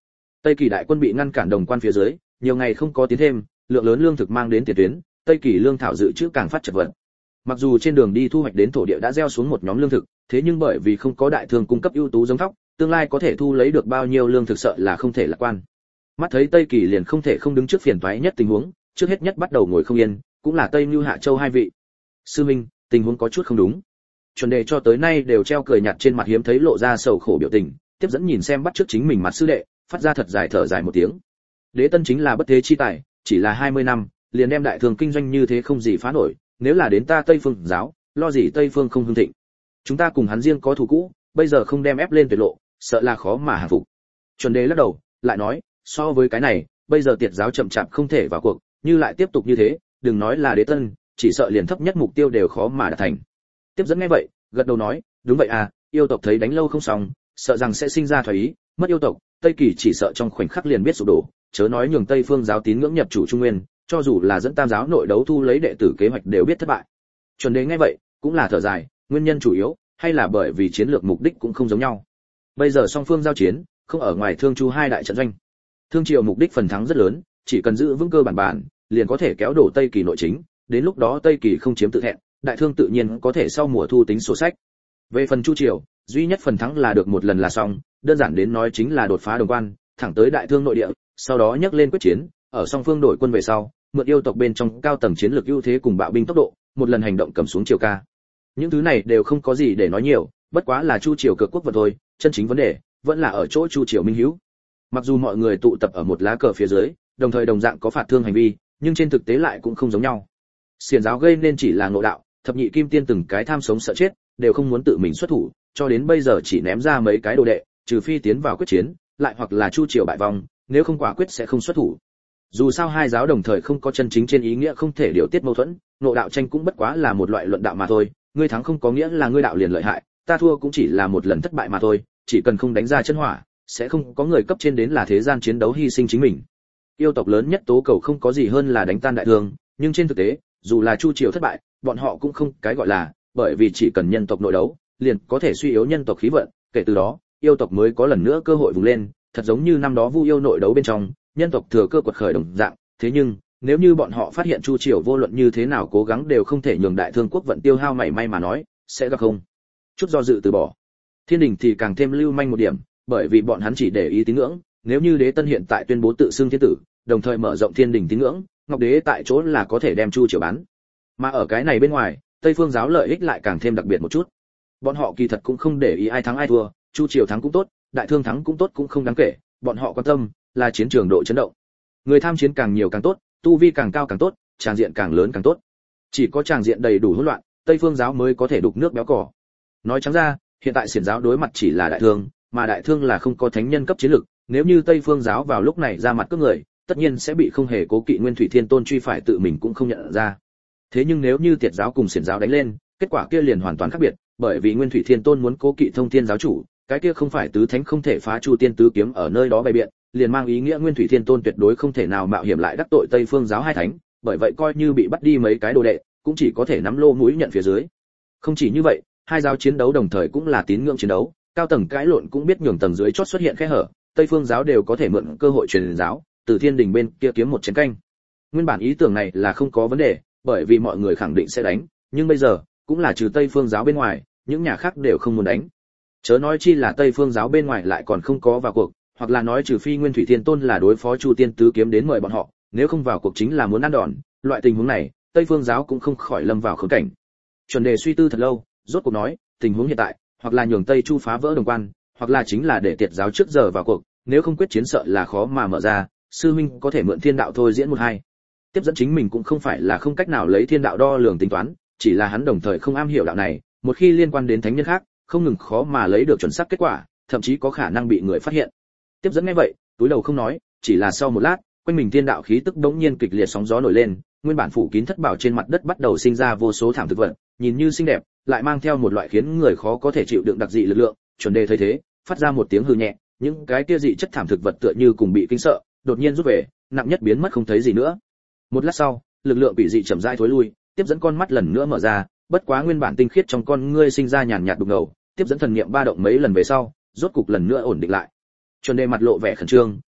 Tây Kỳ đại quân bị ngăn cản đồng quan phía dưới, nhiều ngày không có tiến thêm, lượng lớn lương thực mang đến tiền tuyến, Tây Kỳ lương thảo dự trữ càng phát chật vật. Mặc dù trên đường đi thu hoạch đến thổ địa đã gieo xuống một nhóm lương thực, thế nhưng bởi vì không có đại thương cung cấp ưu tú giống thóc, tương lai có thể thu lấy được bao nhiêu lương thực sợ là không thể lạc quan. Mắt thấy Tây Kỳ liền không thể không đứng trước phiền toái nhất tình huống, trước hết nhất bắt đầu ngồi không yên, cũng là Tây Nưu Hạ Châu hai vị. Sư minh, tình huống có chút không đúng. Chuẩn đề cho tới nay đều treo cười nhạt trên mặt hiếm thấy lộ ra sầu khổ biểu tình, tiếp dẫn nhìn xem bắt trước chính mình mặt sư đệ, phát ra thật dài thở dài một tiếng. Đế Tân chính là bất thế chi tài, chỉ là hai mươi năm, liền đem đại thương kinh doanh như thế không gì phá nổi, nếu là đến ta Tây Phương giáo, lo gì Tây Phương không hưng thịnh. Chúng ta cùng hắn riêng có thù cũ, bây giờ không đem ép lên tuyệt lộ, sợ là khó mà hàng phục. Chuẩn Đề lắc đầu, lại nói, so với cái này, bây giờ Tiệt giáo chậm chạp không thể vào cuộc, như lại tiếp tục như thế, đừng nói là Đế Tân, chỉ sợ liền thấp nhất mục tiêu đều khó mà đạt thành. Tiếp dẫn nghe vậy, gật đầu nói, đúng vậy à, yêu tộc thấy đánh lâu không xong, sợ rằng sẽ sinh ra thoái ý, mất yêu tộc, Tây Kỳ chỉ sợ trong khoảnh khắc liền biết sụp đổ, chớ nói nhường Tây Phương giáo tín ngưỡng nhập chủ Trung Nguyên, cho dù là dẫn Tam giáo nội đấu thu lấy đệ tử kế hoạch đều biết thất bại. Chuẩn Đề nghe vậy, cũng là thở dài, nguyên nhân chủ yếu hay là bởi vì chiến lược mục đích cũng không giống nhau. Bây giờ song phương giao chiến, không ở ngoài Thương Chu hai đại trận doanh. Thương Triều mục đích phần thắng rất lớn, chỉ cần giữ vững cơ bản bản, liền có thể kéo đổ Tây Kỳ nội chính, đến lúc đó Tây Kỳ không chiếm tự thẹn, đại thương tự nhiên có thể sau mùa thu tính sổ sách. Về phần Chu Triều, duy nhất phần thắng là được một lần là xong, đơn giản đến nói chính là đột phá đồng quan, thẳng tới đại thương nội địa, sau đó nhấc lên quyết chiến, ở song phương đổi quân về sau, mượn yêu tộc bên trong cao tầng chiến lược ưu thế cùng bạo binh tốc độ, một lần hành động cầm xuống Triều ca. Những thứ này đều không có gì để nói nhiều, bất quá là Chu Triều cực quốc vật thôi, chân chính vấn đề vẫn là ở chỗ Chu Triều minh hữu. Mặc dù mọi người tụ tập ở một lá cờ phía dưới, đồng thời đồng dạng có phạt thương hành vi, nhưng trên thực tế lại cũng không giống nhau. Xiển giáo gây nên chỉ là ngộ đạo, thập nhị kim tiên từng cái tham sống sợ chết, đều không muốn tự mình xuất thủ, cho đến bây giờ chỉ ném ra mấy cái đồ đệ, trừ phi tiến vào quyết chiến, lại hoặc là Chu Triều bại vong, nếu không quả quyết sẽ không xuất thủ. Dù sao hai giáo đồng thời không có chân chính trên ý nghĩa không thể điều tiết mâu thuẫn, ngộ đạo tranh cũng bất quá là một loại luận đạo mà thôi, ngươi thắng không có nghĩa là ngươi đạo liền lợi hại, ta thua cũng chỉ là một lần thất bại mà thôi, chỉ cần không đánh ra chân hỏa, sẽ không có người cấp trên đến là thế gian chiến đấu hy sinh chính mình. Yêu tộc lớn nhất tố cầu không có gì hơn là đánh tan đại thương, nhưng trên thực tế, dù là Chu Triều thất bại, bọn họ cũng không cái gọi là, bởi vì chỉ cần nhân tộc nội đấu, liền có thể suy yếu nhân tộc khí vận, kể từ đó, yêu tộc mới có lần nữa cơ hội vùng lên, thật giống như năm đó Vu yêu nội đấu bên trong, nhân tộc thừa cơ quật khởi đồng dạng, thế nhưng, nếu như bọn họ phát hiện Chu Triều vô luận như thế nào cố gắng đều không thể nhường đại thương quốc vận tiêu hao mảy may mà nói, sẽ gặp không chút do dự từ bỏ. Thiên Đình thì càng thêm lưu manh một điểm, bởi vì bọn hắn chỉ để ý tín ngưỡng, nếu như Đế Tân hiện tại tuyên bố tự xưng thiên tử, đồng thời mở rộng Thiên Đình tín ngưỡng, Ngọc Đế tại chỗ là có thể đem Chu Triều bán. Mà ở cái này bên ngoài, Tây Phương giáo lợi ích lại càng thêm đặc biệt một chút. Bọn họ kỳ thật cũng không để ý ai thắng ai thua, Chu Triều thắng cũng tốt, đại thương thắng cũng tốt cũng không đáng kể, bọn họ quan tâm là chiến trường độ chấn động. Người tham chiến càng nhiều càng tốt, tu vi càng cao càng tốt, tràng diện càng lớn càng tốt. Chỉ có tràng diện đầy đủ hỗn loạn, Tây Phương giáo mới có thể đục nước béo cỏ. Nói trắng ra, hiện tại xiển giáo đối mặt chỉ là đại thương, mà đại thương là không có thánh nhân cấp chiến lực, nếu như Tây Phương giáo vào lúc này ra mặt cướp người, tất nhiên sẽ bị không hề cố kỵ Nguyên Thủy Thiên Tôn truy phải tự mình cũng không nhận ra. Thế nhưng nếu như Tiệt giáo cùng xiển giáo đánh lên, kết quả kia liền hoàn toàn khác biệt, bởi vì Nguyên Thủy Thiên Tôn muốn cố kỵ Thông Thiên giáo chủ, cái kia không phải tứ thánh không thể phá Chu Tiên tứ kiếm ở nơi đó bày biện, liền mang ý nghĩa Nguyên Thủy Thiên Tôn tuyệt đối không thể nào mạo hiểm lại đắc tội Tây Phương giáo hai thánh, bởi vậy coi như bị bắt đi mấy cái đồ đệ, cũng chỉ có thể nắm lô mũi nhận phía dưới. Không chỉ như vậy, hai giáo chiến đấu đồng thời cũng là tín ngưỡng chiến đấu, cao tầng cãi lộn cũng biết nhường tầng dưới chót xuất hiện khe hở, Tây Phương giáo đều có thể mượn cơ hội truyền giáo, từ Thiên Đình bên kia kiếm một chén canh. Nguyên bản ý tưởng này là không có vấn đề, bởi vì mọi người khẳng định sẽ đánh, nhưng bây giờ, cũng là trừ Tây Phương giáo bên ngoài, những nhà khác đều không muốn đánh. Chớ nói chi là Tây Phương giáo bên ngoài lại còn không có vào cuộc, hoặc là nói trừ phi Nguyên Thủy Thiên Tôn là đối phó Chu Tiên tứ kiếm đến mời bọn họ, nếu không vào cuộc chính là muốn ăn đòn, loại tình huống này, Tây Phương giáo cũng không khỏi lâm vào khốn cảnh. Chuẩn Đề suy tư thật lâu, rốt cuộc nói, tình huống hiện tại, hoặc là nhường Tây Chu phá vỡ đồng quan, hoặc là chính là để Tiệt giáo trước giờ vào cuộc, nếu không quyết chiến sợ là khó mà mở ra, sư huynh có thể mượn thiên đạo thôi diễn một hai. Tiếp dẫn chính mình cũng không phải là không cách nào lấy thiên đạo đo lường tính toán, chỉ là hắn đồng thời không am hiểu đạo này, một khi liên quan đến thánh nhân khác, không ngừng khó mà lấy được chuẩn xác kết quả, thậm chí có khả năng bị người phát hiện. Tiếp dẫn nghe vậy, túi đầu không nói, chỉ là sau một lát, quanh mình thiên đạo khí tức đống nhiên kịch liệt sóng gió nổi lên, nguyên bản phủ kín thất bảo trên mặt đất bắt đầu sinh ra vô số thảm thực vật, nhìn như xinh đẹp, lại mang theo một loại khiến người khó có thể chịu đựng đặc dị lực lượng. Chuẩn Đề thấy thế, phát ra một tiếng hừ nhẹ, những cái kia dị chất thảm thực vật tựa như cùng bị kinh sợ, đột nhiên rút về, nặng nhất biến mất không thấy gì nữa. Một lát sau, lực lượng bị dị chậm rãi thối lui, tiếp dẫn con mắt lần nữa mở ra, bất quá nguyên bản tinh khiết trong con ngươi sinh ra nhàn nhạt đục ngầu, tiếp dẫn thần niệm ba động mấy lần về sau, rốt cục lần nữa ổn định lại. Chuẩn Đề mặt lộ vẻ khẩn trương,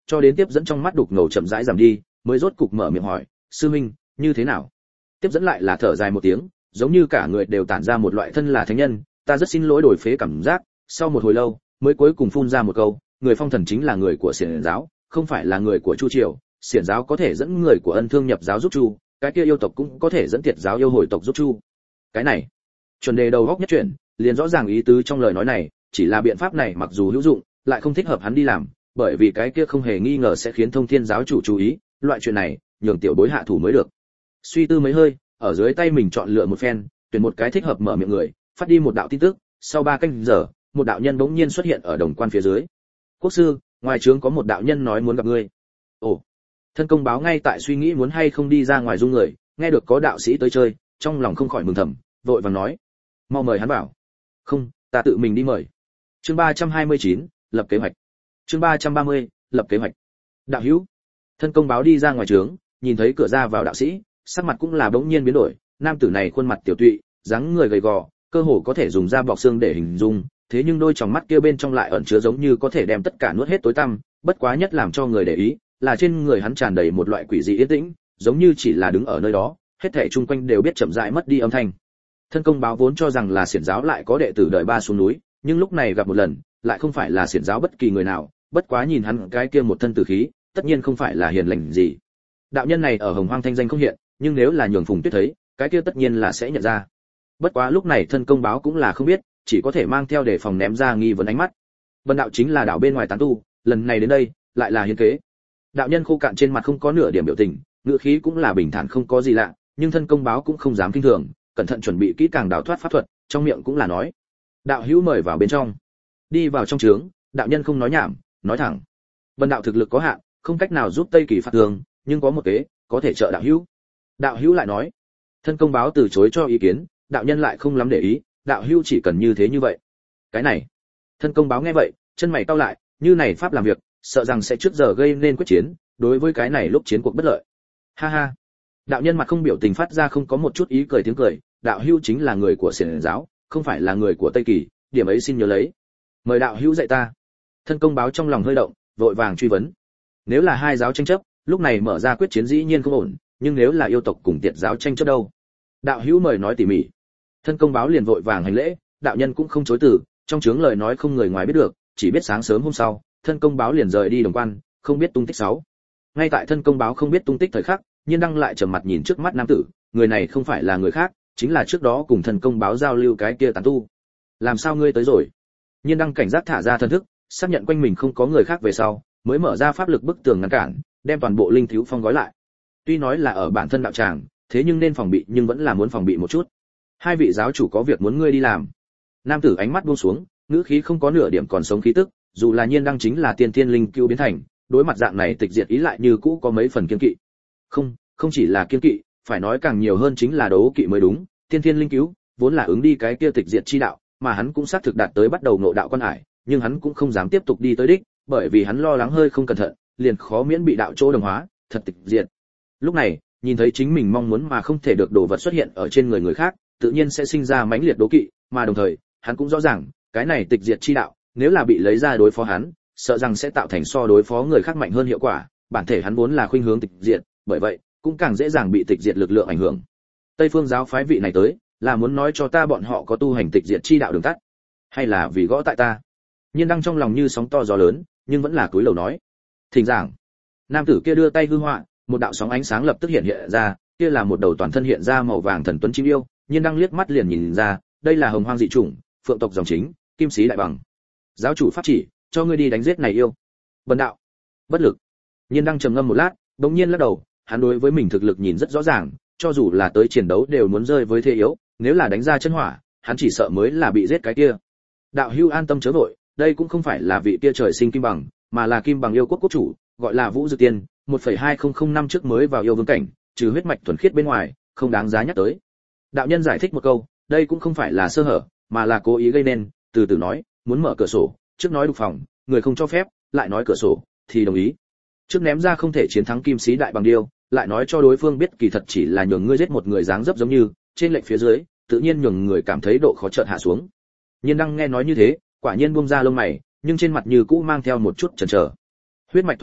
cho đến tiếp dẫn trong mắt đục ngầu chậm rãi giảm đi, mới rốt cục mở miệng hỏi, sư huynh, như thế nào? Tiếp dẫn lại là thở dài một tiếng, giống như cả người đều tản ra một loại thân là thánh nhân, ta rất xin lỗi đổi phế cảm giác, sau một hồi lâu, mới cuối cùng phun ra một câu, người phong thần chính là người của xiển giáo, không phải là người của Chu triều, xiển giáo có thể dẫn người của ân thương nhập giáo giúp Chu, cái kia yêu tộc cũng có thể dẫn tiệt giáo yêu hồi tộc giúp Chu. Cái này, chuẩn đề đầu góc nhất chuyển, liền rõ ràng ý tứ trong lời nói này, chỉ là biện pháp này mặc dù hữu dụng, lại không thích hợp hắn đi làm, bởi vì cái kia không hề nghi ngờ sẽ khiến Thông Thiên giáo chủ chú ý, loại chuyện này, nhường tiểu bối hạ thủ mới được. Suy tư mấy hơi, ở dưới tay mình chọn lựa một phen, tuyển một cái thích hợp mở miệng người, phát đi một đạo tin tức, sau ba canh giờ, một đạo nhân bỗng nhiên xuất hiện ở đồng quan phía dưới. Quốc sư, ngoài trướng có một đạo nhân nói muốn gặp ngươi. Ồ. Thân công báo ngay tại suy nghĩ muốn hay không đi ra ngoài dung người, nghe được có đạo sĩ tới chơi, trong lòng không khỏi mừng thầm, vội vàng nói, mau mời hắn vào. Không, ta tự mình đi mời. Chương ba trăm hai mươi chín, lập kế hoạch. Chương ba trăm ba mươi, lập kế hoạch. Đạo hữu. Thân công báo đi ra ngoài trướng, nhìn thấy cửa ra vào đạo sĩ, sắc mặt cũng là bỗng nhiên biến đổi, nam tử này khuôn mặt tiểu tụy, dáng người gầy gò, cơ hồ có thể dùng da bọc xương để hình dung, thế nhưng đôi tròng mắt kia bên trong lại ẩn chứa giống như có thể đem tất cả nuốt hết tối tăm, bất quá nhất làm cho người để ý, là trên người hắn tràn đầy một loại quỷ dị yên tĩnh, giống như chỉ là đứng ở nơi đó, hết thảy chung quanh đều biết chậm rãi mất đi âm thanh. Thân công báo vốn cho rằng là xiển giáo lại có đệ tử đợi ba xuống núi, nhưng lúc này gặp một lần, lại không phải là xiển giáo bất kỳ người nào, bất quá nhìn hắn cái kia một thân tử khí, tất nhiên không phải là hiền lành gì. Đạo nhân này ở Hồng Hoang thanh danh không hiện, nhưng nếu là nhường Phùng Tuyết thấy, cái kia tất nhiên là sẽ nhận ra. Bất quá lúc này thân công báo cũng là không biết, chỉ có thể mang theo để phòng ném ra nghi vấn ánh mắt. Vân đạo chính là đạo bên ngoài tán tu, lần này đến đây, lại là hiến kế. Đạo nhân khô cạn trên mặt không có nửa điểm biểu tình, ngữ khí cũng là bình thản không có gì lạ, nhưng thân công báo cũng không dám kinh thường, cẩn thận chuẩn bị kỹ càng đào thoát pháp thuật, trong miệng cũng là nói: "Đạo hữu mời vào bên trong." Đi vào trong trướng, đạo nhân không nói nhảm, nói thẳng: "Vân đạo thực lực có hạn, không cách nào giúp Tây Kỳ phạt tường, nhưng có một kế, có thể trợ đạo hữu." Đạo hữu lại nói: Thân công báo từ chối cho ý kiến, đạo nhân lại không lắm để ý, đạo hữu chỉ cần như thế như vậy. Cái này, thân công báo nghe vậy, chân mày cau lại, như này pháp làm việc, sợ rằng sẽ trước giờ gây nên quyết chiến, đối với cái này lúc chiến cuộc bất lợi. Ha ha. Đạo nhân mặt không biểu tình phát ra không có một chút ý cười tiếng cười, đạo hữu chính là người của xiển giáo, không phải là người của Tây Kỳ, điểm ấy xin nhớ lấy. Mời đạo hữu dạy ta. Thân công báo trong lòng hơi động, vội vàng truy vấn. Nếu là hai giáo tranh chấp, lúc này mở ra quyết chiến dĩ nhiên không ổn, nhưng nếu là yêu tộc cùng tiệt giáo tranh chấp đâu? Đạo hữu mời nói tỉ mỉ. Thân công báo liền vội vàng hành lễ, đạo nhân cũng không chối từ, trong chướng lời nói không người ngoài biết được, chỉ biết sáng sớm hôm sau, thân công báo liền rời đi đồng quan, không biết tung tích sáu. Ngay tại thân công báo không biết tung tích thời khắc, Nhiên Đăng lại trầm mặt nhìn trước mắt nam tử, người này không phải là người khác, chính là trước đó cùng thân công báo giao lưu cái kia tán tu. Làm sao ngươi tới rồi? Nhiên Đăng cảnh giác thả ra thân thức, xác nhận quanh mình không có người khác về sau, mới mở ra pháp lực bức tường ngăn cản, đem toàn bộ linh thiếu phong gói lại. Tuy nói là ở bản thân đạo tràng, thế nhưng nên phòng bị nhưng vẫn là muốn phòng bị một chút. Hai vị giáo chủ có việc muốn ngươi đi làm. Nam tử ánh mắt buông xuống, ngữ khí không có nửa điểm còn sống khí tức, dù là Nhiên Đăng chính là tiên thiên linh cứu biến thành, đối mặt dạng này tịch diệt ý lại như cũ có mấy phần kiên kỵ. Không, không chỉ là kiên kỵ, phải nói càng nhiều hơn chính là đấu kỵ mới đúng. Tiên thiên linh cứu vốn là ứng đi cái kia tịch diệt chi đạo, mà hắn cũng xác thực đạt tới bắt đầu ngộ đạo quan hải, nhưng hắn cũng không dám tiếp tục đi tới đích, bởi vì hắn lo lắng hơi không cẩn thận, liền khó miễn bị đạo chỗ đồng hóa, thật tịch diệt. Lúc này, nhìn thấy chính mình mong muốn mà không thể được đồ vật xuất hiện ở trên người người khác, tự nhiên sẽ sinh ra mãnh liệt đố kỵ, mà đồng thời, hắn cũng rõ ràng, cái này tịch diệt chi đạo, nếu là bị lấy ra đối phó hắn, sợ rằng sẽ tạo thành so đối phó người khác mạnh hơn hiệu quả, bản thể hắn vốn là khuynh hướng tịch diệt, bởi vậy, cũng càng dễ dàng bị tịch diệt lực lượng ảnh hưởng. Tây Phương giáo phái vị này tới, là muốn nói cho ta bọn họ có tu hành tịch diệt chi đạo đường tắt, hay là vì gõ tại ta? Nhiên Đăng trong lòng như sóng to gió lớn, nhưng vẫn là cúi đầu nói: "Thỉnh giảng." Nam tử kia đưa tay hư họa, một đạo sóng ánh sáng lập tức hiện hiện ra, kia là một đầu toàn thân hiện ra màu vàng thần tuấn chim yêu, Nhiên Đăng liếc mắt liền nhìn ra, đây là hồng hoang dị chủng, phượng tộc dòng chính, kim sĩ đại bằng. Giáo chủ pháp chỉ, cho ngươi đi đánh giết này yêu. Bần đạo bất lực. Nhiên Đăng trầm ngâm một lát, bỗng nhiên lắc đầu, hắn đối với mình thực lực nhìn rất rõ ràng, cho dù là tới chiến đấu đều muốn rơi với thế yếu, nếu là đánh ra chân hỏa, hắn chỉ sợ mới là bị giết cái kia. Đạo hữu an tâm chớ vội, đây cũng không phải là vị kia trời sinh kim bằng, mà là kim bằng yêu quốc quốc chủ, gọi là Vũ Dực Tiên, một phẩy hai không không năm trước mới vào yêu vương cảnh, trừ huyết mạch thuần khiết bên ngoài, không đáng giá nhắc tới. Đạo nhân giải thích một câu, đây cũng không phải là sơ hở, mà là cố ý gây nên, từ từ nói, muốn mở cửa sổ, trước nói đục phòng, người không cho phép, lại nói cửa sổ, thì đồng ý. Trước ném ra không thể chiến thắng kim sĩ đại bằng điêu, lại nói cho đối phương biết kỳ thật chỉ là nhường ngươi giết một người dáng dấp giống như, trên lệnh phía dưới, tự nhiên nhường người cảm thấy độ khó chợt hạ xuống. Nhiên Đăng nghe nói như thế, quả nhiên buông ra lông mày, nhưng trên mặt như cũ mang theo một chút chần chờ. Huyết mạch thuần khiết,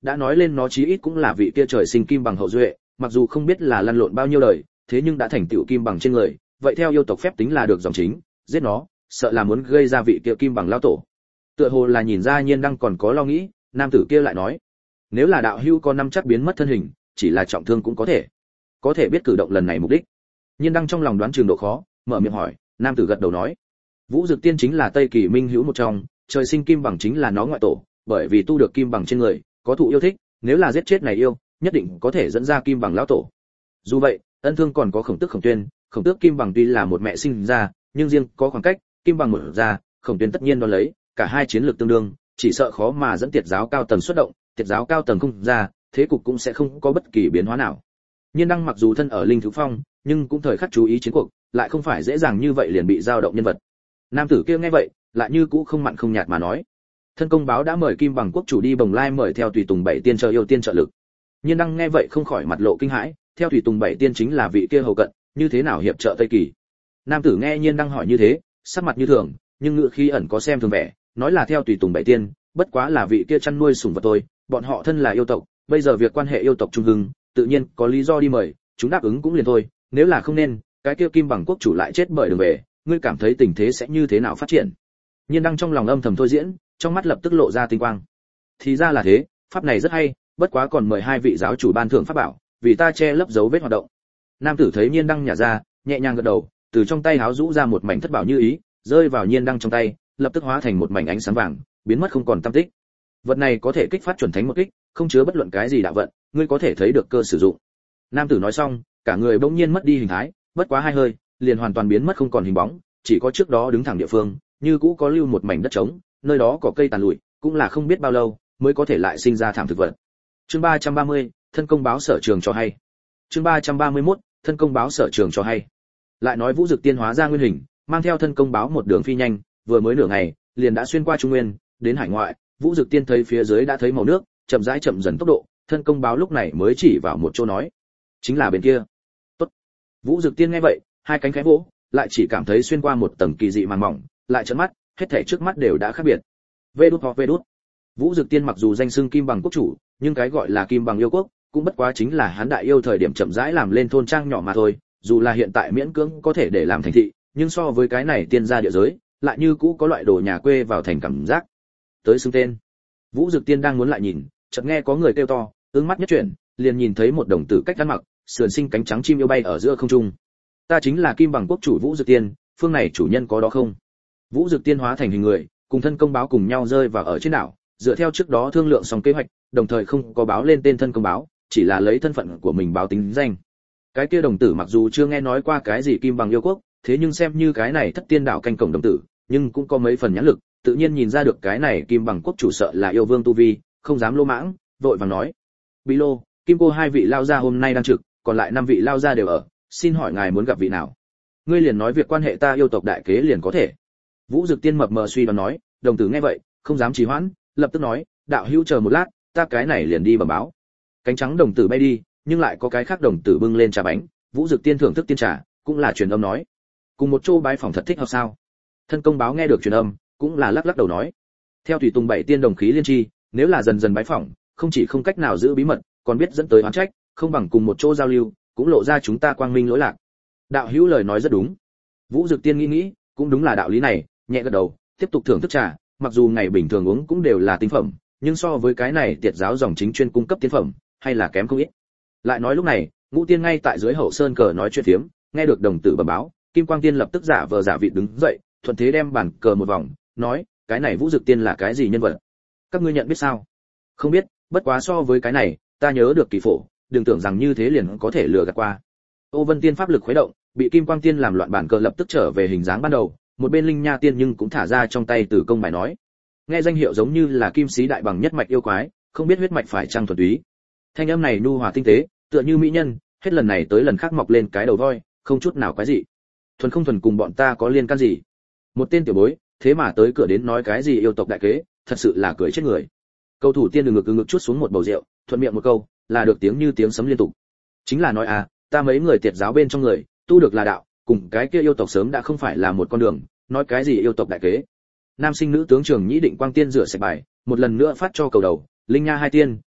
đã nói lên nó chí ít cũng là vị kia trời sinh kim bằng hậu duệ, mặc dù không biết là lăn lộn bao nhiêu đời, thế nhưng đã thành tựu kim bằng trên người, vậy theo yêu tộc phép tính là được dòng chính, giết nó, sợ là muốn gây ra vị kia kim bằng lao tổ. Tựa hồ là nhìn ra Nhiên Đăng còn có lo nghĩ, nam tử kia lại nói, nếu là đạo hữu có năm chắc biến mất thân hình, chỉ là trọng thương cũng có thể. Có thể biết cử động lần này mục đích. Nhiên Đăng trong lòng đoán trường độ khó, mở miệng hỏi, nam tử gật đầu nói, Vũ Dực Tiên chính là Tây Kỳ Minh hữu một trong, trời sinh kim bằng chính là nó ngoại tổ, bởi vì tu được kim bằng trên người, có thụ yêu thích, nếu là giết chết này yêu, nhất định có thể dẫn ra kim bằng lão tổ. Dù vậy, ân thương còn có Khổng Tước Khổng Tuyên, Khổng Tước kim bằng tuy là một mẹ sinh ra, nhưng riêng có khoảng cách, kim bằng một ra, Khổng Tuyên tất nhiên đón lấy, cả hai chiến lược tương đương, chỉ sợ khó mà dẫn Tiệt giáo cao tầng xuất động, Tiệt giáo cao tầng không ra, thế cục cũng sẽ không có bất kỳ biến hóa nào. Nhiên Đăng mặc dù thân ở Linh Thứ Phong, nhưng cũng thời khắc chú ý chiến cuộc, lại không phải dễ dàng như vậy liền bị dao động nhân vật. Nam tử kia nghe vậy, lại như cũ không mặn không nhạt mà nói, thân công báo đã mời Kim Bằng quốc chủ đi Bồng Lai mời theo tùy tùng bảy tiên chờ yêu tiên trợ lực. Nhiên Đăng nghe vậy không khỏi mặt lộ kinh hãi, theo tùy tùng bảy tiên chính là vị kia hầu cận, như thế nào hiệp trợ Tây Kỳ? Nam tử nghe Nhiên Đăng hỏi như thế, sắc mặt như thường, nhưng ngữ khí ẩn có xem thường vẻ, nói là theo tùy tùng bảy tiên, bất quá là vị kia chăn nuôi sủng vật tôi, bọn họ thân là yêu tộc, bây giờ việc quan hệ yêu tộc trung hưng, tự nhiên có lý do đi mời, chúng đáp ứng cũng liền thôi, nếu là không nên, cái kia Kim Bằng quốc chủ lại chết bởi đường về, ngươi cảm thấy tình thế sẽ như thế nào phát triển? Nhiên Đăng trong lòng âm thầm thôi diễn, trong mắt lập tức lộ ra tinh quang. Thì ra là thế, pháp này rất hay, bất quá còn mời hai vị giáo chủ ban thưởng pháp bảo, vì ta che lấp dấu vết hoạt động. Nam tử thấy Nhiên Đăng nhả ra, nhẹ nhàng gật đầu, từ trong tay háo rũ ra một mảnh thất bảo như ý, rơi vào Nhiên Đăng trong tay, lập tức hóa thành một mảnh ánh sáng vàng, biến mất không còn tăm tích. Vật này có thể kích phát chuẩn thánh một kích, không chứa bất luận cái gì đạo vận, ngươi có thể thấy được cơ sử dụng. Nam tử nói xong, cả người bỗng nhiên mất đi hình thái, bất quá hai hơi, liền hoàn toàn biến mất không còn hình bóng, chỉ có trước đó đứng thẳng địa phương, như cũ có lưu một mảnh đất trống, nơi đó có cây tàn lụi, cũng là không biết bao lâu mới có thể lại sinh ra thảm thực vật. Chương ba trăm ba mươi, thân công báo sở trường cho hay. Chương ba trăm ba mươi mốt, thân công báo sở trường cho hay. Lại nói Vũ Dực Tiên hóa ra nguyên hình, mang theo thân công báo một đường phi nhanh, vừa mới nửa ngày, liền đã xuyên qua Trung Nguyên, đến hải ngoại. Vũ Dực Tiên thấy phía dưới đã thấy màu nước, chậm rãi chậm dần tốc độ, thân công báo lúc này mới chỉ vào một chỗ nói, chính là bên kia. Tốt. Vũ Dực Tiên nghe vậy, hai cánh khẽ vỗ, lại chỉ cảm thấy xuyên qua một tầng kỳ dị màn mỏng, lại trợn mắt, hết thảy trước mắt đều đã khác biệt. Vê đút hoặc vê đút. Vũ Dực Tiên mặc dù danh xưng Kim Bằng quốc chủ, nhưng cái gọi là Kim Bằng yêu quốc, cũng bất quá chính là hắn đại yêu thời điểm chậm rãi làm lên thôn trang nhỏ mà thôi, dù là hiện tại miễn cưỡng có thể để làm thành thị, nhưng so với cái này tiên gia địa giới, lại như cũ có loại đồ nhà quê vào thành cảm giác. Tới xưng tên. Vũ Dực Tiên đang muốn lại nhìn, chợt nghe có người kêu to, ứng mắt nhất chuyển, liền nhìn thấy một đồng tử cách ăn mặc, sườn sinh cánh trắng chim yêu bay ở giữa không trung. Ta chính là Kim Bằng quốc chủ Vũ Dực Tiên, phương này chủ nhân có đó không? Vũ Dực Tiên hóa thành hình người, cùng thân công báo cùng nhau rơi vào ở trên đảo, dựa theo trước đó thương lượng xong kế hoạch, đồng thời không có báo lên tên thân công báo, chỉ là lấy thân phận của mình báo tính danh. Cái kia đồng tử mặc dù chưa nghe nói qua cái gì Kim Bằng yêu quốc, thế nhưng xem như cái này thất tiên đảo canh cổng đồng tử, nhưng cũng có mấy phần nhãn lực, tự nhiên nhìn ra được cái này Kim Bằng quốc chủ sợ là yêu vương tu vi, không dám lô mãng, vội vàng nói: "Bí lô, Kim cô hai vị lao gia hôm nay đang trực, còn lại năm vị lao gia đều ở, xin hỏi ngài muốn gặp vị nào?" Ngươi liền nói việc quan hệ ta yêu tộc đại kế liền có thể. Vũ Dực Tiên mập mờ suy đoán nói, đồng tử nghe vậy, không dám trì hoãn, lập tức nói, đạo hữu chờ một lát, ta cái này liền đi bẩm báo. Cánh trắng đồng tử bay đi, nhưng lại có cái khác đồng tử bưng lên trà bánh, Vũ Dực Tiên thưởng thức tiên trà, cũng là truyền âm nói, cùng một chỗ bái phòng thật thích hợp sao? Thân công báo nghe được truyền âm, cũng là lắc lắc đầu nói, theo tùy tùng bảy tiên đồng khí liên chi, nếu là dần dần bái phỏng, không chỉ không cách nào giữ bí mật, còn biết dẫn tới oán trách, không bằng cùng một chỗ giao lưu, cũng lộ ra chúng ta quang minh lỗi lạc. Đạo hữu lời nói rất đúng. Vũ Dực Tiên nghĩ nghĩ, cũng đúng là đạo lý này, nhẹ gật đầu, tiếp tục thưởng thức trà, mặc dù ngày bình thường uống cũng đều là tinh phẩm, nhưng so với cái này Tiệt giáo dòng chính chuyên cung cấp tiên phẩm, hay là kém không ít. Lại nói lúc này, Ngũ Tiên ngay tại dưới hậu sơn cờ nói chuyện phiếm, nghe được đồng tử bẩm báo, Kim Quang Tiên lập tức giả vờ giả vịt đứng dậy, thuận thế đem bàn cờ một vòng, nói, cái này Vũ Dực Tiên là cái gì nhân vật? Các ngươi nhận biết sao? Không biết, bất quá so với cái này, ta nhớ được kỳ phổ, đừng tưởng rằng như thế liền có thể lừa gạt qua. Ô Vân Tiên pháp lực khuấy động, bị Kim Quang Tiên làm loạn bản cờ lập tức trở về hình dáng ban đầu, một bên Linh Nha Tiên nhưng cũng thả ra trong tay Tử Công bài nói, nghe danh hiệu giống như là kim sĩ đại bằng nhất mạch yêu quái, không biết huyết mạch phải chăng thuần túy. Thanh âm này nhu hòa tinh tế, tựa như mỹ nhân, hết lần này tới lần khác mọc lên cái đầu voi, không chút nào quái dị. Thuần không thuần cùng bọn ta có liên can gì? Một tên tiểu bối, thế mà tới cửa đến nói cái gì yêu tộc đại kế, thật sự là cười chết người. Cầu thủ Tiên đừng ngực ngực chút xuống một bầu rượu, thuận miệng một câu, là được tiếng như tiếng sấm liên tục. Chính là nói à, ta mấy người Tiệt giáo bên trong người, tu được là đạo, cùng cái kia yêu tộc sớm đã không phải là một con đường, nói cái gì yêu tộc đại kế. Nam sinh nữ tướng trưởng Nhĩ Định Quang Tiên rửa sạch bài, một lần nữa phát cho cầu đầu, Linh Nha hai tiên,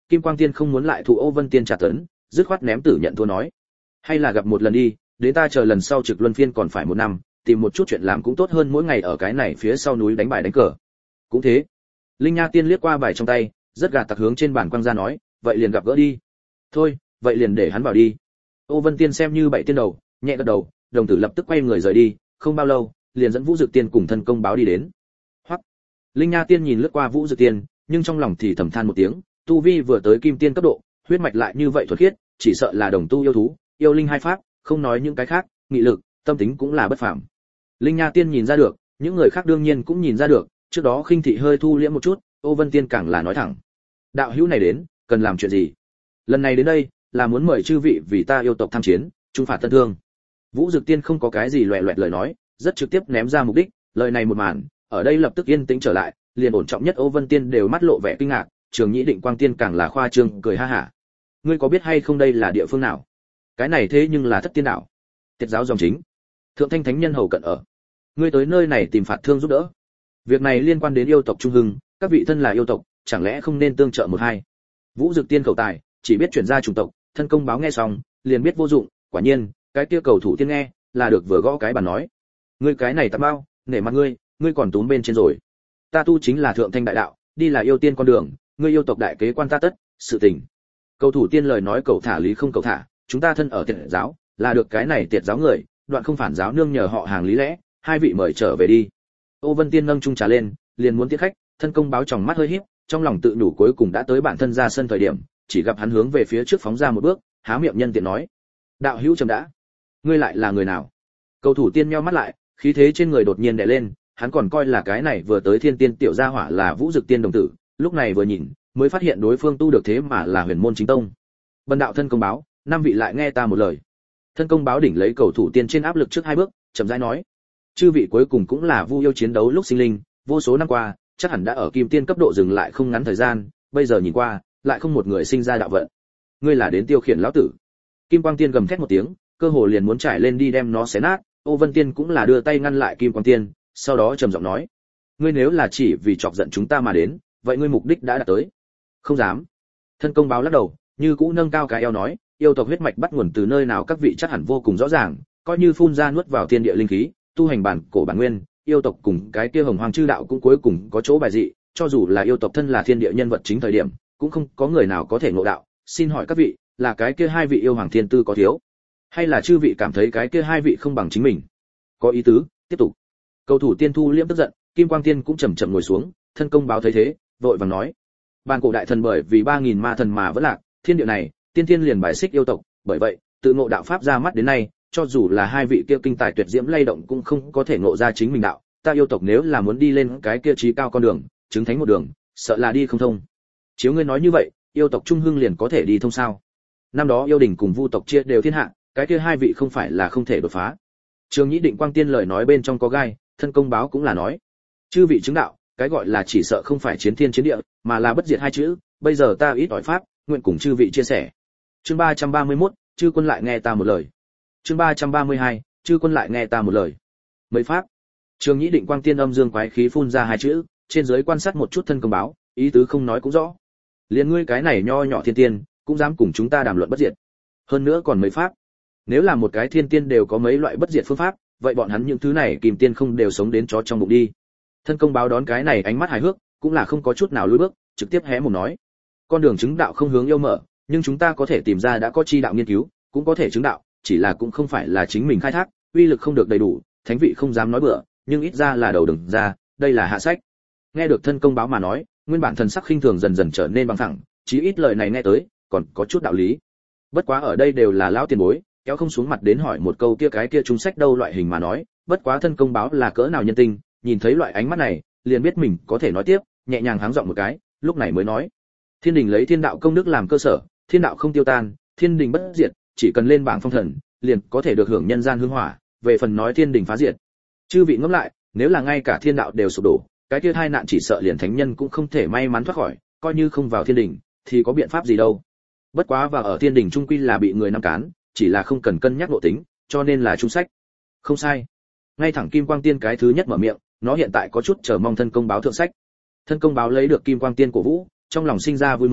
Kim Quang Tiên không muốn lại thụ Ô Vân Tiên trả tấn, dứt khoát ném tử nhận thua nói: hay là gặp một lần đi, đến ta chờ lần sau trực luân phiên còn phải một năm, tìm một chút chuyện làm cũng tốt hơn mỗi ngày ở cái này phía sau núi đánh bài đánh cờ. Cũng thế. Linh Nha Tiên liếc qua bài trong tay, rất gạt tặc hướng trên bàn quăng ra nói: vậy liền gặp gỡ đi. Thôi, vậy liền để hắn vào đi. Ô Vân Tiên xem như bảy tiên đầu, nhẹ gật đầu, đồng tử lập tức quay người rời đi, không bao lâu, liền dẫn Vũ Dực Tiên cùng thân công báo đi đến. Hoắc. Linh Nha Tiên nhìn lướt qua Vũ Dực Tiên, nhưng trong lòng thì thầm than một tiếng, tu vi vừa tới kim tiên cấp độ, huyết mạch lại như vậy thuần khiết, chỉ sợ là đồng tu yêu thú, yêu linh hai pháp, không nói những cái khác, nghị lực, tâm tính cũng là bất phàm. Linh Nha Tiên nhìn ra được, những người khác đương nhiên cũng nhìn ra được, trước đó khinh thị hơi thu liễm một chút, Ô Vân Tiên càng là nói thẳng: đạo hữu này đến, cần làm chuyện gì? Lần này đến đây, là muốn mời chư vị vì ta yêu tộc tham chiến, trung phạt tân thương. Vũ Dực Tiên không có cái gì loẹt loẹt lời nói, rất trực tiếp ném ra mục đích, lời này một màn, ở đây lập tức yên tĩnh trở lại, liền ổn trọng nhất Ô Vân Tiên đều mắt lộ vẻ kinh ngạc, Trường Nhĩ Định Quang Tiên càng là khoa trương cười ha hả. Ngươi có biết hay không đây là địa phương nào? Cái này thế nhưng là Thất Tiên đạo, Tiệt giáo dòng chính, Thượng Thanh Thánh Nhân hầu cận ở. Ngươi tới nơi này tìm phạt thương giúp đỡ. Việc này liên quan đến yêu tộc trung hưng, các vị thân là yêu tộc, chẳng lẽ không nên tương trợ một hai? Vũ Dực Tiên cầu tài, chỉ biết chuyển ra chủng tộc, thân công báo nghe xong, liền biết vô dụng, quả nhiên, cái kia cầu thủ tiên nghe, là được vừa gõ cái bàn nói. Ngươi cái này tạm bao, nể mặt ngươi, ngươi còn túm bên trên rồi. Ta tu chính là thượng thanh đại đạo, đi là yêu tiên con đường, ngươi yêu tộc đại kế quan ta tất, sự tình. Cầu thủ tiên lời nói cầu thả lý không cầu thả, chúng ta thân ở tiệt giáo, là được cái này tiệt giáo người, đoạn không phản giáo nương nhờ họ hàng lý lẽ, hai vị mời trở về đi. Ô Vân Tiên nâng chung trà lên, liền muốn tiễn khách, thân công báo tròng mắt hơi híp, trong lòng tự nhủ cuối cùng đã tới bản thân ra sân thời điểm, chỉ gặp hắn hướng về phía trước phóng ra một bước, há miệng nhân tiện nói: đạo hữu trầm đã, ngươi lại là người nào? Cầu thủ tiên nheo mắt lại, khí thế trên người đột nhiên đè lên, hắn còn coi là cái này vừa tới thiên tiên tiểu gia hỏa là Vũ Dực Tiên đồng tử, lúc này vừa nhìn, mới phát hiện đối phương tu được thế mà là huyền môn chính tông. Bần đạo thân công báo, năm vị lại nghe ta một lời. Thân công báo đỉnh lấy cầu thủ tiên trên áp lực trước hai bước, chậm rãi nói: chư vị cuối cùng cũng là Vu yêu chiến đấu lúc sinh linh, vô số năm qua, chắc hẳn đã ở kim tiên cấp độ dừng lại không ngắn thời gian, bây giờ nhìn qua, lại không một người sinh ra đạo vận. Ngươi là đến tiêu khiển lão tử? Kim Quang Tiên gầm thét một tiếng, cơ hồ liền muốn trải lên đi đem nó xé nát, Ô Vân Tiên cũng là đưa tay ngăn lại Kim Quang Tiên, sau đó trầm giọng nói: ngươi nếu là chỉ vì chọc giận chúng ta mà đến, vậy ngươi mục đích đã đạt tới. Không dám. Thân công báo lắc đầu, như cũ nâng cao cái eo nói: yêu tộc huyết mạch bắt nguồn từ nơi nào các vị chắc hẳn vô cùng rõ ràng, coi như phun ra nuốt vào thiên địa linh khí, tu hành bản cổ bản nguyên, yêu tộc cùng cái kia hồng hoàng chư đạo cũng cuối cùng có chỗ bài dị, cho dù là yêu tộc thân là thiên địa nhân vật chính thời điểm, cũng không có người nào có thể ngộ đạo. Xin hỏi các vị, là cái kia hai vị yêu hoàng thiên tư có thiếu, hay là chư vị cảm thấy cái kia hai vị không bằng chính mình? Có ý tứ, tiếp tục. Cầu thủ tiên thu liễm tức giận, Kim Quang Tiên cũng chậm chậm ngồi xuống, thân công báo thấy thế, vội vàng nói: bản cổ đại thần bởi vì ba nghìn ma thần mà vẫn lạc, thiên địa này, tiên tiên liền bài xích yêu tộc, bởi vậy, tự ngộ đạo pháp ra mắt đến nay, cho dù là hai vị kia kinh tài tuyệt diễm lay động cũng không có thể ngộ ra chính mình đạo, ta yêu tộc nếu là muốn đi lên cái kia trí cao con đường, chứng thánh một đường, sợ là đi không thông. Chiếu ngươi nói như vậy, yêu tộc trung hưng liền có thể đi thông sao? Năm đó yêu đình cùng vu tộc chia đều thiên hạ, cái kia hai vị không phải là không thể đột phá. Trường Nhĩ Định Quang Tiên lời nói bên trong có gai, thân công báo cũng là nói: chư vị chứng đạo, cái gọi là chỉ sợ không phải chiến thiên chiến địa, mà là bất diệt hai chữ, bây giờ ta ít ỏi pháp, nguyện cùng chư vị chia sẻ. Chương ba trăm ba mươi mốt, chư quân lại nghe ta một lời. Chương ba trăm ba mươi hai, chư quân lại nghe ta một lời. Mấy pháp. Trường Nhĩ Định Quang Tiên âm dương quái khí phun ra hai chữ, trên dưới quan sát một chút thân công báo, ý tứ không nói cũng rõ. Liên ngươi cái này nho nhỏ thiên tiên, cũng dám cùng chúng ta đàm luận bất diệt. Hơn nữa còn mấy pháp. Nếu là một cái thiên tiên đều có mấy loại bất diệt phương pháp, vậy bọn hắn những thứ này kìm tiên không đều sống đến chó trong bụng đi. Thân công báo đón cái này ánh mắt hài hước, cũng là không có chút nào lùi bước, trực tiếp hé mồm nói: con đường chứng đạo không hướng yêu mở, nhưng chúng ta có thể tìm ra đã có chi đạo nghiên cứu, cũng có thể chứng đạo, chỉ là cũng không phải là chính mình khai thác, uy lực không được đầy đủ, thánh vị không dám nói bừa, nhưng ít ra là đầu đừng ra, đây là hạ sách. Nghe được thân công báo mà nói, nguyên bản thần sắc khinh thường dần dần trở nên bằng thẳng, chí ít lời này nghe tới còn có chút đạo lý. Bất quá ở đây đều là lão tiền bối, kéo không xuống mặt đến hỏi một câu kia cái kia chúng sách đâu loại hình mà nói, bất quá thân công báo là cỡ nào nhân tinh, nhìn thấy loại ánh mắt này, liền biết mình có thể nói tiếp, nhẹ nhàng háng giọng một cái, lúc này mới nói: thiên đình lấy thiên đạo công đức làm cơ sở, thiên đạo không tiêu tan, thiên đình bất diệt, chỉ cần lên bảng phong thần, liền có thể được hưởng nhân gian hương hỏa, về phần nói thiên đình phá diệt, chư vị ngẫm lại, nếu là ngay cả thiên đạo đều sụp đổ, cái kia hai nạn chỉ sợ liền thánh nhân cũng không thể may mắn thoát khỏi, coi như không vào thiên đình thì có biện pháp gì đâu. Bất quá và ở thiên đình trung quy là bị người năm cán, chỉ là không cần cân nhắc nội tính, cho nên là trung sách. Không sai. Ngay thẳng Kim Quang Tiên cái thứ nhất mở miệng, nó hiện tại có chút chờ mong thân công báo thượng sách. Thân công báo lấy được Kim Quang Tiên cổ vũ, trong lòng sinh ra vui mừng,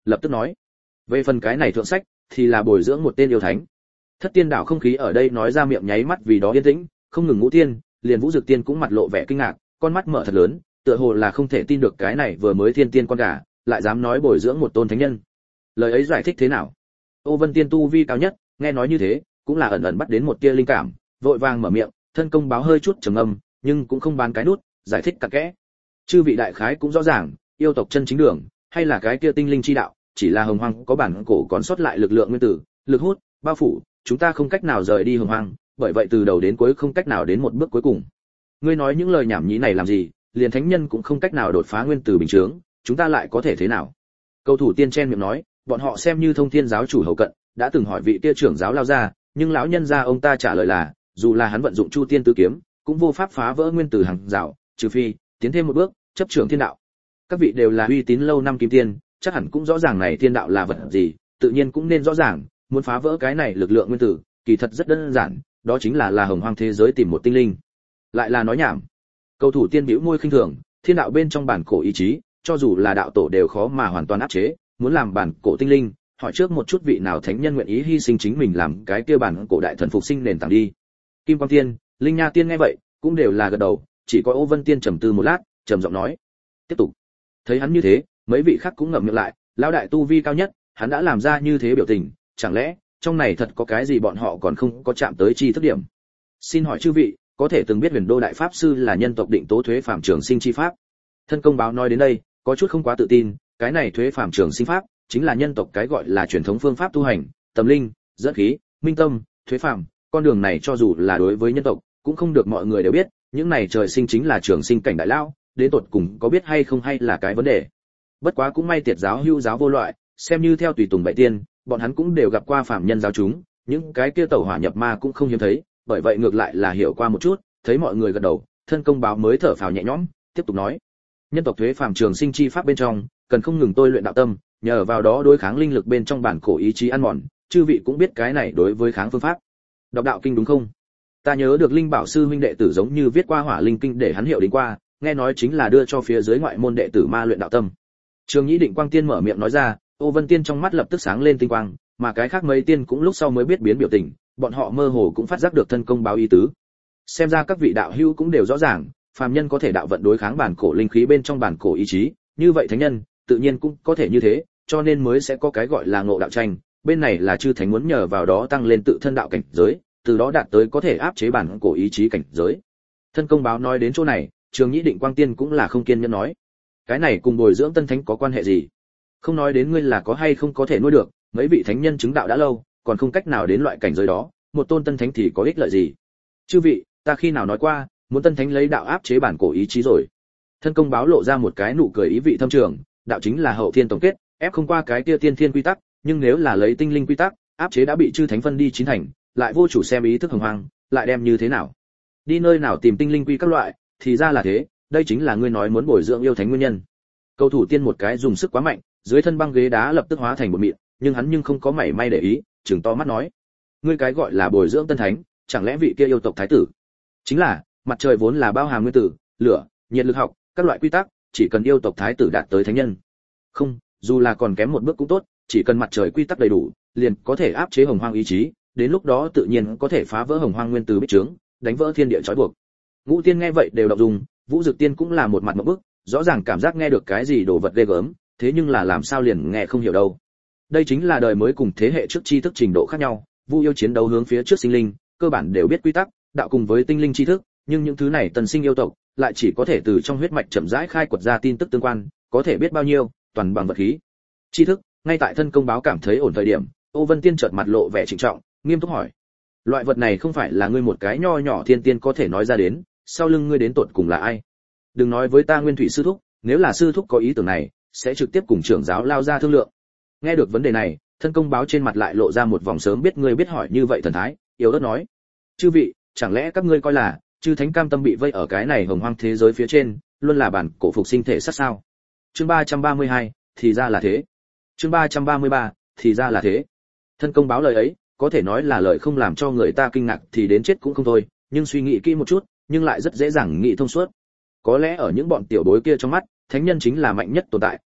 lập tức nói: về phần cái này thượng sách thì là bồi dưỡng một tên yêu thánh. Thất tiên đạo không khí ở đây nói ra miệng nháy mắt vì đó yên tĩnh, không ngừng Ngũ Tiên, liền Vũ Dực Tiên cũng mặt lộ vẻ kinh ngạc, con mắt mở thật lớn, tựa hồ là không thể tin được cái này vừa mới thiên tiên con gà, lại dám nói bồi dưỡng một tôn thánh nhân. Lời ấy giải thích thế nào? Ô Vân Tiên tu vi cao nhất, nghe nói như thế, cũng là ẩn ẩn bắt đến một tia linh cảm, vội vàng mở miệng, thân công báo hơi chút trầm ngâm, nhưng cũng không bán cái nút, giải thích cặn kẽ. Chư vị đại khái cũng rõ ràng, yêu tộc chân chính đường, hay là cái kia tinh linh chi đạo, chỉ là hồng hoang có bản cổ còn sót lại lực lượng nguyên tử, lực hút, bao phủ, chúng ta không cách nào rời đi hồng hoang, bởi vậy từ đầu đến cuối không cách nào đến một bước cuối cùng. Ngươi nói những lời nhảm nhí này làm gì, liền thánh nhân cũng không cách nào đột phá nguyên tử bình chướng, chúng ta lại có thể thế nào? Cầu thủ tiên chen miệng nói, bọn họ xem như thông thiên giáo chủ hậu cận, đã từng hỏi vị kia trưởng giáo lao ra, nhưng lão nhân gia ông ta trả lời là, dù là hắn vận dụng chu tiên tứ kiếm, cũng vô pháp phá vỡ nguyên tử hàng rào, trừ phi tiến thêm một bước, chấp trưởng thiên đạo. Các vị đều là uy tín lâu năm kim tiên, chắc hẳn cũng rõ ràng này thiên đạo là vật gì, tự nhiên cũng nên rõ ràng, muốn phá vỡ cái này lực lượng nguyên tử, kỳ thật rất đơn giản, đó chính là là hồng hoang thế giới tìm một tinh linh. Lại là nói nhảm. Cầu thủ tiên bĩu môi khinh thường, thiên đạo bên trong bản cổ ý chí, cho dù là đạo tổ đều khó mà hoàn toàn áp chế, muốn làm bản cổ tinh linh, hỏi trước một chút vị nào thánh nhân nguyện ý hy sinh chính mình làm cái kia bản cổ đại thần phục sinh nền tảng đi. Kim Quang Tiên, Linh Nha Tiên nghe vậy, cũng đều là gật đầu, chỉ có Ô Vân Tiên trầm tư một lát, trầm giọng nói: "Tiếp tục." Thấy hắn như thế, mấy vị khác cũng ngậm miệng lại, lão đại tu vi cao nhất, hắn đã làm ra như thế biểu tình, chẳng lẽ trong này thật có cái gì bọn họ còn không có chạm tới chi thức điểm? Xin hỏi chư vị, có thể từng biết Huyền Đô đại pháp sư là nhân tộc định tố thuế phàm trường sinh chi pháp? Thân công báo nói đến đây, có chút không quá tự tin, cái này thuế phàm trường sinh pháp chính là nhân tộc cái gọi là truyền thống phương pháp tu hành, tâm linh, dẫn khí, minh tâm, thuế phàm, con đường này cho dù là đối với nhân tộc, cũng không được mọi người đều biết, những này trời sinh chính là trường sinh cảnh đại lao, đến tột cùng có biết hay không hay là cái vấn đề. Bất quá cũng may tiệt giáo hưu giáo vô loại, xem như theo tùy tùng bảy tiên, bọn hắn cũng đều gặp qua phàm nhân giáo chúng, những cái kia tẩu hỏa nhập ma cũng không hiếm thấy, bởi vậy ngược lại là hiểu qua một chút, thấy mọi người gật đầu, thân công báo mới thở phào nhẹ nhõm, tiếp tục nói: nhân tộc thuế phàm trường sinh chi pháp bên trong, cần không ngừng tôi luyện đạo tâm, nhờ vào đó đối kháng linh lực bên trong bản cổ ý chí ăn mòn, chư vị cũng biết cái này đối với kháng phương pháp. Đọc đạo kinh đúng không? Ta nhớ được Linh Bảo sư huynh đệ tử giống như viết qua Hỏa Linh kinh để hắn hiểu đến qua, nghe nói chính là đưa cho phía dưới ngoại môn đệ tử ma luyện đạo tâm. Trường Nhĩ Định Quang Tiên mở miệng nói ra, Ô Vân Tiên trong mắt lập tức sáng lên tinh quang, mà cái khác mấy tiên cũng lúc sau mới biết biến biểu tình, bọn họ mơ hồ cũng phát giác được thân công báo ý tứ. Xem ra các vị đạo hữu cũng đều rõ ràng, phàm nhân có thể đạo vận đối kháng bản cổ linh khí bên trong bản cổ ý chí, như vậy thánh nhân tự nhiên cũng có thể như thế, cho nên mới sẽ có cái gọi là ngộ đạo tranh, bên này là chư thánh muốn nhờ vào đó tăng lên tự thân đạo cảnh giới, từ đó đạt tới có thể áp chế bản cổ ý chí cảnh giới. Thân công báo nói đến chỗ này, Trường Nhĩ Định Quang Tiên cũng là không kiên nhẫn nói: cái này cùng bồi dưỡng tân thánh có quan hệ gì? Không nói đến ngươi là có hay không có thể nuôi được, mấy vị thánh nhân chứng đạo đã lâu, còn không cách nào đến loại cảnh giới đó, một tôn tân thánh thì có ích lợi gì? Chư vị, ta khi nào nói qua, muốn tân thánh lấy đạo áp chế bản cổ ý chí rồi? Thân công báo lộ ra một cái nụ cười ý vị thâm trường, đạo chính là hậu thiên tổng kết, ép không qua cái kia tiên thiên quy tắc, nhưng nếu là lấy tinh linh quy tắc, áp chế đã bị chư thánh phân đi chín thành, lại vô chủ xem ý thức hồng hoang, lại đem như thế nào? Đi nơi nào tìm tinh linh quy các loại, thì ra là thế, đây chính là ngươi nói muốn bồi dưỡng yêu thánh nguyên nhân. Cầu thủ tiên một cái dùng sức quá mạnh, dưới thân băng ghế đá lập tức hóa thành một mịn, nhưng hắn nhưng không có mảy may để ý, trừng to mắt nói: ngươi cái gọi là bồi dưỡng tân thánh, chẳng lẽ vị kia yêu tộc thái tử? Chính là, mặt trời vốn là bao hàm nguyên tử, lửa, nhiệt lực học, các loại quy tắc, chỉ cần yêu tộc thái tử đạt tới thánh nhân. Không, dù là còn kém một bước cũng tốt, chỉ cần mặt trời quy tắc đầy đủ, liền có thể áp chế hồng hoang ý chí, đến lúc đó tự nhiên có thể phá vỡ hồng hoang nguyên tử bích trướng, đánh vỡ thiên địa trói buộc. Ngũ tiên nghe vậy đều động dung, Vũ Dực Tiên cũng là một mặt ngộp bức, rõ ràng cảm giác nghe được cái gì đồ vật ghê gớm, thế nhưng là làm sao liền nghe không hiểu đâu. Đây chính là đời mới cùng thế hệ trước tri thức trình độ khác nhau, Vu yêu chiến đấu hướng phía trước sinh linh, cơ bản đều biết quy tắc, đạo cùng với tinh linh tri thức, nhưng những thứ này tần sinh yêu tộc lại chỉ có thể từ trong huyết mạch chậm rãi khai quật ra tin tức tương quan, có thể biết bao nhiêu, toàn bằng vật khí. Tri thức, ngay tại thân công báo cảm thấy ổn thời điểm, Ô Vân Tiên chợt mặt lộ vẻ trịnh trọng, nghiêm túc hỏi: loại vật này không phải là ngươi một cái nho nhỏ thiên tiên có thể nói ra đến, sau lưng ngươi đến tột cùng là ai? Đừng nói với ta Nguyên Thủy sư thúc, nếu là sư thúc có ý tưởng này, sẽ trực tiếp cùng trưởng giáo lao ra thương lượng. Nghe được vấn đề này, thân công báo trên mặt lại lộ ra một vòng sớm biết ngươi biết hỏi như vậy thần thái, yếu ớt nói: chư vị, chẳng lẽ các ngươi coi là chư thánh cam tâm bị vây ở cái này hồng hoang thế giới phía trên, luôn là bản cổ phục sinh thể sát sao? Chương ba trăm ba mươi hai, thì ra là thế. Chương ba trăm ba mươi ba, thì ra là thế. Thân công báo lời ấy, có thể nói là lời không làm cho người ta kinh ngạc thì đến chết cũng không thôi, nhưng suy nghĩ kỹ một chút, nhưng lại rất dễ dàng nghĩ thông suốt. Có lẽ ở những bọn tiểu bối kia trong mắt, thánh nhân chính là mạnh nhất tồn tại,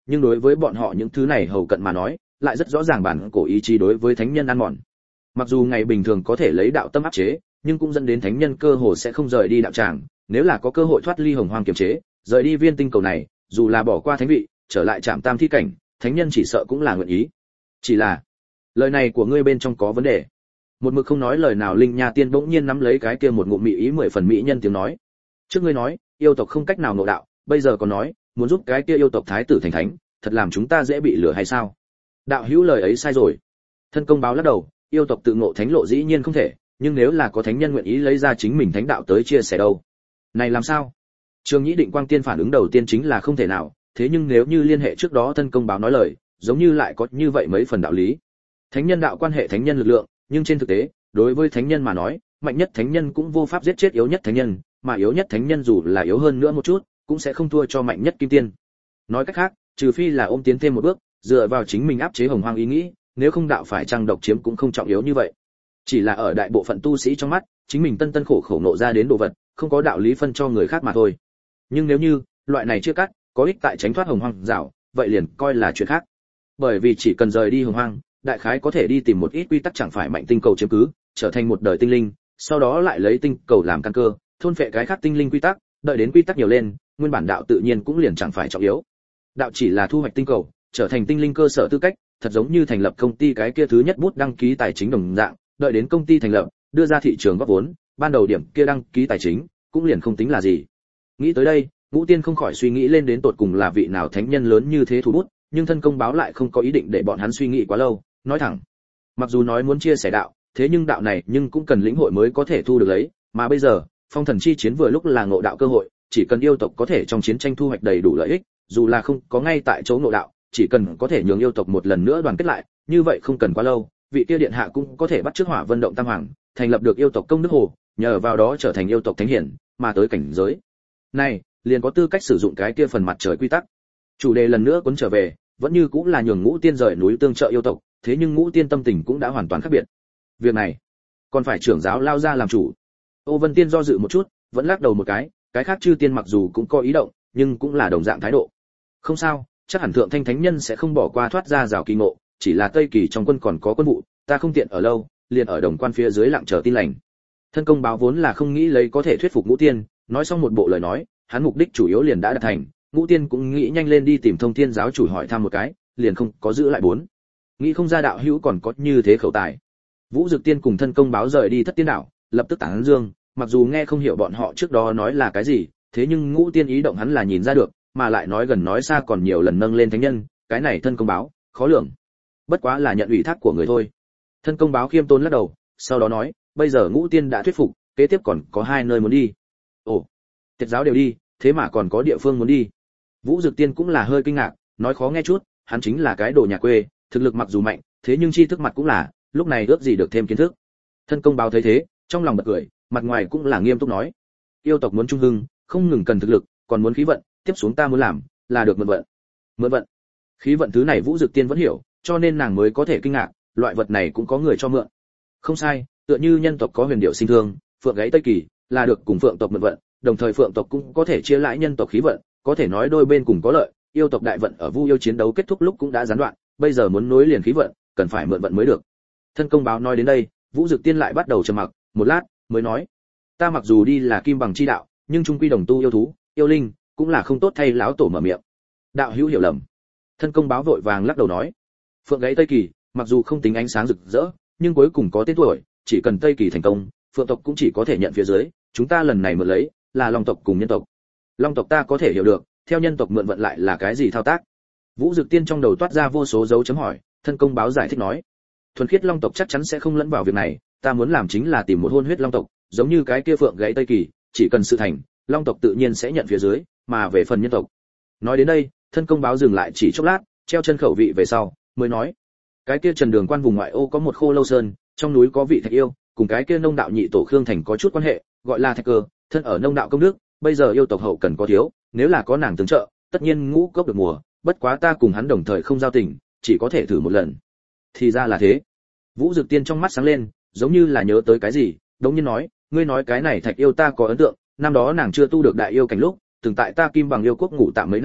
nhưng đối với bọn họ những thứ này hầu cận mà nói lại rất rõ ràng bản cổ ý chí đối với thánh nhân ăn mòn. Mặc dù ngày bình thường có thể lấy đạo tâm áp chế, nhưng cũng dẫn đến thánh nhân cơ hồ sẽ không rời đi đạo tràng, nếu là có cơ hội thoát ly hồng hoang kiềm chế, rời đi viên tinh cầu này, dù là bỏ qua thánh vị, trở lại trạm tam thi cảnh, thánh nhân chỉ sợ cũng là nguyện ý. Chỉ là, lời này của ngươi bên trong có vấn đề. Một mực không nói lời nào Linh Nha Tiên bỗng nhiên nắm lấy cái kia một ngụm mỹ ý mười phần mỹ nhân tiếng nói. Trước ngươi nói, yêu tộc không cách nào ngộ đạo, bây giờ còn nói, muốn giúp cái kia yêu tộc thái tử thành thánh, thật làm chúng ta dễ bị lừa hay sao? Đạo hữu lời ấy sai rồi. Thân công báo lắc đầu, yêu tộc tự ngộ thánh lộ dĩ nhiên không thể, nhưng nếu là có thánh nhân nguyện ý lấy ra chính mình thánh đạo tới chia sẻ đâu? Này làm sao? Trương Nhĩ Định Quang Tiên phản ứng đầu tiên chính là không thể nào, thế nhưng nếu như liên hệ trước đó thân công báo nói lời, giống như lại có như vậy mấy phần đạo lý. Thánh nhân đạo quan hệ thánh nhân lực lượng, nhưng trên thực tế, đối với thánh nhân mà nói, mạnh nhất thánh nhân cũng vô pháp giết chết yếu nhất thánh nhân, mà yếu nhất thánh nhân dù là yếu hơn nữa một chút, cũng sẽ không thua cho mạnh nhất kim tiên. Nói cách khác, trừ phi là ôm tiến thêm một bước, dựa vào chính mình áp chế hồng hoang ý nghĩ, nếu không đạo phải trang độc chiếm cũng không trọng yếu như vậy. Chỉ là ở đại bộ phận tu sĩ trong mắt, chính mình tân tân khổ khổ nộ ra đến đồ vật, không có đạo lý phân cho người khác mà thôi. Nhưng nếu như loại này chưa cắt, có ích tại tránh thoát hồng hoang rào, vậy liền coi là chuyện khác. Bởi vì chỉ cần rời đi hồng hoang, đại khái có thể đi tìm một ít quy tắc chẳng phải mạnh tinh cầu chiếm cứ, trở thành một đời tinh linh, sau đó lại lấy tinh cầu làm căn cơ, thôn phệ cái khác tinh linh quy tắc, đợi đến quy tắc nhiều lên, nguyên bản đạo tự nhiên cũng liền chẳng phải trọng yếu. Đạo chỉ là thu hoạch tinh cầu, trở thành tinh linh cơ sở tư cách, thật giống như thành lập công ty cái kia thứ nhất bút đăng ký tài chính đồng dạng, đợi đến công ty thành lập, đưa ra thị trường góp vốn, ban đầu điểm kia đăng ký tài chính, cũng liền không tính là gì. Nghĩ tới đây, Ngũ Tiên không khỏi suy nghĩ lên đến tột cùng là vị nào thánh nhân lớn như thế thủ bút, nhưng thân công báo lại không có ý định để bọn hắn suy nghĩ quá lâu, nói thẳng. Mặc dù nói muốn chia sẻ đạo, thế nhưng đạo này nhưng cũng cần lĩnh hội mới có thể thu được lấy, mà bây giờ, phong thần chi chiến vừa lúc là ngộ đạo cơ hội, chỉ cần yêu tộc có thể trong chiến tranh thu hoạch đầy đủ lợi ích, dù là không có ngay tại chỗ ngộ đạo, chỉ cần có thể nhường yêu tộc một lần nữa đoàn kết lại, như vậy không cần quá lâu, vị kia điện hạ cũng có thể bắt chước Hỏa Vân động tam hoàng, thành lập được yêu tộc công đức hồ, nhờ vào đó trở thành yêu tộc thánh hiển, mà tới cảnh giới này, liền có tư cách sử dụng cái kia phần mặt trời quy tắc. Chủ đề lần nữa cuốn trở về, vẫn như cũng là nhường Ngũ Tiên rời núi tương trợ yêu tộc, thế nhưng Ngũ Tiên tâm tình cũng đã hoàn toàn khác biệt. Việc này, còn phải trưởng giáo lao ra làm chủ. Ô Vân Tiên do dự một chút, vẫn lắc đầu một cái, cái khác chư tiên mặc dù cũng có ý động, nhưng cũng là đồng dạng thái độ. Không sao, chắc hẳn thượng thanh thánh nhân sẽ không bỏ qua thoát ra rào kỳ ngộ, chỉ là Tây Kỳ trong quân còn có quân vụ, ta không tiện ở lâu, liền ở đồng quan phía dưới lặng chờ tin lành. Thân công báo vốn là không nghĩ lấy có thể thuyết phục Ngũ Tiên, nói xong một bộ lời nói, hắn mục đích chủ yếu liền đã đạt thành, Ngũ Tiên cũng nghĩ nhanh lên đi tìm Thông Thiên giáo chủ hỏi thăm một cái, liền không có giữ lại bốn. Nghĩ không ra đạo hữu còn có như thế khẩu tài. Vũ Dực Tiên cùng thân công báo rời đi Thất Tiên đảo, lập tức tán dương, mặc dù nghe không hiểu bọn họ trước đó nói là cái gì, thế nhưng Ngũ Tiên ý động hắn là nhìn ra được, mà lại nói gần nói xa còn nhiều lần nâng lên thánh nhân, cái này thân công báo, khó lường. Bất quá là nhận ủy thác của người thôi. Thân công báo khiêm tốn lắc đầu, sau đó nói, bây giờ Ngũ Tiên đã thuyết phục, kế tiếp còn có hai nơi muốn đi. Ồ, Tiệt giáo đều đi, thế mà còn có địa phương muốn đi. Vũ Dực Tiên cũng là hơi kinh ngạc, nói khó nghe chút, hắn chính là cái đồ nhà quê, thực lực mặc dù mạnh, thế nhưng tri thức mặt cũng là, lúc này ước gì được thêm kiến thức. Thân công báo thấy thế, trong lòng bật cười, mặt ngoài cũng là nghiêm túc nói, yêu tộc muốn trung hưng, không ngừng cần thực lực, còn muốn khí vận, tiếp xuống ta muốn làm, là được mượn vận. Mượn vận. Khí vận thứ này Vũ Dực Tiên vẫn hiểu, cho nên nàng mới có thể kinh ngạc, loại vật này cũng có người cho mượn. Không sai, tựa như nhân tộc có huyền điệu sinh thương, phượng gáy Tây Kỳ, là được cùng phượng tộc mượn vận, đồng thời phượng tộc cũng có thể chia lãi nhân tộc khí vận, có thể nói đôi bên cùng có lợi, yêu tộc đại vận ở Vu yêu chiến đấu kết thúc lúc cũng đã gián đoạn, bây giờ muốn nối liền khí vận, cần phải mượn vận mới được. Thân công báo nói đến đây, Vũ Dực Tiên lại bắt đầu trầm mặc, một lát mới nói, ta mặc dù đi là kim bằng chi đạo, nhưng chung quy đồng tu yêu thú, yêu linh, cũng là không tốt thay lão tổ mở miệng. Đạo hữu hiểu lầm. Thân công báo vội vàng lắc đầu nói, phượng gáy Tây Kỳ, mặc dù không tính ánh sáng rực rỡ, nhưng cuối cùng có tên tuổi, chỉ cần Tây Kỳ thành công, phượng tộc cũng chỉ có thể nhận phía dưới, chúng ta lần này mượn lấy là long tộc cùng nhân tộc. Long tộc ta có thể hiểu được, theo nhân tộc mượn vận lại là cái gì thao tác? Vũ Dực Tiên trong đầu toát ra vô số dấu chấm hỏi, thân công báo giải thích nói, thuần khiết long tộc chắc chắn sẽ không lẫn vào việc này, ta muốn làm chính là tìm một hôn huyết long tộc, giống như cái kia phượng gãy Tây Kỳ, chỉ cần sự thành, long tộc tự nhiên sẽ nhận phía dưới, mà về phần nhân tộc. Nói đến đây, thân công báo dừng lại chỉ chốc lát, treo chân khẩu vị về sau, mới nói, cái kia Trần Đường Quan vùng ngoại ô có một khô lâu sơn, trong núi có vị thạch yêu, cùng cái kia nông đạo nhị tổ Khương Thành có chút quan hệ, gọi là Thạch Cơ, thân ở nông đạo công đức, bây giờ yêu tộc hậu cần có thiếu, nếu là có nàng tương trợ, tất nhiên ngũ cốc được mùa, bất quá ta cùng hắn đồng thời không giao tình, chỉ có thể thử một lần. Thì ra là thế. Vũ Dực Tiên trong mắt sáng lên, giống như là nhớ tới cái gì, đống nhiên nói, ngươi nói cái này Thạch yêu ta có ấn tượng, năm đó nàng chưa tu được đại yêu cảnh lúc, từng tại ta Kim Bằng yêu quốc ngủ tạm mấy năm,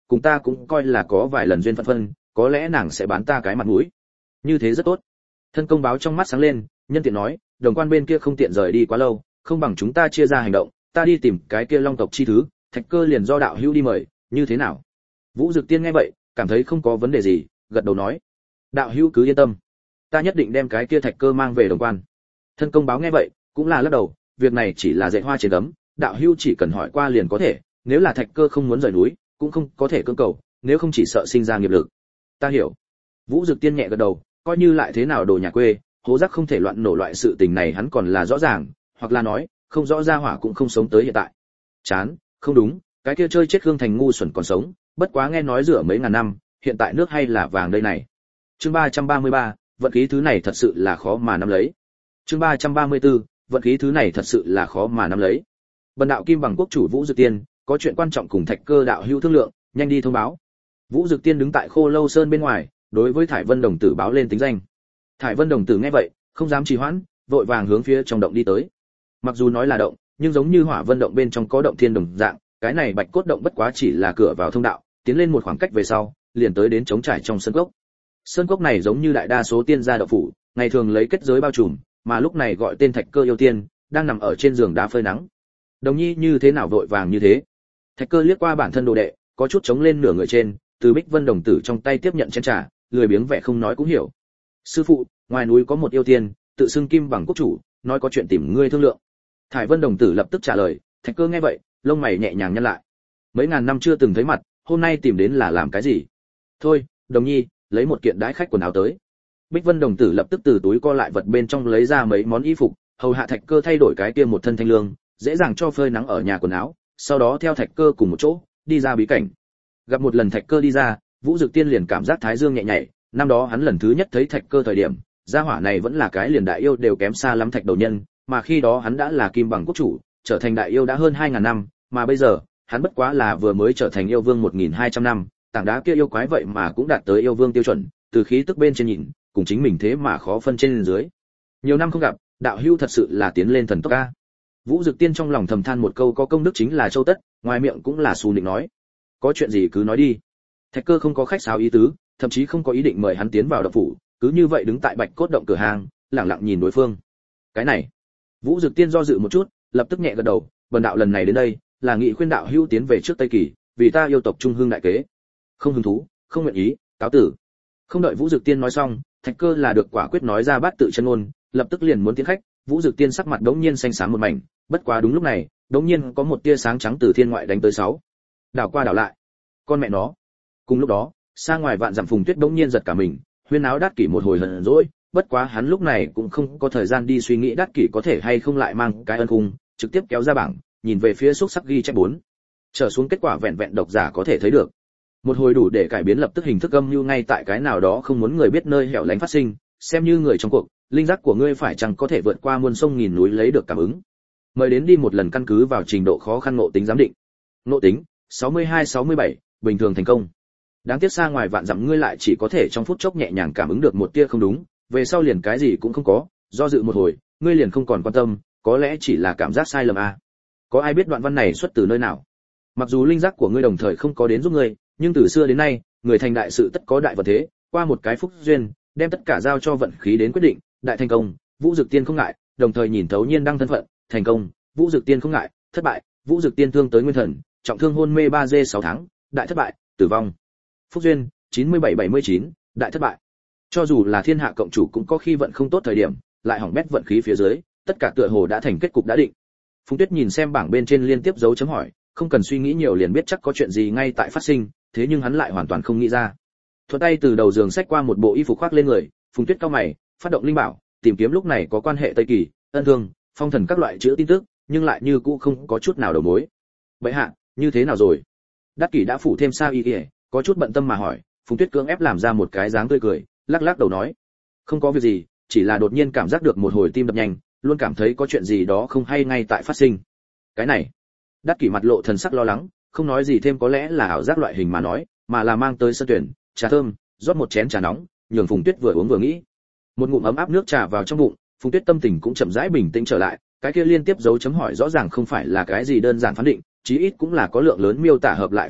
cùng ta cũng coi là có vài lần duyên phận phân, có lẽ nàng sẽ bán ta cái mặt mũi. Như thế rất tốt. Thân công báo trong mắt sáng lên, nhân tiện nói, đồng quan bên kia không tiện rời đi quá lâu, không bằng chúng ta chia ra hành động, ta đi tìm cái kia long tộc chi thứ, Thạch Cơ liền do đạo hữu đi mời, như thế nào? Vũ Dực Tiên nghe vậy, cảm thấy không có vấn đề gì, gật đầu nói, đạo hữu cứ yên tâm, ta nhất định đem cái kia Thạch Cơ mang về đồng quan. Thân công báo nghe vậy, cũng là lắc đầu, việc này chỉ là dạy hoa trên gấm, đạo hữu chỉ cần hỏi qua liền có thể, nếu là Thạch Cơ không muốn rời núi, cũng không có thể cưỡng cầu, nếu không chỉ sợ sinh ra nghiệp lực. Ta hiểu. Vũ Dực Tiên nhẹ gật đầu, coi như lại thế nào đồ nhà quê, hố rác không thể loạn nổ loại sự tình này hắn còn là rõ ràng, hoặc là nói, không rõ ra hỏa cũng không sống tới hiện tại. Chán, không đúng, cái kia chơi chết Khương Thành ngu xuẩn còn sống, bất quá nghe nói rửa mấy ngàn năm, hiện tại nước hay là vàng đây này. Chương ba trăm ba mươi ba, vận khí thứ này thật sự là khó mà nắm lấy. Chương ba trăm ba mươi tư, vận khí thứ này thật sự là khó mà nắm lấy. Bần đạo Kim Bằng quốc chủ Vũ Dực Tiên, có chuyện quan trọng cùng Thạch Cơ đạo hữu thương lượng, nhanh đi thông báo. Vũ Dực Tiên đứng tại Khô Lâu Sơn bên ngoài, đối với Thải Vân đồng tử báo lên tính danh. Thải Vân đồng tử nghe vậy, không dám trì hoãn, vội vàng hướng phía trong động đi tới. Mặc dù nói là động, nhưng giống như Hỏa Vân động bên trong có động thiên đồng dạng, cái này Bạch Cốt động bất quá chỉ là cửa vào thông đạo, tiến lên một khoảng cách về sau, liền tới đến trống trải trong sơn cốc. Sơn cốc này giống như đại đa số tiên gia động phủ, ngày thường lấy kết giới bao trùm, mà lúc này gọi tên Thạch Cơ yêu tiên, đang nằm ở trên giường đá phơi nắng. Đồng Nhi như thế nào vội vàng như thế? Thạch Cơ liếc qua bản thân đồ đệ, có chút chống lên nửa người trên, từ Bích Vân đồng tử trong tay tiếp nhận chén trà, lười biếng vẻ không nói cũng hiểu. Sư phụ, ngoài núi có một yêu tiên, tự xưng Kim Bằng quốc chủ, nói có chuyện tìm ngươi thương lượng. Thải Vân đồng tử lập tức trả lời. Thạch Cơ nghe vậy, lông mày nhẹ nhàng nhăn lại. Mấy ngàn năm chưa từng thấy mặt, hôm nay tìm đến là làm cái gì? Thôi, Đồng Nhi, lấy một kiện đãi khách quần áo tới. Bích Vân đồng tử lập tức từ túi co lại vật bên trong lấy ra mấy món y phục, hầu hạ Thạch Cơ thay đổi cái kia một thân thanh lương, dễ dàng cho phơi nắng ở nhà quần áo, sau đó theo Thạch Cơ cùng một chỗ đi ra bí cảnh. Gặp một lần Thạch Cơ đi ra, Vũ Dực Tiên liền cảm giác thái dương nhẹ nhảy, năm đó hắn lần thứ nhất thấy Thạch Cơ thời điểm, gia hỏa này vẫn là cái liền đại yêu đều kém xa lắm thạch đầu nhân, mà khi đó hắn đã là Kim Bằng quốc chủ, trở thành đại yêu đã hơn hai ngàn năm, mà bây giờ, hắn bất quá là vừa mới trở thành yêu vương một nghìn hai trăm năm, tảng đá kia yêu quái vậy mà cũng đạt tới yêu vương tiêu chuẩn, từ khí tức bên trên nhìn, cùng chính mình thế mà khó phân trên dưới. Nhiều năm không gặp, đạo hữu thật sự là tiến lên thần tốc a. Vũ Dực Tiên trong lòng thầm than một câu có công đức chính là châu tất, ngoài miệng cũng là xù nịnh nói. Có chuyện gì cứ nói đi. Thạch Cơ không có khách sáo ý tứ, thậm chí không có ý định mời hắn tiến vào động phủ, cứ như vậy đứng tại Bạch Cốt động cửa hàng, lặng lặng nhìn đối phương. Cái này, Vũ Dực Tiên do dự một chút, lập tức nhẹ gật đầu, bần đạo lần này đến đây, là nghị khuyên đạo hữu tiến về trước Tây Kỳ, vì ta yêu tộc trung hương đại kế. Không hứng thú, không nguyện ý, cáo tử. Không đợi Vũ Dực Tiên nói xong, Thạch Cơ là được quả quyết nói ra bát tự chân ngôn, lập tức liền muốn tiến khách. Vũ Dực Tiên sắc mặt đống nhiên xanh xám một mảnh, bất quá đúng lúc này, đống nhiên có một tia sáng trắng từ thiên ngoại đánh tới sáu. Đảo qua đảo lại, con mẹ nó. Cùng lúc đó, xa ngoài vạn dặm Phùng Tuyết đống nhiên giật cả mình, huyên áo Đát Kỷ một hồi hờn dỗi, bất quá hắn lúc này cũng không có thời gian đi suy nghĩ Đát Kỷ có thể hay không lại mang cái ân cung, trực tiếp kéo ra bảng, nhìn về phía xúc sắc ghi chép bốn. Trở xuống kết quả vẹn vẹn độc giả có thể thấy được. Một hồi đủ để cải biến lập tức hình thức âm mưu ngay tại cái nào đó không muốn người biết nơi hẻo lánh phát sinh, xem như người trong cuộc, linh giác của ngươi phải chăng có thể vượt qua muôn sông nghìn núi lấy được cảm ứng. Mời đến đi một lần căn cứ vào trình độ khó khăn ngộ tính giám định. Ngộ tính sáu mươi hai sáu mươi bảy, bình thường thành công. Đáng tiếc xa ngoài vạn dặm ngươi lại chỉ có thể trong phút chốc nhẹ nhàng cảm ứng được một tia không đúng, về sau liền cái gì cũng không có, do dự một hồi, ngươi liền không còn quan tâm, có lẽ chỉ là cảm giác sai lầm à. Có ai biết đoạn văn này xuất từ nơi nào? Mặc dù linh giác của ngươi đồng thời không có đến giúp ngươi, nhưng từ xưa đến nay, người thành đại sự tất có đại vận thế, qua một cái phúc duyên, đem tất cả giao cho vận khí đến quyết định, đại thành công, Vũ Dực Tiên không ngại, đồng thời nhìn thấu nhiên đăng thân phận, thành công, Vũ Dực Tiên không ngại, thất bại, Vũ Dực Tiên thương tới nguyên thần, trọng thương hôn mê ba dê sáu tháng, đại thất bại, tử vong. Phúc duyên chín mươi bảy bảy mươi chín, đại thất bại. Cho dù là thiên hạ cộng chủ cũng có khi vận không tốt thời điểm, lại hỏng bét vận khí phía dưới, tất cả tựa hồ đã thành kết cục đã định. Phùng Tuyết nhìn xem bảng bên trên liên tiếp dấu chấm hỏi, không cần suy nghĩ nhiều liền biết chắc có chuyện gì ngay tại phát sinh, thế nhưng hắn lại hoàn toàn không nghĩ ra. Thuận tay từ đầu giường xách qua một bộ y phục khoác lên người, Phùng Tuyết cau mày, phát động linh bảo, tìm kiếm lúc này có quan hệ Tây Kỳ, ân thương, phong thần các loại chữ tin tức, nhưng lại như cũ không có chút nào đầu mối. Vậy hạ, như thế nào rồi? Đắc Kỷ đã phủ thêm sao y y, có chút bận tâm mà hỏi. Phùng Tuyết cưỡng ép làm ra một cái dáng tươi cười, lắc lắc đầu nói, không có việc gì, chỉ là đột nhiên cảm giác được một hồi tim đập nhanh, luôn cảm thấy có chuyện gì đó không hay ngay tại phát sinh. Cái này, Đắc Kỷ mặt lộ thần sắc lo lắng, không nói gì thêm có lẽ là ảo giác loại hình mà nói, mà là mang tới sân tuyển, trà thơm, rót một chén trà nóng, nhường Phùng Tuyết vừa uống vừa nghĩ. Một ngụm ấm áp nước trà vào trong bụng, Phùng Tuyết tâm tình cũng chậm rãi bình tĩnh trở lại, cái kia liên tiếp dấu chấm hỏi rõ ràng không phải là cái gì đơn giản phán định, chí ít cũng là có lượng lớn miêu tả hợp lại phán định,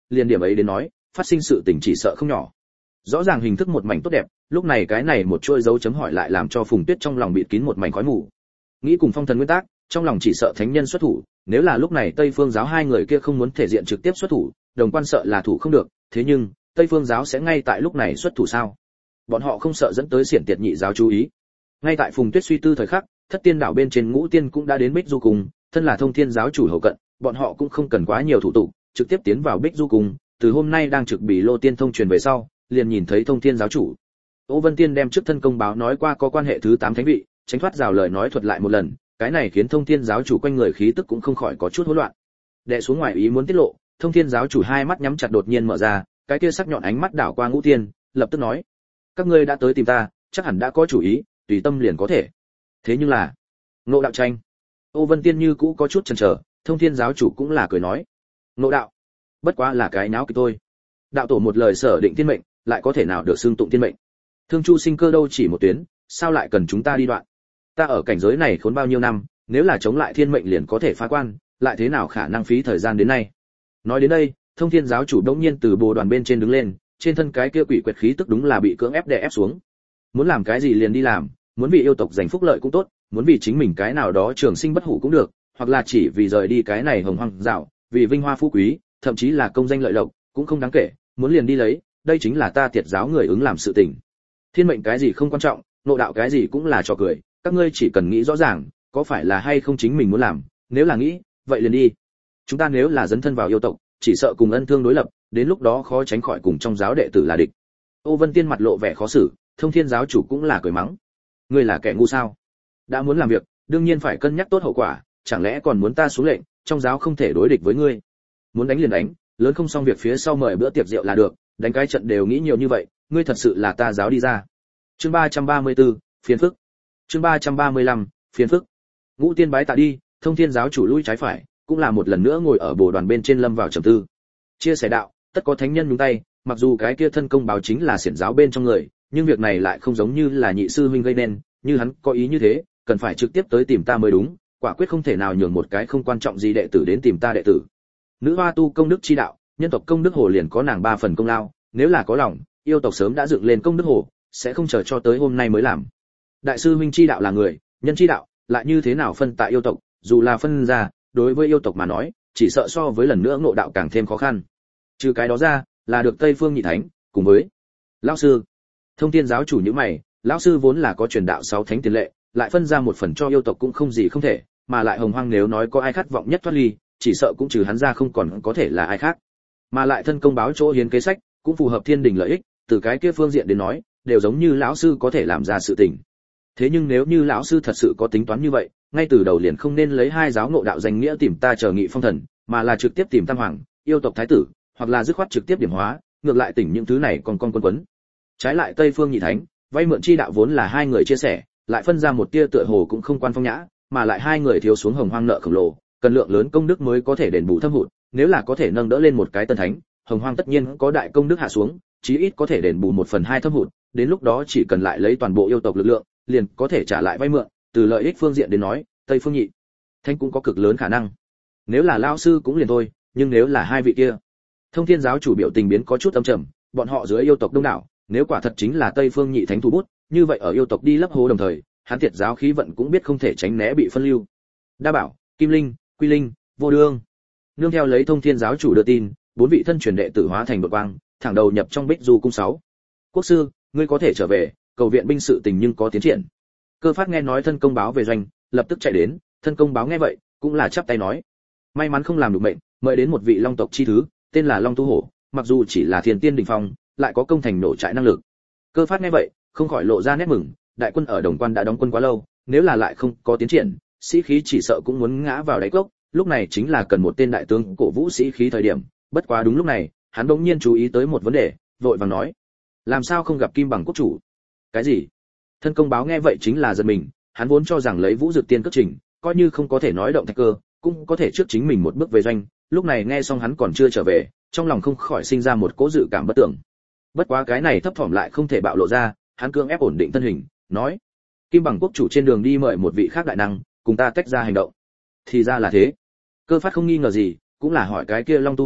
liền điểm ấy đến nói, phát sinh sự tình chỉ sợ không nhỏ. Rõ ràng hình thức một mảnh tốt đẹp, lúc này cái này một chuỗi dấu chấm hỏi lại làm cho Phùng Tuyết trong lòng bịt kín một mảnh khói mù. Nghĩ cùng Phong Thần nguyên tắc, trong lòng chỉ sợ thánh nhân xuất thủ, nếu là lúc này Tây Phương giáo hai người kia không muốn thể diện trực tiếp xuất thủ, Đồng Quan sợ là thủ không được, thế nhưng, Tây Phương giáo sẽ ngay tại lúc này xuất thủ sao? Bọn họ không sợ dẫn tới xiển tiệt nhị giáo chú ý. Ngay tại Phùng Tuyết suy tư thời khắc, Thất Tiên đảo bên trên Ngũ Tiên cũng đã đến Bích Du Cung, thân là Thông Thiên giáo chủ hậu cận, bọn họ cũng không cần quá nhiều thủ tục, trực tiếp tiến vào Bích Du Cung, từ hôm nay đang trực bị Lô Tiên thông truyền về sau, liền nhìn thấy Thông Thiên giáo chủ. Ô Vân Tiên đem trước thân công báo nói qua có quan hệ thứ tám thánh vị, tránh thoát rào lời nói thuật lại một lần, cái này khiến Thông Thiên giáo chủ quanh người khí tức cũng không khỏi có chút hỗn loạn. Đệ xuống ngoài ý muốn tiết lộ, Thông Thiên giáo chủ hai mắt nhắm chặt đột nhiên mở ra, cái kia sắc nhọn ánh mắt đảo qua Ngũ Tiên, lập tức nói: "Các ngươi đã tới tìm ta, chắc hẳn đã có chủ ý, tùy tâm liền có thể." Thế nhưng là, Ngộ đạo tranh. Ô Vân Tiên như cũ có chút chần chờ, Thông Thiên giáo chủ cũng là cười nói: "Ngộ đạo, bất quá là cái náo kịch thôi. Đạo tổ một lời sở định thiên mệnh, lại có thể nào được xưng tụng thiên mệnh? Thương Chu sinh cơ đâu chỉ một tuyến, sao lại cần chúng ta đi đoạn? Ta ở cảnh giới này khốn bao nhiêu năm, nếu là chống lại thiên mệnh liền có thể phá quan, lại thế nào khả năng phí thời gian đến nay?" Nói đến đây, Thông Thiên giáo chủ đống nhiên từ bồ đoàn bên trên đứng lên, trên thân cái kia quỷ quyệt khí tức đúng là bị cưỡng ép đè ép xuống. Muốn làm cái gì liền đi làm, muốn vì yêu tộc giành phúc lợi cũng tốt, muốn vì chính mình cái nào đó trường sinh bất hủ cũng được, hoặc là chỉ vì rời đi cái này hồng hoang dạo, vì vinh hoa phú quý, thậm chí là công danh lợi lộc, cũng không đáng kể, muốn liền đi lấy, đây chính là ta Tiệt giáo người ứng làm sự tình. Thiên mệnh cái gì không quan trọng, ngộ đạo cái gì cũng là trò cười, các ngươi chỉ cần nghĩ rõ ràng, có phải là hay không chính mình muốn làm, nếu là nghĩ, vậy liền đi. Chúng ta nếu là dấn thân vào yêu tộc, chỉ sợ cùng ân thương đối lập, đến lúc đó khó tránh khỏi cùng trong giáo đệ tử là địch. Ô Vân Tiên mặt lộ vẻ khó xử, Thông Thiên giáo chủ cũng là cười mắng: "Ngươi là kẻ ngu sao? Đã muốn làm việc, đương nhiên phải cân nhắc tốt hậu quả, chẳng lẽ còn muốn ta xuống lệnh, trong giáo không thể đối địch với ngươi? Muốn đánh liền đánh, lớn không xong việc phía sau mời bữa tiệc rượu là được, đánh cái trận đều nghĩ nhiều như vậy, ngươi thật sự là ta giáo đi ra." Chương ba trăm ba mươi tư, phiền phức. Chương ba trăm ba mươi lăm, phiền phức. Ngũ Tiên bái tạ đi, Thông Thiên giáo chủ lui trái phải, cũng là một lần nữa ngồi ở bồ đoàn bên trên lâm vào trầm tư. Chia sẻ đạo, tất có thánh nhân nhúng tay, mặc dù cái kia thân công báo chính là xiển giáo bên trong người, nhưng việc này lại không giống như là nhị sư huynh gây nên, như hắn có ý như thế, cần phải trực tiếp tới tìm ta mới đúng, quả quyết không thể nào nhường một cái không quan trọng gì đệ tử đến tìm ta đệ tử. Nữ hoa tu công đức chi đạo, nhân tộc công đức hồ liền có nàng ba phần công lao, nếu là có lòng, yêu tộc sớm đã dựng lên công đức hồ, sẽ không chờ cho tới hôm nay mới làm. Đại sư huynh chi đạo là người, nhân chi đạo, lại như thế nào phân tại yêu tộc, dù là phân ra, đối với yêu tộc mà nói, chỉ sợ so với lần nữa ngộ đạo càng thêm khó khăn. Trừ cái đó ra, là được Tây Phương Nhị Thánh, cùng với lão sư. Thông Thiên giáo chủ như mày, lão sư vốn là có truyền đạo sáu thánh tiền lệ, lại phân ra một phần cho yêu tộc cũng không gì không thể, mà lại hồng hoang nếu nói có ai khát vọng nhất thoát ly, chỉ sợ cũng trừ hắn ra không còn có thể là ai khác. Mà lại thân công báo chỗ hiến kế sách, cũng phù hợp thiên đình lợi ích, từ cái kia phương diện đến nói, đều giống như lão sư có thể làm ra sự tình. Thế nhưng nếu như lão sư thật sự có tính toán như vậy, ngay từ đầu liền không nên lấy hai giáo ngộ đạo danh nghĩa tìm ta chờ nghị phong thần, mà là trực tiếp tìm Tam Hoàng, yêu tộc thái tử, hoặc là dứt khoát trực tiếp điểm hóa, ngược lại tỉnh những thứ này còn con quân quấn. Trái lại Tây Phương Nhị Thánh, vay mượn chi đạo vốn là hai người chia sẻ, lại phân ra một tia tựa hồ cũng không quan phong nhã, mà lại hai người thiếu xuống hồng hoang nợ khổng lồ, cần lượng lớn công đức mới có thể đền bù thâm hụt, nếu là có thể nâng đỡ lên một cái tân thánh, hồng hoang tất nhiên có đại công đức hạ xuống, chí ít có thể đền bù một phần hai thâm hụt, đến lúc đó chỉ cần lại lấy toàn bộ yêu tộc lực lượng, liền có thể trả lại vay mượn, từ lợi ích phương diện đến nói, Tây Phương Nhị Thánh cũng có cực lớn khả năng. Nếu là lão sư cũng liền thôi, nhưng nếu là hai vị kia. Thông Thiên giáo chủ biểu tình biến có chút âm trầm, bọn họ dưới yêu tộc đông đảo, nếu quả thật chính là Tây Phương Nhị Thánh thủ bút, như vậy ở yêu tộc đi lấp hố đồng thời, hắn Tiệt giáo khí vận cũng biết không thể tránh né bị phân lưu. Đa Bảo, Kim Linh, Quy Linh, Vô Đương. Nương theo lấy Thông Thiên giáo chủ đưa tin, bốn vị thân truyền đệ tử hóa thành đột quang, thẳng đầu nhập trong Bích Du cung sáu. Quốc sư, ngươi có thể trở về, cầu viện binh sự tình nhưng có tiến triển. Cơ Phát nghe nói thân công báo về doanh, lập tức chạy đến, thân công báo nghe vậy, cũng là chắp tay nói: may mắn không làm được mệnh, mời đến một vị long tộc chi thứ, tên là Long Tu Hổ, mặc dù chỉ là thiên tiên đỉnh phong, lại có công thành nổ trại năng lực. Cơ Phát nghe vậy, không khỏi lộ ra nét mừng, đại quân ở Đồng Quan đã đóng quân quá lâu, nếu là lại không có tiến triển, sĩ khí chỉ sợ cũng muốn ngã vào đáy cốc, lúc này chính là cần một tên đại tướng cổ vũ sĩ khí thời điểm. Bất quá đúng lúc này, hắn bỗng nhiên chú ý tới một vấn đề, vội vàng nói: làm sao không gặp Kim Bằng quốc chủ? Cái gì? Thân công báo nghe vậy chính là giật mình, hắn vốn cho rằng lấy Vũ Dực Tiên cất trình, coi như không có thể nói động thạch cơ, cũng có thể trước chính mình một bước về doanh, lúc này nghe xong hắn còn chưa trở về, trong lòng không khỏi sinh ra một cỗ dự cảm bất tưởng. Bất quá cái này thấp thỏm lại không thể bạo lộ ra, hắn cưỡng ép ổn định thân hình, nói: Kim Bằng quốc chủ trên đường đi mời một vị khác đại năng, cùng ta tách ra hành động. Thì ra là thế. Cơ Phát không nghi ngờ gì, cũng là hỏi cái kia Long Tu Hổ,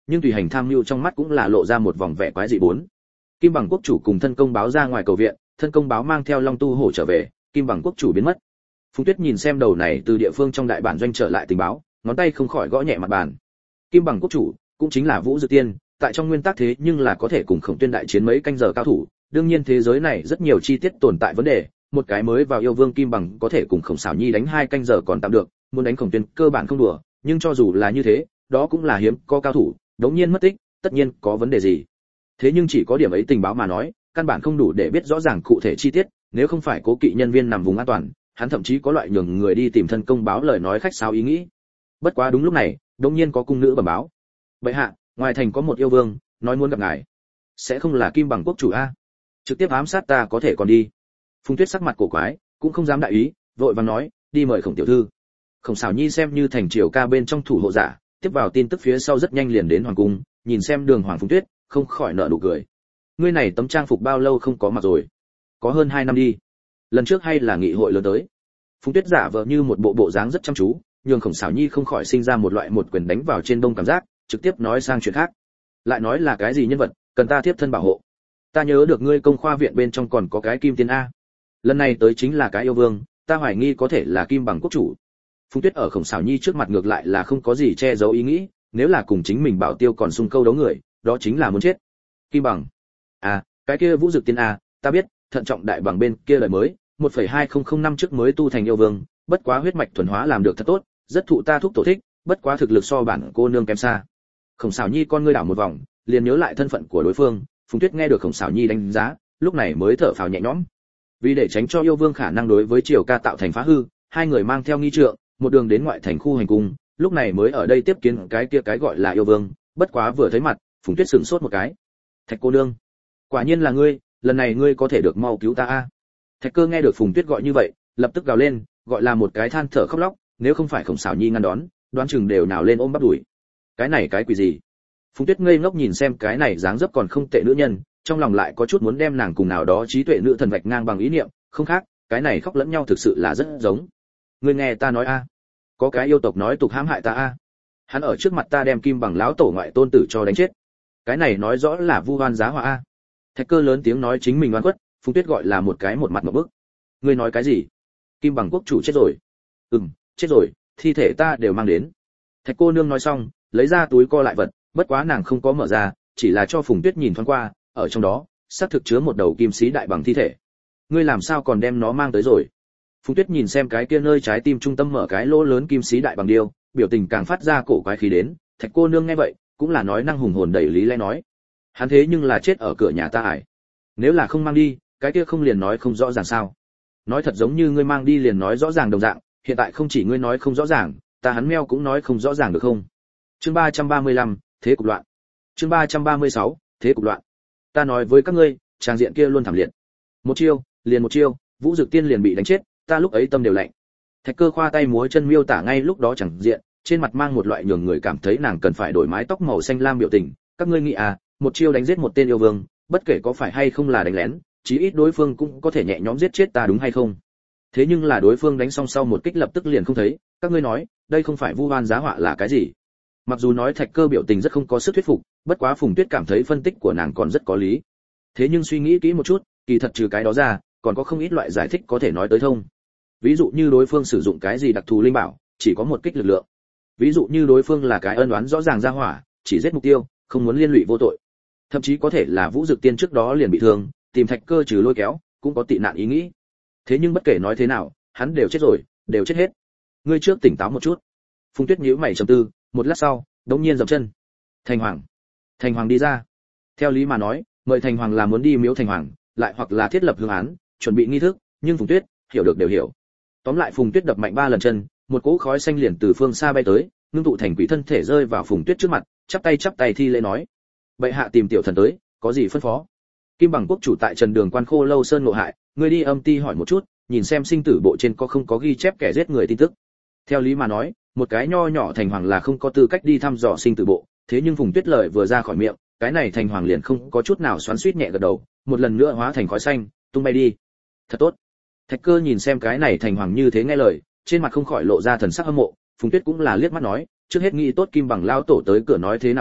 nhưng tùy hành tham mưu trong mắt cũng là lộ ra một vòng vẻ quái dị bốn. Kim Bằng quốc chủ cùng thân công báo ra ngoài cầu viện, thân công báo mang theo Long Tu hổ trở về, Kim Bằng quốc chủ biến mất. Phùng Tuyết nhìn xem đầu này từ địa phương trong đại bản doanh trở lại tình báo, ngón tay không khỏi gõ nhẹ mặt bàn. Kim Bằng quốc chủ cũng chính là Vũ Dực Tiên, tại trong nguyên tắc thế nhưng là có thể cùng Khổng Tuyên đại chiến mấy canh giờ cao thủ, đương nhiên thế giới này rất nhiều chi tiết tồn tại vấn đề, một cái mới vào yêu vương Kim Bằng có thể cùng Khổng Sảo Nhi đánh hai canh giờ còn tạm được, muốn đánh Khổng Tuyên cơ bản không đùa, nhưng cho dù là như thế, đó cũng là hiếm có cao thủ, đống nhiên mất tích, tất nhiên có vấn đề gì. Thế nhưng chỉ có điểm ấy tình báo mà nói, căn bản không đủ để biết rõ ràng cụ thể chi tiết, nếu không phải cố kỵ nhân viên nằm vùng an toàn, hắn thậm chí có loại nhường người đi tìm thân công báo lời nói khách sáo ý nghĩ. Bất quá đúng lúc này, đột nhiên có cung nữ bẩm báo. Bệ hạ, ngoài thành có một yêu vương, nói muốn gặp ngài. Sẽ không là Kim Bằng quốc chủ a? Trực tiếp ám sát ta có thể còn đi. Phùng Tuyết sắc mặt cổ quái, cũng không dám đại ý, vội vàng nói, đi mời Khổng tiểu thư. Khổng Sảo Nhi xem như thành triều ca bên trong thủ hộ giả, tiếp vào tin tức phía sau rất nhanh liền đến hoàng cung, nhìn xem Đường Hoàng Phùng Tuyết, không khỏi nở nụ cười. Ngươi này tấm trang phục bao lâu không có mặc rồi? Có hơn hai năm đi. Lần trước hay là nghị hội lớn tới. Phùng Tuyết giả vờ như một bộ bộ dáng rất chăm chú, nhường Khổng Sảo Nhi không khỏi sinh ra một loại một quyền đánh vào trên đông cảm giác, trực tiếp nói sang chuyện khác. Lại nói là cái gì nhân vật, cần ta tiếp thân bảo hộ. Ta nhớ được ngươi công khoa viện bên trong còn có cái Kim Tiên a. Lần này tới chính là cái yêu vương, ta hoài nghi có thể là Kim Bằng quốc chủ. Phùng Tuyết ở Khổng Sảo Nhi trước mặt ngược lại là không có gì che giấu ý nghĩ, nếu là cùng chính mình bảo tiêu còn xung câu đấu người, đó chính là muốn chết. Kim Bằng. À, cái kia Vũ Dực Tiên a, ta biết, thận trọng đại bằng bên kia lời mới, một phẩy hai không không năm trước mới tu thành yêu vương, bất quá huyết mạch thuần hóa làm được thật tốt, rất thụ ta thúc tổ thích, bất quá thực lực so bản cô nương kém xa. Khổng Sảo Nhi con ngươi đảo một vòng, liền nhớ lại thân phận của đối phương, Phùng Tuyết nghe được Khổng Sảo Nhi đánh giá, lúc này mới thở phào nhẹ nhõm. Vì để tránh cho yêu vương khả năng đối với triều ca tạo thành phá hư, hai người mang theo nghi trượng, một đường đến ngoại thành khu hành cung, lúc này mới ở đây tiếp kiến cái kia cái gọi là yêu vương, bất quá vừa thấy mặt, Phùng Tuyết sửng sốt một cái. Thạch cô nương, quả nhiên là ngươi, lần này ngươi có thể được mau cứu ta a. Thạch Cơ nghe được Phùng Tuyết gọi như vậy, lập tức gào lên, gọi là một cái than thở khóc lóc, nếu không phải Khổng Sảo Nhi ngăn đón, đoán chừng đều nào lên ôm bắp đuổi. Cái này cái quỷ gì? Phùng Tuyết ngây ngốc nhìn xem cái này dáng dấp còn không tệ nữ nhân, trong lòng lại có chút muốn đem nàng cùng nào đó trí tuệ nữ thần vạch ngang bằng ý niệm, không khác, cái này khóc lẫn nhau thực sự là rất giống. Ngươi nghe ta nói a, có cái yêu tộc nói tục hãm hại ta a. Hắn ở trước mặt ta đem Kim Bằng lão tổ ngoại tôn tử cho đánh chết. Cái này nói rõ là vu oan giá họa a. Thạch Cơ lớn tiếng nói chính mình oan khuất, Phùng Tuyết gọi là một cái một mặt một bức. Ngươi nói cái gì? Kim Bằng quốc chủ chết rồi? Ừm, chết rồi, thi thể ta đều mang đến. Thạch cô nương nói xong, lấy ra túi co lại vật, bất quá nàng không có mở ra, chỉ là cho Phùng Tuyết nhìn thoáng qua, ở trong đó, xác thực chứa một đầu kim sĩ đại bằng thi thể. Ngươi làm sao còn đem nó mang tới rồi? Phùng Tuyết nhìn xem cái kia nơi trái tim trung tâm mở cái lỗ lớn kim sĩ đại bằng điêu, biểu tình càng phát ra cổ quái khí đến. Thạch cô nương nghe vậy, cũng là nói năng hùng hồn đầy lý lẽ nói, hắn thế nhưng là chết ở cửa nhà ta ải. Nếu là không mang đi, cái kia không liền nói không rõ ràng sao? Nói thật giống như ngươi mang đi liền nói rõ ràng đồng dạng, hiện tại không chỉ ngươi nói không rõ ràng, ta hắn meo cũng nói không rõ ràng được không? Chương ba trăm ba mươi lăm, thế cục loạn. Chương ba trăm ba mươi sáu, thế cục loạn. Ta nói với các ngươi, trang diện kia luôn thảm liệt. Một chiêu, liền một chiêu, Vũ Dực Tiên liền bị đánh chết, ta lúc ấy tâm đều lạnh. Thạch Cơ khoa tay múa chân miêu tả ngay lúc đó chẳng diện, trên mặt mang một loại nhường người cảm thấy nàng cần phải đổi mái tóc màu xanh lam biểu tình, các ngươi nghĩ à, một chiêu đánh giết một tên yêu vương, bất kể có phải hay không là đánh lén, chí ít đối phương cũng có thể nhẹ nhõm giết chết ta đúng hay không? Thế nhưng là đối phương đánh xong sau một kích lập tức liền không thấy, các ngươi nói, đây không phải vu oan giá họa là cái gì? Mặc dù nói Thạch Cơ biểu tình rất không có sức thuyết phục, bất quá Phùng Tuyết cảm thấy phân tích của nàng còn rất có lý. Thế nhưng suy nghĩ kỹ một chút, kỳ thật trừ cái đó ra, còn có không ít loại giải thích có thể nói tới thông. Ví dụ như đối phương sử dụng cái gì đặc thù linh bảo, chỉ có một kích lực lượng. Ví dụ như đối phương là cái ân oán rõ ràng ra hỏa, chỉ giết mục tiêu, không muốn liên lụy vô tội. Thậm chí có thể là Vũ Dực Tiên trước đó liền bị thương, tìm Thạch Cơ trừ lôi kéo, cũng có tị nạn ý nghĩ. Thế nhưng bất kể nói thế nào, hắn đều chết rồi, đều chết hết. Ngươi trước tỉnh táo một chút. Phùng Tuyết nhíu mày trầm tư, một lát sau, đống nhiên dậm chân. Thành Hoàng, Thành Hoàng đi ra. Theo lý mà nói, mời Thành Hoàng là muốn đi miếu Thành Hoàng, lại hoặc là thiết lập hương án, chuẩn bị nghi thức, nhưng Phùng Tuyết, hiểu được đều hiểu. Tóm lại Phùng Tuyết đập mạnh ba lần chân, một cỗ khói xanh liền từ phương xa bay tới, ngưng tụ thành quỷ thân thể rơi vào Phùng Tuyết trước mặt, chắp tay chắp tay thi lễ nói: "Bệ hạ tìm tiểu thần tới, có gì phân phó?" Kim Bằng quốc chủ tại Trần Đường Quan Khô Lâu Sơn ngộ hại, ngươi đi âm ti hỏi một chút, nhìn xem sinh tử bộ trên có không có ghi chép kẻ giết người tin tức. Theo lý mà nói, một cái nho nhỏ Thành Hoàng là không có tư cách đi thăm dò sinh tử bộ, thế nhưng Phùng Tuyết lời vừa ra khỏi miệng, cái này Thành Hoàng liền không có chút nào xoắn xuýt nhẹ gật đầu, một lần nữa hóa thành khói xanh, tung bay đi. Thật tốt. Thạch Cơ nhìn xem cái này Thành Hoàng như thế nghe lời, trên mặt không khỏi lộ ra thần sắc hâm mộ, Phùng Tuyết cũng là liếc mắt nói, trước hết nghĩ tốt Kim Bằng lão tổ tới cửa nói thế nào đi,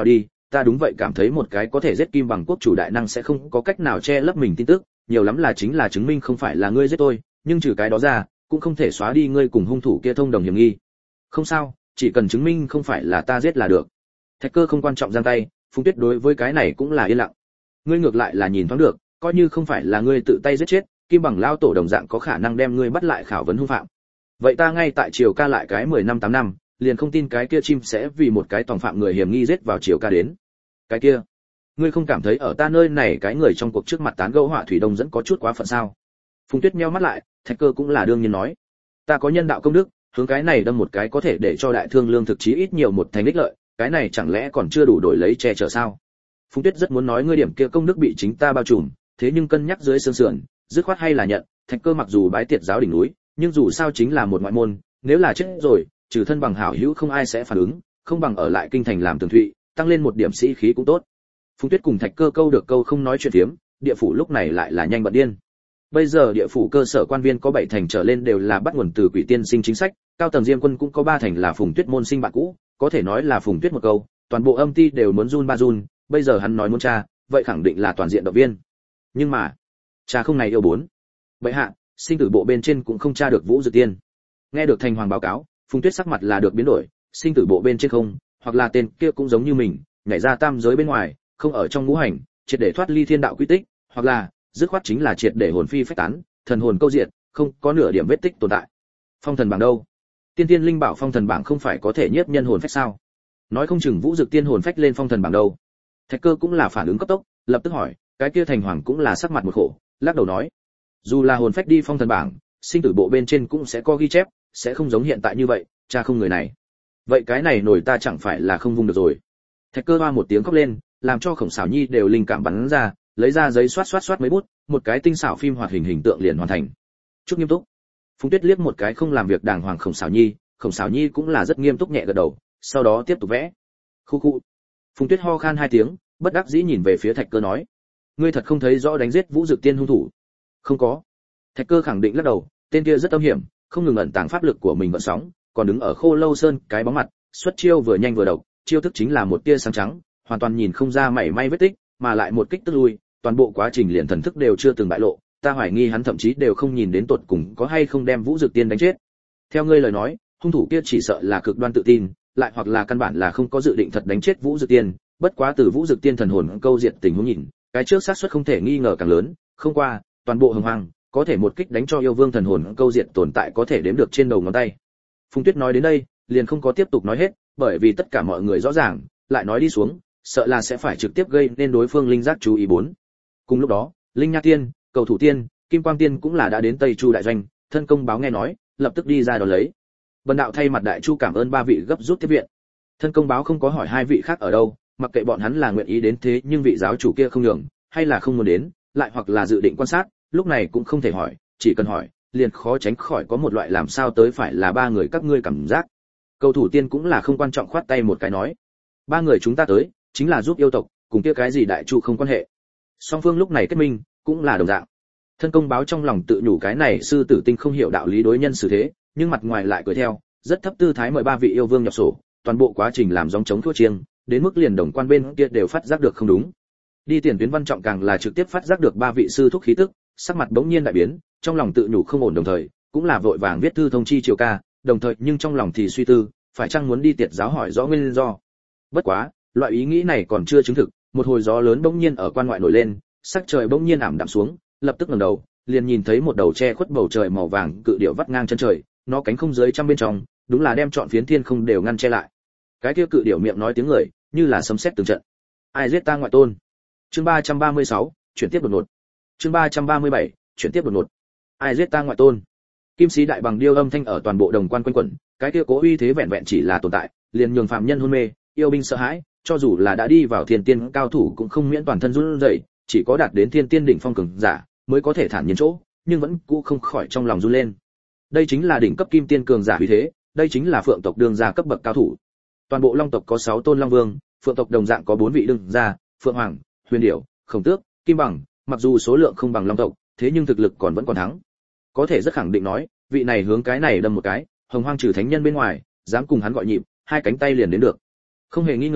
ta đúng vậy cảm thấy một cái có thể giết kim bằng quốc chủ đại năng sẽ không có cách nào che lấp mình tin tức, nhiều lắm là chính là chứng minh không phải là ngươi giết tôi, nhưng trừ cái đó ra, cũng không thể xóa đi ngươi cùng hung thủ kia thông đồng hiểm nghi. Không sao, chỉ cần chứng minh không phải là ta giết là được. Thạch Cơ không quan trọng giang tay, Phùng Tuyết đối với cái này cũng là yên lặng. Ngươi ngược lại là nhìn thoáng được, coi như không phải là ngươi tự tay giết chết, kim bằng lao tổ đồng dạng có khả năng đem ngươi bắt lại khảo vấn hung phạm. Vậy ta ngay tại triều ca lại cái mười năm tám năm, liền không tin cái kia chim sẽ vì một cái tòng phạm người hiểm nghi giết vào triều ca đến. Cái kia, ngươi không cảm thấy ở ta nơi này cái người trong cuộc trước mặt tán gẫu họa thủy đông dẫn có chút quá phận sao? Phùng Tuyết nheo mắt lại, Thạch Cơ cũng là đương nhiên nói, ta có nhân đạo công đức, hướng cái này đâm một cái có thể để cho đại thương lương thực chí ít nhiều một thành ích lợi, cái này chẳng lẽ còn chưa đủ đổi lấy che chở sao? Phùng Tuyết rất muốn nói ngươi điểm kia công đức bị chính ta bao trùm, thế nhưng cân nhắc dưới xương sườn, dứt khoát hay là nhận, Thạch Cơ mặc dù bái tiệt giáo đỉnh núi, nhưng dù sao chính là một ngoại môn, nếu là chết rồi, trừ thân bằng hảo hữu không ai sẽ phản ứng, không bằng ở lại kinh thành làm tường thụy, tăng lên một điểm sĩ khí cũng tốt. Phùng Tuyết cùng Thạch Cơ câu được câu không nói chuyện phiếm, địa phủ lúc này lại là nhanh bận điên. Bây giờ địa phủ cơ sở quan viên có bảy thành trở lên đều là bắt nguồn từ Quỷ Tiên Sinh chính sách, cao tầng Diêm Quân cũng có ba thành là Phùng Tuyết môn sinh bạn cũ, có thể nói là Phùng Tuyết một câu, toàn bộ âm ty đều muốn run ba run, bây giờ hắn nói muốn tra, vậy khẳng định là toàn diện động viên. Nhưng mà, cha không này yêu bốn. Vậy hạ, sinh tử bộ bên trên cũng không tra được Vũ Dực Tiên. Nghe được thành hoàng báo cáo, Phùng Tuyết sắc mặt là được biến đổi, sinh tử bộ bên trên không, hoặc là tên kia cũng giống như mình, nhảy ra tam giới bên ngoài, không ở trong ngũ hành, triệt để thoát ly thiên đạo quy tích, hoặc là dứt khoát chính là triệt để hồn phi phách tán, thần hồn câu diệt, không có nửa điểm vết tích tồn tại. Phong thần bảng đâu? Tiên tiên linh bảo phong thần bảng không phải có thể nhiếp nhân hồn phách sao? Nói không chừng Vũ Dực Tiên hồn phách lên phong thần bảng đâu. Thạch Cơ cũng là phản ứng cấp tốc, lập tức hỏi, cái kia thành hoàng cũng là sắc mặt một khổ, lắc đầu nói, dù là hồn phách đi phong thần bảng, sinh tử bộ bên trên cũng sẽ có ghi chép, sẽ không giống hiện tại như vậy, cha không người này. Vậy cái này nổi ta chẳng phải là không vung được rồi. Thạch Cơ hoa một tiếng khóc lên, làm cho Khổng Sảo Nhi đều linh cảm bắn ra, lấy ra giấy xoát xoát xoát mấy bút, một cái tinh xảo phim hoạt hình hình tượng liền hoàn thành. Chút nghiêm túc. Phùng Tuyết liếc một cái không làm việc đàng hoàng Khổng Sảo Nhi, Khổng Sảo Nhi cũng là rất nghiêm túc nhẹ gật đầu, sau đó tiếp tục vẽ. Khu khu. Phùng Tuyết ho khan hai tiếng, bất đắc dĩ nhìn về phía Thạch Cơ nói, ngươi thật không thấy rõ đánh giết Vũ Dực Tiên hung thủ? Không có. Thạch Cơ khẳng định lắc đầu, tên kia rất âm hiểm, không ngừng ẩn tàng pháp lực của mình vận sóng, còn đứng ở Khô Lâu Sơn cái bóng mặt, xuất chiêu vừa nhanh vừa độc, chiêu thức chính là một tia sáng trắng, hoàn toàn nhìn không ra mảy may vết tích, mà lại một kích tức lui, toàn bộ quá trình liền thần thức đều chưa từng bại lộ, ta hoài nghi hắn thậm chí đều không nhìn đến tột cùng có hay không đem Vũ Dực Tiên đánh chết. Theo ngươi lời nói, hung thủ kia chỉ sợ là cực đoan tự tin, lại hoặc là căn bản là không có dự định thật đánh chết Vũ Dực Tiên, bất quá từ Vũ Dực Tiên thần hồn câu diệt tình huống nhìn, cái trước xác suất không thể nghi ngờ càng lớn, không qua, toàn bộ hồng hoang, có thể một kích đánh cho yêu vương thần hồn câu diệt tồn tại có thể đếm được trên đầu ngón tay. Phùng Tuyết nói đến đây, liền không có tiếp tục nói hết, bởi vì tất cả mọi người rõ ràng, lại nói đi xuống, sợ là sẽ phải trực tiếp gây nên đối phương linh giác chú ý bốn. Cùng lúc đó, Linh Nha Tiên, Cầu Thủ Tiên, Kim Quang Tiên cũng là đã đến Tây Chu đại doanh, thân công báo nghe nói, lập tức đi ra đón lấy. Bần đạo thay mặt đại chu cảm ơn ba vị gấp rút tiếp viện. Thân công báo không có hỏi hai vị khác ở đâu, mặc kệ bọn hắn là nguyện ý đến thế nhưng vị giáo chủ kia không nhường, hay là không muốn đến, lại hoặc là dự định quan sát, lúc này cũng không thể hỏi, chỉ cần hỏi, liền khó tránh khỏi có một loại làm sao tới phải là ba người các ngươi cảm giác. Cầu Thủ Tiên cũng là không quan trọng khoát tay một cái nói, ba người chúng ta tới, chính là giúp yêu tộc, cùng kia cái gì đại chu không quan hệ. Song phương lúc này kết minh, cũng là đồng dạng. Thân công báo trong lòng tự nhủ cái này sư tử tinh không hiểu đạo lý đối nhân xử thế, nhưng mặt ngoài lại cười theo, rất thấp tư thái mời ba vị yêu vương nhập sổ, toàn bộ quá trình làm gióng chống thua chiêng, đến mức liền đồng quan bên kia đều phát giác được không đúng. Đi tiền tuyến Văn Trọng càng là trực tiếp phát giác được ba vị sư thúc khí tức, sắc mặt bỗng nhiên đại biến, trong lòng tự nhủ không ổn đồng thời, cũng là vội vàng viết thư thông chi triều ca, đồng thời nhưng trong lòng thì suy tư, phải chăng muốn đi tiệt giáo hỏi rõ nguyên do. Bất quá, loại ý nghĩ này còn chưa chứng thực, một hồi gió lớn bỗng nhiên ở quan ngoại nổi lên, sắc trời bỗng nhiên ảm đạm xuống, lập tức ngẩng đầu, liền nhìn thấy một đầu che khuất bầu trời màu vàng cự điểu vắt ngang chân trời, nó cánh không dưới trăm bên trong, đúng là đem trọn phiến thiên không đều ngăn che lại. Cái kia cự điểu miệng nói tiếng người, như là sấm sét từng trận. Ai giết ta ngoại tôn? Chương ba trăm ba mươi sáu, chuyển tiếp đột ngột. Chương ba trăm ba mươi bảy, chuyển tiếp đột ngột. Ai giết ta ngoại tôn? Kim sĩ đại bằng điêu âm thanh ở toàn bộ đồng quan quanh quẩn, cái kia cố uy thế vẹn vẹn chỉ là tồn tại, liền nhường phạm nhân hôn mê, yêu binh sợ hãi, cho dù là đã đi vào thiên tiên cao thủ cũng không miễn toàn thân run rẩy, chỉ có đạt đến thiên tiên đỉnh phong cường giả mới có thể thản nhiên chỗ, nhưng vẫn cũ không khỏi trong lòng run lên. Đây chính là đỉnh cấp kim tiên cường giả uy thế, đây chính là phượng tộc đương gia cấp bậc cao thủ. Toàn bộ long tộc có sáu tôn long vương, phượng tộc đồng dạng có bốn vị đương gia, phượng hoàng, huyền điểu, khổng tước, kim bằng, mặc dù số lượng không bằng long tộc, thế nhưng thực lực còn vẫn còn thắng. Có thể rất khẳng định nói, vị này hướng cái này đâm một cái, hồng hoang trừ thánh nhân bên ngoài, dám cùng hắn gọi nhịp, hai cánh tay liền đến được. Không hề nghi ngờ,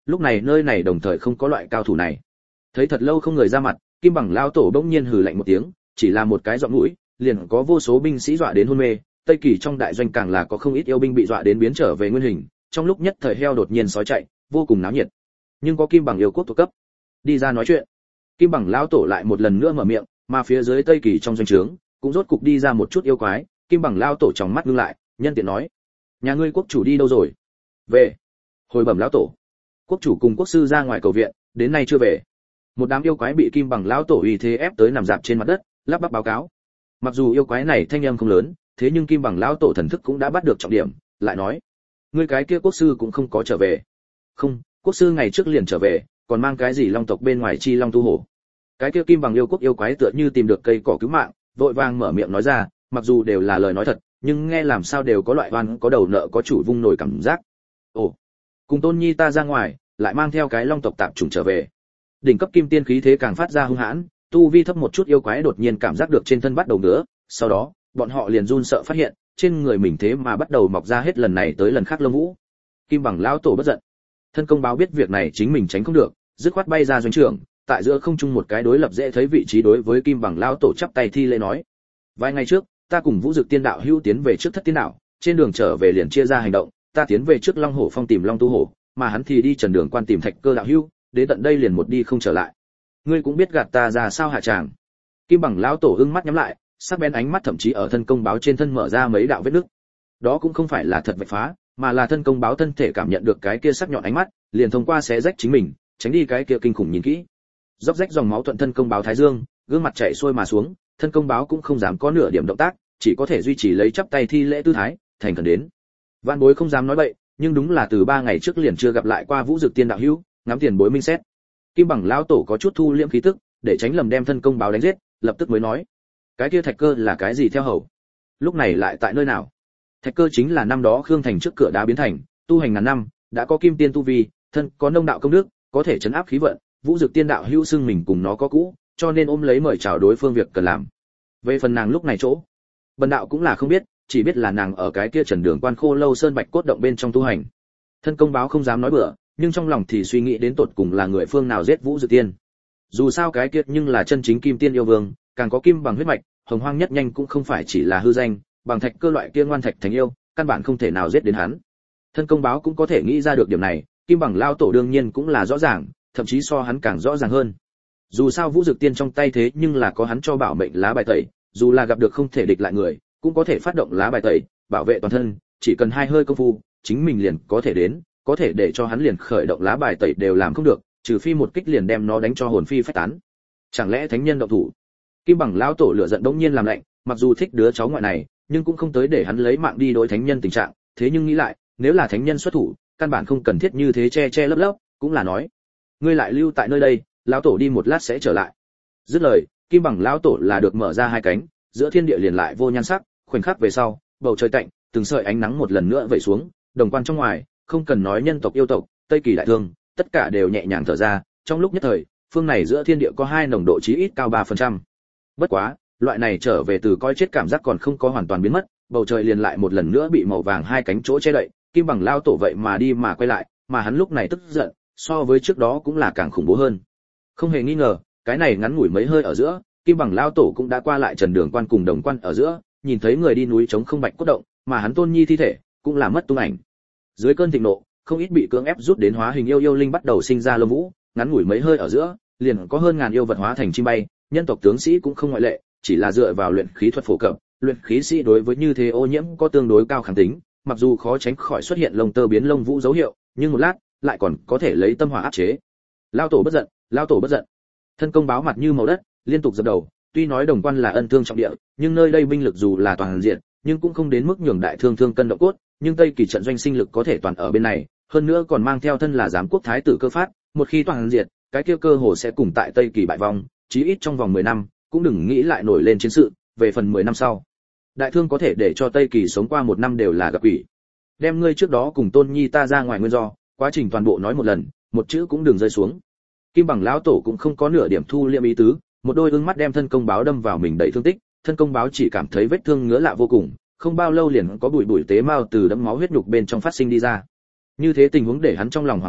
lúc này nơi này đồng thời không có loại cao thủ này. Thấy thật lâu không người ra mặt, Kim Bằng lão tổ bỗng nhiên hừ lạnh một tiếng, chỉ là một cái giọng mũi, liền có vô số binh sĩ dọa đến hôn mê, Tây Kỳ trong đại doanh càng là có không ít yêu binh bị dọa đến biến trở về nguyên hình, trong lúc nhất thời heo đột nhiên sói chạy, vô cùng náo nhiệt. Nhưng có Kim Bằng yêu quốc thuộc cấp đi ra nói chuyện. Kim Bằng lão tổ lại một lần nữa mở miệng, mà phía dưới Tây Kỳ trong doanh trướng cũng rốt cục đi ra một chút yêu quái. Kim Bằng lão tổ trong mắt ngưng lại, nhân tiện nói: "Nhà ngươi quốc chủ đi đâu rồi?" "Về." Hồi bẩm lão tổ, quốc chủ cùng quốc sư ra ngoài cầu viện, đến nay chưa về. Một đám yêu quái bị Kim Bằng lão tổ uy thế ép tới nằm dạp trên mặt đất, lắp bắp báo cáo. Mặc dù yêu quái này thanh âm không lớn, thế nhưng Kim Bằng lão tổ thần thức cũng đã bắt được trọng điểm, lại nói: "Ngươi cái kia quốc sư cũng không có trở về." "Không, quốc sư ngày trước liền trở về, còn mang cái gì long tộc bên ngoài chi long tu hổ." Cái kia Kim Bằng yêu quốc yêu quái tựa như tìm được cây cỏ cứu mạng, vội vàng mở miệng nói ra, mặc dù đều là lời nói thật, nhưng nghe làm sao đều có loại oan có đầu nợ có chủ vung nổi cảm giác. "Ồ, cùng Tôn Nhi ta ra ngoài, lại mang theo cái long tộc tạp chủng trở về." Đỉnh cấp kim tiên khí thế càng phát ra hung hãn, tu vi thấp một chút yêu quái đột nhiên cảm giác được trên thân bắt đầu ngứa, sau đó, bọn họ liền run sợ phát hiện, trên người mình thế mà bắt đầu mọc ra hết lần này tới lần khác lông vũ. Kim Bằng lão tổ bất giận. Thân công báo biết việc này chính mình tránh không được, dứt khoát bay ra doanh trường, tại giữa không trung một cái đối lập dễ thấy vị trí đối với Kim Bằng lão tổ chắp tay thi lễ nói: "Vài ngày trước, ta cùng Vũ Dực Tiên đạo hữu tiến về trước Thất Tiên đạo, trên đường trở về liền chia ra hành động, ta tiến về trước Long Hổ Phong tìm Long Tu Hổ, mà hắn thì đi Trần Đường Quan tìm Thạch Cơ đạo hữu, đến tận đây liền một đi không trở lại. Ngươi cũng biết gạt ta ra sao hạ tràng." Kim Bằng lão tổ ưng mắt nhắm lại, sắc bén ánh mắt thậm chí ở thân công báo trên thân mở ra mấy đạo vết nứt. Đó cũng không phải là thật vạch phá, mà là thân công báo thân thể cảm nhận được cái kia sắc nhọn ánh mắt, liền thông qua xé rách chính mình, tránh đi cái kia kinh khủng nhìn kỹ. Róc rách dòng máu thuận thân công báo thái dương, gương mặt chảy xuôi mà xuống, thân công báo cũng không dám có nửa điểm động tác, chỉ có thể duy trì lấy chắp tay thi lễ tư thái, thành khẩn đến. Vạn Bối không dám nói bậy, nhưng đúng là từ ba ngày trước liền chưa gặp lại qua Vũ Dực Tiên đạo hữu, ngắm tiền bối minh xét. Kim Bằng lão tổ có chút thu liễm khí tức, để tránh lầm đem thân công báo đánh giết, lập tức mới nói: "Cái kia Thạch Cơ là cái gì theo hầu? Lúc này lại tại nơi nào?" Thạch Cơ chính là năm đó Khương Thành trước cửa đá biến thành, tu hành ngàn năm, đã có kim tiên tu vi, thân có nông đạo công đức, có thể trấn áp khí vận, Vũ Dực Tiên đạo hữu xưng mình cùng nó có cũ, cho nên ôm lấy mời chào đối phương việc cần làm. Về phần nàng lúc này chỗ, Bần đạo cũng là không biết, chỉ biết là nàng ở cái kia Trần Đường Quan Khô Lâu Sơn Bạch cốt động bên trong tu hành. Thân công báo không dám nói bừa, nhưng trong lòng thì suy nghĩ đến tột cùng là người phương nào giết Vũ Dực Tiên. Dù sao cái kia nhưng là chân chính kim tiên yêu vương, càng có kim bằng huyết mạch, hồng hoang nhất nhanh cũng không phải chỉ là hư danh, bằng Thạch Cơ loại kia ngoan thạch thành yêu, căn bản không thể nào giết đến hắn. Thân công báo cũng có thể nghĩ ra được điểm này, Kim Bằng lao tổ đương nhiên cũng là rõ ràng, thậm chí so hắn càng rõ ràng hơn. Dù sao Vũ Dực Tiên trong tay thế nhưng là có hắn cho bảo mệnh lá bài tẩy, dù là gặp được không thể địch lại người, cũng có thể phát động lá bài tẩy, bảo vệ toàn thân, chỉ cần hai hơi công phu, chính mình liền có thể đến, có thể để cho hắn liền khởi động lá bài tẩy đều làm không được, trừ phi một kích liền đem nó đánh cho hồn phi phách tán. Chẳng lẽ thánh nhân động thủ? Kim Bằng lão tổ lửa giận đống nhiên làm lạnh, mặc dù thích đứa cháu ngoại này, nhưng cũng không tới để hắn lấy mạng đi đối thánh nhân tình trạng, thế nhưng nghĩ lại, nếu là thánh nhân xuất thủ, căn bản không cần thiết như thế che che lấp lấp, cũng là nói, ngươi lại lưu tại nơi đây, lão tổ đi một lát sẽ trở lại. Dứt lời, Kim Bằng lão tổ là được mở ra hai cánh, giữa thiên địa liền lại vô nhan sắc, khoảnh khắc về sau, bầu trời tạnh, từng sợi ánh nắng một lần nữa vẩy xuống, đồng quan trong ngoài, không cần nói nhân tộc yêu tộc, Tây Kỳ đại thương, tất cả đều nhẹ nhàng thở ra, trong lúc nhất thời, phương này giữa thiên địa có hai nồng độ chí ít cao ba phần trăm. Bất quá, loại này trở về từ coi chết cảm giác còn không có hoàn toàn biến mất, bầu trời liền lại một lần nữa bị màu vàng hai cánh chỗ che đậy, Kim Bằng lao tổ vậy mà đi mà quay lại, mà hắn lúc này tức giận, so với trước đó cũng là càng khủng bố hơn. Không hề nghi ngờ, cái này ngắn ngủi mấy hơi ở giữa, Kim Bằng lao tổ cũng đã qua lại Trần Đường Quan cùng Đồng Quan ở giữa, nhìn thấy người đi núi chống không bạch cốt động, mà hắn Tôn Nhi thi thể cũng là mất tung ảnh. Dưới cơn thịnh nộ, không ít bị cưỡng ép rút đến hóa hình yêu yêu linh bắt đầu sinh ra lông vũ, ngắn ngủi mấy hơi ở giữa, liền có hơn ngàn yêu vật hóa thành chim bay, nhân tộc tướng sĩ cũng không ngoại lệ, chỉ là dựa vào luyện khí thuật phổ cập, luyện khí sĩ đối với như thế ô nhiễm có tương đối cao kháng tính, mặc dù khó tránh khỏi xuất hiện lông tơ biến lông vũ dấu hiệu, nhưng một lát lại còn có thể lấy tâm hỏa áp chế. Lao tổ bất giận, lao tổ bất giận. Thân công báo mặt như màu đất, liên tục dập đầu, tuy nói Đồng Quan là ân thương trọng địa, nhưng nơi đây binh lực dù là toàn diện, nhưng cũng không đến mức nhường đại thương thương cân động cốt, nhưng Tây Kỳ trận doanh sinh lực có thể toàn ở bên này, hơn nữa còn mang theo thân là giám quốc thái tử Cơ Phát, một khi toàn diệt, cái kia cơ hồ sẽ cùng tại Tây Kỳ bại vong, chí ít trong vòng mười năm, cũng đừng nghĩ lại nổi lên chiến sự, về phần mười năm sau. Đại thương có thể để cho Tây Kỳ sống qua một năm đều là gặp ủy. Đem ngươi trước đó cùng Tôn Nhi ta ra ngoài nguyên do, quá trình toàn bộ nói một lần, một chữ cũng đừng rơi xuống. Kim Bằng lão tổ cũng không có nửa điểm thu liệm ý tứ, một đôi ương mắt đem thân công báo đâm vào mình đầy thương tích, thân công báo chỉ cảm thấy vết thương ngứa lạ vô cùng, không bao lâu liền có bụi bụi tế mao từ đẫm máu huyết nhục bên trong phát sinh đi ra. Như thế tình huống để hắn trong lòng hoảng hốt,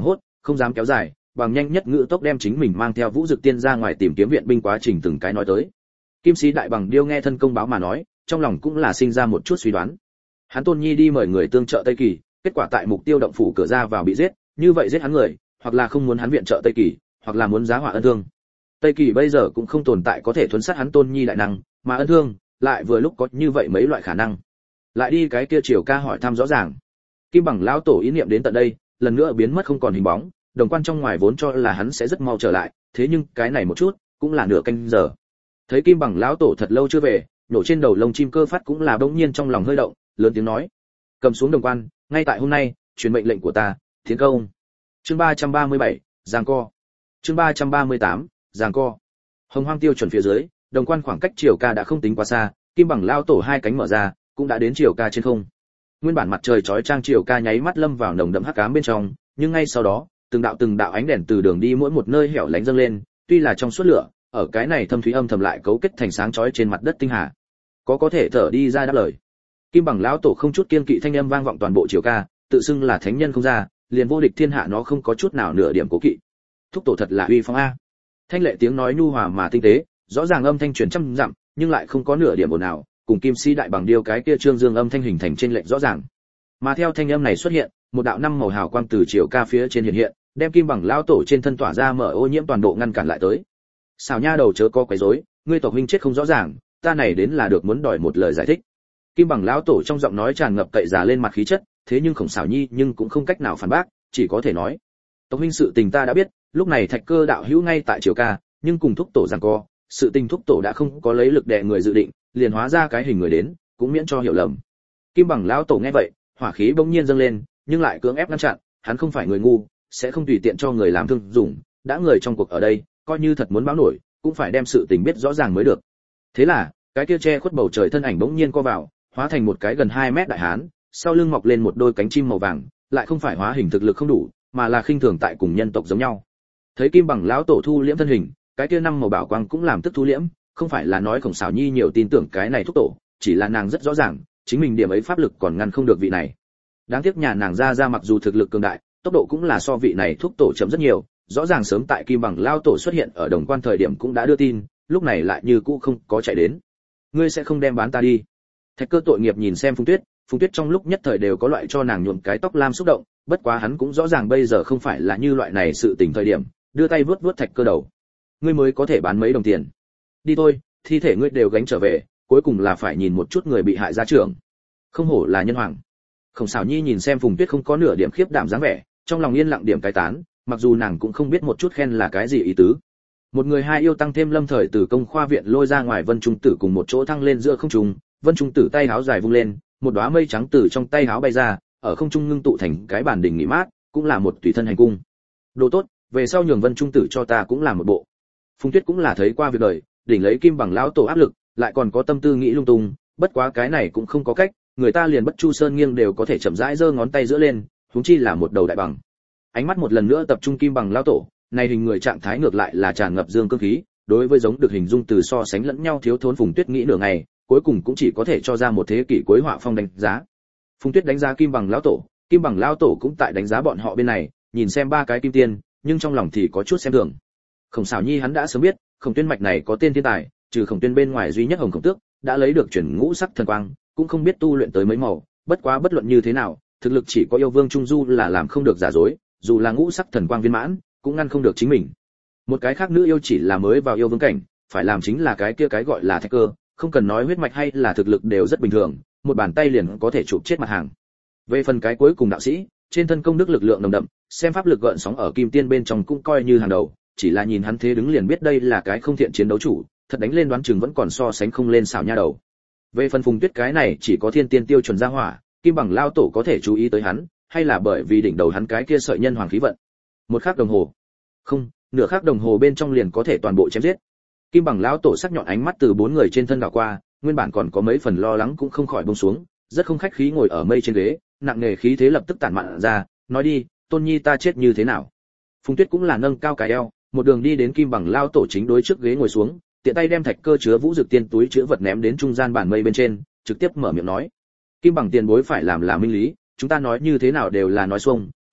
không dám kéo dài, bằng nhanh nhất ngữ tốc đem chính mình mang theo Vũ Dực Tiên ra ngoài tìm kiếm viện binh quá trình từng cái nói tới. Kim Sĩ Đại Bằng Điêu nghe thân công báo mà nói, trong lòng cũng là sinh ra một chút suy đoán. Hắn Tôn Nhi đi mời người tương trợ Tây Kỳ, kết quả tại mục tiêu động phủ cửa ra vào bị giết, như vậy giết hắn người, hoặc là không muốn hắn viện trợ Tây Kỳ, hoặc là muốn giá họa ân thương. Tây Kỳ bây giờ cũng không tồn tại có thể thuấn sát hắn Tôn Nhi đại năng, mà ân thương lại vừa lúc có như vậy mấy loại khả năng. Lại đi cái kia Triều Ca hỏi thăm rõ ràng. Kim Bằng lão tổ ý niệm đến tận đây, lần nữa biến mất không còn hình bóng, đồng quan trong ngoài vốn cho là hắn sẽ rất mau trở lại, thế nhưng cái này một chút, cũng là nửa canh giờ. Thấy Kim Bằng lão tổ thật lâu chưa về, nổ trên đầu lông chim cơ phát cũng là bỗng nhiên trong lòng hơi động, lớn tiếng nói: "Cầm xuống đồng quan, ngay tại hôm nay, truyền mệnh lệnh của ta, tiến công." Chương ba trăm ba mươi bảy, giằng co. Chương ba trăm ba mươi tám, giằng co. Hồng Hoang tiêu chuẩn phía dưới, đồng quan khoảng cách Triều Ca đã không tính quá xa, Kim Bằng lão tổ hai cánh mở ra, cũng đã đến Triều Ca trên không. Nguyên bản mặt trời chói chang Triều Ca nháy mắt lâm vào nồng đậm hắc ám bên trong, nhưng ngay sau đó, từng đạo từng đạo ánh đèn từ đường đi mỗi một nơi hẻo lánh dâng lên, tuy là trong suốt lửa, ở cái này thâm thúy âm thầm lại cấu kết thành sáng chói trên mặt đất tinh hà. Có có thể thở đi ra đáp lời. Kim Bằng lão tổ không chút kiên kỵ thanh âm vang vọng toàn bộ Triều Ca, tự xưng là thánh nhân không ra, liền vô địch thiên hạ nó không có chút nào nửa điểm cố kỵ. Thúc tổ thật là uy phong a. Thanh lệ tiếng nói nhu hòa mà tinh tế, rõ ràng âm thanh truyền trăm dặm, nhưng lại không có nửa điểm ồn ào, cùng Kim Sĩ Đại Bằng Điêu cái kia trương dương âm thanh hình thành trên lệnh rõ ràng. Mà theo thanh âm này xuất hiện, một đạo năm màu hào quang từ Triều Ca phía trên hiện hiện, đem Kim Bằng lão tổ trên thân tỏa ra mở ô nhiễm toàn bộ ngăn cản lại tới. Xảo nha đầu chớ có quấy rối, ngươi tộc huynh chết không rõ ràng, ta này đến là được muốn đòi một lời giải thích. Kim Bằng lão tổ trong giọng nói tràn ngập cậy già lên mặt khí chất, thế nhưng Khổng Xảo Nhi nhưng cũng không cách nào phản bác, chỉ có thể nói: "Tộc huynh sự tình ta đã biết, lúc này Thạch Cơ đạo hữu ngay tại Triều Ca, nhưng cùng thúc tổ giằng co, sự tình thúc tổ đã không có lấy lực đè người dự định, liền hóa ra cái hình người đến, cũng miễn cho hiểu lầm." Kim Bằng lão tổ nghe vậy, hỏa khí bỗng nhiên dâng lên, nhưng lại cưỡng ép ngăn chặn, hắn không phải người ngu, sẽ không tùy tiện cho người làm thương dùng, đã người trong cuộc ở đây, coi như thật muốn báo nổi, cũng phải đem sự tình biết rõ ràng mới được. Thế là, cái kia che khuất bầu trời thân ảnh bỗng nhiên co vào, hóa thành một cái gần hai mét đại hán, sau lưng mọc lên một đôi cánh chim màu vàng, lại không phải hóa hình thực lực không đủ, mà là khinh thường tại cùng nhân tộc giống nhau. Thấy Kim Bằng lão tổ thu liễm thân hình, cái kia năm màu bảo quang cũng làm tức thu liễm, không phải là nói Khổng Xảo Nhi nhiều tin tưởng cái này thúc tổ, chỉ là nàng rất rõ ràng, chính mình điểm ấy pháp lực còn ngăn không được vị này. Đáng tiếc nhà nàng ra ra mặc dù thực lực cường đại, tốc độ cũng là so vị này thúc tổ chậm rất nhiều, rõ ràng sớm tại Kim Bằng lão tổ xuất hiện ở đồng quan thời điểm cũng đã đưa tin, lúc này lại như cũ không có chạy đến. Ngươi sẽ không đem bán ta đi? Thạch Cơ tội nghiệp nhìn xem Phùng Tuyết, Phùng Tuyết trong lúc nhất thời đều có loại cho nàng nhuộm cái tóc lam xúc động, bất quá hắn cũng rõ ràng bây giờ không phải là như loại này sự tình thời điểm, đưa tay vuốt vuốt Thạch Cơ đầu. Ngươi mới có thể bán mấy đồng tiền. Đi thôi, thi thể ngươi đều gánh trở về, cuối cùng là phải nhìn một chút người bị hại gia trưởng. Không hổ là nhân hoàng. Khổng Xảo Nhi nhìn xem Phùng Tuyết không có nửa điểm khiếp đảm dáng vẻ, trong lòng yên lặng điểm cái tán, mặc dù nàng cũng không biết một chút khen là cái gì ý tứ. Một người hai yêu tăng thêm Lâm Thời từ công khoa viện lôi ra ngoài Vân Trung Tử cùng một chỗ thăng lên giữa không trung, Vân Trung Tử tay háo dài vung lên, một đóa mây trắng từ trong tay háo bay ra, ở không trung ngưng tụ thành cái bản đỉnh nghỉ mát, cũng là một tùy thân hành cung. Đồ tốt, về sau nhường Vân Trung Tử cho ta cũng là một bộ. Phùng Tuyết cũng là thấy qua việc đời, đỉnh lấy Kim Bằng lão tổ áp lực, lại còn có tâm tư nghĩ lung tung, bất quá cái này cũng không có cách, người ta liền Bất Chu Sơn nghiêng đều có thể chậm rãi giơ ngón tay giữa lên, huống chi là một đầu đại bằng. Ánh mắt một lần nữa tập trung Kim Bằng lão tổ, này hình người trạng thái ngược lại là tràn ngập dương cương khí, đối với giống được hình dung từ so sánh lẫn nhau thiếu thốn Phùng Tuyết nghĩ nửa ngày, cuối cùng cũng chỉ có thể cho ra một thế kỷ cuối họa phong đánh giá. Phùng Tuyết đánh giá Kim Bằng lão tổ, Kim Bằng lão tổ cũng tại đánh giá bọn họ bên này, nhìn xem ba cái kim tiên, nhưng trong lòng thì có chút xem thường. Khổng Xảo Nhi hắn đã sớm biết, Khổng Tuyên mạch này có tên thiên tài, trừ Khổng Tuyên bên ngoài duy nhất Hồng Khổng Tước, đã lấy được chuyển ngũ sắc thần quang, cũng không biết tu luyện tới mấy màu, bất quá bất luận như thế nào, thực lực chỉ có yêu vương Trung Du là làm không được giả dối, dù là ngũ sắc thần quang viên mãn, cũng ngăn không được chính mình. Một cái khác nữ yêu chỉ là mới vào yêu vương cảnh, phải làm chính là cái kia cái gọi là Thạch Cơ, không cần nói huyết mạch hay là thực lực đều rất bình thường, một bàn tay liền có thể chụp chết mặt hàng. Về phần cái cuối cùng đạo sĩ, trên thân công đức lực lượng nồng đậm, xem pháp lực gợn sóng ở kim tiên bên trong cũng coi như hàng đầu, chỉ là nhìn hắn thế đứng liền biết đây là cái không thiện chiến đấu chủ, thật đánh lên đoán chừng vẫn còn so sánh không lên xảo nha đầu. Về phần Phùng Tuyết cái này chỉ có thiên tiên tiêu chuẩn ra hỏa, Kim Bằng lao tổ có thể chú ý tới hắn, hay là bởi vì đỉnh đầu hắn cái kia sợi nhân hoàng khí vận. Một khắc đồng hồ, không, nửa khắc đồng hồ bên trong liền có thể toàn bộ chém giết. Kim Bằng lão tổ sắc nhọn ánh mắt từ bốn người trên thân đảo qua, nguyên bản còn có mấy phần lo lắng cũng không khỏi buông xuống, rất không khách khí ngồi ở mây trên ghế, nặng nề khí thế lập tức tản mạn ra, nói đi, Tôn Nhi ta chết như thế nào? Phùng Tuyết cũng là nâng cao cái eo, một đường đi đến Kim Bằng lao tổ chính đối trước ghế ngồi xuống, tiện tay đem thạch cơ chứa vũ dược tiên túi chứa vật ném đến trung gian bản mây bên trên, trực tiếp mở miệng nói: Kim Bằng tiền bối phải làm là minh lý, chúng ta nói như thế nào đều là nói xuông,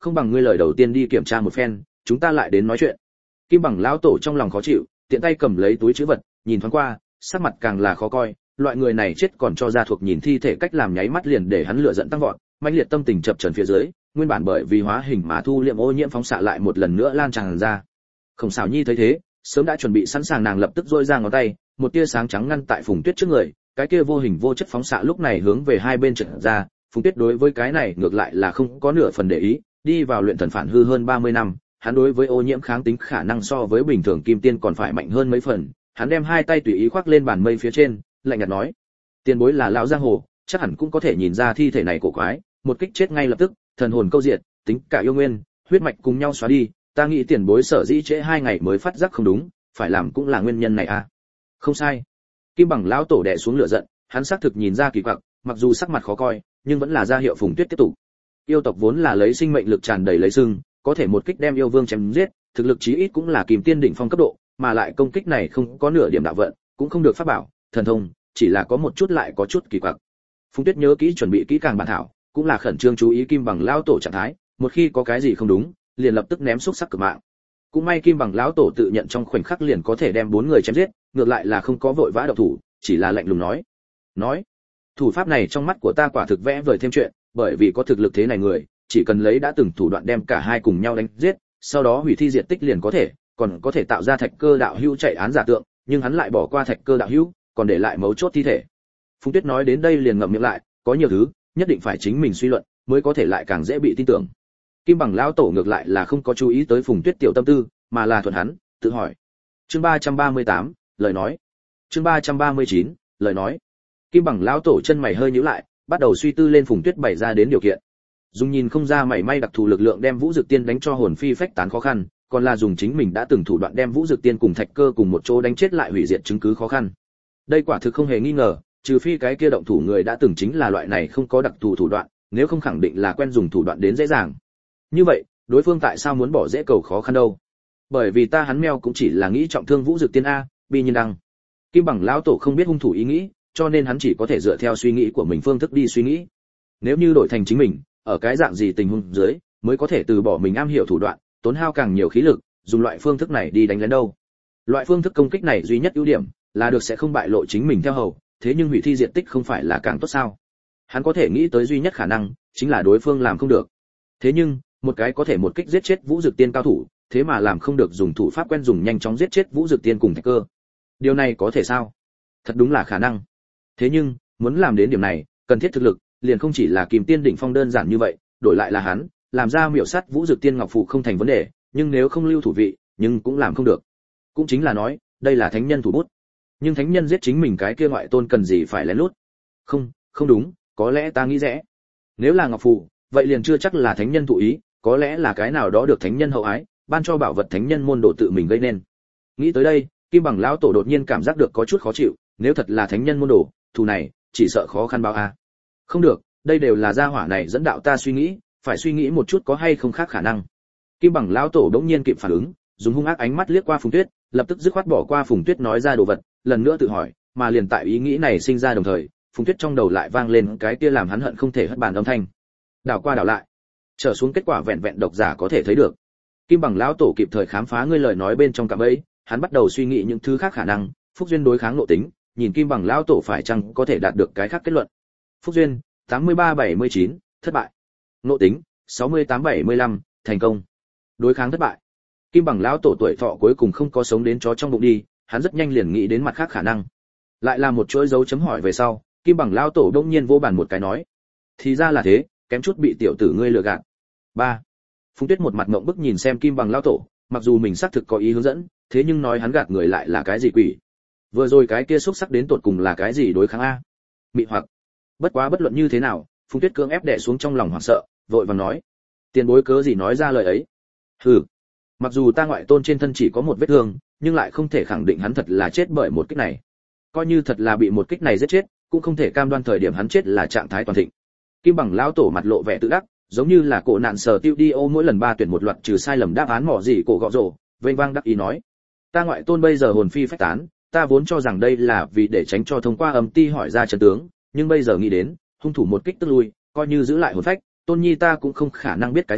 không bằng ngươi lời đầu tiên đi kiểm tra một phen, chúng ta lại đến nói chuyện. Kim Bằng lão tổ trong lòng khó chịu, tiện tay cầm lấy túi trữ vật, nhìn thoáng qua, sắc mặt càng là khó coi, loại người này chết còn cho gia thuộc nhìn thi thể cách làm nháy mắt liền để hắn lửa giận tăng vọt, mãnh liệt tâm tình chập chờn phía dưới, nguyên bản bởi vì hóa hình mà thu liệm ô nhiễm phóng xạ lại một lần nữa lan tràn ra. Không xảo nhi thấy thế, sớm đã chuẩn bị sẵn sàng, nàng lập tức rôi ra ngón tay, một tia sáng trắng ngăn tại Phùng Tuyết trước người, cái kia vô hình vô chất phóng xạ lúc này hướng về hai bên trượt ra. Phùng Tuyết đối với cái này ngược lại là không có nửa phần để ý, đi vào luyện thần phản hư hơn ba mươi năm, hắn đối với ô nhiễm kháng tính khả năng so với bình thường kim tiên còn phải mạnh hơn mấy phần. Hắn đem hai tay tùy ý khoác lên bàn mây phía trên, lạnh nhạt nói: tiền bối là lão giang hồ, chắc hẳn cũng có thể nhìn ra thi thể này cổ quái, một kích chết ngay lập tức, thần hồn câu diệt, tính cả yêu nguyên, huyết mạch cùng nhau xóa đi, ta nghĩ tiền bối sở dĩ trễ hai ngày mới phát giác không đúng, phải làm cũng là nguyên nhân này à? Không sai. Kim Bằng lão tổ đè xuống lửa giận, hắn xác thực nhìn ra kỳ quặc, mặc dù sắc mặt khó coi, nhưng vẫn là ra hiệu Phùng Tuyết tiếp tục. Yêu tộc vốn là lấy sinh mệnh lực tràn đầy lấy sưng, có thể một kích đem yêu vương chém giết, thực lực chí ít cũng là kim tiên đỉnh phong cấp độ, mà lại công kích này không có nửa điểm đạo vận, cũng không được pháp bảo, thần thông, chỉ là có một chút lại có chút kỳ quặc. Phùng Tuyết nhớ kỹ chuẩn bị kỹ càng bản thảo, cũng là khẩn trương chú ý Kim Bằng lão tổ trạng thái, một khi có cái gì không đúng, liền lập tức ném xúc sắc cực mạng. Cũng may Kim Bằng lão tổ tự nhận trong khoảnh khắc liền có thể đem bốn người chém giết, ngược lại là không có vội vã động thủ, chỉ là lạnh lùng nói: nói thủ pháp này trong mắt của ta quả thực vẽ vời thêm chuyện, bởi vì có thực lực thế này người, chỉ cần lấy đã từng thủ đoạn đem cả hai cùng nhau đánh giết, sau đó hủy thi diệt tích liền có thể, còn có thể tạo ra Thạch Cơ đạo hữu chạy án giả tượng, nhưng hắn lại bỏ qua Thạch Cơ đạo hữu, còn để lại mấu chốt thi thể. Phùng Tuyết nói đến đây liền ngậm miệng lại, có nhiều thứ nhất định phải chính mình suy luận mới có thể lại càng dễ bị tin tưởng. Kim Bằng lão tổ ngược lại là không có chú ý tới Phùng Tuyết tiểu tâm tư, mà là thuận hắn tự hỏi. Chương ba trăm ba mươi tám, lời nói. Chương ba trăm ba mươi chín, lời nói. Kim Bằng lão tổ chân mày hơi nhíu lại, bắt đầu suy tư lên Phùng Tuyết bày ra đến điều kiện. Dùng nhìn không ra mảy may đặc thù lực lượng đem Vũ Dực Tiên đánh cho hồn phi phách tán khó khăn, còn là dùng chính mình đã từng thủ đoạn đem Vũ Dực Tiên cùng Thạch Cơ cùng một chỗ đánh chết lại hủy diệt chứng cứ khó khăn. Đây quả thực không hề nghi ngờ, trừ phi cái kia động thủ người đã từng chính là loại này không có đặc thù thủ đoạn, nếu không khẳng định là quen dùng thủ đoạn đến dễ dàng. Như vậy, đối phương tại sao muốn bỏ dễ cầu khó khăn đâu? Bởi vì ta hắn meo cũng chỉ là nghĩ trọng thương Vũ Dực Tiên a, bi nhiên đăng. Kim Bằng lão tổ không biết hung thủ ý nghĩ, cho nên hắn chỉ có thể dựa theo suy nghĩ của mình phương thức đi suy nghĩ. Nếu như đổi thành chính mình, ở cái dạng gì tình huống dưới mới có thể từ bỏ mình am hiểu thủ đoạn, tốn hao càng nhiều khí lực, dùng loại phương thức này đi đánh lén đâu? Loại phương thức công kích này duy nhất ưu điểm là được sẽ không bại lộ chính mình theo hầu, thế nhưng hủy thi diện tích không phải là càng tốt sao? Hắn có thể nghĩ tới duy nhất khả năng chính là đối phương làm không được. Thế nhưng, một cái có thể một kích giết chết Vũ Dực Tiên cao thủ, thế mà làm không được dùng thủ pháp quen dùng nhanh chóng giết chết Vũ Dực Tiên cùng Thạch Cơ. Điều này có thể sao? Thật đúng là khả năng. Thế nhưng, muốn làm đến điểm này, cần thiết thực lực, liền không chỉ là Kim Tiên đỉnh phong đơn giản như vậy, đổi lại là hắn, làm ra miểu sát Vũ Dực Tiên ngọc phù không thành vấn đề, nhưng nếu không lưu thủ vị, nhưng cũng làm không được. Cũng chính là nói, đây là thánh nhân thủ bút. Nhưng thánh nhân giết chính mình cái kia ngoại tôn cần gì phải lén lút? Không, không đúng, có lẽ ta nghĩ rẽ. Nếu là ngọc phù, vậy liền chưa chắc là thánh nhân thụ ý, có lẽ là cái nào đó được thánh nhân hậu ái, ban cho bảo vật thánh nhân môn đồ tự mình gây nên. Nghĩ tới đây, Kim Bằng lão tổ đột nhiên cảm giác được có chút khó chịu, nếu thật là thánh nhân môn đồ, thù này chỉ sợ khó khăn bao a. À. Không được, đây đều là gia hỏa này dẫn đạo ta suy nghĩ, phải suy nghĩ một chút có hay không khác khả năng. Kim Bằng lão tổ đống nhiên kịp phản ứng, dùng hung ác ánh mắt liếc qua Phùng Tuyết, lập tức dứt khoát bỏ qua Phùng Tuyết nói ra đồ vật, lần nữa tự hỏi, mà liền tại ý nghĩ này sinh ra đồng thời, Phùng Tuyết trong đầu lại vang lên cái kia làm hắn hận không thể hất bàn âm thanh. Đảo qua đảo lại, trở xuống kết quả vẹn vẹn độc giả có thể thấy được. Kim Bằng lão tổ kịp thời khám phá ngươi lời nói bên trong cạm bẫy, hắn bắt đầu suy nghĩ những thứ khác khả năng, phúc duyên đối kháng nội tính, nhìn Kim Bằng lão tổ phải chăng có thể đạt được cái khác kết luận. Phúc duyên tám mươi ba bảy mươi chín, thất bại. Nội tính sáu mươi tám bảy mươi lăm, thành công. Đối kháng thất bại. Kim Bằng lão tổ tuổi thọ cuối cùng không có sống đến chó trong bụng đi, hắn rất nhanh liền nghĩ đến mặt khác khả năng. Lại là một chuỗi dấu chấm hỏi về sau, Kim Bằng lão tổ đột nhiên vỗ bàn một cái nói: "Thì ra là thế, kém chút bị tiểu tử ngươi lừa gạt." ba. Phùng Tuyết một mặt ngậm bức nhìn xem Kim Bằng lão tổ, mặc dù mình xác thực có ý hướng dẫn, thế nhưng nói hắn gạt người lại là cái gì quỷ? Vừa rồi cái kia xúc sắc đến tột cùng là cái gì đối kháng a? Mị hoặc. Bất quá bất luận như thế nào, Phùng Tuyết cưỡng ép đè xuống trong lòng hoảng sợ, vội vàng nói: "Tiền bối cớ gì nói ra lời ấy?" "Hừ, mặc dù ta ngoại tôn trên thân chỉ có một vết thương, nhưng lại không thể khẳng định hắn thật là chết bởi một kích này. Coi như thật là bị một kích này giết chết, cũng không thể cam đoan thời điểm hắn chết là trạng thái toàn thịnh." Kim Bằng lão tổ mặt lộ vẻ tự đắc, giống như là cổ nạn sở tiêu đi ô mỗi lần ba tuyển một loạt trừ sai lầm đáp án mỏ gì cổ gọ rổ, vênh vang đắc ý nói: "Ta ngoại tôn bây giờ hồn phi phách tán, ta vốn cho rằng đây là vì để tránh cho thông qua âm ti hỏi ra trận tướng, nhưng bây giờ nghĩ đến, hung thủ một kích tức lui, coi như giữ lại hồn phách, tôn nhi ta cũng không khả năng biết cái gì,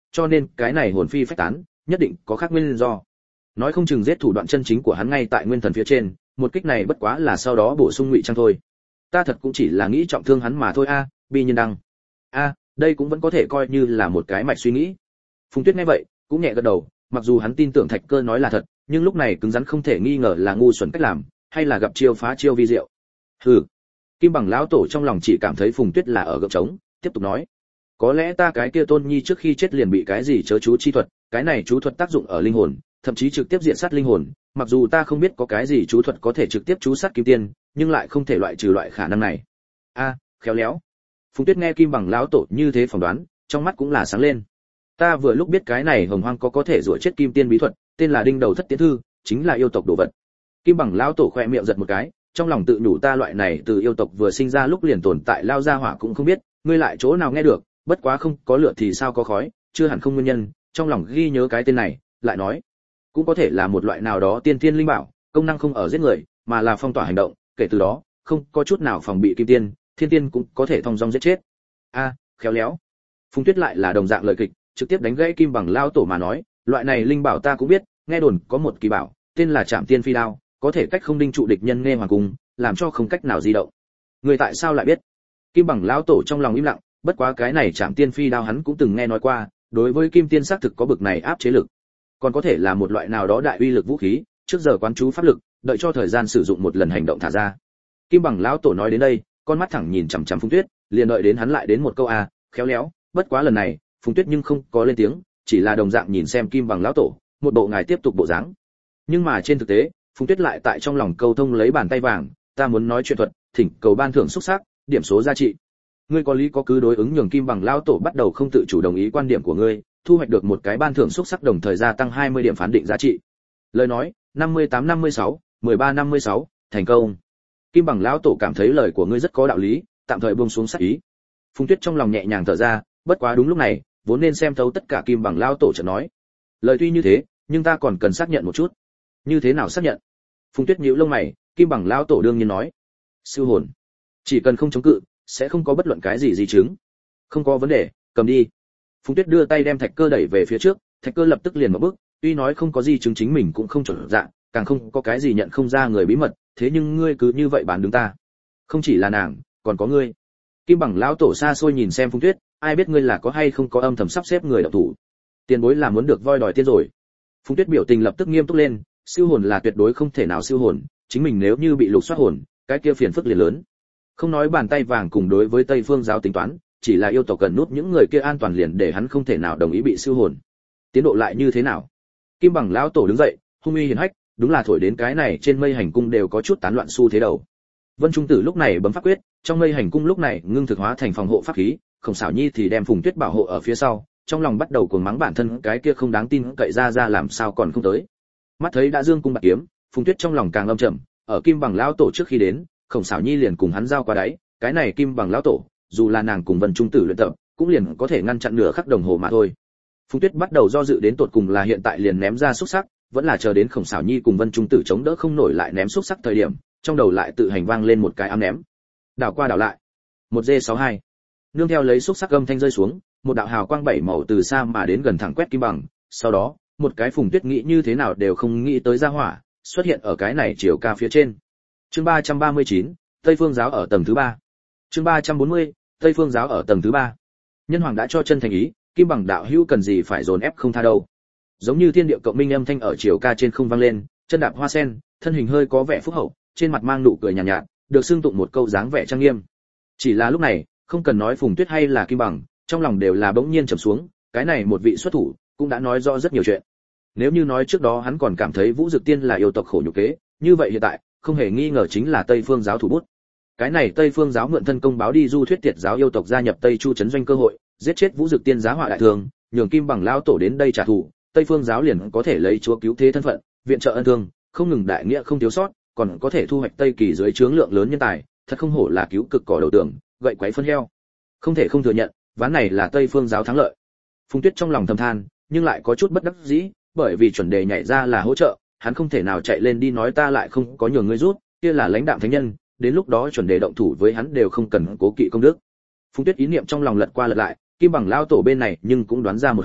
cho nên cái này hồn phi phách tán, nhất định có khác nguyên do. Nói không chừng giết thủ đoạn chân chính của hắn ngay tại nguyên thần phía trên, một kích này bất quá là sau đó bổ sung ngụy trang thôi. Ta thật cũng chỉ là nghĩ trọng thương hắn mà thôi a, à, Bi Nhân Đăng. A, à, đây cũng vẫn có thể coi như là một cái mạch suy nghĩ. Phùng Tuyết nghe vậy, cũng nhẹ gật đầu, mặc dù hắn tin tưởng Thạch Cơ nói là thật, nhưng lúc này cứng rắn không thể nghi ngờ là ngu xuẩn cách làm, hay là gặp chiêu phá chiêu vi diệu. Hừ. Kim Bằng lão tổ trong lòng chỉ cảm thấy Phùng Tuyết là ở gượng trống, tiếp tục nói: "Có lẽ ta cái kia Tôn Nhi trước khi chết liền bị cái gì chớ chú chi thuật, cái này chú thuật tác dụng ở linh hồn, thậm chí trực tiếp diện sát linh hồn, mặc dù ta không biết có cái gì chú thuật có thể trực tiếp chú sát kim tiên, nhưng lại không thể loại trừ loại khả năng này." A, à, khéo léo. Phùng Tuyết nghe Kim Bằng lão tổ như thế phỏng đoán, trong mắt cũng là sáng lên. Ta vừa lúc biết cái này hồng hoang có có thể rủa chết kim tiên bí thuật, tên là Đinh Đầu Thất Tiến Thư, chính là yêu tộc đồ vật. Kim Bằng lão tổ khẽ miệng giật một cái, trong lòng tự nhủ ta loại này từ yêu tộc vừa sinh ra lúc liền tồn tại lao ra hỏa cũng không biết, ngươi lại chỗ nào nghe được, bất quá không có lửa thì sao có khói, chưa hẳn không nguyên nhân, trong lòng ghi nhớ cái tên này, lại nói, cũng có thể là một loại nào đó tiên tiên linh bảo, công năng không ở giết người, mà là phong tỏa hành động, kể từ đó, không có chút nào phòng bị kim tiên, thiên tiên cũng có thể thông dong giết chết. A, à, khéo léo. Phùng Tuyết lại là đồng dạng lời kịch, trực tiếp đánh gãy Kim Bằng lao tổ mà nói, loại này linh bảo ta cũng biết, nghe đồn có một kỳ bảo, tên là Trảm Tiên Phi Đao, có thể cách không đinh trụ địch nhân nghe hoàng cung, làm cho không cách nào di động. Người tại sao lại biết? Kim Bằng lão tổ trong lòng im lặng, bất quá cái này Trảm Tiên Phi Đao hắn cũng từng nghe nói qua, đối với kim tiên xác thực có bực này áp chế lực, còn có thể là một loại nào đó đại uy lực vũ khí, trước giờ quán chú pháp lực, đợi cho thời gian sử dụng một lần hành động thả ra. Kim Bằng lão tổ nói đến đây, con mắt thẳng nhìn chằm chằm Phùng Tuyết, liền đợi đến hắn lại đến một câu a, khéo léo, bất quá lần này, Phùng Tuyết nhưng không có lên tiếng, chỉ là đồng dạng nhìn xem Kim Bằng lão tổ, một bộ ngài tiếp tục bộ dáng. Nhưng mà trên thực tế, Phùng Tuyết lại tại trong lòng câu thông lấy bàn tay vàng, ta muốn nói chuyện thuật, thỉnh cầu ban thưởng xúc sắc, điểm số giá trị. Ngươi có lý có cứ đối ứng nhường Kim Bằng lão tổ bắt đầu không tự chủ đồng ý quan điểm của ngươi, thu hoạch được một cái ban thưởng xúc sắc đồng thời gia tăng hai mươi điểm phán định giá trị. Lời nói, năm mươi tám năm mươi sáu, mười ba năm mươi sáu, thành công. Kim Bằng lão tổ cảm thấy lời của ngươi rất có đạo lý, tạm thời buông xuống sát ý. Phùng Tuyết trong lòng nhẹ nhàng thở ra, bất quá đúng lúc này, vốn nên xem thấu tất cả Kim Bằng lão tổ chợt nói, lời tuy như thế, nhưng ta còn cần xác nhận một chút. Như thế nào xác nhận? Phùng Tuyết nhíu lông mày, Kim Bằng lão tổ đương nhiên nói, siêu hồn, chỉ cần không chống cự, sẽ không có bất luận cái gì di chứng. Không có vấn đề, cầm đi. Phùng Tuyết đưa tay đem Thạch Cơ đẩy về phía trước, Thạch Cơ lập tức liền một bước, tuy nói không có gì chứng chính mình cũng không chuẩn dạng, càng không có cái gì nhận không ra người bí mật, thế nhưng ngươi cứ như vậy bán đứng ta. Không chỉ là nàng, còn có ngươi. Kim Bằng lão tổ xa xôi nhìn xem Phùng Tuyết, ai biết ngươi là có hay không có âm thầm sắp xếp người động thủ. Tiền bối là muốn được voi đòi tiên rồi. Phùng Tuyết biểu tình lập tức nghiêm túc lên, siêu hồn là tuyệt đối không thể nào siêu hồn, chính mình nếu như bị lục soát hồn, cái kia phiền phức liền lớn. Không nói bàn tay vàng cùng đối với Tây Phương giáo tính toán, chỉ là yêu tộc cần nút những người kia an toàn liền để hắn không thể nào đồng ý bị siêu hồn. Tiến độ lại như thế nào? Kim Bằng lão tổ đứng dậy, hung uy hiển hách, đúng là thổi đến cái này trên mây hành cung đều có chút tán loạn xu thế đầu. Vân Trung Tử lúc này bấm pháp quyết, trong mây hành cung lúc này ngưng thực hóa thành phòng hộ pháp khí, Khổng Sảo Nhi thì đem Phùng Tuyết bảo hộ ở phía sau, trong lòng bắt đầu cuồng mắng bản thân cái kia không đáng tin cậy ra ra làm sao còn không tới. Mắt thấy đã dương cung bạc kiếm, Phùng Tuyết trong lòng càng âm trầm, ở Kim Bằng lão tổ trước khi đến, Khổng Sảo Nhi liền cùng hắn giao qua đáy, cái này Kim Bằng lão tổ, dù là nàng cùng Vân Trung Tử luyện tập, cũng liền có thể ngăn chặn nửa khắc đồng hồ mà thôi. Phùng Tuyết bắt đầu do dự đến tột cùng là hiện tại liền ném ra xúc sắc, vẫn là chờ đến Khổng Sảo Nhi cùng Vân Trung Tử chống đỡ không nổi lại ném xúc sắc thời điểm, trong đầu lại tự hành vang lên một cái ám ném. Đảo qua đảo lại. một G sáu hai. Nương theo lấy xúc sắc âm thanh rơi xuống, một đạo hào quang bảy màu từ xa mà đến gần thẳng quét Kim Bằng, sau đó, một cái Phùng Tuyết nghĩ như thế nào đều không nghĩ tới ra hỏa, xuất hiện ở cái này chiều ca phía trên. Chương ba trăm ba mươi chín, Tây Phương giáo ở tầng thứ ba. Chương ba trăm bốn mươi, Tây Phương giáo ở tầng thứ ba. Nhân hoàng đã cho chân thành ý, Kim Bằng đạo hữu cần gì phải dồn ép không tha đâu. Giống như thiên địa cộng minh âm thanh ở chiều ca trên không vang lên, chân đạp hoa sen, thân hình hơi có vẻ phúc hậu, trên mặt mang nụ cười nhàn nhạt, nhạt, được xưng tụng một câu dáng vẻ trang nghiêm. Chỉ là lúc này, không cần nói Phùng Tuyết hay là Kim Bằng, trong lòng đều là bỗng nhiên trầm xuống, cái này một vị xuất thủ, cũng đã nói rõ rất nhiều chuyện. Nếu như nói trước đó hắn còn cảm thấy Vũ Dực Tiên là yêu tộc khổ nhục kế, như vậy hiện tại, không hề nghi ngờ chính là Tây Phương giáo thủ bút. Cái này Tây Phương giáo mượn thân công báo đi du thuyết tiệt giáo yêu tộc gia nhập Tây Chu trấn doanh cơ hội, giết chết Vũ Dực Tiên giá họa đại thường, nhường Kim Bằng lão tổ đến đây trả thù, Tây Phương giáo liền có thể lấy chúa cứu thế thân phận, viện trợ ân thương, không ngừng đại nghĩa không thiếu sót, còn có thể thu hoạch Tây Kỳ dưới trướng lượng lớn nhân tài, thật không hổ là cứu cực cỏ đầu tường, gậy quấy phân heo. Không thể không thừa nhận, ván này là Tây Phương giáo thắng lợi. Phùng Tuyết trong lòng thầm than, nhưng lại có chút bất đắc dĩ, bởi vì chuẩn đề nhảy ra là hỗ trợ, hắn không thể nào chạy lên đi nói ta lại không có nhường ngươi rút, kia là lãnh đạm thánh nhân, đến lúc đó chuẩn đề động thủ với hắn đều không cần cố kỵ công đức. Phùng Tuyết ý niệm trong lòng lật qua lật lại, Kim Bằng lão tổ bên này nhưng cũng đoán ra một hai,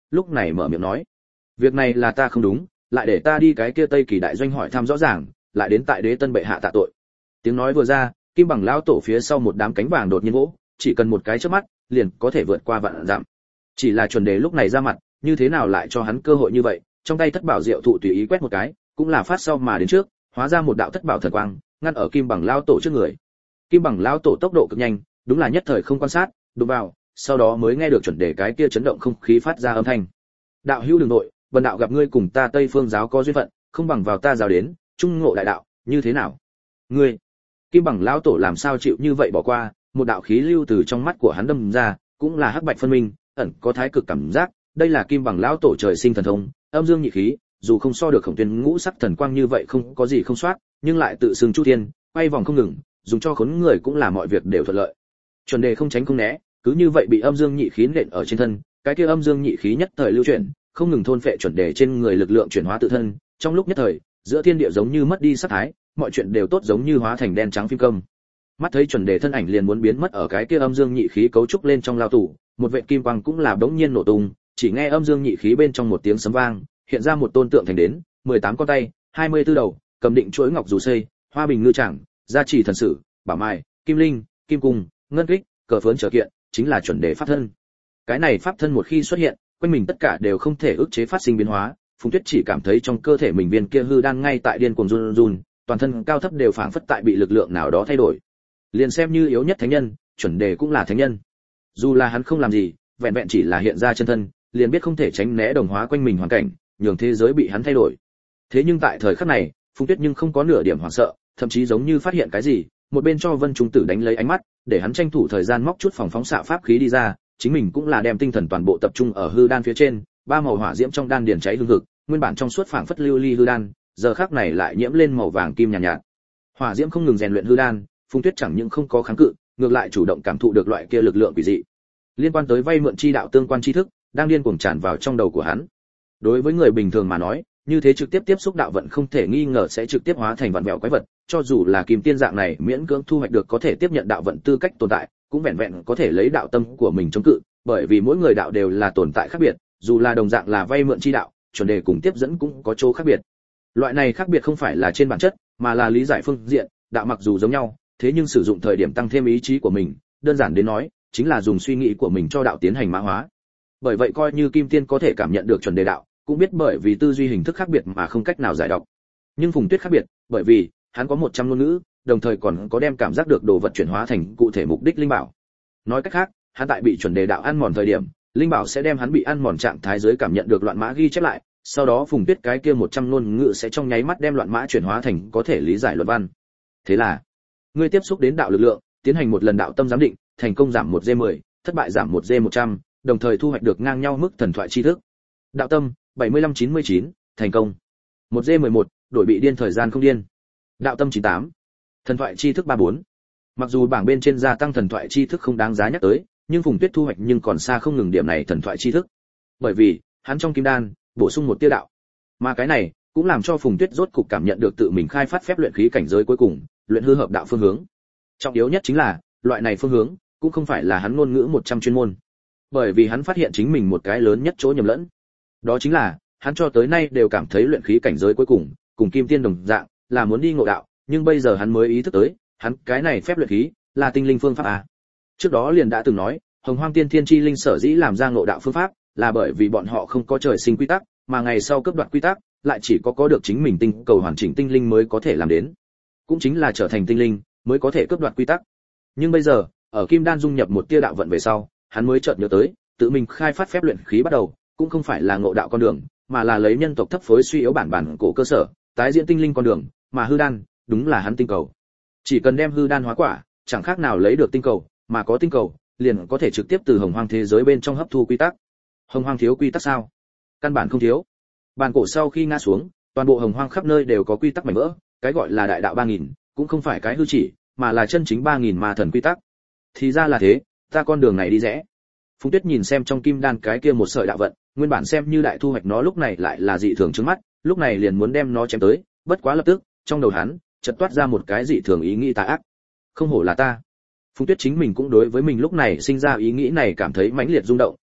lúc này mở miệng nói: việc này là ta không đúng, lại để ta đi cái kia Tây Kỳ đại doanh hỏi thăm rõ ràng, lại đến tại đế tân bệ hạ tạ tội. Tiếng nói vừa ra, Kim Bằng lão tổ phía sau một đám cánh vàng đột nhiên vỗ, chỉ cần một cái chớp mắt, liền có thể vượt qua vạn dặm. Chỉ là chuẩn đề lúc này ra mặt, như thế nào lại cho hắn cơ hội như vậy, trong tay thất bảo diệu thụ tùy ý quét một cái, cũng là phát sau mà đến trước, hóa ra một đạo thất bảo thần quang, ngăn ở Kim Bằng lão tổ trước người. Kim Bằng lão tổ tốc độ cực nhanh, đúng là nhất thời không quan sát, đụng vào, sau đó mới nghe được chuẩn đề cái kia chấn động không khí phát ra âm thanh. Đạo hữu đường nội, bần đạo gặp ngươi cùng ta Tây Phương giáo có duyên phận, không bằng vào ta giáo đến, trung ngộ đại đạo, như thế nào? Ngươi, Kim Bằng lão tổ làm sao chịu như vậy bỏ qua, một đạo khí lưu từ trong mắt của hắn đâm ra, cũng là hắc bạch phân minh, ẩn có thái cực cảm giác, đây là Kim Bằng lão tổ trời sinh thần thông, âm dương nhị khí, dù không so được Khổng Tuyên ngũ sắc thần quang như vậy không có gì không soát, nhưng lại tự xưng chu thiên, quay vòng không ngừng, dùng cho khốn người cũng là mọi việc đều thuận lợi. Chuẩn đề không tránh không né, cứ như vậy bị âm dương nhị khí nện ở trên thân, cái kia âm dương nhị khí nhất thời lưu chuyển, không ngừng thôn phệ chuẩn đề trên người lực lượng chuyển hóa tự thân, trong lúc nhất thời, giữa thiên địa giống như mất đi sắc thái, mọi chuyện đều tốt giống như hóa thành đen trắng phim công. Mắt thấy chuẩn đề thân ảnh liền muốn biến mất ở cái kia âm dương nhị khí cấu trúc lên trong lao tủ, một vệt kim quang cũng là bỗng nhiên nổ tung, chỉ nghe âm dương nhị khí bên trong một tiếng sấm vang, hiện ra một tôn tượng thành đến, mười tám con tay, hai mươi tư đầu, cầm định chuỗi ngọc dù xây, hoa bình ngư chẳng, gia trì thần sử, bảo mai, kim linh, kim cung, ngân kích, cờ phớn trở kiện, chính là chuẩn đề pháp thân. Cái này pháp thân một khi xuất hiện, quanh mình tất cả đều không thể ức chế phát sinh biến hóa, Phùng Tuyết chỉ cảm thấy trong cơ thể mình viên kia hư đan ngay tại điên cuồng run run, toàn thân cao thấp đều phảng phất tại bị lực lượng nào đó thay đổi. Liền xem như yếu nhất thánh nhân, chuẩn đề cũng là thánh nhân. Dù là hắn không làm gì, vẹn vẹn chỉ là hiện ra chân thân, liền biết không thể tránh né đồng hóa quanh mình hoàn cảnh, nhường thế giới bị hắn thay đổi. Thế nhưng tại thời khắc này, Phùng Tuyết nhưng không có nửa điểm hoảng sợ, thậm chí giống như phát hiện cái gì, một bên cho Vân Trung Tử đánh lấy ánh mắt, để hắn tranh thủ thời gian móc chút phòng phóng xạ pháp khí đi ra, chính mình cũng là đem tinh thần toàn bộ tập trung ở hư đan phía trên, ba màu hỏa diễm trong đan điền cháy hừng hực, nguyên bản trong suốt phảng phất lưu ly hư đan, giờ khắc này lại nhiễm lên màu vàng kim nhàn nhạt, nhạt. Hỏa diễm không ngừng rèn luyện hư đan, Phùng Tuyết chẳng những không có kháng cự, ngược lại chủ động cảm thụ được loại kia lực lượng quỷ dị. Liên quan tới vay mượn chi đạo tương quan tri thức, đang điên cuồng tràn vào trong đầu của hắn. Đối với người bình thường mà nói, như thế trực tiếp tiếp xúc đạo vận không thể nghi ngờ sẽ trực tiếp hóa thành vạn vẹo quái vật, cho dù là kim tiên dạng này miễn cưỡng thu hoạch được có thể tiếp nhận đạo vận tư cách tồn tại, cũng vẹn vẹn có thể lấy đạo tâm của mình chống cự, bởi vì mỗi người đạo đều là tồn tại khác biệt, dù là đồng dạng là vay mượn chi đạo, chuẩn đề cùng tiếp dẫn cũng có chỗ khác biệt. Loại này khác biệt không phải là trên bản chất, mà là lý giải phương diện, đạo mặc dù giống nhau, thế nhưng sử dụng thời điểm tăng thêm ý chí của mình, đơn giản đến nói, chính là dùng suy nghĩ của mình cho đạo tiến hành mã hóa. Bởi vậy coi như kim tiên có thể cảm nhận được chuẩn đề đạo, cũng biết bởi vì tư duy hình thức khác biệt mà không cách nào giải đọc. Nhưng Phùng Tuyết khác biệt, bởi vì hắn có một trăm ngôn ngữ, đồng thời còn có đem cảm giác được đồ vật chuyển hóa thành cụ thể mục đích linh bảo. Nói cách khác, hắn tại bị chuẩn đề đạo ăn mòn thời điểm, linh bảo sẽ đem hắn bị ăn mòn trạng thái dưới cảm nhận được loạn mã ghi chép lại, sau đó Phùng Tuyết cái kia một trăm ngôn ngữ sẽ trong nháy mắt đem loạn mã chuyển hóa thành có thể lý giải luận văn. Thế là, ngươi tiếp xúc đến đạo lực lượng, tiến hành một lần đạo tâm giám định, thành công giảm một G mười, thất bại giảm một G một trăm, đồng thời thu hoạch được ngang nhau mức thần thoại tri thức. Đạo tâm bảy mươi lăm chín mươi chín, thành công. một G mười một, đổi bị điên thời gian không điên. Đạo tâm chín mươi tám, thần thoại tri thức ba mươi bốn. Mặc dù bảng bên trên gia tăng thần thoại tri thức không đáng giá nhắc tới, nhưng Phùng Tuyết thu hoạch nhưng còn xa không ngừng điểm này thần thoại tri thức. Bởi vì, hắn trong kim đan bổ sung một tia đạo. Mà cái này cũng làm cho Phùng Tuyết rốt cục cảm nhận được tự mình khai phát phép luyện khí cảnh giới cuối cùng, luyện hư hợp đạo phương hướng. Trọng yếu nhất chính là, loại này phương hướng cũng không phải là hắn ngôn ngữ một trăm chuyên môn. Bởi vì hắn phát hiện chính mình một cái lớn nhất chỗ nhầm lẫn. Đó chính là, hắn cho tới nay đều cảm thấy luyện khí cảnh giới cuối cùng, cùng kim tiên đồng dạng, là muốn đi ngộ đạo, nhưng bây giờ hắn mới ý thức tới, hắn cái này phép luyện khí là tinh linh phương pháp à. Trước đó liền đã từng nói, Hồng Hoang Tiên Thiên chi linh sở dĩ làm ra ngộ đạo phương pháp, là bởi vì bọn họ không có trời sinh quy tắc, mà ngày sau cấp đoạt quy tắc, lại chỉ có có được chính mình tinh cầu hoàn chỉnh tinh linh mới có thể làm đến. Cũng chính là trở thành tinh linh, mới có thể cấp đoạt quy tắc. Nhưng bây giờ, ở Kim Đan dung nhập một tia đạo vận về sau, hắn mới chợt nhớ tới, tự mình khai phát phép luyện khí bắt đầu, cũng không phải là ngộ đạo con đường, mà là lấy nhân tộc thấp phối suy yếu bản bản cổ cơ sở, tái diễn tinh linh con đường, mà hư đan, đúng là hắn tinh cầu. Chỉ cần đem hư đan hóa quả, chẳng khác nào lấy được tinh cầu, mà có tinh cầu, liền có thể trực tiếp từ Hồng Hoang thế giới bên trong hấp thu quy tắc. Hồng Hoang thiếu quy tắc sao? Căn bản không thiếu. Bản cổ sau khi ngã xuống, toàn bộ Hồng Hoang khắp nơi đều có quy tắc mảnh vỡ, cái gọi là đại đạo ba nghìn, cũng không phải cái hư chỉ, mà là chân chính ba nghìn ma thần quy tắc. Thì ra là thế, ta con đường này đi rẽ. Phùng Tuyết nhìn xem trong kim đan cái kia một sợi đạo vận, nguyên bản xem như đại thu hoạch nó lúc này lại là dị thường trước mắt, lúc này liền muốn đem nó chém tới, bất quá lập tức, trong đầu hắn chợt toát ra một cái dị thường ý nghĩ tà ác. Không hổ là ta. Phùng Tuyết chính mình cũng đối với mình lúc này sinh ra ý nghĩ này cảm thấy mãnh liệt rung động,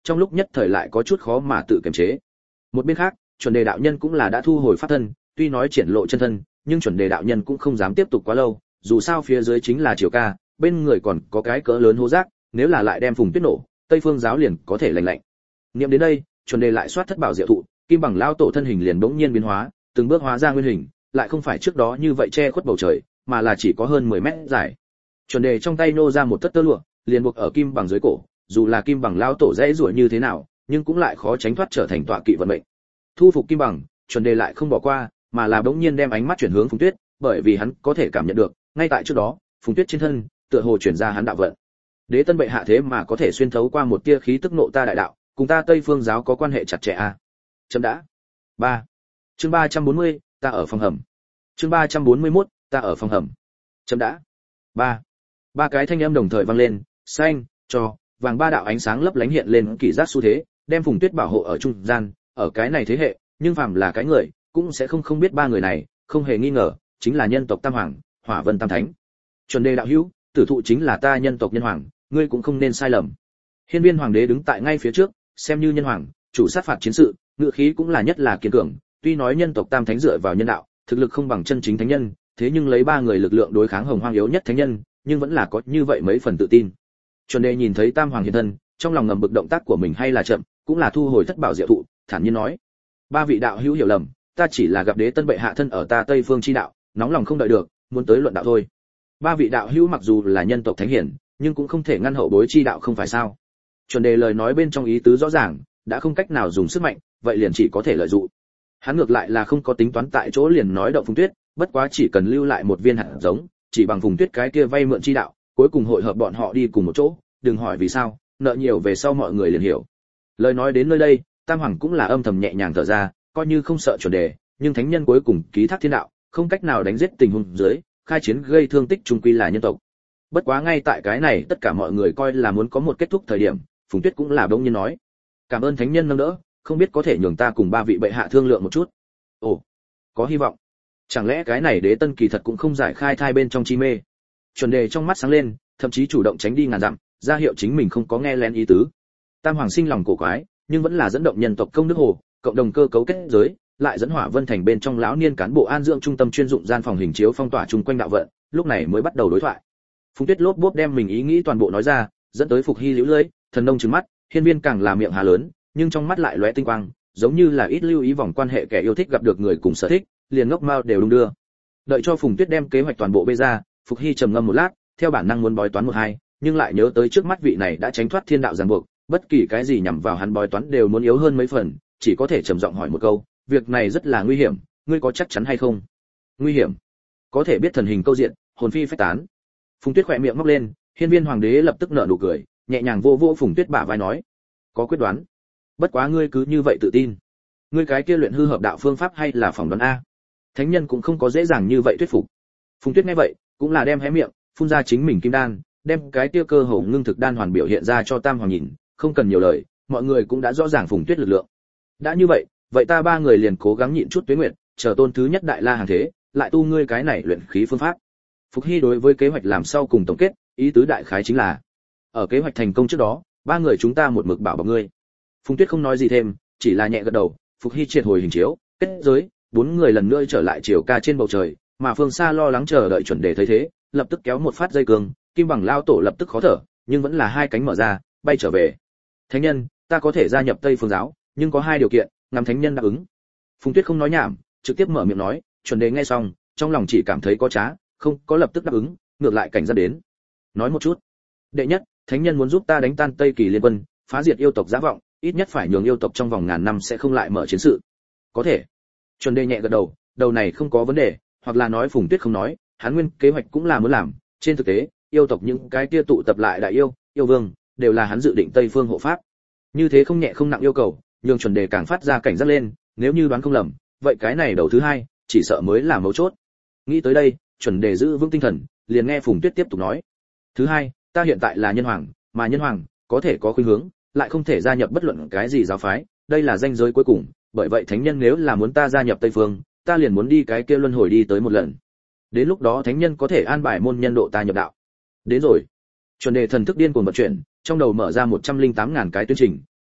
trong lúc nhất thời lại có chút khó mà tự kiềm chế. Một bên khác, chuẩn đề đạo nhân cũng là đã thu hồi pháp thân, tuy nói triển lộ chân thân, nhưng chuẩn đề đạo nhân cũng không dám tiếp tục quá lâu, dù sao phía dưới chính là Triều Ca, bên người còn có cái cỡ lớn hố rác, nếu là lại đem Phùng Tuyết nổ, Tây Phương giáo liền có thể lành lạnh. Niệm đến đây, chuẩn đề lại soát thất bảo diệu thụ, kim bằng lao tổ thân hình liền bỗng nhiên biến hóa, từng bước hóa ra nguyên hình, lại không phải trước đó như vậy che khuất bầu trời, mà là chỉ có hơn mười mét dài. Chuẩn đề trong tay nô ra một tấc tơ lụa, liền buộc ở kim bằng dưới cổ, dù là kim bằng lao tổ dễ rủa như thế nào, nhưng cũng lại khó tránh thoát trở thành tọa kỵ vận mệnh. Thu phục kim bằng, chuẩn đề lại không bỏ qua, mà là bỗng nhiên đem ánh mắt chuyển hướng Phùng Tuyết, bởi vì hắn có thể cảm nhận được, ngay tại trước đó, Phùng Tuyết trên thân, tựa hồ chuyển ra hắn đạo vận. Đế Tân bệ hạ thế mà có thể xuyên thấu qua một tia khí tức nộ ta đại đạo, cùng ta Tây Phương giáo có quan hệ chặt chẽ a. À? Chấm đã. ba. Chương ba trăm bốn mươi, ta ở phòng hầm. Chương ba trăm bốn mươi mốt, ta ở phòng hầm. Chấm đã. ba. Ba cái thanh âm đồng thời vang lên, xanh, cho, vàng ba đạo ánh sáng lấp lánh hiện lên kỳ giác xu thế, đem Phùng Tuyết bảo hộ ở trung gian, ở cái này thế hệ, nhưng phàm là cái người, cũng sẽ không không biết ba người này, không hề nghi ngờ, chính là nhân tộc Tam Hoàng, Hỏa Vân Tam Thánh. Chuẩn đề đạo hữu, tử thụ chính là ta nhân tộc nhân hoàng, ngươi cũng không nên sai lầm. Hiên Viên Hoàng đế đứng tại ngay phía trước, xem như nhân hoàng, chủ sát phạt chiến sự, ngự khí cũng là nhất là kiên cường, tuy nói nhân tộc Tam Thánh dựa vào nhân đạo, thực lực không bằng chân chính thánh nhân, thế nhưng lấy ba người lực lượng đối kháng Hồng Hoang yếu nhất thánh nhân, nhưng vẫn là có như vậy mấy phần tự tin. Chuẩn đề nhìn thấy Tam Hoàng hiện thân, trong lòng ngầm bực động tác của mình hay là chậm, cũng là thu hồi thất bảo diệu thụ, thản nhiên nói: ba vị đạo hữu hiểu lầm, ta chỉ là gặp Đế Tân bệ hạ thân ở ta Tây Phương chi đạo, nóng lòng không đợi được, muốn tới luận đạo thôi. Ba vị đạo hữu mặc dù là nhân tộc thánh hiển, nhưng cũng không thể ngăn hậu bối chi đạo không phải sao? Chuẩn đề lời nói bên trong ý tứ rõ ràng, đã không cách nào dùng sức mạnh, vậy liền chỉ có thể lợi dụng. Hắn ngược lại là không có tính toán tại chỗ liền nói động Phùng Tuyết, bất quá chỉ cần lưu lại một viên hạt giống, chỉ bằng Phùng Tuyết cái kia vay mượn chi đạo, cuối cùng hội hợp bọn họ đi cùng một chỗ, đừng hỏi vì sao, nợ nhiều về sau mọi người liền hiểu. Lời nói đến nơi đây, Tam Hoàng cũng là âm thầm nhẹ nhàng thở ra, coi như không sợ chuẩn đề, nhưng thánh nhân cuối cùng ký thác thiên đạo, không cách nào đánh giết tình huống dưới, khai chiến gây thương tích trung quy là nhân tộc. Bất quá ngay tại cái này tất cả mọi người coi là muốn có một kết thúc thời điểm, Phùng Tuyết cũng là bỗng nhiên nói: cảm ơn thánh nhân nâng đỡ, không biết có thể nhường ta cùng ba vị bệ hạ thương lượng một chút. Ồ, có hy vọng. Chẳng lẽ cái này Đế Tân kỳ thật cũng không giải khai thai bên trong chi mê? Chuẩn đề trong mắt sáng lên, thậm chí chủ động tránh đi ngàn dặm, ra hiệu chính mình không có nghe lén ý tứ. Tam Hoàng sinh lòng cổ quái, nhưng vẫn là dẫn động nhân tộc công đức hồ, cộng đồng cơ cấu kết giới, lại dẫn Hỏa Vân thành bên trong lão niên cán bộ an dưỡng trung tâm chuyên dụng gian phòng hình chiếu phong tỏa chung quanh đạo vận, lúc này mới bắt đầu đối thoại. Phùng Tuyết lốp bốp đem mình ý nghĩ toàn bộ nói ra, dẫn tới Phục Hy liễu lưỡi, thần nông trừng mắt, Hiên Viên càng là miệng hà lớn, nhưng trong mắt lại lóe tinh quang, giống như là ít lưu ý vòng quan hệ kẻ yêu thích gặp được người cùng sở thích, liền ngốc mao đều đung đưa. Đợi cho Phùng Tuyết đem kế hoạch toàn bộ bê ra, Phục Hy trầm ngâm một lát, theo bản năng muốn bói toán một hai, nhưng lại nhớ tới trước mắt vị này đã tránh thoát thiên đạo ràng buộc, bất kỳ cái gì nhằm vào hắn bói toán đều muốn yếu hơn mấy phần, chỉ có thể trầm giọng hỏi một câu: việc này rất là nguy hiểm, ngươi có chắc chắn hay không? Nguy hiểm? Có thể biết thần hình câu diện, hồn phi phách tán. Phùng Tuyết khỏe miệng ngóc lên, Hiên Viên Hoàng đế lập tức nở nụ cười, nhẹ nhàng vô vô Phùng Tuyết bả vai nói: có quyết đoán. Bất quá ngươi cứ như vậy tự tin, ngươi cái kia luyện hư hợp đạo phương pháp hay là phỏng đoán a? Thánh nhân cũng không có dễ dàng như vậy thuyết phục. Phùng Tuyết nghe vậy, cũng là đem hé miệng, phun ra chính mình kim đan, đem cái kia cơ hồ ngưng thực đan hoàn biểu hiện ra cho Tam Hoàng nhìn, không cần nhiều lời, mọi người cũng đã rõ ràng Phùng Tuyết lực lượng. Đã như vậy, vậy ta ba người liền cố gắng nhịn chút tuế nguyệt, chờ tôn thứ nhất đại la hàng thế, lại tu ngươi cái này luyện khí phương pháp. Phục Hy đối với kế hoạch làm sau cùng tổng kết, ý tứ đại khái chính là: ở kế hoạch thành công trước đó, ba người chúng ta một mực bảo bọc ngươi. Phùng Tuyết không nói gì thêm, chỉ là nhẹ gật đầu. Phục Hy triệt hồi hình chiếu, kết giới, bốn người lần nữa trở lại Triều Ca trên bầu trời, mà phương xa lo lắng chờ đợi chuẩn đề thấy thế, lập tức kéo một phát dây cương, kim bằng lao tổ lập tức khó thở, nhưng vẫn là hai cánh mở ra, bay trở về. Thánh nhân, ta có thể gia nhập Tây Phương giáo, nhưng có hai điều kiện, ngắm thánh nhân đáp ứng. Phùng Tuyết không nói nhảm, trực tiếp mở miệng nói. Chuẩn đề nghe xong, trong lòng chỉ cảm thấy có trá, không có lập tức đáp ứng, ngược lại cảnh giác đến. Nói một chút. Đệ nhất, thánh nhân muốn giúp ta đánh tan Tây Kỳ liên quân, phá diệt yêu tộc Giá Vọng, ít nhất phải nhường yêu tộc trong vòng ngàn năm sẽ không lại mở chiến sự. Có thể. Chuẩn đề nhẹ gật đầu, đầu này không có vấn đề, hoặc là nói Phùng Tuyết không nói, hắn nguyên kế hoạch cũng là muốn làm. Trên thực tế, yêu tộc những cái kia tụ tập lại đại yêu, yêu vương, đều là hắn dự định Tây Phương hộ pháp. Như thế không nhẹ không nặng yêu cầu, nhường chuẩn đề càng phát ra cảnh giác lên, nếu như đoán không lầm, vậy cái này đầu thứ hai, chỉ sợ mới là mấu chốt. Nghĩ tới đây, chuẩn đề giữ vững tinh thần, liền nghe Phùng Tuyết tiếp tục nói. Thứ hai, ta hiện tại là nhân hoàng, mà nhân hoàng có thể có khuynh hướng, lại không thể gia nhập bất luận cái gì giáo phái, đây là ranh giới cuối cùng, bởi vậy thánh nhân nếu là muốn ta gia nhập Tây Phương, ta liền muốn đi cái kia luân hồi đi tới một lần. Đến lúc đó thánh nhân có thể an bài môn nhân độ ta nhập đạo. Đến rồi. Chuẩn đề thần thức điên cuồng vận chuyển, trong đầu mở ra một trăm linh tám ngàn cái tuyến trình,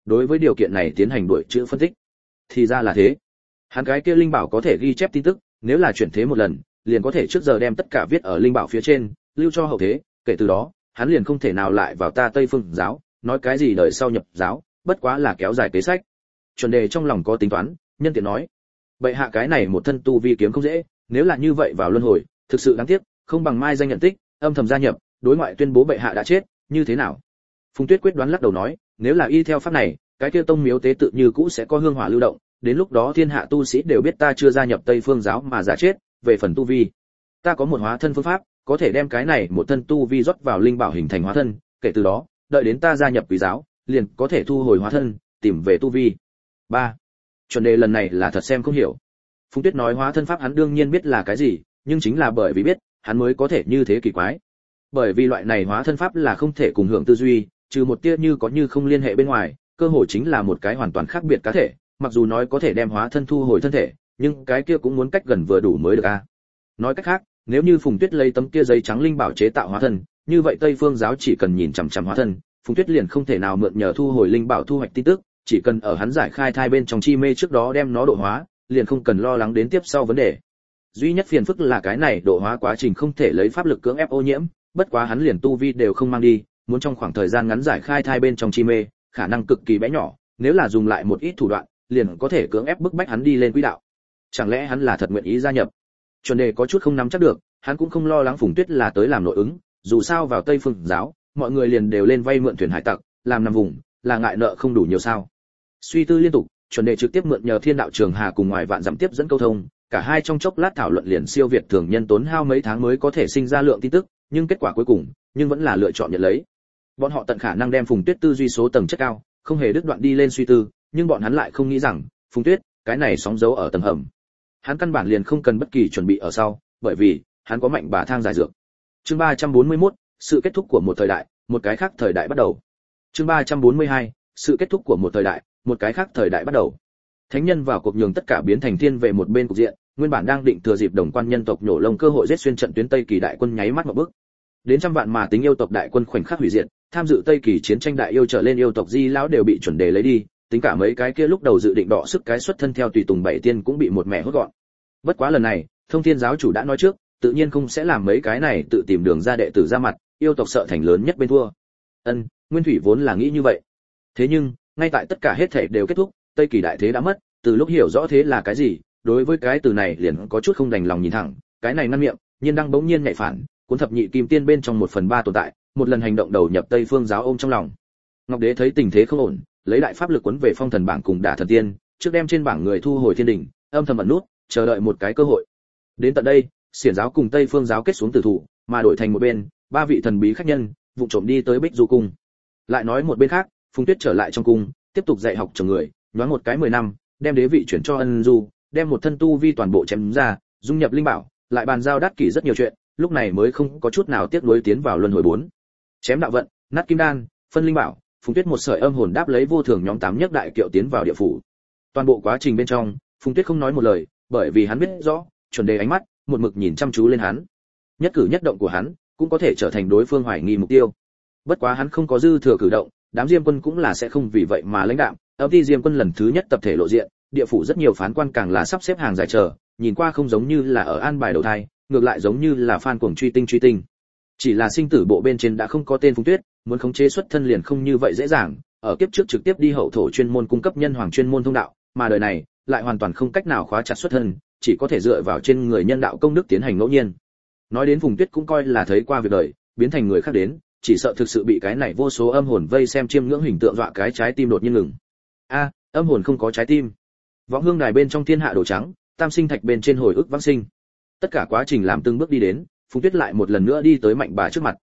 đối với điều kiện này tiến hành đổi chữ phân tích. Thì ra là thế. Hắn cái kia linh bảo có thể ghi chép tin tức, nếu là chuyển thế một lần, liền có thể trước giờ đem tất cả viết ở linh bảo phía trên, lưu cho hậu thế, kể từ đó, hắn liền không thể nào lại vào ta Tây Phương giáo, nói cái gì đời sau nhập giáo, bất quá là kéo dài kế sách. Chuẩn đề trong lòng có tính toán, nhân tiện nói: "Bệ hạ cái này một thân tu vi kiếm không dễ, nếu là như vậy vào luân hồi, thực sự đáng tiếc, không bằng mai danh nhận tích, âm thầm gia nhập, đối ngoại tuyên bố bệ hạ đã chết, như thế nào?" Phùng Tuyết quyết đoán lắc đầu nói: "Nếu là y theo pháp này, cái kia tông miếu tế tự như cũ sẽ có hương hỏa lưu động, đến lúc đó thiên hạ tu sĩ đều biết ta chưa gia nhập Tây Phương giáo mà giả chết, về phần tu vi, ta có một hóa thân phương pháp, có thể đem cái này một thân tu vi rót vào linh bảo hình thành hóa thân, kể từ đó, đợi đến ta gia nhập Quý giáo, liền có thể thu hồi hóa thân, tìm về tu vi." ba. Chuẩn đề lần này là thật xem không hiểu. Phùng Tuyết nói hóa thân pháp hắn đương nhiên biết là cái gì, nhưng chính là bởi vì biết, hắn mới có thể như thế kỳ quái. Bởi vì loại này hóa thân pháp là không thể cùng hưởng tư duy, trừ một tia như có như không liên hệ bên ngoài, cơ hội chính là một cái hoàn toàn khác biệt cá thể, mặc dù nói có thể đem hóa thân thu hồi thân thể, nhưng cái kia cũng muốn cách gần vừa đủ mới được a. Nói cách khác, nếu như Phùng Tuyết lấy tấm kia giấy trắng linh bảo chế tạo hóa thân, như vậy Tây Phương giáo chỉ cần nhìn chằm chằm hóa thân, Phùng Tuyết liền không thể nào mượn nhờ thu hồi linh bảo thu hoạch tin tức, chỉ cần ở hắn giải khai thai bên trong chi mê trước đó đem nó độ hóa, liền không cần lo lắng đến tiếp sau vấn đề. Duy nhất phiền phức là cái này độ hóa quá trình không thể lấy pháp lực cưỡng ép ô nhiễm, bất quá hắn liền tu vi đều không mang đi, muốn trong khoảng thời gian ngắn giải khai thai bên trong chi mê, khả năng cực kỳ bé nhỏ, nếu là dùng lại một ít thủ đoạn, liền có thể cưỡng ép bức bách hắn đi lên quỹ đạo. Chẳng lẽ hắn là thật nguyện ý gia nhập? Chuẩn đề có chút không nắm chắc được, hắn cũng không lo lắng Phùng Tuyết là tới làm nội ứng, dù sao vào Tây Phương giáo, mọi người liền đều lên vay mượn thuyền hải tặc, làm nằm vùng, là ngại nợ không đủ nhiều sao? Suy tư liên tục, Chuẩn đề trực tiếp mượn nhờ Thiên đạo Trường Hà cùng ngoài vạn dặm tiếp dẫn câu thông, cả hai trong chốc lát thảo luận liền siêu việt thường nhân tốn hao mấy tháng mới có thể sinh ra lượng tin tức, nhưng kết quả cuối cùng, nhưng vẫn là lựa chọn nhận lấy. Bọn họ tận khả năng đem Phùng Tuyết tư duy số tầng chất cao, không hề đứt đoạn đi lên suy tư, nhưng bọn hắn lại không nghĩ rằng, Phùng Tuyết, cái này sóng dấu ở tầng hầm. Hắn căn bản liền không cần bất kỳ chuẩn bị ở sau, bởi vì hắn có mạnh bà thang giải dược. Chương ba trăm bốn mươi mốt, sự kết thúc của một thời đại, một cái khác thời đại bắt đầu. Chương ba trăm bốn mươi hai, sự kết thúc của một thời đại, một cái khác thời đại bắt đầu. Thánh nhân vào cuộc nhường tất cả biến thành thiên về một bên cục diện, nguyên bản đang định thừa dịp đồng quan nhân tộc nhổ lông cơ hội giết xuyên trận tuyến Tây Kỳ đại quân nháy mắt một bước. Đến trăm vạn mà tính yêu tộc đại quân khoảnh khắc hủy diệt, tham dự Tây Kỳ chiến tranh đại yêu trở lên yêu tộc Di lão đều bị chuẩn đề lấy đi, tính cả mấy cái kia lúc đầu dự định đọ sức cái xuất thân theo tùy tùng bảy tiên cũng bị một mẹ hốt gọn. Bất quá lần này, Thông Thiên giáo chủ đã nói trước, tự nhiên không sẽ làm mấy cái này tự tìm đường ra đệ tử ra mặt, yêu tộc sợ thành lớn nhất bên thua. Ân, Nguyên Thủy vốn là nghĩ như vậy. Thế nhưng, ngay tại tất cả hết thảy đều kết thúc, Tây Kỳ đại thế đã mất, từ lúc hiểu rõ thế là cái gì, đối với cái từ này liền có chút không đành lòng nhìn thẳng, cái này ngăn miệng, nhiên đang bỗng nhiên nhạy phản, cuốn thập nhị kim tiên bên trong một phần ba tồn tại, một lần hành động đầu nhập Tây Phương giáo ôm trong lòng. Ngọc Đế thấy tình thế không ổn, lấy đại pháp lực cuốn về phong thần bảng cùng đả thần tiên, trước đem trên bảng người thu hồi thiên đỉnh, âm thầm ẩn nút, chờ đợi một cái cơ hội. Đến tận đây, Xiển giáo cùng Tây Phương giáo kết xuống tử thủ, mà đổi thành một bên, ba vị thần bí khách nhân, vụ trộm đi tới Bích Du cung. Lại nói một bên khác, Phùng Tuyết trở lại trong cung, tiếp tục dạy học chồng người, nhoáng một cái mười năm, đem đế vị chuyển cho Ân Du, đem một thân tu vi toàn bộ chém ra, dung nhập linh bảo, lại bàn giao đắc kỷ rất nhiều chuyện, lúc này mới không có chút nào tiếc nuối tiến vào luân hồi bốn. Chém đạo vận, nát kim đan, phân linh bảo, Phùng Tuyết một sợi âm hồn đáp lấy vô thường nhóm tám nhất đại kiệu tiến vào địa phủ. Toàn bộ quá trình bên trong, Phùng Tuyết không nói một lời, bởi vì hắn biết rõ, chuẩn đề ánh mắt một mực nhìn chăm chú lên hắn. Nhất cử nhất động của hắn cũng có thể trở thành đối phương hoài nghi mục tiêu. Bất quá hắn không có dư thừa cử động, đám Diêm Quân cũng là sẽ không vì vậy mà lãnh đạm. Âm ty Diêm Quân lần thứ nhất tập thể lộ diện, địa phủ rất nhiều phán quan càng là sắp xếp hàng dài chờ, nhìn qua không giống như là ở an bài đầu thai, ngược lại giống như là fan cuồng truy tinh truy tinh. Chỉ là sinh tử bộ bên trên đã không có tên Phùng Tuyết, muốn khống chế xuất thân liền không như vậy dễ dàng, ở kiếp trước trực tiếp đi hậu thổ chuyên môn cung cấp nhân hoàng chuyên môn thông đạo, mà đời này lại hoàn toàn không cách nào khóa chặt xuất thân, chỉ có thể dựa vào trên người nhân đạo công đức tiến hành ngẫu nhiên. Nói đến Phùng Tuyết cũng coi là thấy qua việc đời, biến thành người khác đến, chỉ sợ thực sự bị cái này vô số âm hồn vây xem chiêm ngưỡng hình tượng dọa cái trái tim đột nhiên ngừng. A, âm hồn không có trái tim. Vọng hương đài bên trong thiên hạ đồ trắng, tam sinh thạch bên trên hồi ức vãng sinh. Tất cả quá trình làm từng bước đi đến, Phùng Tuyết lại một lần nữa đi tới mạnh bà trước mặt,